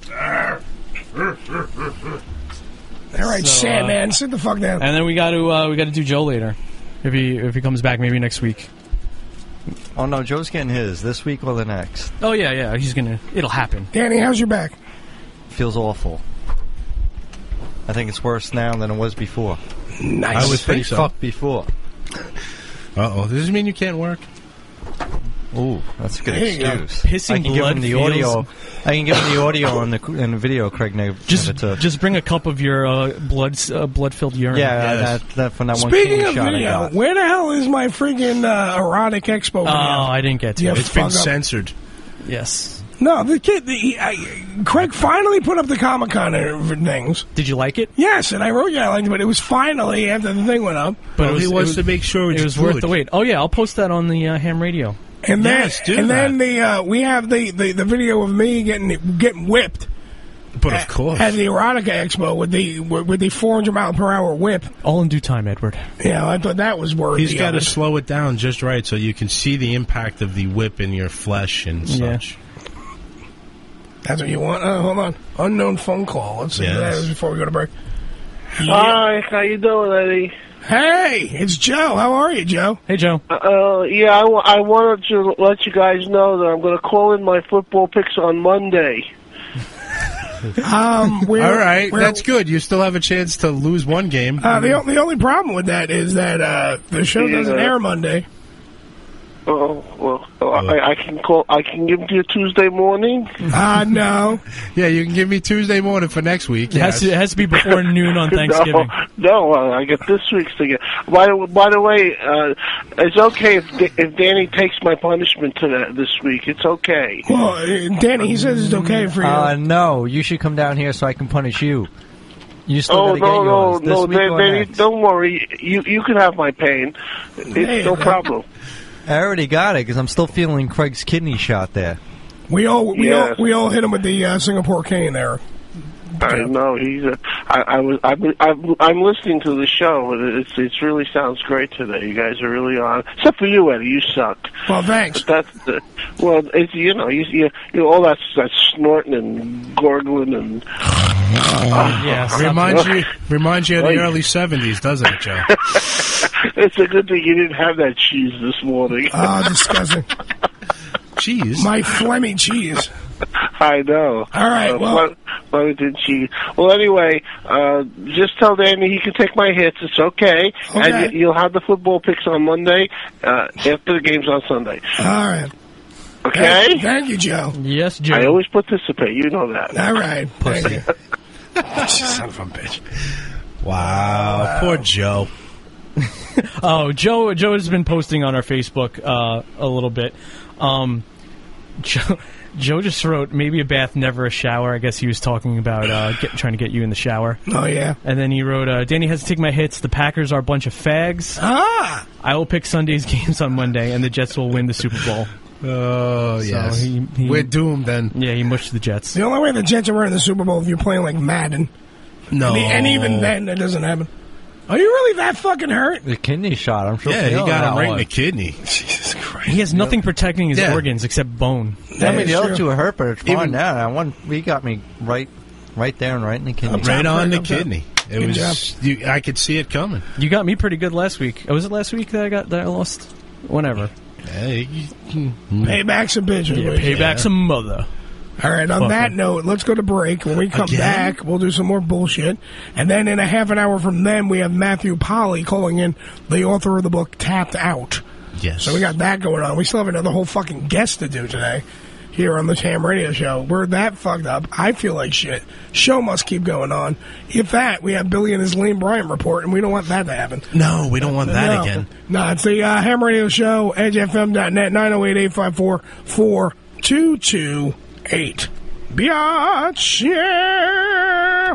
[SPEAKER 10] All right,
[SPEAKER 11] So,
[SPEAKER 10] Sandman,
[SPEAKER 11] uh,
[SPEAKER 10] sit the fuck down.
[SPEAKER 11] And then we got to uh, we got to do Joe later, if he if he comes back maybe next week.
[SPEAKER 12] Oh no, Joe's getting his this week or the next.
[SPEAKER 11] Oh yeah, yeah, he's gonna. It'll happen.
[SPEAKER 10] Danny, how's your back?
[SPEAKER 12] Feels awful. I think it's worse now than it was before.
[SPEAKER 10] Nice.
[SPEAKER 14] I would
[SPEAKER 12] was pretty
[SPEAKER 14] think so.
[SPEAKER 12] fucked before.
[SPEAKER 14] Uh oh. Does this mean you can't work?
[SPEAKER 12] Ooh, that's a good
[SPEAKER 10] There you go.
[SPEAKER 12] excuse.
[SPEAKER 11] Pissing
[SPEAKER 12] I can give
[SPEAKER 11] blood
[SPEAKER 12] him the
[SPEAKER 11] feels-
[SPEAKER 12] audio. I can give him the audio and the and the video. Craig never
[SPEAKER 11] Just
[SPEAKER 12] never took.
[SPEAKER 11] just bring a cup of your uh, blood uh, blood filled urine.
[SPEAKER 12] Yeah,
[SPEAKER 14] Yes.
[SPEAKER 12] that, that from that one
[SPEAKER 10] Speaking
[SPEAKER 12] kidney
[SPEAKER 10] of
[SPEAKER 12] shot I
[SPEAKER 10] video,
[SPEAKER 12] got.
[SPEAKER 10] where the hell is my freaking uh, erotic expo
[SPEAKER 11] Oh,
[SPEAKER 10] video?
[SPEAKER 11] I didn't get to
[SPEAKER 10] Yeah,
[SPEAKER 11] it.
[SPEAKER 14] It's been
[SPEAKER 10] fuck up.
[SPEAKER 14] censored.
[SPEAKER 11] Yes.
[SPEAKER 10] No, the kid, the, he- I, Craig finally put up the Comic Con things.
[SPEAKER 11] Did you like it?
[SPEAKER 10] Yes, and I wrote yeah, I liked it, but it was finally after the thing went up.
[SPEAKER 11] But
[SPEAKER 14] Well,
[SPEAKER 11] it was,
[SPEAKER 14] he
[SPEAKER 11] it
[SPEAKER 14] wants
[SPEAKER 11] was-
[SPEAKER 14] to make sure
[SPEAKER 11] it
[SPEAKER 14] it's
[SPEAKER 11] was worth
[SPEAKER 14] good.
[SPEAKER 11] the wait. Oh yeah, I'll post that on the uh, ham radio.
[SPEAKER 10] And then,
[SPEAKER 14] Yes, do
[SPEAKER 10] and
[SPEAKER 14] that.
[SPEAKER 10] then the uh, we have the, the, the video of me getting getting whipped
[SPEAKER 14] But of course.
[SPEAKER 10] at the Erotica Expo with the with the four hundred mile per hour whip.
[SPEAKER 11] All in due time, Edward.
[SPEAKER 10] Yeah, I thought that was worthy.
[SPEAKER 14] He's got
[SPEAKER 10] of
[SPEAKER 14] to
[SPEAKER 10] it.
[SPEAKER 14] slow it down just right so you can see the impact of the whip in your flesh and
[SPEAKER 11] Yeah.
[SPEAKER 14] such.
[SPEAKER 10] That's what you want. Uh, hold on, unknown phone call. Let's see
[SPEAKER 14] Yes.
[SPEAKER 10] what that is before we go to break.
[SPEAKER 8] Hi, how you doing, Eddie?
[SPEAKER 10] Hey, it's Joe. How are you, Joe?
[SPEAKER 11] Hey, Joe.
[SPEAKER 8] Uh, yeah, I, w- I wanted to let you guys know that I'm going to call in my football picks on Monday.
[SPEAKER 10] Um, we're,
[SPEAKER 14] All right,
[SPEAKER 10] we're-
[SPEAKER 14] that's good. You still have a chance to lose one game.
[SPEAKER 10] Uh, the, o- the only problem with that is that uh, the show doesn't
[SPEAKER 8] Yeah.
[SPEAKER 10] air Monday.
[SPEAKER 8] Oh well, I, I can call. I can give it to you Tuesday morning.
[SPEAKER 10] Uh, no.
[SPEAKER 14] Yeah, you can give me Tuesday morning for next week.
[SPEAKER 11] It has to, it has to be before noon on Thanksgiving.
[SPEAKER 8] No, no, uh, I get this week's to get. By the by the way, uh, it's okay if Da- if Danny takes my punishment to that this week. It's okay.
[SPEAKER 10] Well, uh, Danny, he says it's okay for you.
[SPEAKER 12] Uh, no, you should come down here so I can punish you. You still
[SPEAKER 8] Oh
[SPEAKER 12] gotta
[SPEAKER 8] no,
[SPEAKER 12] get
[SPEAKER 8] no,
[SPEAKER 12] yours. This
[SPEAKER 8] no,
[SPEAKER 12] week or
[SPEAKER 8] Danny,
[SPEAKER 12] next.
[SPEAKER 8] don't worry. You you can have my pain. It's
[SPEAKER 10] There you
[SPEAKER 8] no
[SPEAKER 10] go.
[SPEAKER 8] problem.
[SPEAKER 12] I already got it because I'm still feeling Craig's kidney shot there.
[SPEAKER 10] we all we
[SPEAKER 8] Yes.
[SPEAKER 10] all we all hit him with the uh, Singapore cane there.
[SPEAKER 8] I know he's. A, I, I was. I'm, I'm. I'm listening to the show. and It's. It really sounds great today. You guys are really on. Except for you, Eddie. You suck.
[SPEAKER 10] Well, thanks.
[SPEAKER 8] But that's the. Well, it's you know you you, you know all that that snorting and gorgling and.
[SPEAKER 11] Yes.
[SPEAKER 14] Reminds you, reminds you of the
[SPEAKER 8] Right.
[SPEAKER 14] early seventies, doesn't it, Joe?
[SPEAKER 8] It's a good thing you didn't have that cheese this morning.
[SPEAKER 10] Oh, disgusting.
[SPEAKER 14] Cheese.
[SPEAKER 10] My phlegmy cheese.
[SPEAKER 8] I know.
[SPEAKER 10] All right,
[SPEAKER 8] Uh,
[SPEAKER 10] well-
[SPEAKER 8] Flemington cheese. Well, anyway, uh, just tell Danny he can take my hits. It's okay.
[SPEAKER 10] Okay.
[SPEAKER 8] And you, you'll have the football picks on Monday uh, after the game's on Sunday.
[SPEAKER 10] All right.
[SPEAKER 8] Okay?
[SPEAKER 10] Thank, thank you, Joe.
[SPEAKER 11] Yes, Joe.
[SPEAKER 8] I always participate. You know that.
[SPEAKER 10] All right. Thank you. Son of a bitch.
[SPEAKER 14] Wow, poor Joe.
[SPEAKER 11] Oh, Joe. Joe has been posting on our Facebook uh, a little bit. Um, Joe, Joe just wrote maybe a bath, never a shower. I guess he was talking about uh, get, trying to get you in the shower.
[SPEAKER 10] Oh, yeah.
[SPEAKER 11] And then he wrote, uh, Danny has to take my hits. The Packers are a bunch of fags.
[SPEAKER 10] Ah!
[SPEAKER 11] I will pick Sunday's games on Monday, and the Jets will win the Super Bowl.
[SPEAKER 14] Oh,
[SPEAKER 11] So
[SPEAKER 14] yes.
[SPEAKER 11] he- he-
[SPEAKER 14] We're doomed then.
[SPEAKER 11] Yeah, he mushed the Jets.
[SPEAKER 10] The only way the Jets are winning the Super Bowl is if you're playing like Madden.
[SPEAKER 14] No.
[SPEAKER 10] And, and even then, it doesn't happen. Are you really that fucking hurt?
[SPEAKER 12] The kidney shot. I'm sure.
[SPEAKER 14] Yeah, he
[SPEAKER 12] feeling
[SPEAKER 14] got him
[SPEAKER 12] that
[SPEAKER 14] right in
[SPEAKER 12] one.
[SPEAKER 14] the kidney.
[SPEAKER 10] Jesus Christ.
[SPEAKER 11] He has nothing protecting his
[SPEAKER 14] Yeah.
[SPEAKER 11] organs except bone.
[SPEAKER 12] I mean, the
[SPEAKER 10] True.
[SPEAKER 12] other two are hurt, but it's fine
[SPEAKER 14] Even-
[SPEAKER 12] now. That one, he got me right, right there and right in the kidney.
[SPEAKER 10] Up top.
[SPEAKER 14] Right on the
[SPEAKER 10] Up top.
[SPEAKER 14] kidney. It
[SPEAKER 11] Good
[SPEAKER 14] was. You, I could see it coming.
[SPEAKER 11] You got me pretty good last week. Was it last week that I got that I lost? Whenever.
[SPEAKER 14] Hey,
[SPEAKER 10] Pay back some bitches.
[SPEAKER 11] Yeah,
[SPEAKER 10] will
[SPEAKER 11] pay
[SPEAKER 10] you?
[SPEAKER 11] back some mother.
[SPEAKER 10] All right, on
[SPEAKER 11] Fuck
[SPEAKER 10] that
[SPEAKER 11] it.
[SPEAKER 10] note, let's go to break. When we come
[SPEAKER 11] Again?
[SPEAKER 10] back, we'll do some more bullshit. And then in a half an hour from then, we have Matthew Polly calling in, the author of the book Tapped Out.
[SPEAKER 14] Yes.
[SPEAKER 10] So we got that going on. We still have another whole fucking guest to do today here on the Ham Radio Show. We're that fucked up. I feel like shit. Show must keep going on. If that, we have Billy and his Lane Bryant report, and we don't want that to happen.
[SPEAKER 14] No, we don't want that
[SPEAKER 10] No.
[SPEAKER 14] again.
[SPEAKER 10] No, it's the uh, Ham Radio Show, edge f m dot net, nine oh eight, eight five four, four two two eight. Biatch, yeah.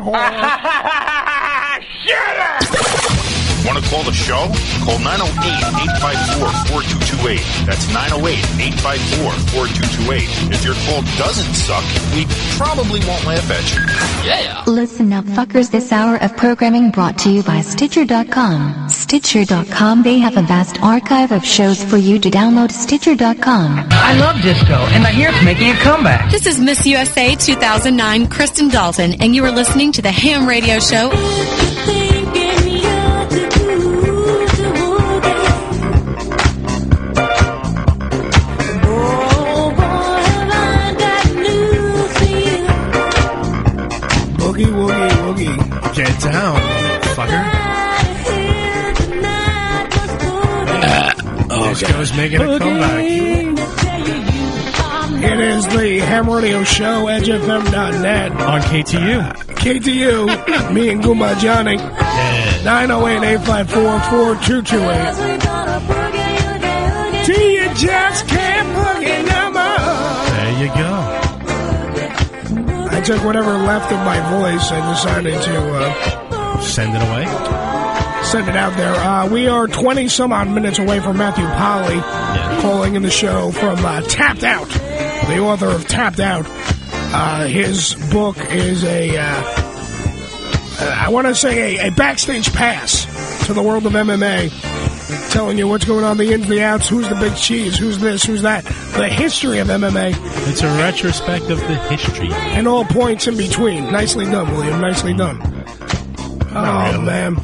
[SPEAKER 17] Want to call the show? Call nine oh eight, eight five four, four two two eight. That's nine oh eight, eight five four, four two two eight. If your call doesn't suck, we probably won't laugh at you. Yeah.
[SPEAKER 15] Listen up, fuckers. This hour of programming brought to you by Stitcher dot com. Stitcher dot com, they have a vast archive of shows for you to download. Stitcher dot com.
[SPEAKER 16] I love disco, and I hear it's making a comeback.
[SPEAKER 22] This is Miss U S A two thousand nine, Kristen Dalton, and you are listening to the Ham Radio Show.
[SPEAKER 10] Boogie, woogie, woogie.
[SPEAKER 14] Get down, fucker.
[SPEAKER 10] Oh,
[SPEAKER 14] this guy's making a comeback.
[SPEAKER 10] It is the Ham Radio Show, edge f m dot net.
[SPEAKER 11] On K T U.
[SPEAKER 10] K T U, me and Goomba Johnny. nine oh eight, eight five four, four two two eight. Till you just can't boogie no more.
[SPEAKER 14] There you go.
[SPEAKER 10] I took whatever left of my voice and decided to uh,
[SPEAKER 14] send it away.
[SPEAKER 10] Send it out there. Uh, we are twenty some odd minutes away from Matthew Polly
[SPEAKER 14] yeah.
[SPEAKER 10] calling in the show from uh, Tapped Out, the author of Tapped Out. Uh, his book is a, uh, uh, I want to say a, a backstage pass to the world of M M A, telling you what's going on, the ins, the outs, who's the big cheese, who's this, who's that, the history of M M A.
[SPEAKER 14] It's a retrospect of the history.
[SPEAKER 10] And all points in between. Nicely done, William. Nicely done. Oh,
[SPEAKER 14] really.
[SPEAKER 10] man.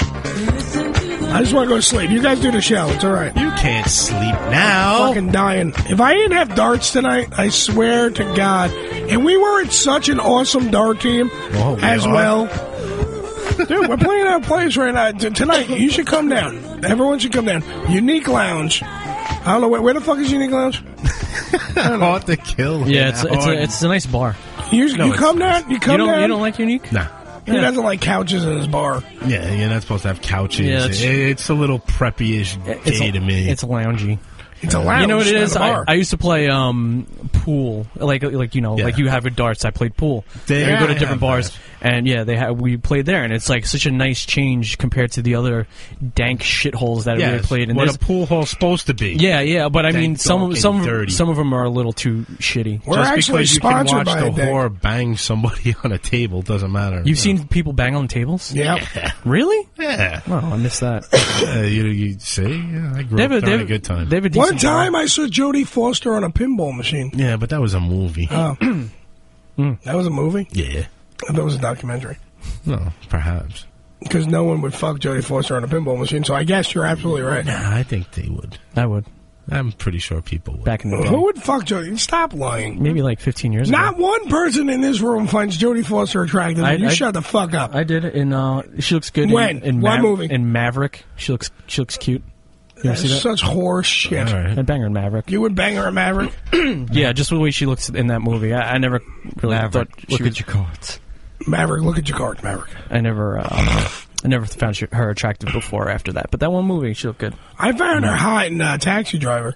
[SPEAKER 10] I just want to go to sleep. You guys do the show. It's all right.
[SPEAKER 14] You can't sleep now.
[SPEAKER 10] Fucking dying. If I didn't have darts tonight, I swear to God. And we were at such an awesome dart team
[SPEAKER 14] oh, we
[SPEAKER 10] as
[SPEAKER 14] are.
[SPEAKER 10] well. Dude, we're playing our place right now. T- tonight, you should come down. Everyone should come down. Unique Lounge. I don't know. Where, where the fuck is Unique Lounge?
[SPEAKER 14] Hard to kill.
[SPEAKER 11] Yeah, it's it's a, it's a nice bar.
[SPEAKER 10] You,
[SPEAKER 14] No,
[SPEAKER 10] you
[SPEAKER 14] it's
[SPEAKER 10] come
[SPEAKER 14] not.
[SPEAKER 10] down? You come
[SPEAKER 11] You don't
[SPEAKER 10] down?
[SPEAKER 11] you don't like Unique?
[SPEAKER 14] Nah.
[SPEAKER 10] He doesn't like couches in his bar.
[SPEAKER 14] Yeah, you're not supposed to have couches.
[SPEAKER 11] Yeah, it's-
[SPEAKER 14] It- it's a little preppy-ish
[SPEAKER 11] It's
[SPEAKER 14] day
[SPEAKER 11] a,
[SPEAKER 14] to me.
[SPEAKER 11] It's loungy.
[SPEAKER 10] It's a lounge.
[SPEAKER 11] You know what it
[SPEAKER 10] not
[SPEAKER 11] is?
[SPEAKER 10] a bar.
[SPEAKER 11] I, I used to play um, pool, like like you know,
[SPEAKER 14] Yeah.
[SPEAKER 11] like you have with darts. I played pool.
[SPEAKER 14] They-
[SPEAKER 11] and we go to
[SPEAKER 14] I
[SPEAKER 11] different
[SPEAKER 14] have
[SPEAKER 11] bars,
[SPEAKER 14] that.
[SPEAKER 11] and yeah, they ha- we played there, and it's like such a nice change compared to the other dank shitholes that
[SPEAKER 14] yeah,
[SPEAKER 11] we played. And
[SPEAKER 14] what
[SPEAKER 11] there's-
[SPEAKER 14] a pool hall's supposed to be.
[SPEAKER 11] yeah, yeah, but I
[SPEAKER 14] Dank,
[SPEAKER 11] mean, some
[SPEAKER 14] dark, and
[SPEAKER 11] some
[SPEAKER 14] dirty.
[SPEAKER 11] some of them are a little too shitty.
[SPEAKER 10] We're
[SPEAKER 14] Just
[SPEAKER 10] actually
[SPEAKER 14] because you can
[SPEAKER 10] sponsored
[SPEAKER 14] watch
[SPEAKER 10] by
[SPEAKER 14] the
[SPEAKER 10] a dank.
[SPEAKER 14] whore bang somebody on a table doesn't matter.
[SPEAKER 11] You've seen people bang on tables?
[SPEAKER 10] Yep.
[SPEAKER 11] Really?
[SPEAKER 14] Yeah.
[SPEAKER 11] Oh, I missed that.
[SPEAKER 14] Uh, you, you see? Yeah, I grew
[SPEAKER 11] They have
[SPEAKER 14] up
[SPEAKER 11] a- they
[SPEAKER 14] during
[SPEAKER 11] have-
[SPEAKER 14] a good time.
[SPEAKER 11] they have a
[SPEAKER 10] One
[SPEAKER 11] decent
[SPEAKER 10] time I saw Jodie Foster on a pinball machine.
[SPEAKER 14] Yeah, but that was a movie.
[SPEAKER 10] Oh. That was a movie?
[SPEAKER 14] Yeah.
[SPEAKER 10] I thought it was a documentary.
[SPEAKER 14] No, perhaps.
[SPEAKER 10] Because no one would fuck Jodie Foster on a pinball machine, so I guess you're absolutely right.
[SPEAKER 14] Nah, I think they would.
[SPEAKER 11] I would.
[SPEAKER 14] I'm pretty sure people would.
[SPEAKER 11] Back in the day.
[SPEAKER 10] Who would fuck Jodie? Stop lying.
[SPEAKER 11] Maybe like fifteen years
[SPEAKER 10] Not
[SPEAKER 11] ago.
[SPEAKER 10] one person in this room finds Jodie Foster attractive.
[SPEAKER 11] I-
[SPEAKER 10] you
[SPEAKER 11] I-
[SPEAKER 10] shut the fuck up.
[SPEAKER 11] I did it in. Uh, she looks good.
[SPEAKER 10] When?
[SPEAKER 11] In, in
[SPEAKER 10] What
[SPEAKER 11] Mav-
[SPEAKER 10] movie?
[SPEAKER 11] In Maverick. She looks. She looks cute. You ever
[SPEAKER 10] That's
[SPEAKER 11] see that?
[SPEAKER 10] such horse shit.
[SPEAKER 14] All right.
[SPEAKER 11] I'd bang her in Maverick.
[SPEAKER 10] You would bang her at Maverick?
[SPEAKER 11] Yeah, just the way she looks in that movie. I, I never really
[SPEAKER 12] Maverick,
[SPEAKER 11] thought.
[SPEAKER 12] look
[SPEAKER 11] she
[SPEAKER 12] at
[SPEAKER 11] was,
[SPEAKER 12] your cards.
[SPEAKER 10] Maverick, look at your card, Maverick.
[SPEAKER 11] I never. Uh, I never found she, her attractive before or after that. But that one movie, she looked good.
[SPEAKER 10] I found her hot in uh, Taxi Driver.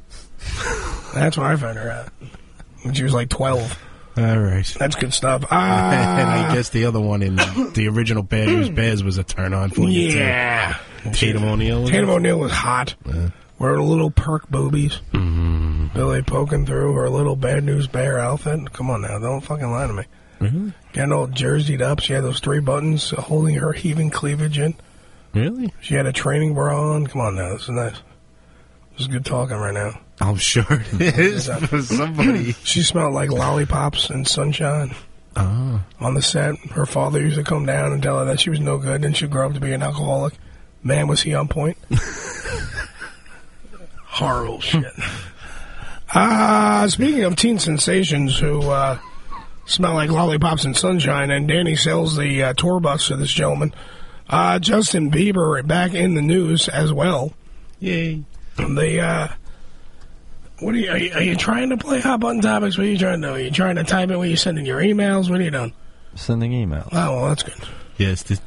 [SPEAKER 10] That's what I found her at. When she was like twelve.
[SPEAKER 14] All right.
[SPEAKER 10] That's good stuff.
[SPEAKER 14] and
[SPEAKER 10] Ah,
[SPEAKER 14] I guess the other one in the original Bad News Bears was a turn on for you, too.
[SPEAKER 10] yeah.
[SPEAKER 14] Tatum O'Neal. was
[SPEAKER 10] Tatum
[SPEAKER 14] it?
[SPEAKER 10] O'Neal was hot. Wearing little perk boobies.
[SPEAKER 14] Mm-hmm.
[SPEAKER 10] Billy poking through her little Bad News Bear outfit. Come on now, don't fucking lie to me.
[SPEAKER 14] Really?
[SPEAKER 10] Getting all jerseyed up. She had those three buttons holding her heaving cleavage in.
[SPEAKER 14] Really?
[SPEAKER 10] She had a training bra on. Come on now, this is nice. This is good talking right now.
[SPEAKER 14] I'm sure it is for somebody.
[SPEAKER 10] She smelled like lollipops and sunshine.
[SPEAKER 14] Oh.
[SPEAKER 10] on the set. Her father used to come down and tell her that she was no good and she'd grow up to be an alcoholic. Man, was he on point. Horrible shit. Uh, speaking of teen sensations who uh, smell like lollipops and sunshine, and Danny sells the uh, tour bus to this gentleman, uh, Justin Bieber back in the news as well.
[SPEAKER 14] Yay.
[SPEAKER 10] The, uh, what are you, are you, are you trying to play hot button topics? What are you trying to do? Are you trying to type it when you're sending your emails? What are you doing?
[SPEAKER 12] Sending emails.
[SPEAKER 10] Oh, well, that's good.
[SPEAKER 14] Yes. This-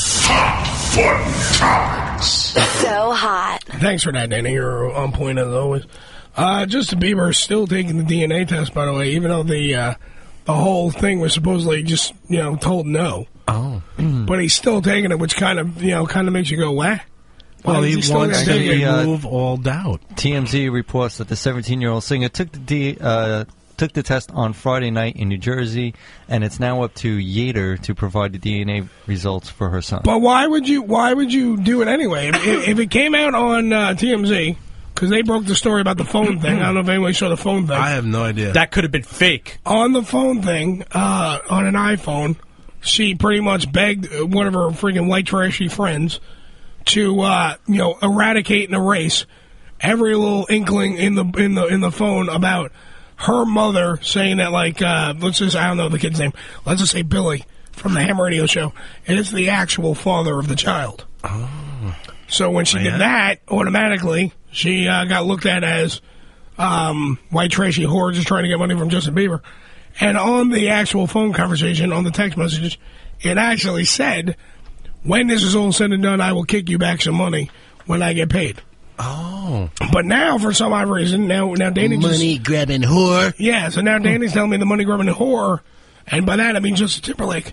[SPEAKER 22] So hot.
[SPEAKER 10] Thanks for that, Danny. You're on point as always. Uh, Justin Bieber is still taking the D N A test, by the way, even though the uh, the whole thing was supposedly just, you know, told no.
[SPEAKER 14] Oh.
[SPEAKER 10] But he's still taking it, which kind of, you know, kind of makes you go, what?
[SPEAKER 14] Well, he,
[SPEAKER 10] still
[SPEAKER 14] wants
[SPEAKER 10] gonna
[SPEAKER 14] to
[SPEAKER 10] take it?
[SPEAKER 14] remove all doubt.
[SPEAKER 12] T M Z reports that the seventeen-year-old singer took the D, uh, took the test on Friday night in New Jersey, and it's now up to Yater to provide the D N A results for her son.
[SPEAKER 10] But why would you? Why would you do it anyway? If, if, if it came out on uh, T M Z, because they broke the story about the phone thing. I don't know if anybody saw the phone thing.
[SPEAKER 14] I have no idea.
[SPEAKER 11] That could have been fake.
[SPEAKER 10] On the phone thing, uh, on an iPhone, she pretty much begged one of her freaking white trashy friends to, uh, you know, eradicate and erase every little inkling in the in the in the phone about her mother saying that, like, uh, let's just, I don't know the kid's name. Let's just say Billy from the Ham Radio Show, and it's the actual father of the child.
[SPEAKER 14] Oh.
[SPEAKER 10] So when she
[SPEAKER 14] Oh,
[SPEAKER 10] did
[SPEAKER 14] yeah?
[SPEAKER 10] that, automatically she uh, got looked at as um, white trashy whore just trying to get money from Justin Bieber. And on the actual phone conversation, on the text messages, it actually said, when this is all said and done, I will kick you back some money when I get paid.
[SPEAKER 14] Oh.
[SPEAKER 10] But now, for some odd reason, now now Danny just...
[SPEAKER 1] Money grabbing whore.
[SPEAKER 10] Yeah, so now Danny's telling me the money grabbing whore, and by that I mean Justin Timberlake.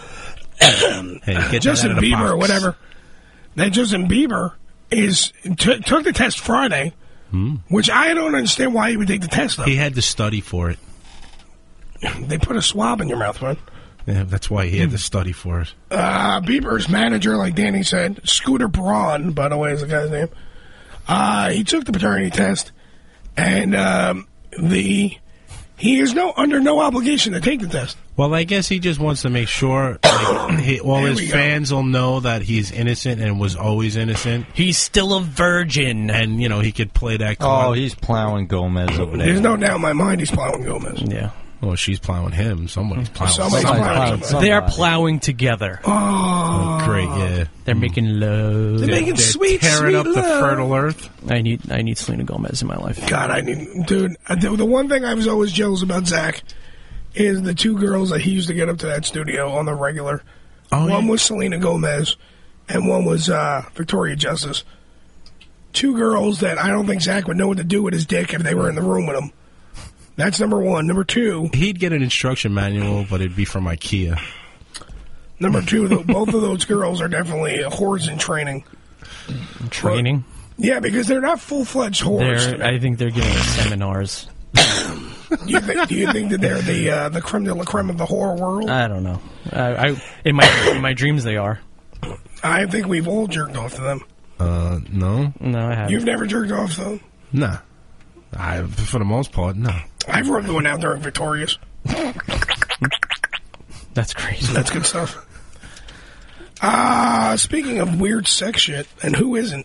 [SPEAKER 14] Hey, get that
[SPEAKER 10] Justin
[SPEAKER 14] out of the
[SPEAKER 10] Bieber or
[SPEAKER 14] box.
[SPEAKER 10] whatever. That Justin Bieber is t- took the test Friday,
[SPEAKER 14] Hmm.
[SPEAKER 10] which I don't understand why he would take the test, though.
[SPEAKER 14] He had to study for it.
[SPEAKER 10] They put a swab in your mouth, man.
[SPEAKER 14] Yeah, that's why he had to study for it.
[SPEAKER 10] Uh, Bieber's manager, like Danny said, Scooter Braun, by the way, is the guy's name. Uh, he took the paternity test, and um, the he is no under no obligation to take the test.
[SPEAKER 14] Well, I guess he just wants to make sure like, he, all
[SPEAKER 10] There
[SPEAKER 14] his
[SPEAKER 10] we go.
[SPEAKER 14] fans will know that he's innocent and was always innocent.
[SPEAKER 11] He's still a virgin.
[SPEAKER 14] And, you know, he could play that
[SPEAKER 12] Oh,
[SPEAKER 14] card.
[SPEAKER 12] he's plowing Gomez over there.
[SPEAKER 10] There's no doubt in my mind he's plowing Gomez.
[SPEAKER 11] Yeah.
[SPEAKER 14] Well, she's plowing him. Somebody's plowing
[SPEAKER 10] Somebody's
[SPEAKER 14] somebody.
[SPEAKER 10] plowing somebody.
[SPEAKER 11] They're plowing together.
[SPEAKER 10] Oh,
[SPEAKER 14] Oh, great, yeah.
[SPEAKER 11] They're making love.
[SPEAKER 10] They're making sweet,
[SPEAKER 14] tearing
[SPEAKER 10] sweet
[SPEAKER 14] up the
[SPEAKER 10] love.
[SPEAKER 14] fertile earth.
[SPEAKER 11] I need I need Selena Gomez in my life.
[SPEAKER 10] God, I need, dude. uh, The, the one thing I was always jealous about Zach is the two girls that he used to get up to that studio on the regular.
[SPEAKER 14] Oh,
[SPEAKER 10] one
[SPEAKER 14] yeah.
[SPEAKER 10] was Selena Gomez, and one was uh, Victoria Justice. Two girls that I don't think Zach would know what to do with his dick if they were in the room with him. That's number one. Number two.
[SPEAKER 14] He'd get an instruction manual, but it'd be from IKEA.
[SPEAKER 10] Number two. Though, both of those girls are definitely whores in training.
[SPEAKER 11] Training.
[SPEAKER 10] Yeah, because they're not full fledged whores.
[SPEAKER 11] They're, I think they're getting seminars.
[SPEAKER 10] Do you, think, do you think that they're the uh, the creme de la creme of the horror world?
[SPEAKER 11] I don't know. I, I in my in my dreams they are.
[SPEAKER 10] I think we've all jerked off to them.
[SPEAKER 14] Uh, no.
[SPEAKER 11] No, I haven't.
[SPEAKER 10] You've never jerked off to them?
[SPEAKER 14] Nah. I, for the most part, no.
[SPEAKER 10] I've rubbed one out during Victorious.
[SPEAKER 11] That's crazy.
[SPEAKER 10] That's good stuff. Ah, uh, speaking of weird sex shit, and who isn't?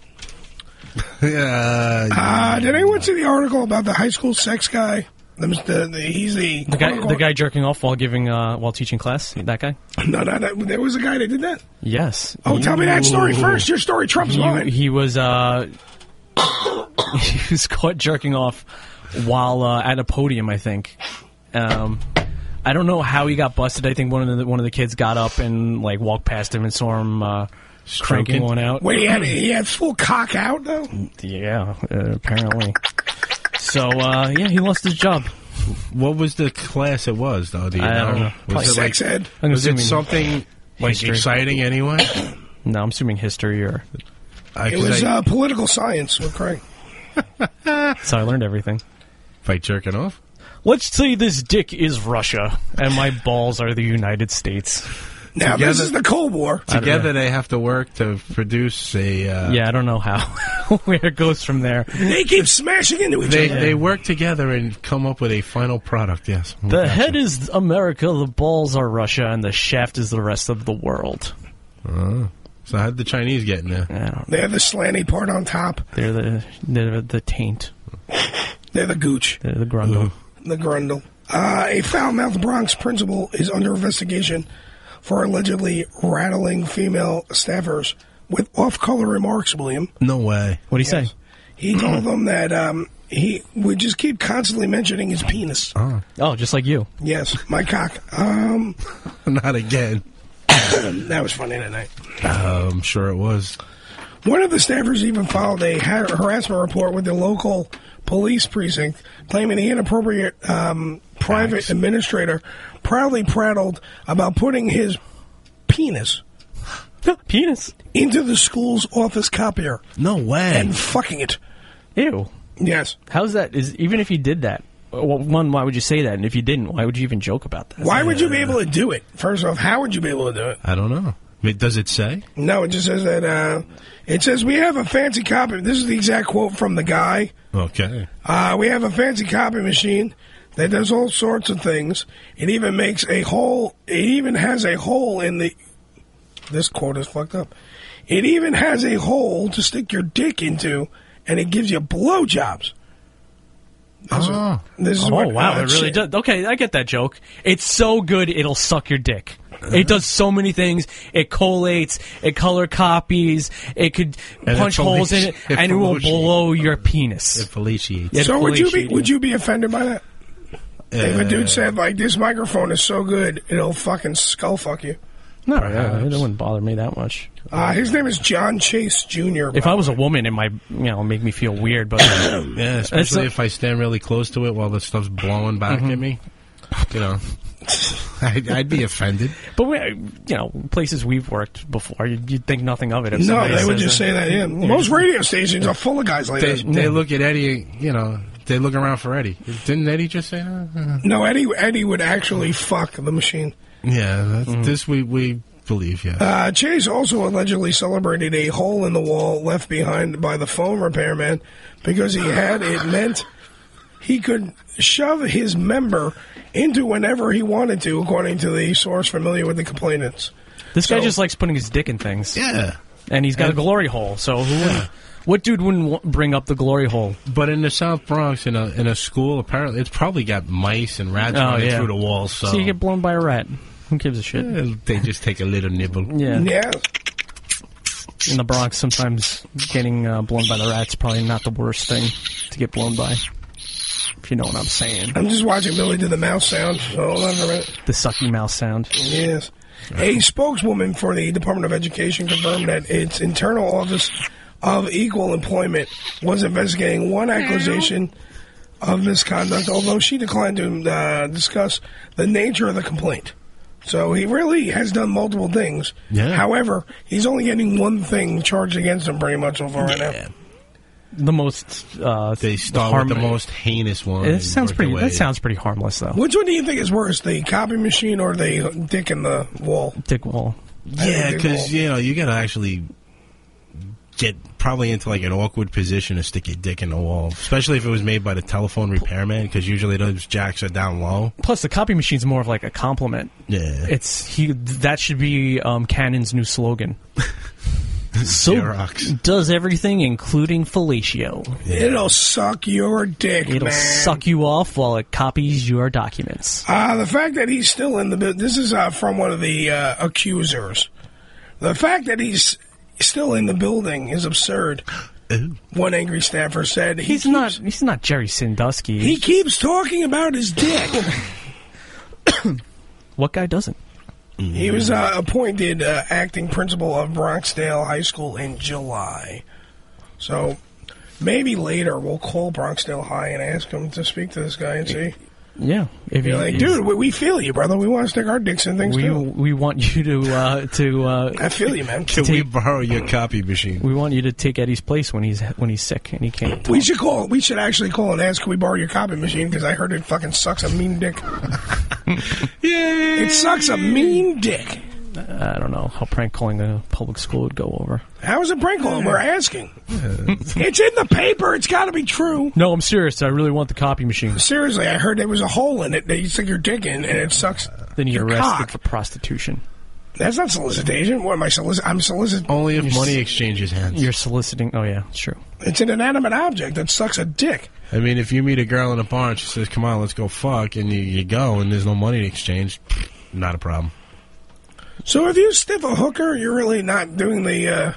[SPEAKER 14] Yeah.
[SPEAKER 10] Uh, did anyone see the article about the high school sex guy? The, the, the, he's the
[SPEAKER 11] The guy, the guy jerking off while giving, uh, while teaching class. That guy.
[SPEAKER 10] No, no, no, there was a guy that did that.
[SPEAKER 11] Yes.
[SPEAKER 10] Oh, tell me that story
[SPEAKER 11] Ooh.
[SPEAKER 10] first. Your story trumps
[SPEAKER 11] He,
[SPEAKER 10] mine.
[SPEAKER 11] he was, uh, he was caught jerking off while uh, at a podium. I think. Um, I don't know how he got busted. I think one of the one of the kids got up and like walked past him and saw him uh, cranking
[SPEAKER 14] Stroking.
[SPEAKER 11] one out.
[SPEAKER 10] Wait, he had, he had full cock out though.
[SPEAKER 11] Yeah, uh, apparently. So uh, yeah, he lost his job.
[SPEAKER 14] What was the class it was, though? Do you
[SPEAKER 11] I
[SPEAKER 14] know?
[SPEAKER 11] don't know.
[SPEAKER 14] Was it
[SPEAKER 10] Sex ed.
[SPEAKER 11] I'm
[SPEAKER 14] Was it
[SPEAKER 11] assuming
[SPEAKER 14] something like
[SPEAKER 11] history.
[SPEAKER 14] exciting anyway?
[SPEAKER 11] No, I'm assuming history or.
[SPEAKER 14] I,
[SPEAKER 10] It was uh, political science with Craig.
[SPEAKER 11] So I learned everything.
[SPEAKER 14] By jerking off?
[SPEAKER 11] Let's say this dick is Russia and my balls are the United States.
[SPEAKER 10] Now, this is the Cold War.
[SPEAKER 14] Together they have to work to produce a... Uh,
[SPEAKER 11] Yeah, I don't know how where it goes from there.
[SPEAKER 10] They keep smashing into each
[SPEAKER 14] They,
[SPEAKER 10] other.
[SPEAKER 14] they work together and come up with a final product, yes.
[SPEAKER 11] The head is America, the balls are Russia, and the shaft is the rest of the world.
[SPEAKER 14] Oh. So how'd the Chinese get in there?
[SPEAKER 11] I don't
[SPEAKER 10] They have the slanty part on top.
[SPEAKER 11] They're the they're the taint.
[SPEAKER 10] They're the gooch.
[SPEAKER 11] They're the grundle.
[SPEAKER 10] The grundle. Uh, a foul-mouthed Bronx principal is under investigation for allegedly rattling female staffers with off-color remarks, William.
[SPEAKER 14] No way.
[SPEAKER 11] What'd he say?
[SPEAKER 10] He told them that um, he would just keep constantly mentioning his penis.
[SPEAKER 14] Oh,
[SPEAKER 11] oh just like you.
[SPEAKER 10] Yes, my cock. Um,
[SPEAKER 14] Not again.
[SPEAKER 10] that was funny that night.
[SPEAKER 14] Uh, I'm sure it was.
[SPEAKER 10] One of the staffers even filed a ha- harassment report with the local police precinct, claiming the inappropriate um, private administrator proudly prattled about putting his penis
[SPEAKER 11] penis
[SPEAKER 10] into the school's office copier.
[SPEAKER 14] No way.
[SPEAKER 10] And fucking it.
[SPEAKER 11] Ew.
[SPEAKER 10] Yes.
[SPEAKER 11] How's that? Is even if you did that, well, one, why would you say that? And if you didn't, why would you even joke about that?
[SPEAKER 10] Why would you be able to do it? First off, how would you be able to do it?
[SPEAKER 14] I don't know. Wait, does it say?
[SPEAKER 10] No, it just says that, uh, it says we have a fancy copy. This is the exact quote from the guy.
[SPEAKER 14] Okay.
[SPEAKER 10] Uh, we have a fancy copy machine that does all sorts of things. It even makes a hole, it even has a hole in the, this quote is fucked up. It even has a hole to stick your dick into, and it gives you blowjobs. This,
[SPEAKER 14] oh.
[SPEAKER 10] is, this is
[SPEAKER 11] oh,
[SPEAKER 10] what,
[SPEAKER 11] wow,
[SPEAKER 10] uh,
[SPEAKER 11] it really
[SPEAKER 10] shit.
[SPEAKER 11] does. Okay, I get that joke. It's so good, it'll suck your dick. It does so many things. It collates, it color copies, it could
[SPEAKER 14] And
[SPEAKER 11] punch
[SPEAKER 14] it
[SPEAKER 11] holes in it,
[SPEAKER 14] it
[SPEAKER 11] and it will
[SPEAKER 14] fellatiates.
[SPEAKER 11] blow your penis.
[SPEAKER 14] It fellatiates.
[SPEAKER 11] It
[SPEAKER 10] So would you be
[SPEAKER 11] fellatiates.
[SPEAKER 10] would you be offended by that? If a
[SPEAKER 14] Uh,
[SPEAKER 10] dude said like this microphone is so good it'll fucking skull fuck you.
[SPEAKER 11] No, yeah, it wouldn't bother me that much.
[SPEAKER 10] Uh, his name is John Chase Junior
[SPEAKER 11] If I was a woman, it might, you know, make me feel weird. But
[SPEAKER 14] Yeah, especially
[SPEAKER 11] It's a-
[SPEAKER 14] if I stand really close to it while the stuff's blowing back
[SPEAKER 11] Mhm.
[SPEAKER 14] at me. You know, I'd, I'd be offended.
[SPEAKER 11] But we, you know, places we've worked before, you'd, you'd think nothing of it. If
[SPEAKER 10] No,
[SPEAKER 11] somebody
[SPEAKER 10] they would
[SPEAKER 11] says
[SPEAKER 10] just
[SPEAKER 11] that.
[SPEAKER 10] say that. Yeah, most radio stations are full of guys like
[SPEAKER 14] They,
[SPEAKER 10] this.
[SPEAKER 14] they look at Eddie, you know, they look around for Eddie. Didn't Eddie just say that?
[SPEAKER 10] No, Eddie Eddie would actually fuck the machine.
[SPEAKER 14] Yeah, that's, this we, we believe, yeah.
[SPEAKER 10] Uh, Chase also allegedly celebrated a hole in the wall left behind by the phone repairman because he had it meant he could shove his member into whenever he wanted to, according to the source familiar with the complainants.
[SPEAKER 11] This guy
[SPEAKER 10] So-
[SPEAKER 11] just likes putting his dick in things.
[SPEAKER 14] Yeah.
[SPEAKER 11] And he's got
[SPEAKER 14] And-
[SPEAKER 11] a glory hole, so who wouldn't? What dude wouldn't w- bring up the glory hole?
[SPEAKER 14] But in the South Bronx, in a in a school, apparently it's probably got mice and rats
[SPEAKER 11] Oh,
[SPEAKER 14] running
[SPEAKER 11] yeah.
[SPEAKER 14] through the walls. So,
[SPEAKER 11] So you get blown by a rat. Who gives a shit?
[SPEAKER 14] Eh, they just take a little nibble.
[SPEAKER 11] Yeah.
[SPEAKER 10] Yeah.
[SPEAKER 11] In the Bronx, sometimes getting uh, blown by the rat's probably not the worst thing to get blown by. If you know what I'm saying.
[SPEAKER 10] I'm just watching Billy do the mouse sound. So hold on for a minute.
[SPEAKER 11] The sucky mouse sound.
[SPEAKER 10] Yes. A spokeswoman for the Department of Education confirmed that its internal office of equal employment was investigating one accusation of misconduct, although she declined to uh, discuss the nature of the complaint. So he really has done multiple things.
[SPEAKER 14] Yeah.
[SPEAKER 10] However, he's only getting one thing charged against him pretty much so far right now.
[SPEAKER 11] The most uh,
[SPEAKER 14] They start
[SPEAKER 11] harm-
[SPEAKER 14] with the most heinous one.
[SPEAKER 11] It
[SPEAKER 14] and
[SPEAKER 11] sounds
[SPEAKER 14] work
[SPEAKER 11] pretty.
[SPEAKER 14] their
[SPEAKER 11] That
[SPEAKER 14] way.
[SPEAKER 11] sounds pretty harmless, though.
[SPEAKER 10] Which one do you think is worse, the copy machine or the dick in the wall?
[SPEAKER 11] Dick wall.
[SPEAKER 14] Yeah,
[SPEAKER 10] Dick
[SPEAKER 14] because
[SPEAKER 10] wall.
[SPEAKER 14] you know you got to actually get probably into like an awkward position to stick your dick in the wall, especially if it was made by the telephone repairman, because usually those jacks are down low.
[SPEAKER 11] Plus, the copy machine's more of like a compliment.
[SPEAKER 14] Yeah,
[SPEAKER 11] It's he. That should be um, Canon's new slogan. So
[SPEAKER 14] Xerox.
[SPEAKER 11] does everything, including fellatio.
[SPEAKER 10] It'll suck your dick,
[SPEAKER 11] It'll
[SPEAKER 10] man.
[SPEAKER 11] suck you off while it copies your documents.
[SPEAKER 10] Uh, the fact that he's still in the bu- this is uh, from one of the uh, accusers. The fact that he's still in the building is absurd. One angry staffer said he
[SPEAKER 11] He's
[SPEAKER 10] keeps,
[SPEAKER 11] not. He's not Jerry Sandusky.
[SPEAKER 10] He keeps talking about his dick.
[SPEAKER 11] What guy doesn't?
[SPEAKER 10] He was uh, appointed uh, acting principal of Bronxdale High School in July. So maybe later we'll call Bronxdale High and ask him to speak to this guy and see.
[SPEAKER 11] Yeah. If
[SPEAKER 10] Be
[SPEAKER 11] he-
[SPEAKER 10] like,
[SPEAKER 11] he's-
[SPEAKER 10] dude, we, we feel you, brother. We want to stick our dicks in things
[SPEAKER 11] we
[SPEAKER 10] too.
[SPEAKER 11] we want you to uh, to. Uh,
[SPEAKER 10] I feel you, man.
[SPEAKER 14] Can we borrow your copy machine?
[SPEAKER 11] We want you to take Eddie's place when he's when he's sick and he can't.
[SPEAKER 10] We should call. We should actually call and ask, can we borrow your copy machine? Because I heard it fucking sucks a mean dick.
[SPEAKER 14] Yeah,
[SPEAKER 10] It sucks a mean dick.
[SPEAKER 11] I don't know how prank calling a public school would go over.
[SPEAKER 10] How is it prank calling? We're asking. It's in the paper. It's got to be true.
[SPEAKER 11] No, I'm serious. I really want the copy machine.
[SPEAKER 10] Seriously, I heard there was a hole in it that you stick your dick in, and it sucks.
[SPEAKER 11] Then you get
[SPEAKER 10] your
[SPEAKER 11] arrested
[SPEAKER 10] cock.
[SPEAKER 11] for prostitution.
[SPEAKER 10] That's not solicitation. What am I soliciting? I'm soliciting.
[SPEAKER 14] Only if
[SPEAKER 11] You're
[SPEAKER 14] money
[SPEAKER 11] s-
[SPEAKER 14] exchanges hands.
[SPEAKER 11] You're soliciting. Oh yeah, it's true.
[SPEAKER 10] It's an inanimate object that sucks a dick.
[SPEAKER 14] I mean, if you meet a girl in a bar and she says, "Come on, let's go fuck," and you, you go, and there's no money to exchange, not a problem.
[SPEAKER 10] So if you stiff a hooker, you're really not doing the. Uh...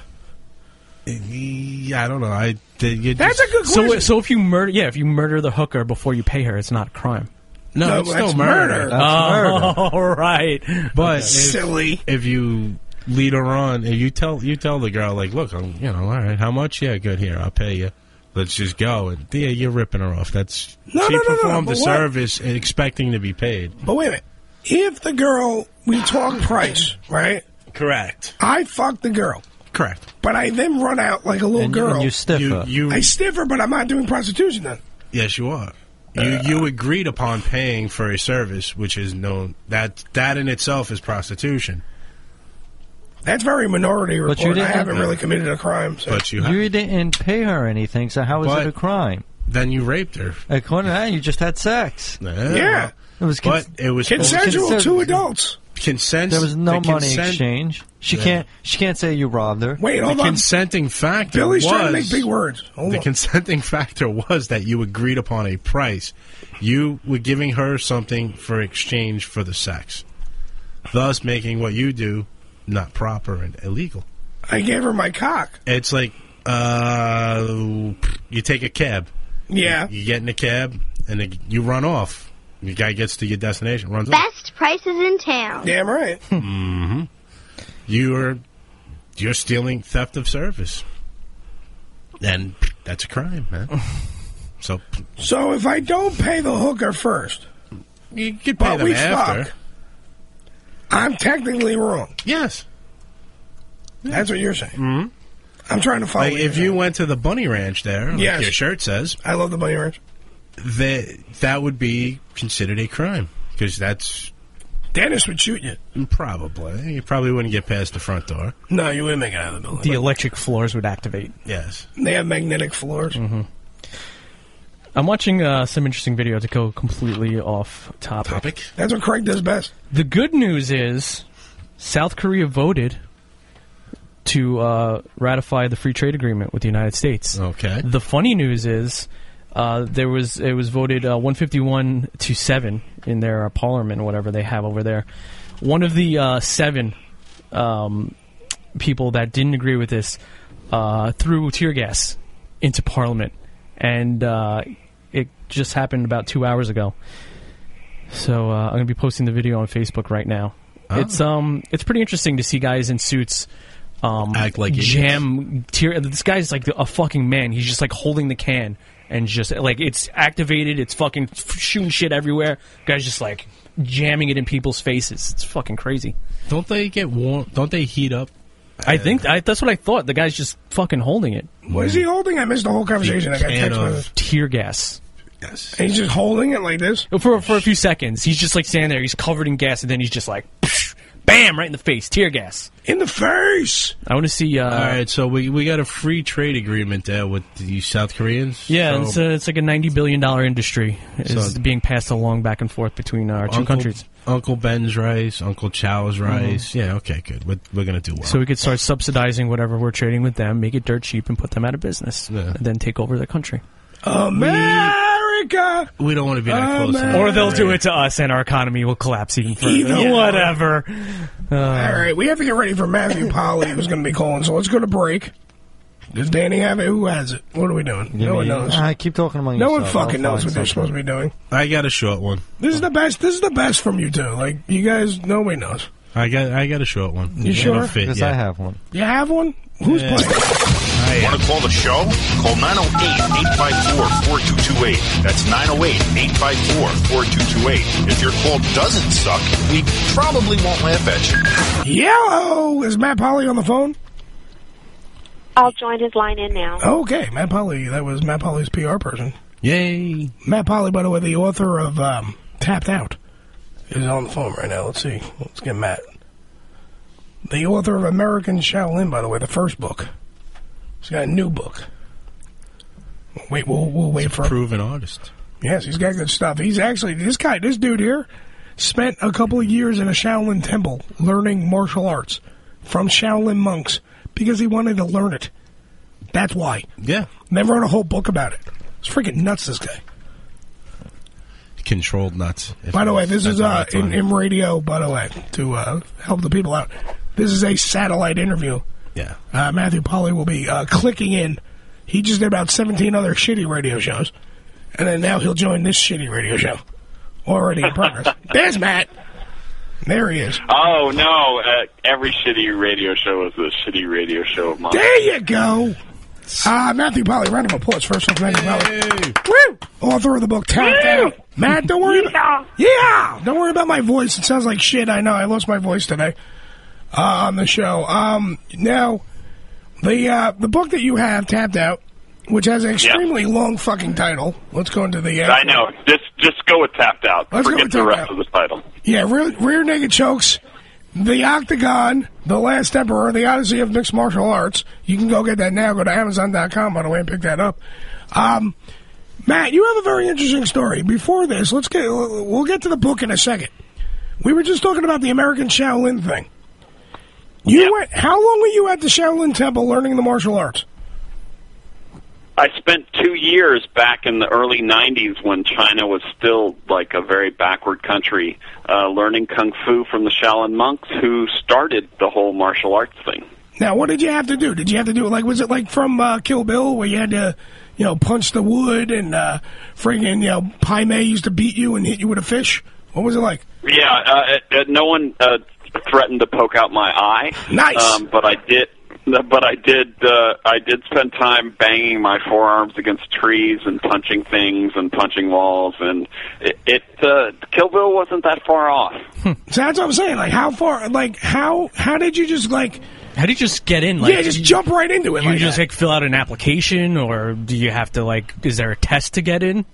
[SPEAKER 14] Yeah, I don't know. I you
[SPEAKER 10] That's a good
[SPEAKER 11] So,
[SPEAKER 10] question.
[SPEAKER 11] so if you murder, yeah, if you murder the hooker before you pay her, it's not a crime.
[SPEAKER 14] No,
[SPEAKER 10] No,
[SPEAKER 14] it's
[SPEAKER 10] that's
[SPEAKER 14] still murder.
[SPEAKER 10] murder.
[SPEAKER 11] That's oh, right.
[SPEAKER 14] But
[SPEAKER 11] Okay.
[SPEAKER 14] if,
[SPEAKER 10] Silly.
[SPEAKER 14] If you lead her on, if you tell you tell the girl like, "Look, I'm, you know, all right, how much? Yeah, good. Here, I'll pay you. Let's just go." And yeah, you're ripping her off. That's
[SPEAKER 10] No,
[SPEAKER 14] she
[SPEAKER 10] no, no, no,
[SPEAKER 14] performed
[SPEAKER 10] but
[SPEAKER 14] the
[SPEAKER 10] what?
[SPEAKER 14] service expecting to be paid.
[SPEAKER 10] But wait a minute. If the girl, we talk price, right?
[SPEAKER 14] Correct.
[SPEAKER 10] I fuck the girl.
[SPEAKER 14] Correct.
[SPEAKER 10] But I then run out like a little
[SPEAKER 12] And you-
[SPEAKER 10] girl.
[SPEAKER 12] and you stiff
[SPEAKER 14] You-
[SPEAKER 12] her.
[SPEAKER 14] you-
[SPEAKER 10] I stiff her, but I'm not doing prostitution then.
[SPEAKER 14] Yes, you are. You you agreed upon paying for a service, which is known that that in itself is prostitution.
[SPEAKER 10] That's very minority
[SPEAKER 12] But you
[SPEAKER 10] report. I
[SPEAKER 12] didn't-
[SPEAKER 10] haven't really committed a crime. So.
[SPEAKER 14] But you have,
[SPEAKER 12] You didn't pay her anything, so how is
[SPEAKER 14] But-
[SPEAKER 12] it a crime?
[SPEAKER 14] then you raped her.
[SPEAKER 12] According to that, you just had sex.
[SPEAKER 10] Yeah.
[SPEAKER 12] It was
[SPEAKER 14] But
[SPEAKER 12] cons-
[SPEAKER 14] it was
[SPEAKER 10] Consensual,
[SPEAKER 12] consent-
[SPEAKER 10] two adults.
[SPEAKER 14] consent.
[SPEAKER 12] There was no
[SPEAKER 14] the
[SPEAKER 12] money
[SPEAKER 14] consent-
[SPEAKER 12] exchange. She
[SPEAKER 14] Yeah.
[SPEAKER 12] can't. She can't say you robbed her.
[SPEAKER 10] Wait,
[SPEAKER 14] The
[SPEAKER 10] hold on.
[SPEAKER 14] consenting factor
[SPEAKER 10] Billy's
[SPEAKER 14] was
[SPEAKER 10] trying to make big words. Hold
[SPEAKER 14] the
[SPEAKER 10] on.
[SPEAKER 14] consenting factor was that you agreed upon a price. You were giving her something for exchange for the sex, thus making what you do not proper and illegal.
[SPEAKER 10] I gave her my cock.
[SPEAKER 14] It's like uh, you take a cab.
[SPEAKER 10] Yeah.
[SPEAKER 14] You, you get in a cab and then you run off. The guy gets to your destination, runs off.
[SPEAKER 7] Best prices in town.
[SPEAKER 10] Damn right.
[SPEAKER 14] Mm-hmm. You're you're stealing theft of service, and that's a crime, man. So
[SPEAKER 10] So if I don't pay the hooker first,
[SPEAKER 14] you could pay
[SPEAKER 10] but
[SPEAKER 14] them
[SPEAKER 10] we
[SPEAKER 14] after.
[SPEAKER 10] fuck, I'm technically wrong.
[SPEAKER 14] Yes,
[SPEAKER 10] That's what you're saying.
[SPEAKER 14] mm-hmm.
[SPEAKER 10] I'm trying to follow.
[SPEAKER 14] Like
[SPEAKER 10] what
[SPEAKER 14] if
[SPEAKER 10] you're
[SPEAKER 14] you
[SPEAKER 10] saying.
[SPEAKER 14] went to the Bunny Ranch there, like
[SPEAKER 10] Yes.
[SPEAKER 14] your shirt says,
[SPEAKER 10] I love the bunny ranch.
[SPEAKER 14] that that would be considered a crime because that's
[SPEAKER 10] Dennis would shoot you.
[SPEAKER 14] probably you probably wouldn't get past the front door.
[SPEAKER 10] No, you wouldn't make it out of the building.
[SPEAKER 11] The electric floors would activate.
[SPEAKER 14] Yes,
[SPEAKER 10] They have magnetic floors.
[SPEAKER 11] Mm-hmm. I'm watching uh, some interesting video to go completely off topic.
[SPEAKER 14] topic.
[SPEAKER 10] That's what Craig does best.
[SPEAKER 11] The good news is South Korea voted to uh, ratify the free trade agreement with the United States.
[SPEAKER 14] Okay.
[SPEAKER 11] The funny news is uh, there was it was voted uh, one fifty-one to seven in their uh, parliament, whatever they have over there. One of the uh, seven um, people that didn't agree with this uh, threw tear gas into parliament, and uh, it just happened about two hours ago. So uh, I'm going to be posting the video on Facebook right now.
[SPEAKER 14] Oh.
[SPEAKER 11] It's um it's pretty interesting to see guys in suits um,
[SPEAKER 14] Act like idiots.
[SPEAKER 11] jam tear. This guy's like a fucking man. He's just like holding the can and just like it's activated. It's fucking shooting shit everywhere. Guy's just like jamming it in people's faces. It's fucking crazy.
[SPEAKER 14] Don't they get warm? Don't they heat up?
[SPEAKER 11] I think I, that's what I thought. The guy's just fucking holding it.
[SPEAKER 10] What is he holding? I missed the whole conversation. I got
[SPEAKER 14] Can
[SPEAKER 10] text
[SPEAKER 14] of-
[SPEAKER 10] message.
[SPEAKER 11] Tear gas.
[SPEAKER 14] Yes.
[SPEAKER 10] And he's just holding it like this.
[SPEAKER 11] For for a few seconds, he's just like standing there. He's covered in gas, and then he's just like, bam, right in the face. Tear gas.
[SPEAKER 10] In the face.
[SPEAKER 11] I want to see. Uh,
[SPEAKER 14] All right, so we we got a free trade agreement there with the South Koreans.
[SPEAKER 11] Yeah,
[SPEAKER 14] So
[SPEAKER 11] it's, a, it's like a ninety billion dollar industry is
[SPEAKER 14] So-
[SPEAKER 11] being passed along back and forth between our two
[SPEAKER 14] Uncle,
[SPEAKER 11] countries.
[SPEAKER 14] Uncle Ben's rice, Uncle Chow's rice. Yeah, okay, good. We're, we're gonna do well.
[SPEAKER 11] So we could start subsidizing whatever we're trading with them, make it dirt cheap, and put them out of business,
[SPEAKER 14] Yeah.
[SPEAKER 11] and then take over the country.
[SPEAKER 10] America.
[SPEAKER 14] we don't want to be that close.
[SPEAKER 10] America.
[SPEAKER 14] to
[SPEAKER 11] Or they'll do it to us, and our economy will collapse even further.
[SPEAKER 10] Either
[SPEAKER 11] Whatever. Uh,
[SPEAKER 10] All right, we have to get ready for Matthew Polly, who's going to be calling. So let's go to break. Does Danny have it? Who has it? What are we doing?
[SPEAKER 12] Give
[SPEAKER 10] no
[SPEAKER 12] me-
[SPEAKER 10] one knows.
[SPEAKER 12] I keep talking among
[SPEAKER 10] No one
[SPEAKER 12] yourself.
[SPEAKER 10] fucking
[SPEAKER 12] I'll
[SPEAKER 10] knows
[SPEAKER 12] find
[SPEAKER 10] what they're supposed
[SPEAKER 12] something.
[SPEAKER 10] to be doing.
[SPEAKER 14] I got a short one.
[SPEAKER 10] This is the best. This is the best from you two. Like you guys, nobody knows.
[SPEAKER 14] I got I got a short one.
[SPEAKER 10] You
[SPEAKER 14] It'll
[SPEAKER 10] sure?
[SPEAKER 14] Fit,
[SPEAKER 12] Yes,
[SPEAKER 14] yeah.
[SPEAKER 12] I have one.
[SPEAKER 10] You have one? Who's
[SPEAKER 14] Yeah.
[SPEAKER 10] playing?
[SPEAKER 17] Want to call the show? Call nine oh eight, eight five four, four two two eight. That's nine oh eight, eight five four, four two two eight. If your call doesn't suck, we probably won't laugh at you.
[SPEAKER 10] Yellow! Is Matt Polly on the phone?
[SPEAKER 7] I'll join his line in now.
[SPEAKER 10] Okay, Matt Polly. That was Matt Polly's P R person.
[SPEAKER 14] Yay!
[SPEAKER 10] Matt Polly, by the way, the author of um, Tapped Out, is on the phone right now. Let's see. Let's get Matt. The author of American Shaolin, by the way, the first book. He's got a new book. Wait, we'll, we'll wait for him.
[SPEAKER 14] Proven artist.
[SPEAKER 10] Yes, he's got good stuff. He's actually, this guy, this dude here, spent a couple of years in a Shaolin temple learning martial arts from Shaolin monks because he wanted to learn it. That's why.
[SPEAKER 14] Yeah.
[SPEAKER 10] And they wrote a whole book about it. It's freaking nuts, this guy.
[SPEAKER 14] Controlled nuts.
[SPEAKER 10] By the way, this is uh, in, in radio, by the way, to uh, help the people out. This is a satellite interview.
[SPEAKER 14] Yeah.
[SPEAKER 10] Uh, Matthew Polly will be uh, clicking in. He just did about seventeen other shitty radio shows. And then now he'll join this shitty radio show. Already in progress. There's Matt. There he is.
[SPEAKER 2] Oh, no. Uh, every shitty radio show is a shitty radio show of mine.
[SPEAKER 10] There you go. Uh, Matthew Polly, round of applause first off, Matthew Polly. Woo! Author of the book, Tapped Out. Matt, don't worry about Yeah! Don't worry about my voice. It sounds like shit, I know. I lost my voice today uh, on the show. Um, now, the uh, the book that you have, Tapped Out, which has an extremely yeah. long fucking title. Let's go into the... Uh,
[SPEAKER 2] I know. Just just go with Tapped Out.
[SPEAKER 10] Let's
[SPEAKER 2] Forget
[SPEAKER 10] go with
[SPEAKER 2] the
[SPEAKER 10] Tapped
[SPEAKER 2] rest
[SPEAKER 10] Out.
[SPEAKER 2] of the title.
[SPEAKER 10] Yeah, rear, rear Naked Chokes, The Octagon, The Last Emperor, The Odyssey of Mixed Martial Arts. You can go get that now. Go to Amazon dot com, by the way, and pick that up. Um, Matt, you have a very interesting story. Before this, let's get we'll get to the book in a second. We were just talking about the American Shaolin thing. You
[SPEAKER 2] yeah.
[SPEAKER 10] went. How long were you at the Shaolin Temple learning the martial arts?
[SPEAKER 2] I spent two years back in the early nineties when China was still like a very backward country, uh, learning Kung Fu from the Shaolin monks who started the whole martial arts thing.
[SPEAKER 10] Now, what did you have to do? Did you have to do it like, was it like from uh, Kill Bill where you had to, you know, punch the wood and uh, friggin', you know, Pai Mei used to beat you and hit you with a fish? What was it like?
[SPEAKER 2] Yeah, uh, uh, no one uh, threatened to poke out my eye.
[SPEAKER 10] Nice.
[SPEAKER 2] Um, but I did. But I did. Uh, I did spend time banging my forearms against trees and punching things and punching walls, and it. it uh, Kill Bill wasn't that far off.
[SPEAKER 10] So that's what I'm saying. Like, how far? Like, how? How did you just like?
[SPEAKER 11] How do you just get in? Like,
[SPEAKER 10] yeah, just jump right into it.
[SPEAKER 11] You
[SPEAKER 10] like
[SPEAKER 11] just
[SPEAKER 10] that.
[SPEAKER 11] like fill out an application, or do you have to like? Is there a test to get in?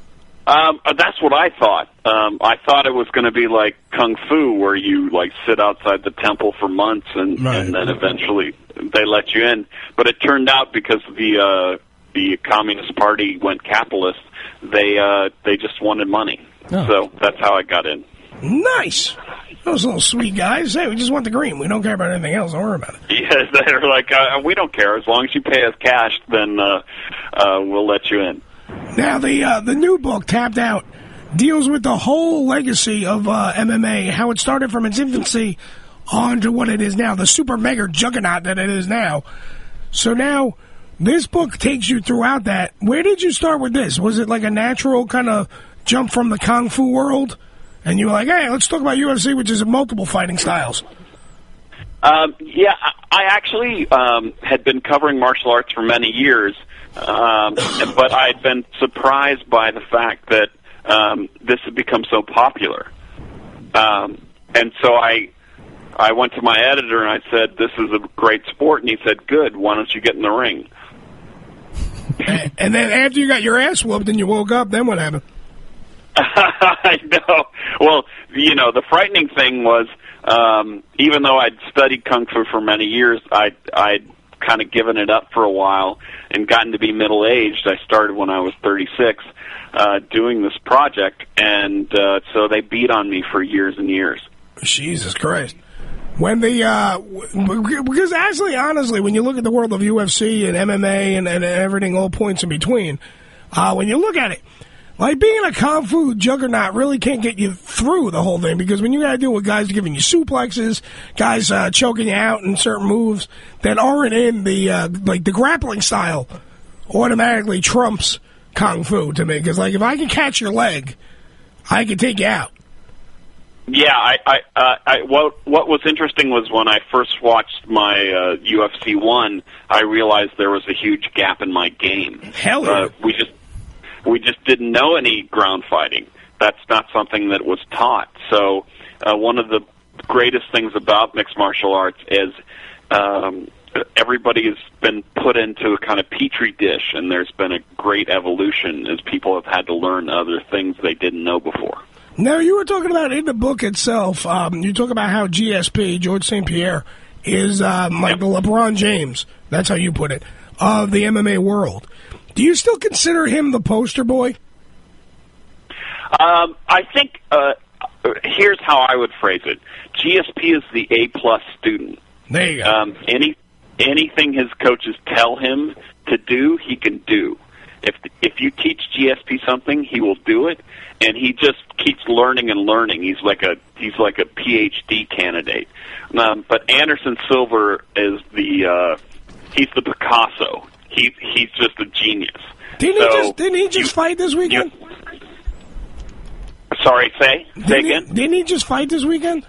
[SPEAKER 2] Um, uh, that's what I thought. Um, I thought it was going to be like Kung Fu, where you like sit outside the temple for months, and,
[SPEAKER 14] Right.
[SPEAKER 2] and then eventually they let you in. But it turned out because the uh, the Communist Party went capitalist, they uh, they just wanted money.
[SPEAKER 11] Oh.
[SPEAKER 2] So that's how I got in.
[SPEAKER 10] Nice. Those little sweet guys. Hey, we just want the green. We don't care about anything else. Don't worry about it.
[SPEAKER 2] Yeah, they're like, uh, we don't care as long as you pay us cash, then uh, uh, we'll let you in.
[SPEAKER 10] Now, the uh, the new book, Tapped Out, deals with the whole legacy of uh, M M A, how it started from its infancy on to what it is now, the super mega juggernaut that it is now. So now, this book takes you throughout that. Where did you start with this? Was it like a natural kind of jump from the Kung Fu world? And you were like, hey, let's talk about U F C, which is multiple fighting styles.
[SPEAKER 2] Um, yeah, I I actually um, had been covering martial arts for many years, um, but I'd been surprised by the fact that um, this had become so popular. Um, and so I I went to my editor and I said, this is a great sport. And he said, good, why don't you get in the ring?
[SPEAKER 10] and, and then after you got your ass whooped and you woke up, then what happened?
[SPEAKER 2] I know. Well, you know, the frightening thing was, um, even though I'd studied Kung Fu for many years, I'd, I'd kind of given it up for a while and gotten to be middle-aged. I started when I was thirty-six uh, doing this project, and uh, so they beat on me for years and years.
[SPEAKER 10] Jesus Christ. When the, uh, w- because actually, honestly, when you look at the world of U F C and M M A and, and everything, all points in between, uh, when you look at it, like being a Kung Fu juggernaut really can't get you through the whole thing, because when you got to deal with guys giving you suplexes, guys uh, choking you out in certain moves that aren't in the, uh, like the grappling style automatically trumps Kung Fu to me. Because like if I can catch your leg, I can take you out.
[SPEAKER 2] Yeah, I, I, uh, I, what, what was interesting was when I first watched my uh, U F C one, I realized there was a huge gap in my game.
[SPEAKER 10] Hell yeah.
[SPEAKER 2] Uh, we just, we just didn't know any ground fighting. That's not something that was taught. So uh, one of the greatest things about mixed martial arts is um, everybody has been put into a kind of petri dish, and there's been a great evolution as people have had to learn other things they didn't know before.
[SPEAKER 10] Now, you were talking about in the book itself, um, you talk about how G S P, George Saint Pierre, is um, like the LeBron James, that's how you put it, of the M M A world. Do you still consider him the poster boy?
[SPEAKER 2] Um, I think, uh, here's how I would phrase it. G S P is the A-plus student.
[SPEAKER 10] There you go.
[SPEAKER 2] Um, any, anything his coaches tell him to do, he can do. If if you teach G S P something, he will do it, and he just keeps learning and learning. He's like a he's like a P H D candidate. Um, but Anderson Silva is the uh, he's the Picasso. He he's just a genius.
[SPEAKER 10] Didn't
[SPEAKER 2] so,
[SPEAKER 10] he just didn't he just you, fight this weekend?
[SPEAKER 2] You, sorry, say say
[SPEAKER 10] didn't
[SPEAKER 2] again.
[SPEAKER 10] He, didn't he just fight this weekend?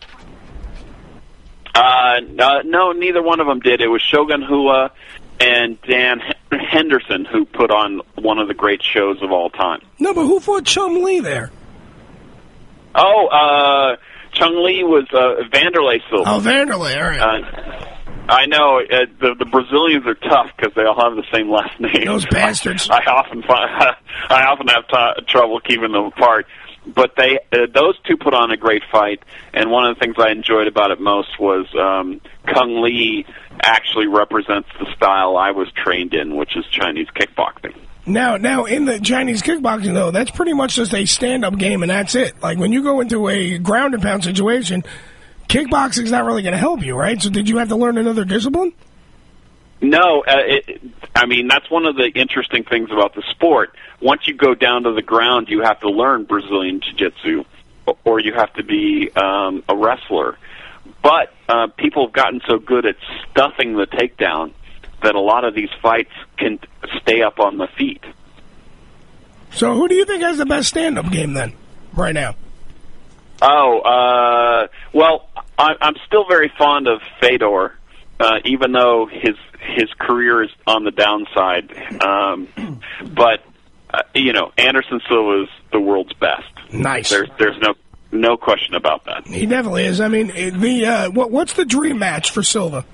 [SPEAKER 2] Uh, no, no, neither one of them did. It was Shogun Hua and Dan Henderson who put on one of the great shows of all time.
[SPEAKER 10] No, but who fought Chung Lee there?
[SPEAKER 2] Oh, uh, Chung Lee was uh, Vanderlei Silva.
[SPEAKER 10] Oh, Vanderlei, all right.
[SPEAKER 2] Uh, I know uh, the the Brazilians are tough because they all have the same last name.
[SPEAKER 10] Those bastards.
[SPEAKER 2] I, I often find, I often have t- trouble keeping them apart. But they uh, those two put on a great fight, and one of the things I enjoyed about it most was um, Kung Lee actually represents the style I was trained in, which is Chinese kickboxing.
[SPEAKER 10] Now, now in the Chinese kickboxing, though, that's pretty much just a stand-up game, and that's it. Like, when you go into a ground-and-pound situation, kickboxing's not really going to help you, right? So did you have to learn another discipline?
[SPEAKER 2] No, uh, it, I mean, that's one of the interesting things about the sport. Once you go down to the ground, you have to learn Brazilian Jiu-Jitsu, or you have to be um, a wrestler. But uh, people have gotten so good at stuffing the takedown that a lot of these fights can stay up on the feet.
[SPEAKER 10] So who do you think has the best stand-up game, then, right now?
[SPEAKER 2] Oh, uh, well, I, I'm still very fond of Fedor, uh, even though his his career is on the downside. Um, but, uh, you know, Anderson Silva is the world's best.
[SPEAKER 10] Nice.
[SPEAKER 2] There's, there's no no question about that.
[SPEAKER 10] He definitely is. I mean, the uh, what, what's the dream match for Silva?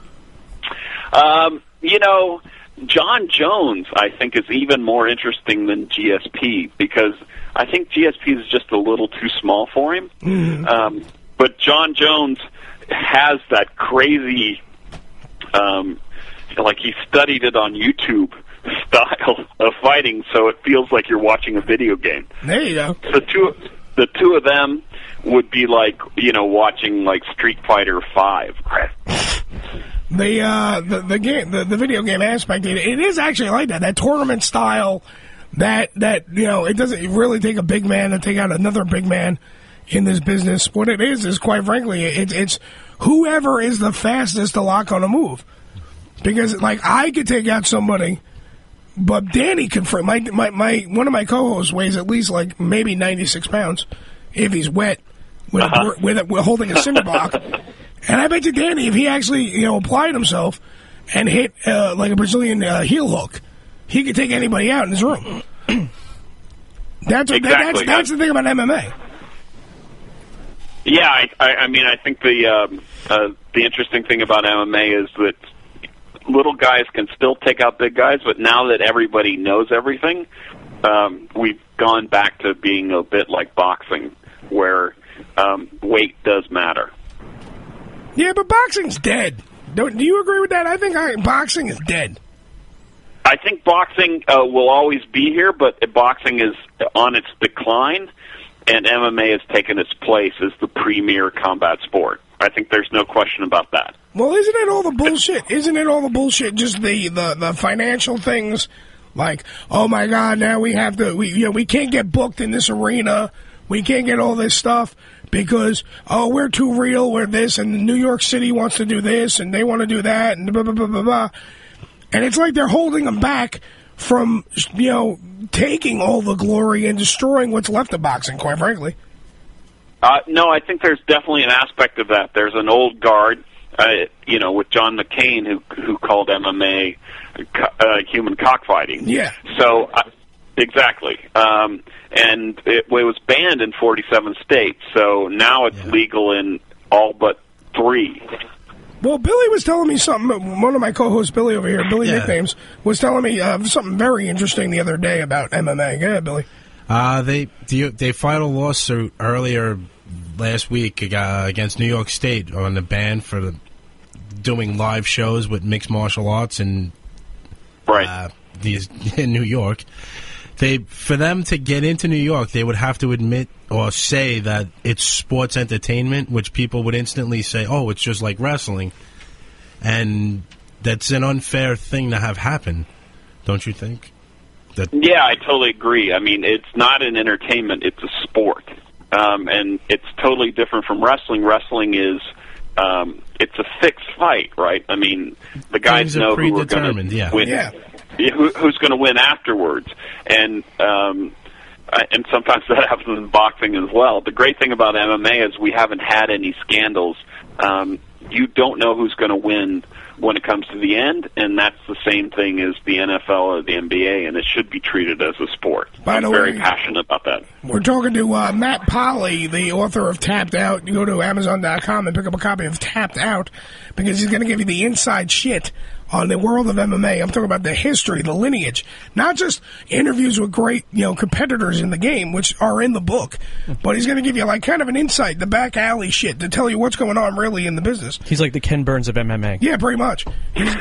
[SPEAKER 2] Um, you know, John Jones, I think, is even more interesting than G S P because I think G S P is just a little too small for him.
[SPEAKER 10] Mm-hmm.
[SPEAKER 2] Um, but John Jones has that crazy, um, like he studied it on YouTube style of fighting, so it feels like you're watching a video game.
[SPEAKER 10] There you go.
[SPEAKER 2] The two, the two of them would be like, you know, watching like Street Fighter Five.
[SPEAKER 10] The uh, the the game, the, the video game aspect, it, it is actually like that. That tournament style, that that you know, it doesn't really take a big man to take out another big man in this business. What it is is, quite frankly, it, it's whoever is the fastest to lock on a move. Because like I could take out somebody, but Danny can. My my my one of my co-hosts weighs at least like maybe ninety-six pounds if he's wet with
[SPEAKER 2] uh-huh.
[SPEAKER 10] a, with, a, with holding a cinder block. And I bet you Danny, if he actually, you know, applied himself and hit uh, like a Brazilian uh, heel hook, he could take anybody out in his room. that's, what,
[SPEAKER 2] exactly.
[SPEAKER 10] that, that's that's the thing about M M A.
[SPEAKER 2] Yeah, I, I, I mean, I think the um, uh, the interesting thing about M M A is that little guys can still take out big guys, but now that everybody knows everything, um, we've gone back to being a bit like boxing, where um, weight does matter.
[SPEAKER 10] Yeah, but boxing's dead. Don't, do you agree with that? I think I, boxing is dead.
[SPEAKER 2] I think boxing uh, will always be here, but boxing is on its decline, and M M A has taken its place as the premier combat sport. I think there's no question about that.
[SPEAKER 10] Well, isn't it all the bullshit? Isn't it all the bullshit? Just the, the, the financial things, like, oh my God, now we have to, we you know, we can't get booked in this arena. We can't get all this stuff because, oh, we're too real, we're this, and New York City wants to do this, and they want to do that, and blah, blah, blah, blah, blah. And it's like they're holding them back from, you know, taking all the glory and destroying what's left of boxing, quite frankly.
[SPEAKER 2] Uh, no, I think there's definitely an aspect of that. There's an old guard, uh, you know, with John McCain, who who called M M A uh, human cockfighting.
[SPEAKER 10] Yeah.
[SPEAKER 2] So, uh, exactly. Um, and it, it was banned in forty-seven states, so now it's yeah. legal in all but three.
[SPEAKER 10] Well, Billy was telling me something, one of my co-hosts, Billy over here, Billy
[SPEAKER 20] yeah.
[SPEAKER 10] Nicknames, was telling me uh, something very interesting the other day about M M A. Go ahead, Billy.
[SPEAKER 14] Uh, they they filed a lawsuit earlier last week uh, against New York State on the ban for the, doing live shows with mixed martial arts in
[SPEAKER 2] right.
[SPEAKER 14] uh, these in New York. They for them to get into New York, they would have to admit or say that it's sports entertainment, which people would instantly say, "Oh, it's just like wrestling," and that's an unfair thing to have happen, don't you think? That
[SPEAKER 2] Yeah, I totally agree. I mean, it's not an entertainment; it's a sport, um, and it's totally different from wrestling. Wrestling is um, it's a fixed fight, right? I mean, the guys
[SPEAKER 14] Things are
[SPEAKER 2] know who are going
[SPEAKER 14] predetermined,
[SPEAKER 2] to
[SPEAKER 14] yeah.
[SPEAKER 2] win.
[SPEAKER 14] Yeah.
[SPEAKER 2] Yeah, Who, who's going to win afterwards? And um, I- and sometimes that happens in boxing as well. The great thing about M M A is we haven't had any scandals. Um, you don't know who's going to win when it comes to the end, and that's the same thing as the N F L or the N B A, and it should be treated as a sport.
[SPEAKER 10] By
[SPEAKER 2] I'm
[SPEAKER 10] the
[SPEAKER 2] very
[SPEAKER 10] way-
[SPEAKER 2] passionate about that.
[SPEAKER 10] We're talking to uh, Matt Polly, the author of Tapped Out. You go to Amazon dot com and pick up a copy of Tapped Out because he's going to give you the inside shit on the world of M M A. I'm talking about the history, the lineage, not just interviews with great, you know, competitors in the game, which are in the book, but he's going to give you like kind of an insight, the back alley shit to tell you what's going on really in the business.
[SPEAKER 11] He's like the Ken Burns of M M A.
[SPEAKER 10] Yeah, pretty much. He's,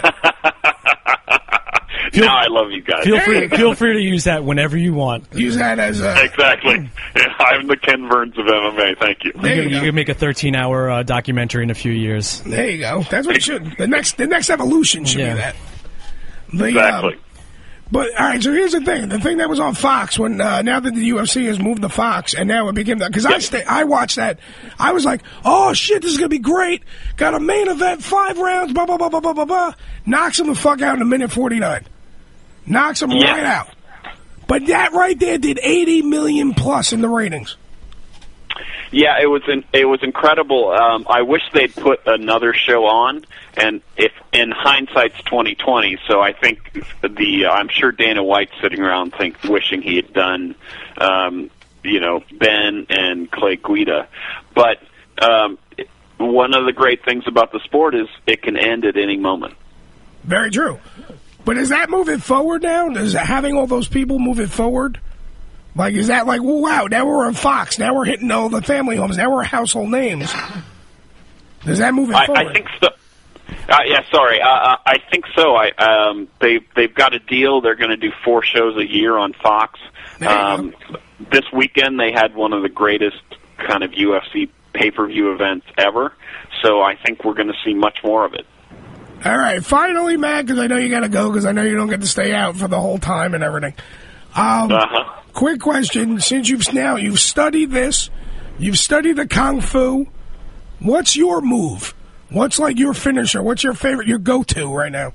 [SPEAKER 2] Feel, now I love you guys.
[SPEAKER 11] Feel free, feel free to use that whenever you want.
[SPEAKER 10] Use that as a...
[SPEAKER 2] Exactly. I'm the Ken Burns of M M A. Thank you.
[SPEAKER 11] You could, you could make a thirteen-hour uh, documentary in a few years.
[SPEAKER 10] There you go. That's what it should. The next, the next evolution should
[SPEAKER 11] Yeah.
[SPEAKER 10] be that. The,
[SPEAKER 2] Exactly.
[SPEAKER 10] um, but all right, so here's the thing: the thing that was on Fox when uh, now that the U F C has moved to Fox, and now it became that because I stay, I watched that. I was like, oh shit, this is gonna be great. Got a main event, five rounds, blah blah blah blah blah blah blah. Knocks him the fuck out in a minute forty-nine. Knocks him
[SPEAKER 2] Yeah.
[SPEAKER 10] right out. But that right there did eighty million plus in the ratings.
[SPEAKER 2] Yeah, it was in, it was incredible. Um, I wish they'd put another show on, and if in hindsight's twenty twenty. So I think the I'm sure Dana White's sitting around think wishing he had done, um, you know, Ben and Clay Guida. But um, one of the great things about the sport is it can end at any moment.
[SPEAKER 10] Very true. But is that moving forward now? Is having all those people moving forward? Like, is that like, well, wow, now we're on Fox. Now we're hitting all the family homes. Now we're household names. Is that moving
[SPEAKER 2] I,
[SPEAKER 10] forward?
[SPEAKER 2] I think so. Uh, yeah, sorry. Uh, I think so. I um, they they've got a deal. They're going to do four shows a year on Fox. Um, this weekend they had one of the greatest kind of U F C pay-per-view events ever. So I think we're going to see much more of it.
[SPEAKER 10] All right, finally, Matt, because I know you got to go because I know you don't get to stay out for the whole time and everything. Um,
[SPEAKER 2] Uh-huh.
[SPEAKER 10] Quick question: since you've now you've studied this, you've studied the kung fu. What's your move? What's like your finisher? What's your favorite? Your go-to right now?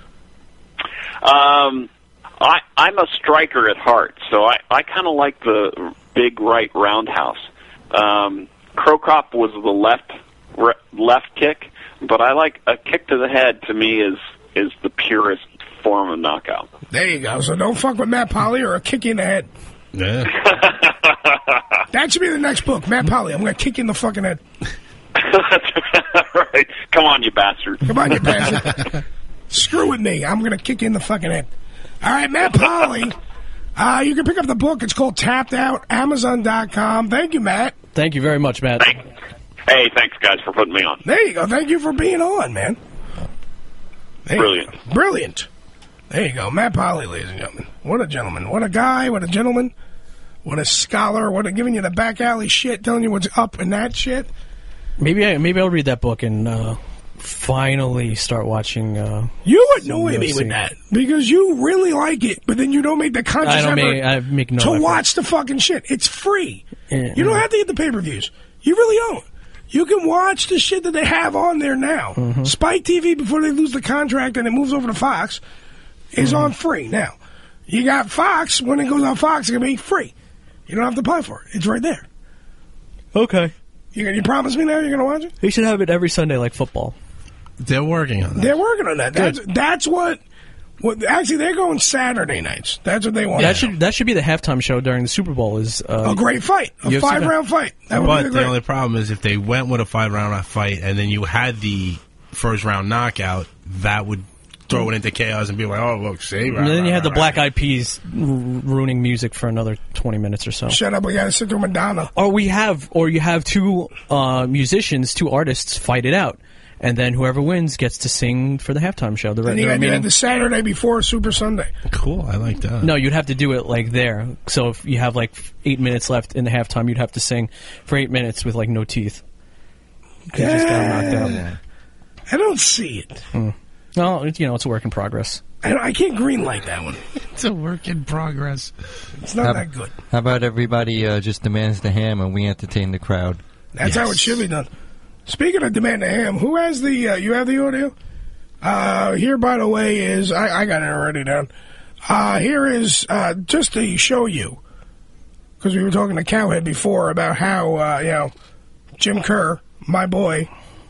[SPEAKER 2] Um, I I'm a striker at heart, so I I kind of like the big right roundhouse. Um, Crow Cop was the left re- left kick, but I like a kick to the head. To me, is is the purest form of knockout.
[SPEAKER 10] There you go. So don't fuck with Matt Polly or a kick you in the head.
[SPEAKER 14] Yeah.
[SPEAKER 10] That should be the next book, Matt Polly. I'm going to kick you in the fucking head.
[SPEAKER 2] Right. Come on, you bastard.
[SPEAKER 10] Come on, you bastard. Screw with me. I'm going to kick you in the fucking head. All right, Matt Polly. Uh, you can pick up the book. It's called Tapped Out, Amazon dot com. Thank you, Matt.
[SPEAKER 11] Thank you very much, Matt.
[SPEAKER 2] Hey, thanks, guys, for putting me on.
[SPEAKER 10] There you go. Thank you for being on, man. There you
[SPEAKER 2] Brilliant.
[SPEAKER 10] go. Brilliant. There you go. Matt Polly, ladies and gentlemen. What a gentleman. What a guy. What a gentleman. What a scholar. What a giving you the back alley shit, telling you what's up in that shit.
[SPEAKER 11] Maybe I maybe I'll read that book and uh, finally start watching. Uh,
[SPEAKER 10] You annoy
[SPEAKER 11] some
[SPEAKER 10] me
[SPEAKER 11] U F C.
[SPEAKER 10] with that because you really like it, but then you don't make the conscious
[SPEAKER 11] I don't
[SPEAKER 10] effort
[SPEAKER 11] make- I make no
[SPEAKER 10] to
[SPEAKER 11] effort.
[SPEAKER 10] watch the fucking shit. It's free.
[SPEAKER 11] Yeah.
[SPEAKER 10] You don't have to get the pay-per-views. You really don't. You can watch the shit that they have on there now.
[SPEAKER 11] Mm-hmm.
[SPEAKER 10] Spike T V, before they lose the contract and it moves over to Fox, is
[SPEAKER 11] Mm-hmm.
[SPEAKER 10] on free. Now, you got Fox. When it goes on Fox, it's going to be free. You don't have to pay for it. It's right there.
[SPEAKER 11] Okay.
[SPEAKER 10] You, you promise me now you're going to watch it?
[SPEAKER 11] They should have it every Sunday like football.
[SPEAKER 14] They're working on that.
[SPEAKER 10] They're working on that. That's, that's what, what... Actually, they're going Saturday nights. That's what they want.
[SPEAKER 11] That should that should be the halftime show during the Super Bowl. Is uh,
[SPEAKER 10] A great fight. A
[SPEAKER 11] U F C
[SPEAKER 10] five-round fight. That would
[SPEAKER 14] But
[SPEAKER 10] be the
[SPEAKER 14] the
[SPEAKER 10] great...
[SPEAKER 14] only problem is if they went with a five round fight and then you had the first round knockout, that would throw it into chaos and be like, oh, look, see?
[SPEAKER 11] And then you had the Black Eyed Peas r- ruining music for another twenty minutes or so.
[SPEAKER 10] Shut up, we gotta sit through Madonna.
[SPEAKER 11] Or we have, or you have two uh, musicians, two artists fight it out. And then whoever wins gets to sing for the halftime show. The,
[SPEAKER 10] And you
[SPEAKER 11] the
[SPEAKER 10] had, you
[SPEAKER 11] remaining-
[SPEAKER 10] had the Saturday before Super Sunday.
[SPEAKER 14] Cool, I like that.
[SPEAKER 11] No, you'd have to do it like there. So if you have like eight minutes left in the halftime, you'd have to sing for eight minutes with like no teeth. 'Cause you just got knocked out.
[SPEAKER 10] I don't see it.
[SPEAKER 11] Mm. No, it, you know, it's a work in progress.
[SPEAKER 10] I, I can't greenlight that one.
[SPEAKER 14] It's a work in progress.
[SPEAKER 10] It's not
[SPEAKER 12] how,
[SPEAKER 10] that good.
[SPEAKER 12] How about everybody uh, just demands the ham and we entertain the crowd?
[SPEAKER 10] That's how it should be done. Speaking of Demand a Ham, who has the, uh, you have the audio? Uh, here, by the way, is, I, I got it already down. Uh, here is, uh, just to show you, because we were talking to Cowhead before about how, uh, you know, Jim Kerr, my boy,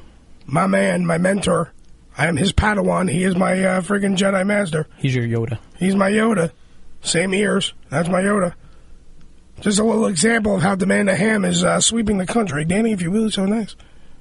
[SPEAKER 10] my man, my mentor, I am his Padawan, he is my, uh, friggin' Jedi Master.
[SPEAKER 11] He's your Yoda.
[SPEAKER 10] He's my Yoda. Same ears, that's my Yoda. Just a little example of how Demand a Ham is, uh, sweeping the country. Danny, if you're really so nice.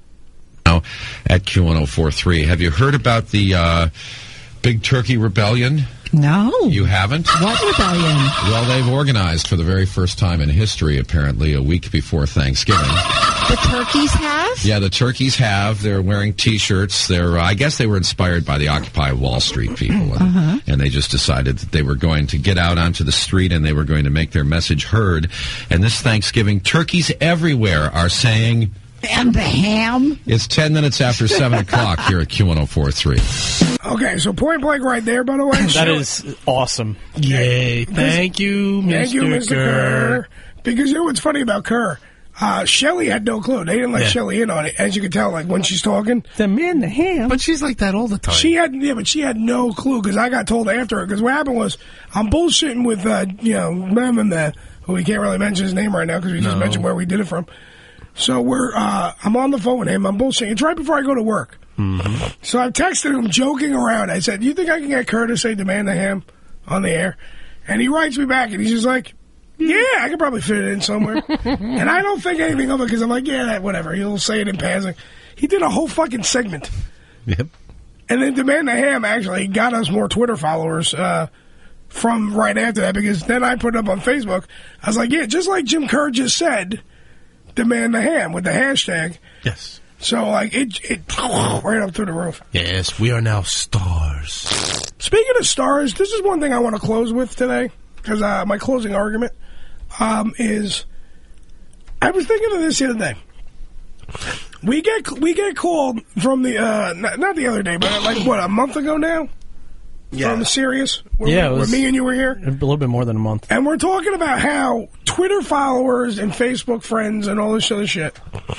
[SPEAKER 20] Now at Q one oh four three. Have you heard about the uh, Big Turkey Rebellion?
[SPEAKER 21] No.
[SPEAKER 20] You haven't?
[SPEAKER 21] What rebellion?
[SPEAKER 20] Well, they've organized for the very first time in history, apparently, a week before Thanksgiving.
[SPEAKER 21] The turkeys have?
[SPEAKER 20] Yeah, the turkeys have. They're wearing T-shirts. They're, uh, I guess they were inspired by the Occupy Wall Street people. And,
[SPEAKER 21] Uh-huh.
[SPEAKER 20] and they just decided that they were going to get out onto the street and they were going to make their message heard. And this Thanksgiving, turkeys everywhere are saying...
[SPEAKER 21] And the ham?
[SPEAKER 20] It's ten minutes after seven o'clock here at Q one oh four three.
[SPEAKER 10] Okay, so point blank right there, by the way.
[SPEAKER 11] That is awesome.
[SPEAKER 14] Yay. Thank you, Mister
[SPEAKER 10] Thank you, Mister
[SPEAKER 14] Kerr.
[SPEAKER 10] Kerr. Because you know what's funny about Kerr? Uh, Shelley had no clue. They didn't let
[SPEAKER 14] Yeah.
[SPEAKER 10] Shelley in on it. As you can tell, like, when she's talking.
[SPEAKER 11] The man, the ham.
[SPEAKER 14] But she's like that all the time.
[SPEAKER 10] She had, yeah, but she had no clue because I got told after her. Because what happened was, I'm bullshitting with, uh, you know, man, man, man, who we can't really mention his name right now because we just
[SPEAKER 14] No.
[SPEAKER 10] mentioned where we did it from. So we're, uh, I'm on the phone with him. I'm bullshitting. It's right before I go to work.
[SPEAKER 14] Mm-hmm.
[SPEAKER 10] So I texted him joking around. I said, you think I can get Kerr to say Demand a Ham on the air? And he writes me back and he's just like, yeah, I could probably fit it in somewhere. And I don't think anything of it because I'm like, yeah, that, whatever. He'll say it in passing. He did a whole fucking segment.
[SPEAKER 14] Yep.
[SPEAKER 10] And then Demand a Ham actually got us more Twitter followers uh, from right after that because then I put it up on Facebook. I was like, yeah, just like Jim Kerr just said, Demand a Ham with the hashtag.
[SPEAKER 14] Yes.
[SPEAKER 10] So, like, it, it right up through the roof.
[SPEAKER 14] Yes, we are now stars.
[SPEAKER 10] Speaking of stars, this is one thing I want to close with today because uh, my closing argument um, is I was thinking of this the other day. We get we get called from the uh, not, not the other day, but like what a month ago now.
[SPEAKER 14] Yeah.
[SPEAKER 10] From Sirius, where,
[SPEAKER 11] Yeah, it
[SPEAKER 10] where
[SPEAKER 11] was-
[SPEAKER 10] me and you were here,
[SPEAKER 11] A little bit more than a month.
[SPEAKER 10] and we're talking about how Twitter followers and Facebook friends and all this other shit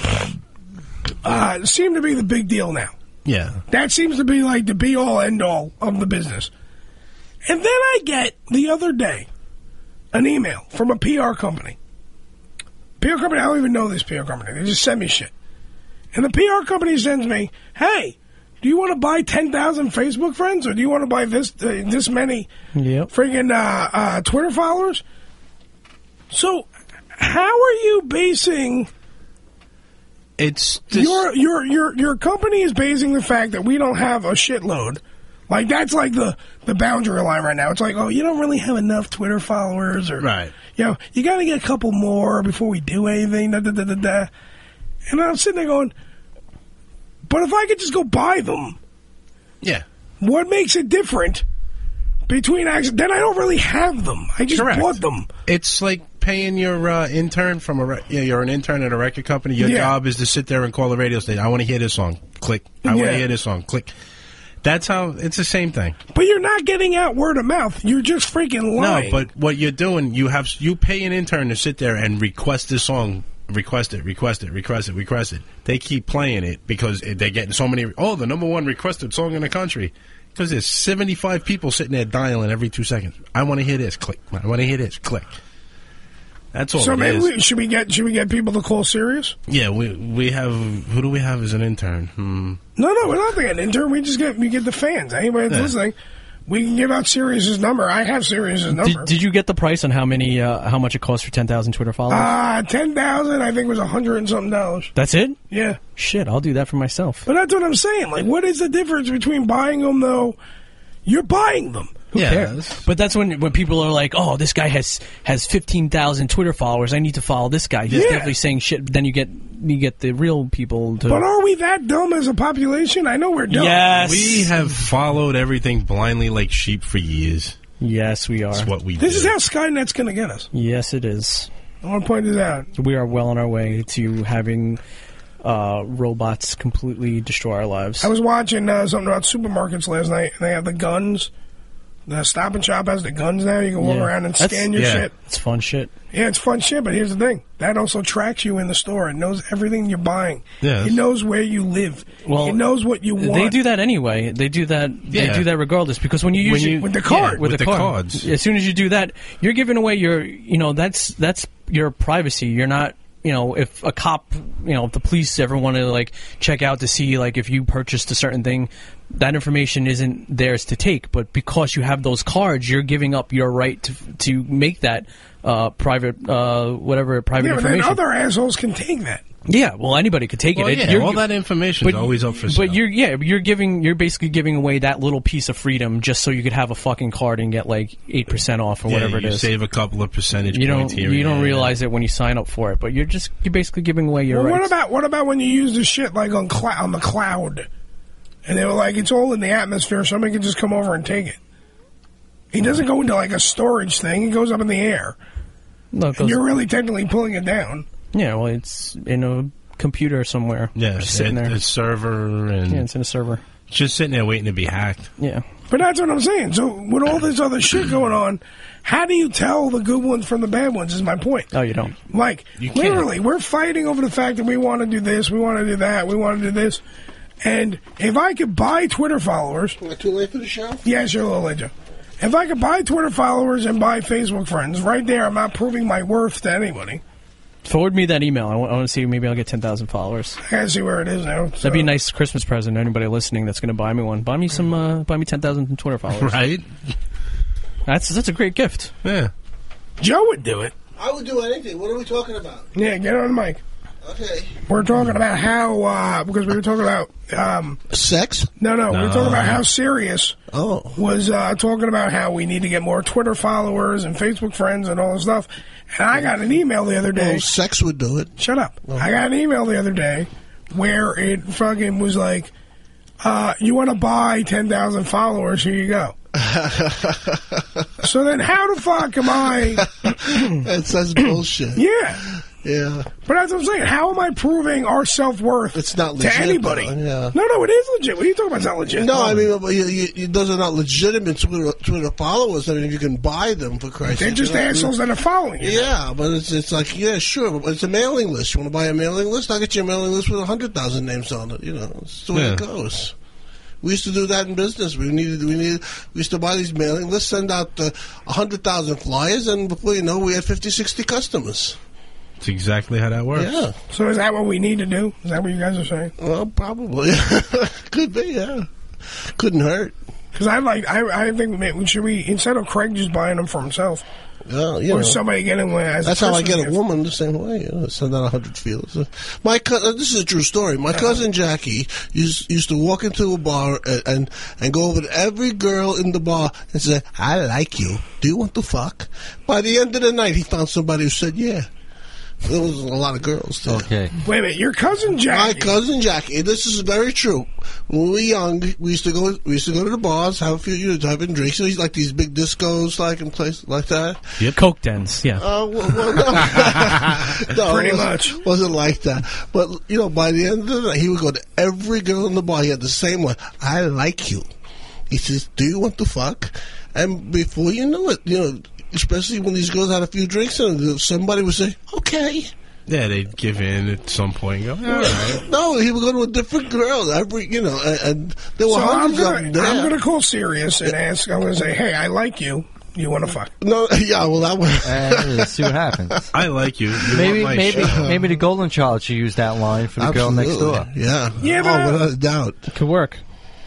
[SPEAKER 10] uh, seem to be the big deal now.
[SPEAKER 14] Yeah.
[SPEAKER 10] That seems to be like the be all end all of the business. And then I get the other day an email from a P R company. P R company, I don't even know this P R company. They just send me shit. And the P R company sends me, hey, do you want to buy ten thousand Facebook friends or do you want to buy this uh, this many
[SPEAKER 11] Yep.
[SPEAKER 10] friggin' uh, uh, Twitter followers? So how are you basing...
[SPEAKER 14] It's
[SPEAKER 10] your your your your company is basing the fact that we don't have a shitload. Like that's like the the boundary line right now. It's like, oh, you don't really have enough Twitter followers, or
[SPEAKER 14] Right.
[SPEAKER 10] you know, you got to get a couple more before we do anything. Da, da, da, da, da. And I'm sitting there going, but if I could just go buy them,
[SPEAKER 14] Yeah.
[SPEAKER 10] what makes it different between actually? Then I don't really have them. I just
[SPEAKER 14] Correct.
[SPEAKER 10] bought them.
[SPEAKER 14] It's like paying your uh, intern from a re- yeah, you're an intern at a record company. Your
[SPEAKER 10] Yeah.
[SPEAKER 14] job is to sit there and call the radio station. I want to hear this song. Click. I want
[SPEAKER 10] Yeah.
[SPEAKER 14] to hear this song. Click. That's how it's the same thing.
[SPEAKER 10] But you're not getting out word of mouth. You're just freaking lying.
[SPEAKER 14] No, but what you're doing, you have you pay an intern to sit there and request this song, request it, request it, request it, request it. They keep playing it because they're getting so many. Oh, the number one requested song in the country. Because there's seventy-five people sitting there dialing every two seconds. I want to hear this. Click. I want to hear this. Click. That's all.
[SPEAKER 10] So
[SPEAKER 14] it
[SPEAKER 10] maybe
[SPEAKER 14] is.
[SPEAKER 10] we, should we get should we get people to call Sirius?
[SPEAKER 14] Yeah, we we have. Who do we have as an intern? Hmm.
[SPEAKER 10] No, no, we're not getting an intern. We just get we get the fans. Anybody that's
[SPEAKER 14] Yeah.
[SPEAKER 10] listening, we can give out Sirius's number. I have Sirius's number.
[SPEAKER 11] Did, did you get the price on how many, uh, how much it costs for ten thousand Twitter followers?
[SPEAKER 10] Uh, ten thousand. I think was a hundred and something dollars.
[SPEAKER 11] That's it?
[SPEAKER 10] Yeah.
[SPEAKER 11] Shit, I'll do that for myself.
[SPEAKER 10] But that's what I'm saying. Like, what is the difference between buying them though, You're buying them.
[SPEAKER 11] Who cares? But that's when when people are like, "Oh, this guy has has fifteen thousand Twitter followers. I need to follow this guy. He's
[SPEAKER 10] Yeah.
[SPEAKER 11] definitely saying shit." But then you get you get the real people to.
[SPEAKER 10] But are we that dumb as a population? I know we're dumb.
[SPEAKER 14] We have followed everything blindly like sheep for years.
[SPEAKER 11] Yes, we are.
[SPEAKER 14] That's what we
[SPEAKER 10] This
[SPEAKER 14] do.
[SPEAKER 10] is how Skynet's going to get us.
[SPEAKER 11] Yes, it is.
[SPEAKER 10] I want to point this out.
[SPEAKER 11] We are well on our way to having uh, robots completely destroy our lives.
[SPEAKER 10] I was watching uh, something about supermarkets last night, and they have the guns. The Stop and Shop has the guns now. You can walk
[SPEAKER 11] Yeah.
[SPEAKER 10] around and
[SPEAKER 11] That's-
[SPEAKER 10] scan your
[SPEAKER 11] yeah.
[SPEAKER 10] shit.
[SPEAKER 11] It's fun shit.
[SPEAKER 10] Yeah, it's fun shit, but here's the thing. That also tracks you in the store. It knows everything you're buying.
[SPEAKER 11] Yes.
[SPEAKER 10] It knows where you live.
[SPEAKER 11] Well,
[SPEAKER 10] it knows what you want.
[SPEAKER 11] They do that anyway. They do that.
[SPEAKER 10] Yeah.
[SPEAKER 11] They do that regardless because when you
[SPEAKER 10] When
[SPEAKER 11] use
[SPEAKER 10] you-
[SPEAKER 11] it-
[SPEAKER 10] with the card.
[SPEAKER 11] yeah, with,
[SPEAKER 10] With
[SPEAKER 11] the,
[SPEAKER 10] the
[SPEAKER 11] card.
[SPEAKER 10] cards.
[SPEAKER 11] As soon as you do that, you're giving away your. You know, that's that's your privacy. You're not. You know, if a cop, you know, if the police ever want to like check out to see like if you purchased a certain thing, that information isn't theirs to take. But because you have those cards, you're giving up your right to to make that uh, private, uh, whatever private
[SPEAKER 10] yeah, but then
[SPEAKER 11] information.
[SPEAKER 10] other assholes can take that.
[SPEAKER 11] Yeah, well, anybody could take
[SPEAKER 14] Well,
[SPEAKER 11] it.
[SPEAKER 14] yeah,
[SPEAKER 11] You're-
[SPEAKER 14] all that information is
[SPEAKER 11] but-
[SPEAKER 14] always up for sale.
[SPEAKER 11] But you're yeah, you're giving you're basically giving away that little piece of freedom just so you could have a fucking card and get like eight percent off or
[SPEAKER 14] Yeah,
[SPEAKER 11] whatever
[SPEAKER 14] you
[SPEAKER 11] it is.
[SPEAKER 14] save a couple of percentage
[SPEAKER 11] you don't
[SPEAKER 14] points here.
[SPEAKER 11] you
[SPEAKER 14] and
[SPEAKER 11] don't
[SPEAKER 14] there.
[SPEAKER 11] realize it when you sign up for it, but you're just you're basically giving away your
[SPEAKER 10] Well, what
[SPEAKER 11] rights.
[SPEAKER 10] about what about when you use this shit like on clou- on the cloud, and they were like, it's all in the atmosphere. Somebody can just come over and take it. He doesn't go into like a storage thing. He goes up in the air.
[SPEAKER 11] No, it
[SPEAKER 10] And
[SPEAKER 11] goes-
[SPEAKER 10] you're really technically pulling it down.
[SPEAKER 11] yeah, well, it's in a computer somewhere.
[SPEAKER 14] Yeah,
[SPEAKER 11] just sitting
[SPEAKER 14] it-
[SPEAKER 11] there.
[SPEAKER 14] a server and
[SPEAKER 11] Yeah, it's in a server.
[SPEAKER 14] just sitting there waiting to be hacked.
[SPEAKER 11] Yeah.
[SPEAKER 10] But that's what I'm saying. So with all this other shit going on, how do you tell the good ones from the bad ones? Is my point.
[SPEAKER 11] Oh, you don't.
[SPEAKER 10] Like
[SPEAKER 11] You can't.
[SPEAKER 10] literally, we're fighting over the fact that we want to do this, we want to do that, we want to do this. And if I could buy Twitter followers,
[SPEAKER 8] Am I too late for the show?
[SPEAKER 10] yes, you're a little late, Joe. If I could buy Twitter followers and buy Facebook friends, right there, I'm not proving my worth to anybody.
[SPEAKER 11] Forward me that email. I want, I want to see maybe I'll get ten thousand followers.
[SPEAKER 10] I gotta see where it is now.
[SPEAKER 11] That'd be a nice Christmas present. Anybody listening that's going to buy me one, buy me some, uh, buy me ten thousand Twitter followers.
[SPEAKER 14] Right?
[SPEAKER 11] That's that's a great gift.
[SPEAKER 14] Yeah.
[SPEAKER 10] Joe would do it.
[SPEAKER 8] I would do anything. What are we talking about?
[SPEAKER 10] Yeah, get on the mic.
[SPEAKER 8] Okay.
[SPEAKER 10] We're talking about how, uh, because we were talking about... Um,
[SPEAKER 1] Sex?
[SPEAKER 10] No, no, we were
[SPEAKER 1] No.
[SPEAKER 10] talking about how Sirius
[SPEAKER 1] oh.
[SPEAKER 10] was uh, talking about how we need to get more Twitter followers and Facebook friends and all this stuff. And I got an email the other day.
[SPEAKER 1] Well, sex would do it.
[SPEAKER 10] Shut up. I got an email the other day where it fucking was like, uh, you want to buy ten thousand followers, here you go. So then how the fuck am I...
[SPEAKER 1] that's, that's bullshit.
[SPEAKER 10] Yeah.
[SPEAKER 1] Yeah.
[SPEAKER 10] But that's what I'm saying. How am I proving our self-worth
[SPEAKER 1] It's not
[SPEAKER 10] to
[SPEAKER 1] legit,
[SPEAKER 10] anybody?
[SPEAKER 1] though, yeah.
[SPEAKER 10] No, no, it is legit. What are you talking about? It's not legit.
[SPEAKER 1] No, I mean, but you, you, you- those are not legitimate Twitter, Twitter followers. I mean, you can buy them for Christ's
[SPEAKER 10] They're
[SPEAKER 1] sake.
[SPEAKER 10] just
[SPEAKER 1] You know,
[SPEAKER 10] assholes that are following you.
[SPEAKER 1] Yeah, but it's it's like, yeah, sure, but it's a mailing list. You want to buy a mailing list? I'll get you a mailing list with one hundred thousand names on it. You know, it's the way
[SPEAKER 14] Yeah.
[SPEAKER 1] it goes. We used to do that in business. We needed, we needed, we used to buy these mailing lists, send out uh, one hundred thousand flyers, and before you know, we had fifty, sixty customers.
[SPEAKER 14] That's exactly how that works.
[SPEAKER 1] Yeah.
[SPEAKER 10] So is that what we need to do? Is that what you guys are saying?
[SPEAKER 1] Well, probably. Could be, yeah. Couldn't hurt.
[SPEAKER 10] Because I like, I, I think maybe should we, instead of Craig just buying them for himself,
[SPEAKER 1] Well, you
[SPEAKER 10] or
[SPEAKER 1] know.
[SPEAKER 10] somebody getting one as
[SPEAKER 1] That's
[SPEAKER 10] a
[SPEAKER 1] how I
[SPEAKER 10] Christmas
[SPEAKER 1] get a
[SPEAKER 10] gift.
[SPEAKER 1] woman the same way. You know, send out a hundred feelers. Uh, My co- uh, this is a true story. My cousin Jackie used used to walk into a bar and, and and go over to every girl in the bar and say, "I like you. Do you want to fuck?" By the end of the night, he found somebody who said, "Yeah." There was a lot of girls too.
[SPEAKER 12] Okay.
[SPEAKER 10] Wait a minute, your cousin Jackie.
[SPEAKER 1] My cousin Jackie. This is very true. When we were young, we used to go. We used to go to the bars, have a few, you know, having drinks. You know, like these big discos, like in places like that.
[SPEAKER 11] Yep. Coke dens, yeah.
[SPEAKER 1] Uh, well, well, no. no,
[SPEAKER 10] Pretty
[SPEAKER 1] it wasn't,
[SPEAKER 10] much.
[SPEAKER 1] wasn't like that. But you know, by the end of the night, he would go to every girl in the bar. He had the same one. I like you. He says, "Do you want to fuck?" And before you knew it, you know, especially when these girls had a few drinks in them, somebody would say, "Okay."
[SPEAKER 14] Yeah, they'd give in at some point and go, all right.
[SPEAKER 1] No, he would go to a different girl every, you know, and, and there were
[SPEAKER 10] So I'm
[SPEAKER 1] hundreds of
[SPEAKER 10] gonna,
[SPEAKER 1] them there.
[SPEAKER 10] I'm gonna call Sirius and ask. I'm gonna say, hey, I like you. You want to fuck?
[SPEAKER 1] No, yeah, well, that one.
[SPEAKER 12] And let's see what happens.
[SPEAKER 14] I like you. You
[SPEAKER 12] Maybe,
[SPEAKER 14] want my
[SPEAKER 12] maybe,
[SPEAKER 14] show.
[SPEAKER 12] maybe the golden child should use that line for the girl next
[SPEAKER 1] Absolutely.
[SPEAKER 12] door.
[SPEAKER 1] Yeah.
[SPEAKER 10] Yeah,
[SPEAKER 1] oh,
[SPEAKER 10] but-
[SPEAKER 1] without a doubt.
[SPEAKER 11] Could work.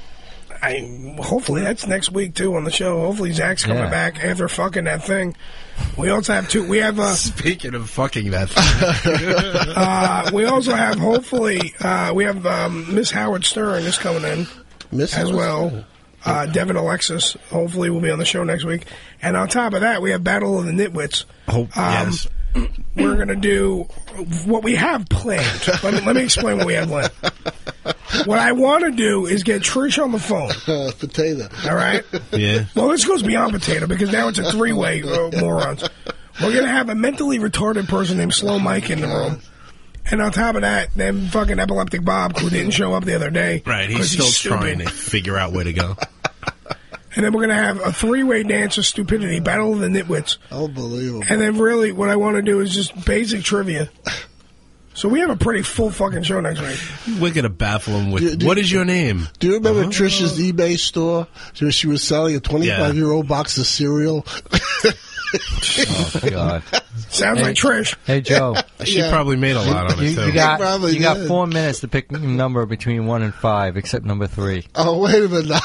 [SPEAKER 10] I hopefully that's next week too on the show. Hopefully Zach's coming
[SPEAKER 14] Yeah.
[SPEAKER 10] back after fucking that thing. We also have two. We have uh,
[SPEAKER 14] Speaking of fucking that thing.
[SPEAKER 10] uh, we also have hopefully uh, we have um, Miss Howard Stern is coming in
[SPEAKER 1] Miss
[SPEAKER 10] as
[SPEAKER 1] Howard
[SPEAKER 10] well.
[SPEAKER 1] Stern.
[SPEAKER 10] Uh, Devin Alexis, hopefully, will be on the show next week. And on top of that, we have Battle of the Nitwits.
[SPEAKER 14] Oh,
[SPEAKER 10] Um,
[SPEAKER 14] yes.
[SPEAKER 10] We're going to do what we have planned. Let me, let me explain what we have planned. What I want to do is get Trish on the phone.
[SPEAKER 1] Uh, potato.
[SPEAKER 10] All right?
[SPEAKER 14] Yeah.
[SPEAKER 10] Well, this goes beyond potato because now it's a three-way, uh, morons. We're going to have a mentally retarded person named Slow Mike in the room. And on top of that, then fucking epileptic Bob, who didn't show up the other day.
[SPEAKER 14] Right, he's
[SPEAKER 10] 'cause
[SPEAKER 14] still
[SPEAKER 10] stupid.
[SPEAKER 14] trying to figure out where to go.
[SPEAKER 10] And then we're going to have a three-way dance of stupidity, Battle of the Nitwits.
[SPEAKER 1] Unbelievable.
[SPEAKER 10] And then really what I want to do is just basic trivia. So we have a pretty full fucking show next week.
[SPEAKER 14] We're going to baffle him with,
[SPEAKER 1] Do- do-
[SPEAKER 14] what is your name?
[SPEAKER 1] Do you remember
[SPEAKER 14] Uh-huh.
[SPEAKER 1] Trisha's eBay store? Where she was selling a twenty-five-year-old box of cereal?
[SPEAKER 12] Oh, God.
[SPEAKER 10] Sounds
[SPEAKER 12] Hey-
[SPEAKER 10] like Trish.
[SPEAKER 12] Hey, Joe.
[SPEAKER 14] She probably made a lot on it,
[SPEAKER 12] You,
[SPEAKER 14] too.
[SPEAKER 12] you got,
[SPEAKER 1] probably
[SPEAKER 12] you got
[SPEAKER 1] did.
[SPEAKER 12] four minutes to pick a number between one and five, except number three.
[SPEAKER 1] Oh, wait a minute.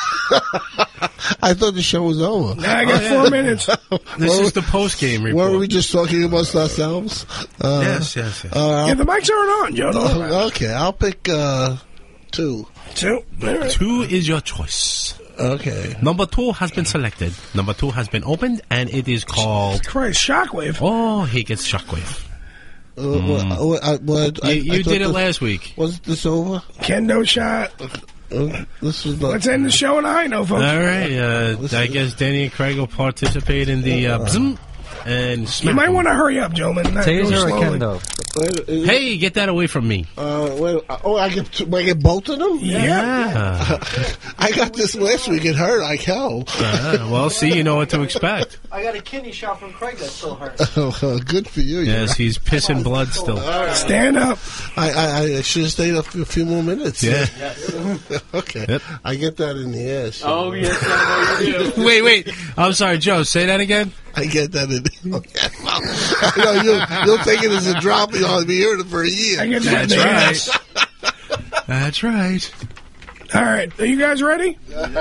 [SPEAKER 1] I thought the show was over.
[SPEAKER 10] Now I got four minutes.
[SPEAKER 14] This is the post-game report.
[SPEAKER 1] Weren't we just talking amongst ourselves? Uh,
[SPEAKER 14] Yes, yes, yes.
[SPEAKER 1] Uh,
[SPEAKER 10] Yeah, the mics aren't on, Joe. Don't worry.
[SPEAKER 1] uh, okay, I'll pick uh, two.
[SPEAKER 10] Two. All right.
[SPEAKER 14] Two is your choice.
[SPEAKER 1] Okay.
[SPEAKER 14] Number two has been selected. Number two has been opened, and it is called...
[SPEAKER 10] Christ, Shockwave.
[SPEAKER 14] Oh, he gets Shockwave.
[SPEAKER 1] Uh, what, what, I, what, I,
[SPEAKER 14] You, you
[SPEAKER 1] I thought
[SPEAKER 14] did it
[SPEAKER 1] this-
[SPEAKER 14] last week.
[SPEAKER 1] Wasn't this over?
[SPEAKER 10] Kendo shot.
[SPEAKER 1] Uh, this was not.
[SPEAKER 10] Let's end the show on a high note,
[SPEAKER 14] All
[SPEAKER 10] folks.
[SPEAKER 14] right. Uh, I guess Danny and Craig will participate in the uh, bzm and
[SPEAKER 10] You
[SPEAKER 14] smack
[SPEAKER 10] might
[SPEAKER 14] him.
[SPEAKER 10] want to hurry up, gentlemen. That goes
[SPEAKER 12] Taser or
[SPEAKER 10] slowly.
[SPEAKER 12] kendo?
[SPEAKER 1] Wait, uh,
[SPEAKER 14] Hey, get that away from me.
[SPEAKER 1] Uh, wait, uh, oh, I get two, I get both of them.
[SPEAKER 14] Yeah.
[SPEAKER 1] I got this last week. It hurt like hell.
[SPEAKER 14] Uh, well, see, you know what to expect.
[SPEAKER 5] I got a kidney shot from Craig that still hurts.
[SPEAKER 1] Oh, good for you.
[SPEAKER 14] Yes, he's pissing blood still.
[SPEAKER 10] Stand up.
[SPEAKER 1] I, I, I should have stayed up a few more minutes.
[SPEAKER 14] Yeah.
[SPEAKER 1] Okay.
[SPEAKER 14] Yep.
[SPEAKER 1] I get that in the ass.
[SPEAKER 5] Oh, yes, I know you do.
[SPEAKER 14] Wait, wait. I'm sorry, Joe. Say that again.
[SPEAKER 1] I get that in the okay. Well, you know, you'll, you'll take it as a drop. You'll be hearing it for a year.
[SPEAKER 10] I get that.
[SPEAKER 14] That's
[SPEAKER 10] in the
[SPEAKER 14] right.
[SPEAKER 10] ass.
[SPEAKER 14] That's right.
[SPEAKER 10] All right. Are you guys ready?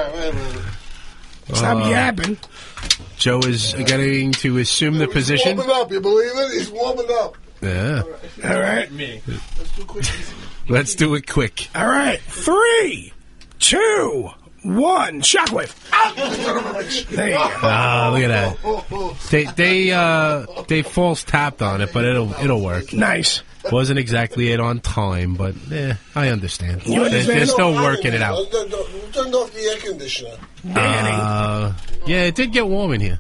[SPEAKER 10] Stop
[SPEAKER 14] Uh,
[SPEAKER 10] yapping.
[SPEAKER 14] Joe is getting to assume the position.
[SPEAKER 1] Warming up. You believe it? He's warming up.
[SPEAKER 14] Yeah.
[SPEAKER 10] All right.
[SPEAKER 14] Let's do it quick.
[SPEAKER 10] All right. Three, two, one. Shockwave. There you go.
[SPEAKER 14] Ah, look at that. They they uh they false tapped on it, but it'll it'll work.
[SPEAKER 10] Nice.
[SPEAKER 14] Wasn't exactly it on time, but eh, I understand.
[SPEAKER 10] You
[SPEAKER 14] They-
[SPEAKER 10] understand?
[SPEAKER 14] They're still working it out.
[SPEAKER 1] Turned off the air conditioner.
[SPEAKER 14] Uh, yeah, it did get warm in here.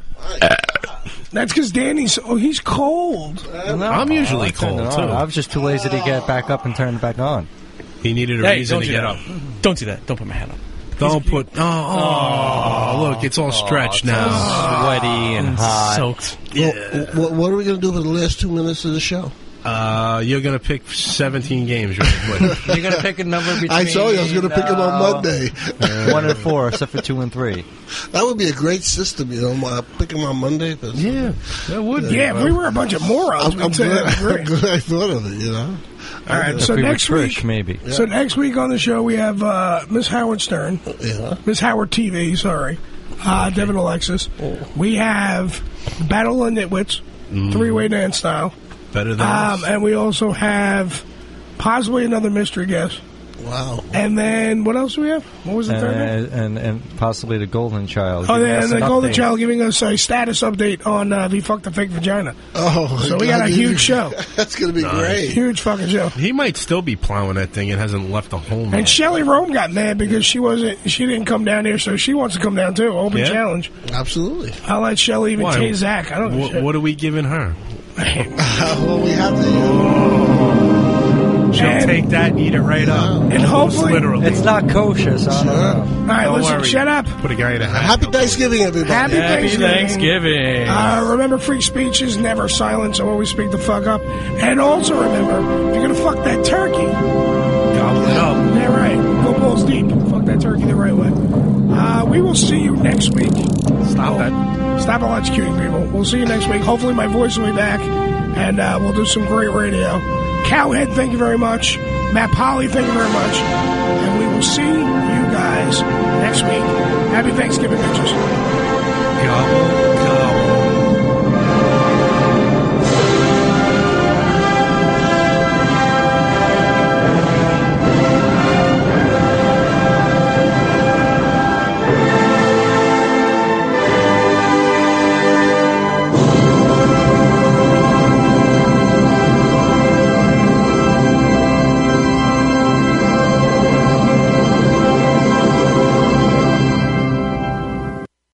[SPEAKER 10] That's because Danny's. Oh, he's cold.
[SPEAKER 12] No,
[SPEAKER 14] I'm usually
[SPEAKER 12] I turned
[SPEAKER 14] cold,
[SPEAKER 12] it on.
[SPEAKER 14] too.
[SPEAKER 12] I was just too lazy to get back up and turn it back on.
[SPEAKER 14] He needed a
[SPEAKER 11] Hey,
[SPEAKER 14] reason
[SPEAKER 11] don't
[SPEAKER 14] to
[SPEAKER 11] do
[SPEAKER 14] get
[SPEAKER 11] that.
[SPEAKER 14] up.
[SPEAKER 11] Don't do that. Don't put my hand up.
[SPEAKER 14] Don't put. Oh, oh, look, it's all stretched now.
[SPEAKER 12] Sweaty and hot.
[SPEAKER 11] Soaked.
[SPEAKER 1] Well, what, what are we going to do for the last two minutes of the show?
[SPEAKER 14] Uh, you're gonna pick seventeen games really quick.
[SPEAKER 12] You're going to pick a number between...
[SPEAKER 1] I told you I was going to pick them on
[SPEAKER 12] uh,
[SPEAKER 1] Monday.
[SPEAKER 12] One and four, except for two and three.
[SPEAKER 1] That would be a great system, you know. My, pick them on Monday. But,
[SPEAKER 14] Yeah, that would be.
[SPEAKER 10] Yeah, if we were a bunch of morons,
[SPEAKER 1] I'm,
[SPEAKER 10] we'd
[SPEAKER 1] I'm
[SPEAKER 10] say
[SPEAKER 1] glad,
[SPEAKER 10] that'd be
[SPEAKER 1] I'm
[SPEAKER 10] great.
[SPEAKER 1] glad I thought of it, you know.
[SPEAKER 10] All right, so
[SPEAKER 12] If we were
[SPEAKER 10] next
[SPEAKER 12] Trish,
[SPEAKER 10] week,
[SPEAKER 12] maybe.
[SPEAKER 10] so next week on the show we have uh, Miss Howard Stern,
[SPEAKER 1] Yeah.
[SPEAKER 10] Miss Howard T V, sorry, uh, Devin Alexis. We have Battle of Nitwits, three-way dance style,
[SPEAKER 14] Better than
[SPEAKER 10] um,
[SPEAKER 14] this.
[SPEAKER 10] and we also have possibly another mystery guest.
[SPEAKER 1] Wow.
[SPEAKER 10] And then what else do we have? What was the third one?
[SPEAKER 12] And, and, and possibly the Golden Child.
[SPEAKER 10] Oh,
[SPEAKER 12] giving
[SPEAKER 10] yeah,
[SPEAKER 12] us
[SPEAKER 10] and the
[SPEAKER 12] an
[SPEAKER 10] Golden
[SPEAKER 12] update.
[SPEAKER 10] Child giving us a status update on uh, the Fuck the Fake Vagina.
[SPEAKER 1] Oh,
[SPEAKER 10] So we got a
[SPEAKER 1] God,
[SPEAKER 10] huge show.
[SPEAKER 1] That's going to be
[SPEAKER 14] Nice.
[SPEAKER 1] great.
[SPEAKER 10] Huge fucking show.
[SPEAKER 14] He might still be plowing that thing and hasn't left a home.
[SPEAKER 10] And
[SPEAKER 14] yet.
[SPEAKER 10] Shelley Rome got mad because she wasn't, she didn't come down here, so she wants to come down too. Open
[SPEAKER 14] Yeah?
[SPEAKER 10] challenge.
[SPEAKER 1] Absolutely.
[SPEAKER 10] I'll let Shelley even
[SPEAKER 14] Why?
[SPEAKER 10] tase Zach. I don't know.
[SPEAKER 14] Wh- what are we giving her?
[SPEAKER 1] well, we have to.
[SPEAKER 14] She'll
[SPEAKER 10] And-
[SPEAKER 14] take that and eat it right up.
[SPEAKER 10] And hopefully,
[SPEAKER 14] Literally.
[SPEAKER 12] It's not kosher, so I don't know.
[SPEAKER 10] all right,
[SPEAKER 14] Don't
[SPEAKER 10] listen,
[SPEAKER 14] worry.
[SPEAKER 10] shut up.
[SPEAKER 14] Put a guy in a hat.
[SPEAKER 1] Happy Thanksgiving, everybody.
[SPEAKER 10] Happy
[SPEAKER 11] Happy
[SPEAKER 10] Thanksgiving.
[SPEAKER 11] Thanksgiving.
[SPEAKER 10] Uh, remember, free speech is never silent, so always speak the fuck up. And also remember, if you're gonna fuck that turkey,
[SPEAKER 14] Gobble it up.
[SPEAKER 10] yeah, right, go balls deep. Fuck that turkey the right way. Uh, we will see you next week.
[SPEAKER 14] Stop that.
[SPEAKER 10] Stop electrocuting people. We'll see you next week. Hopefully my voice will be back, and uh, we'll do some great radio. Cowhead, thank you very much. Matt Polly, thank you very much. And we will see you guys next week. Happy Thanksgiving, bitches.
[SPEAKER 14] Gobble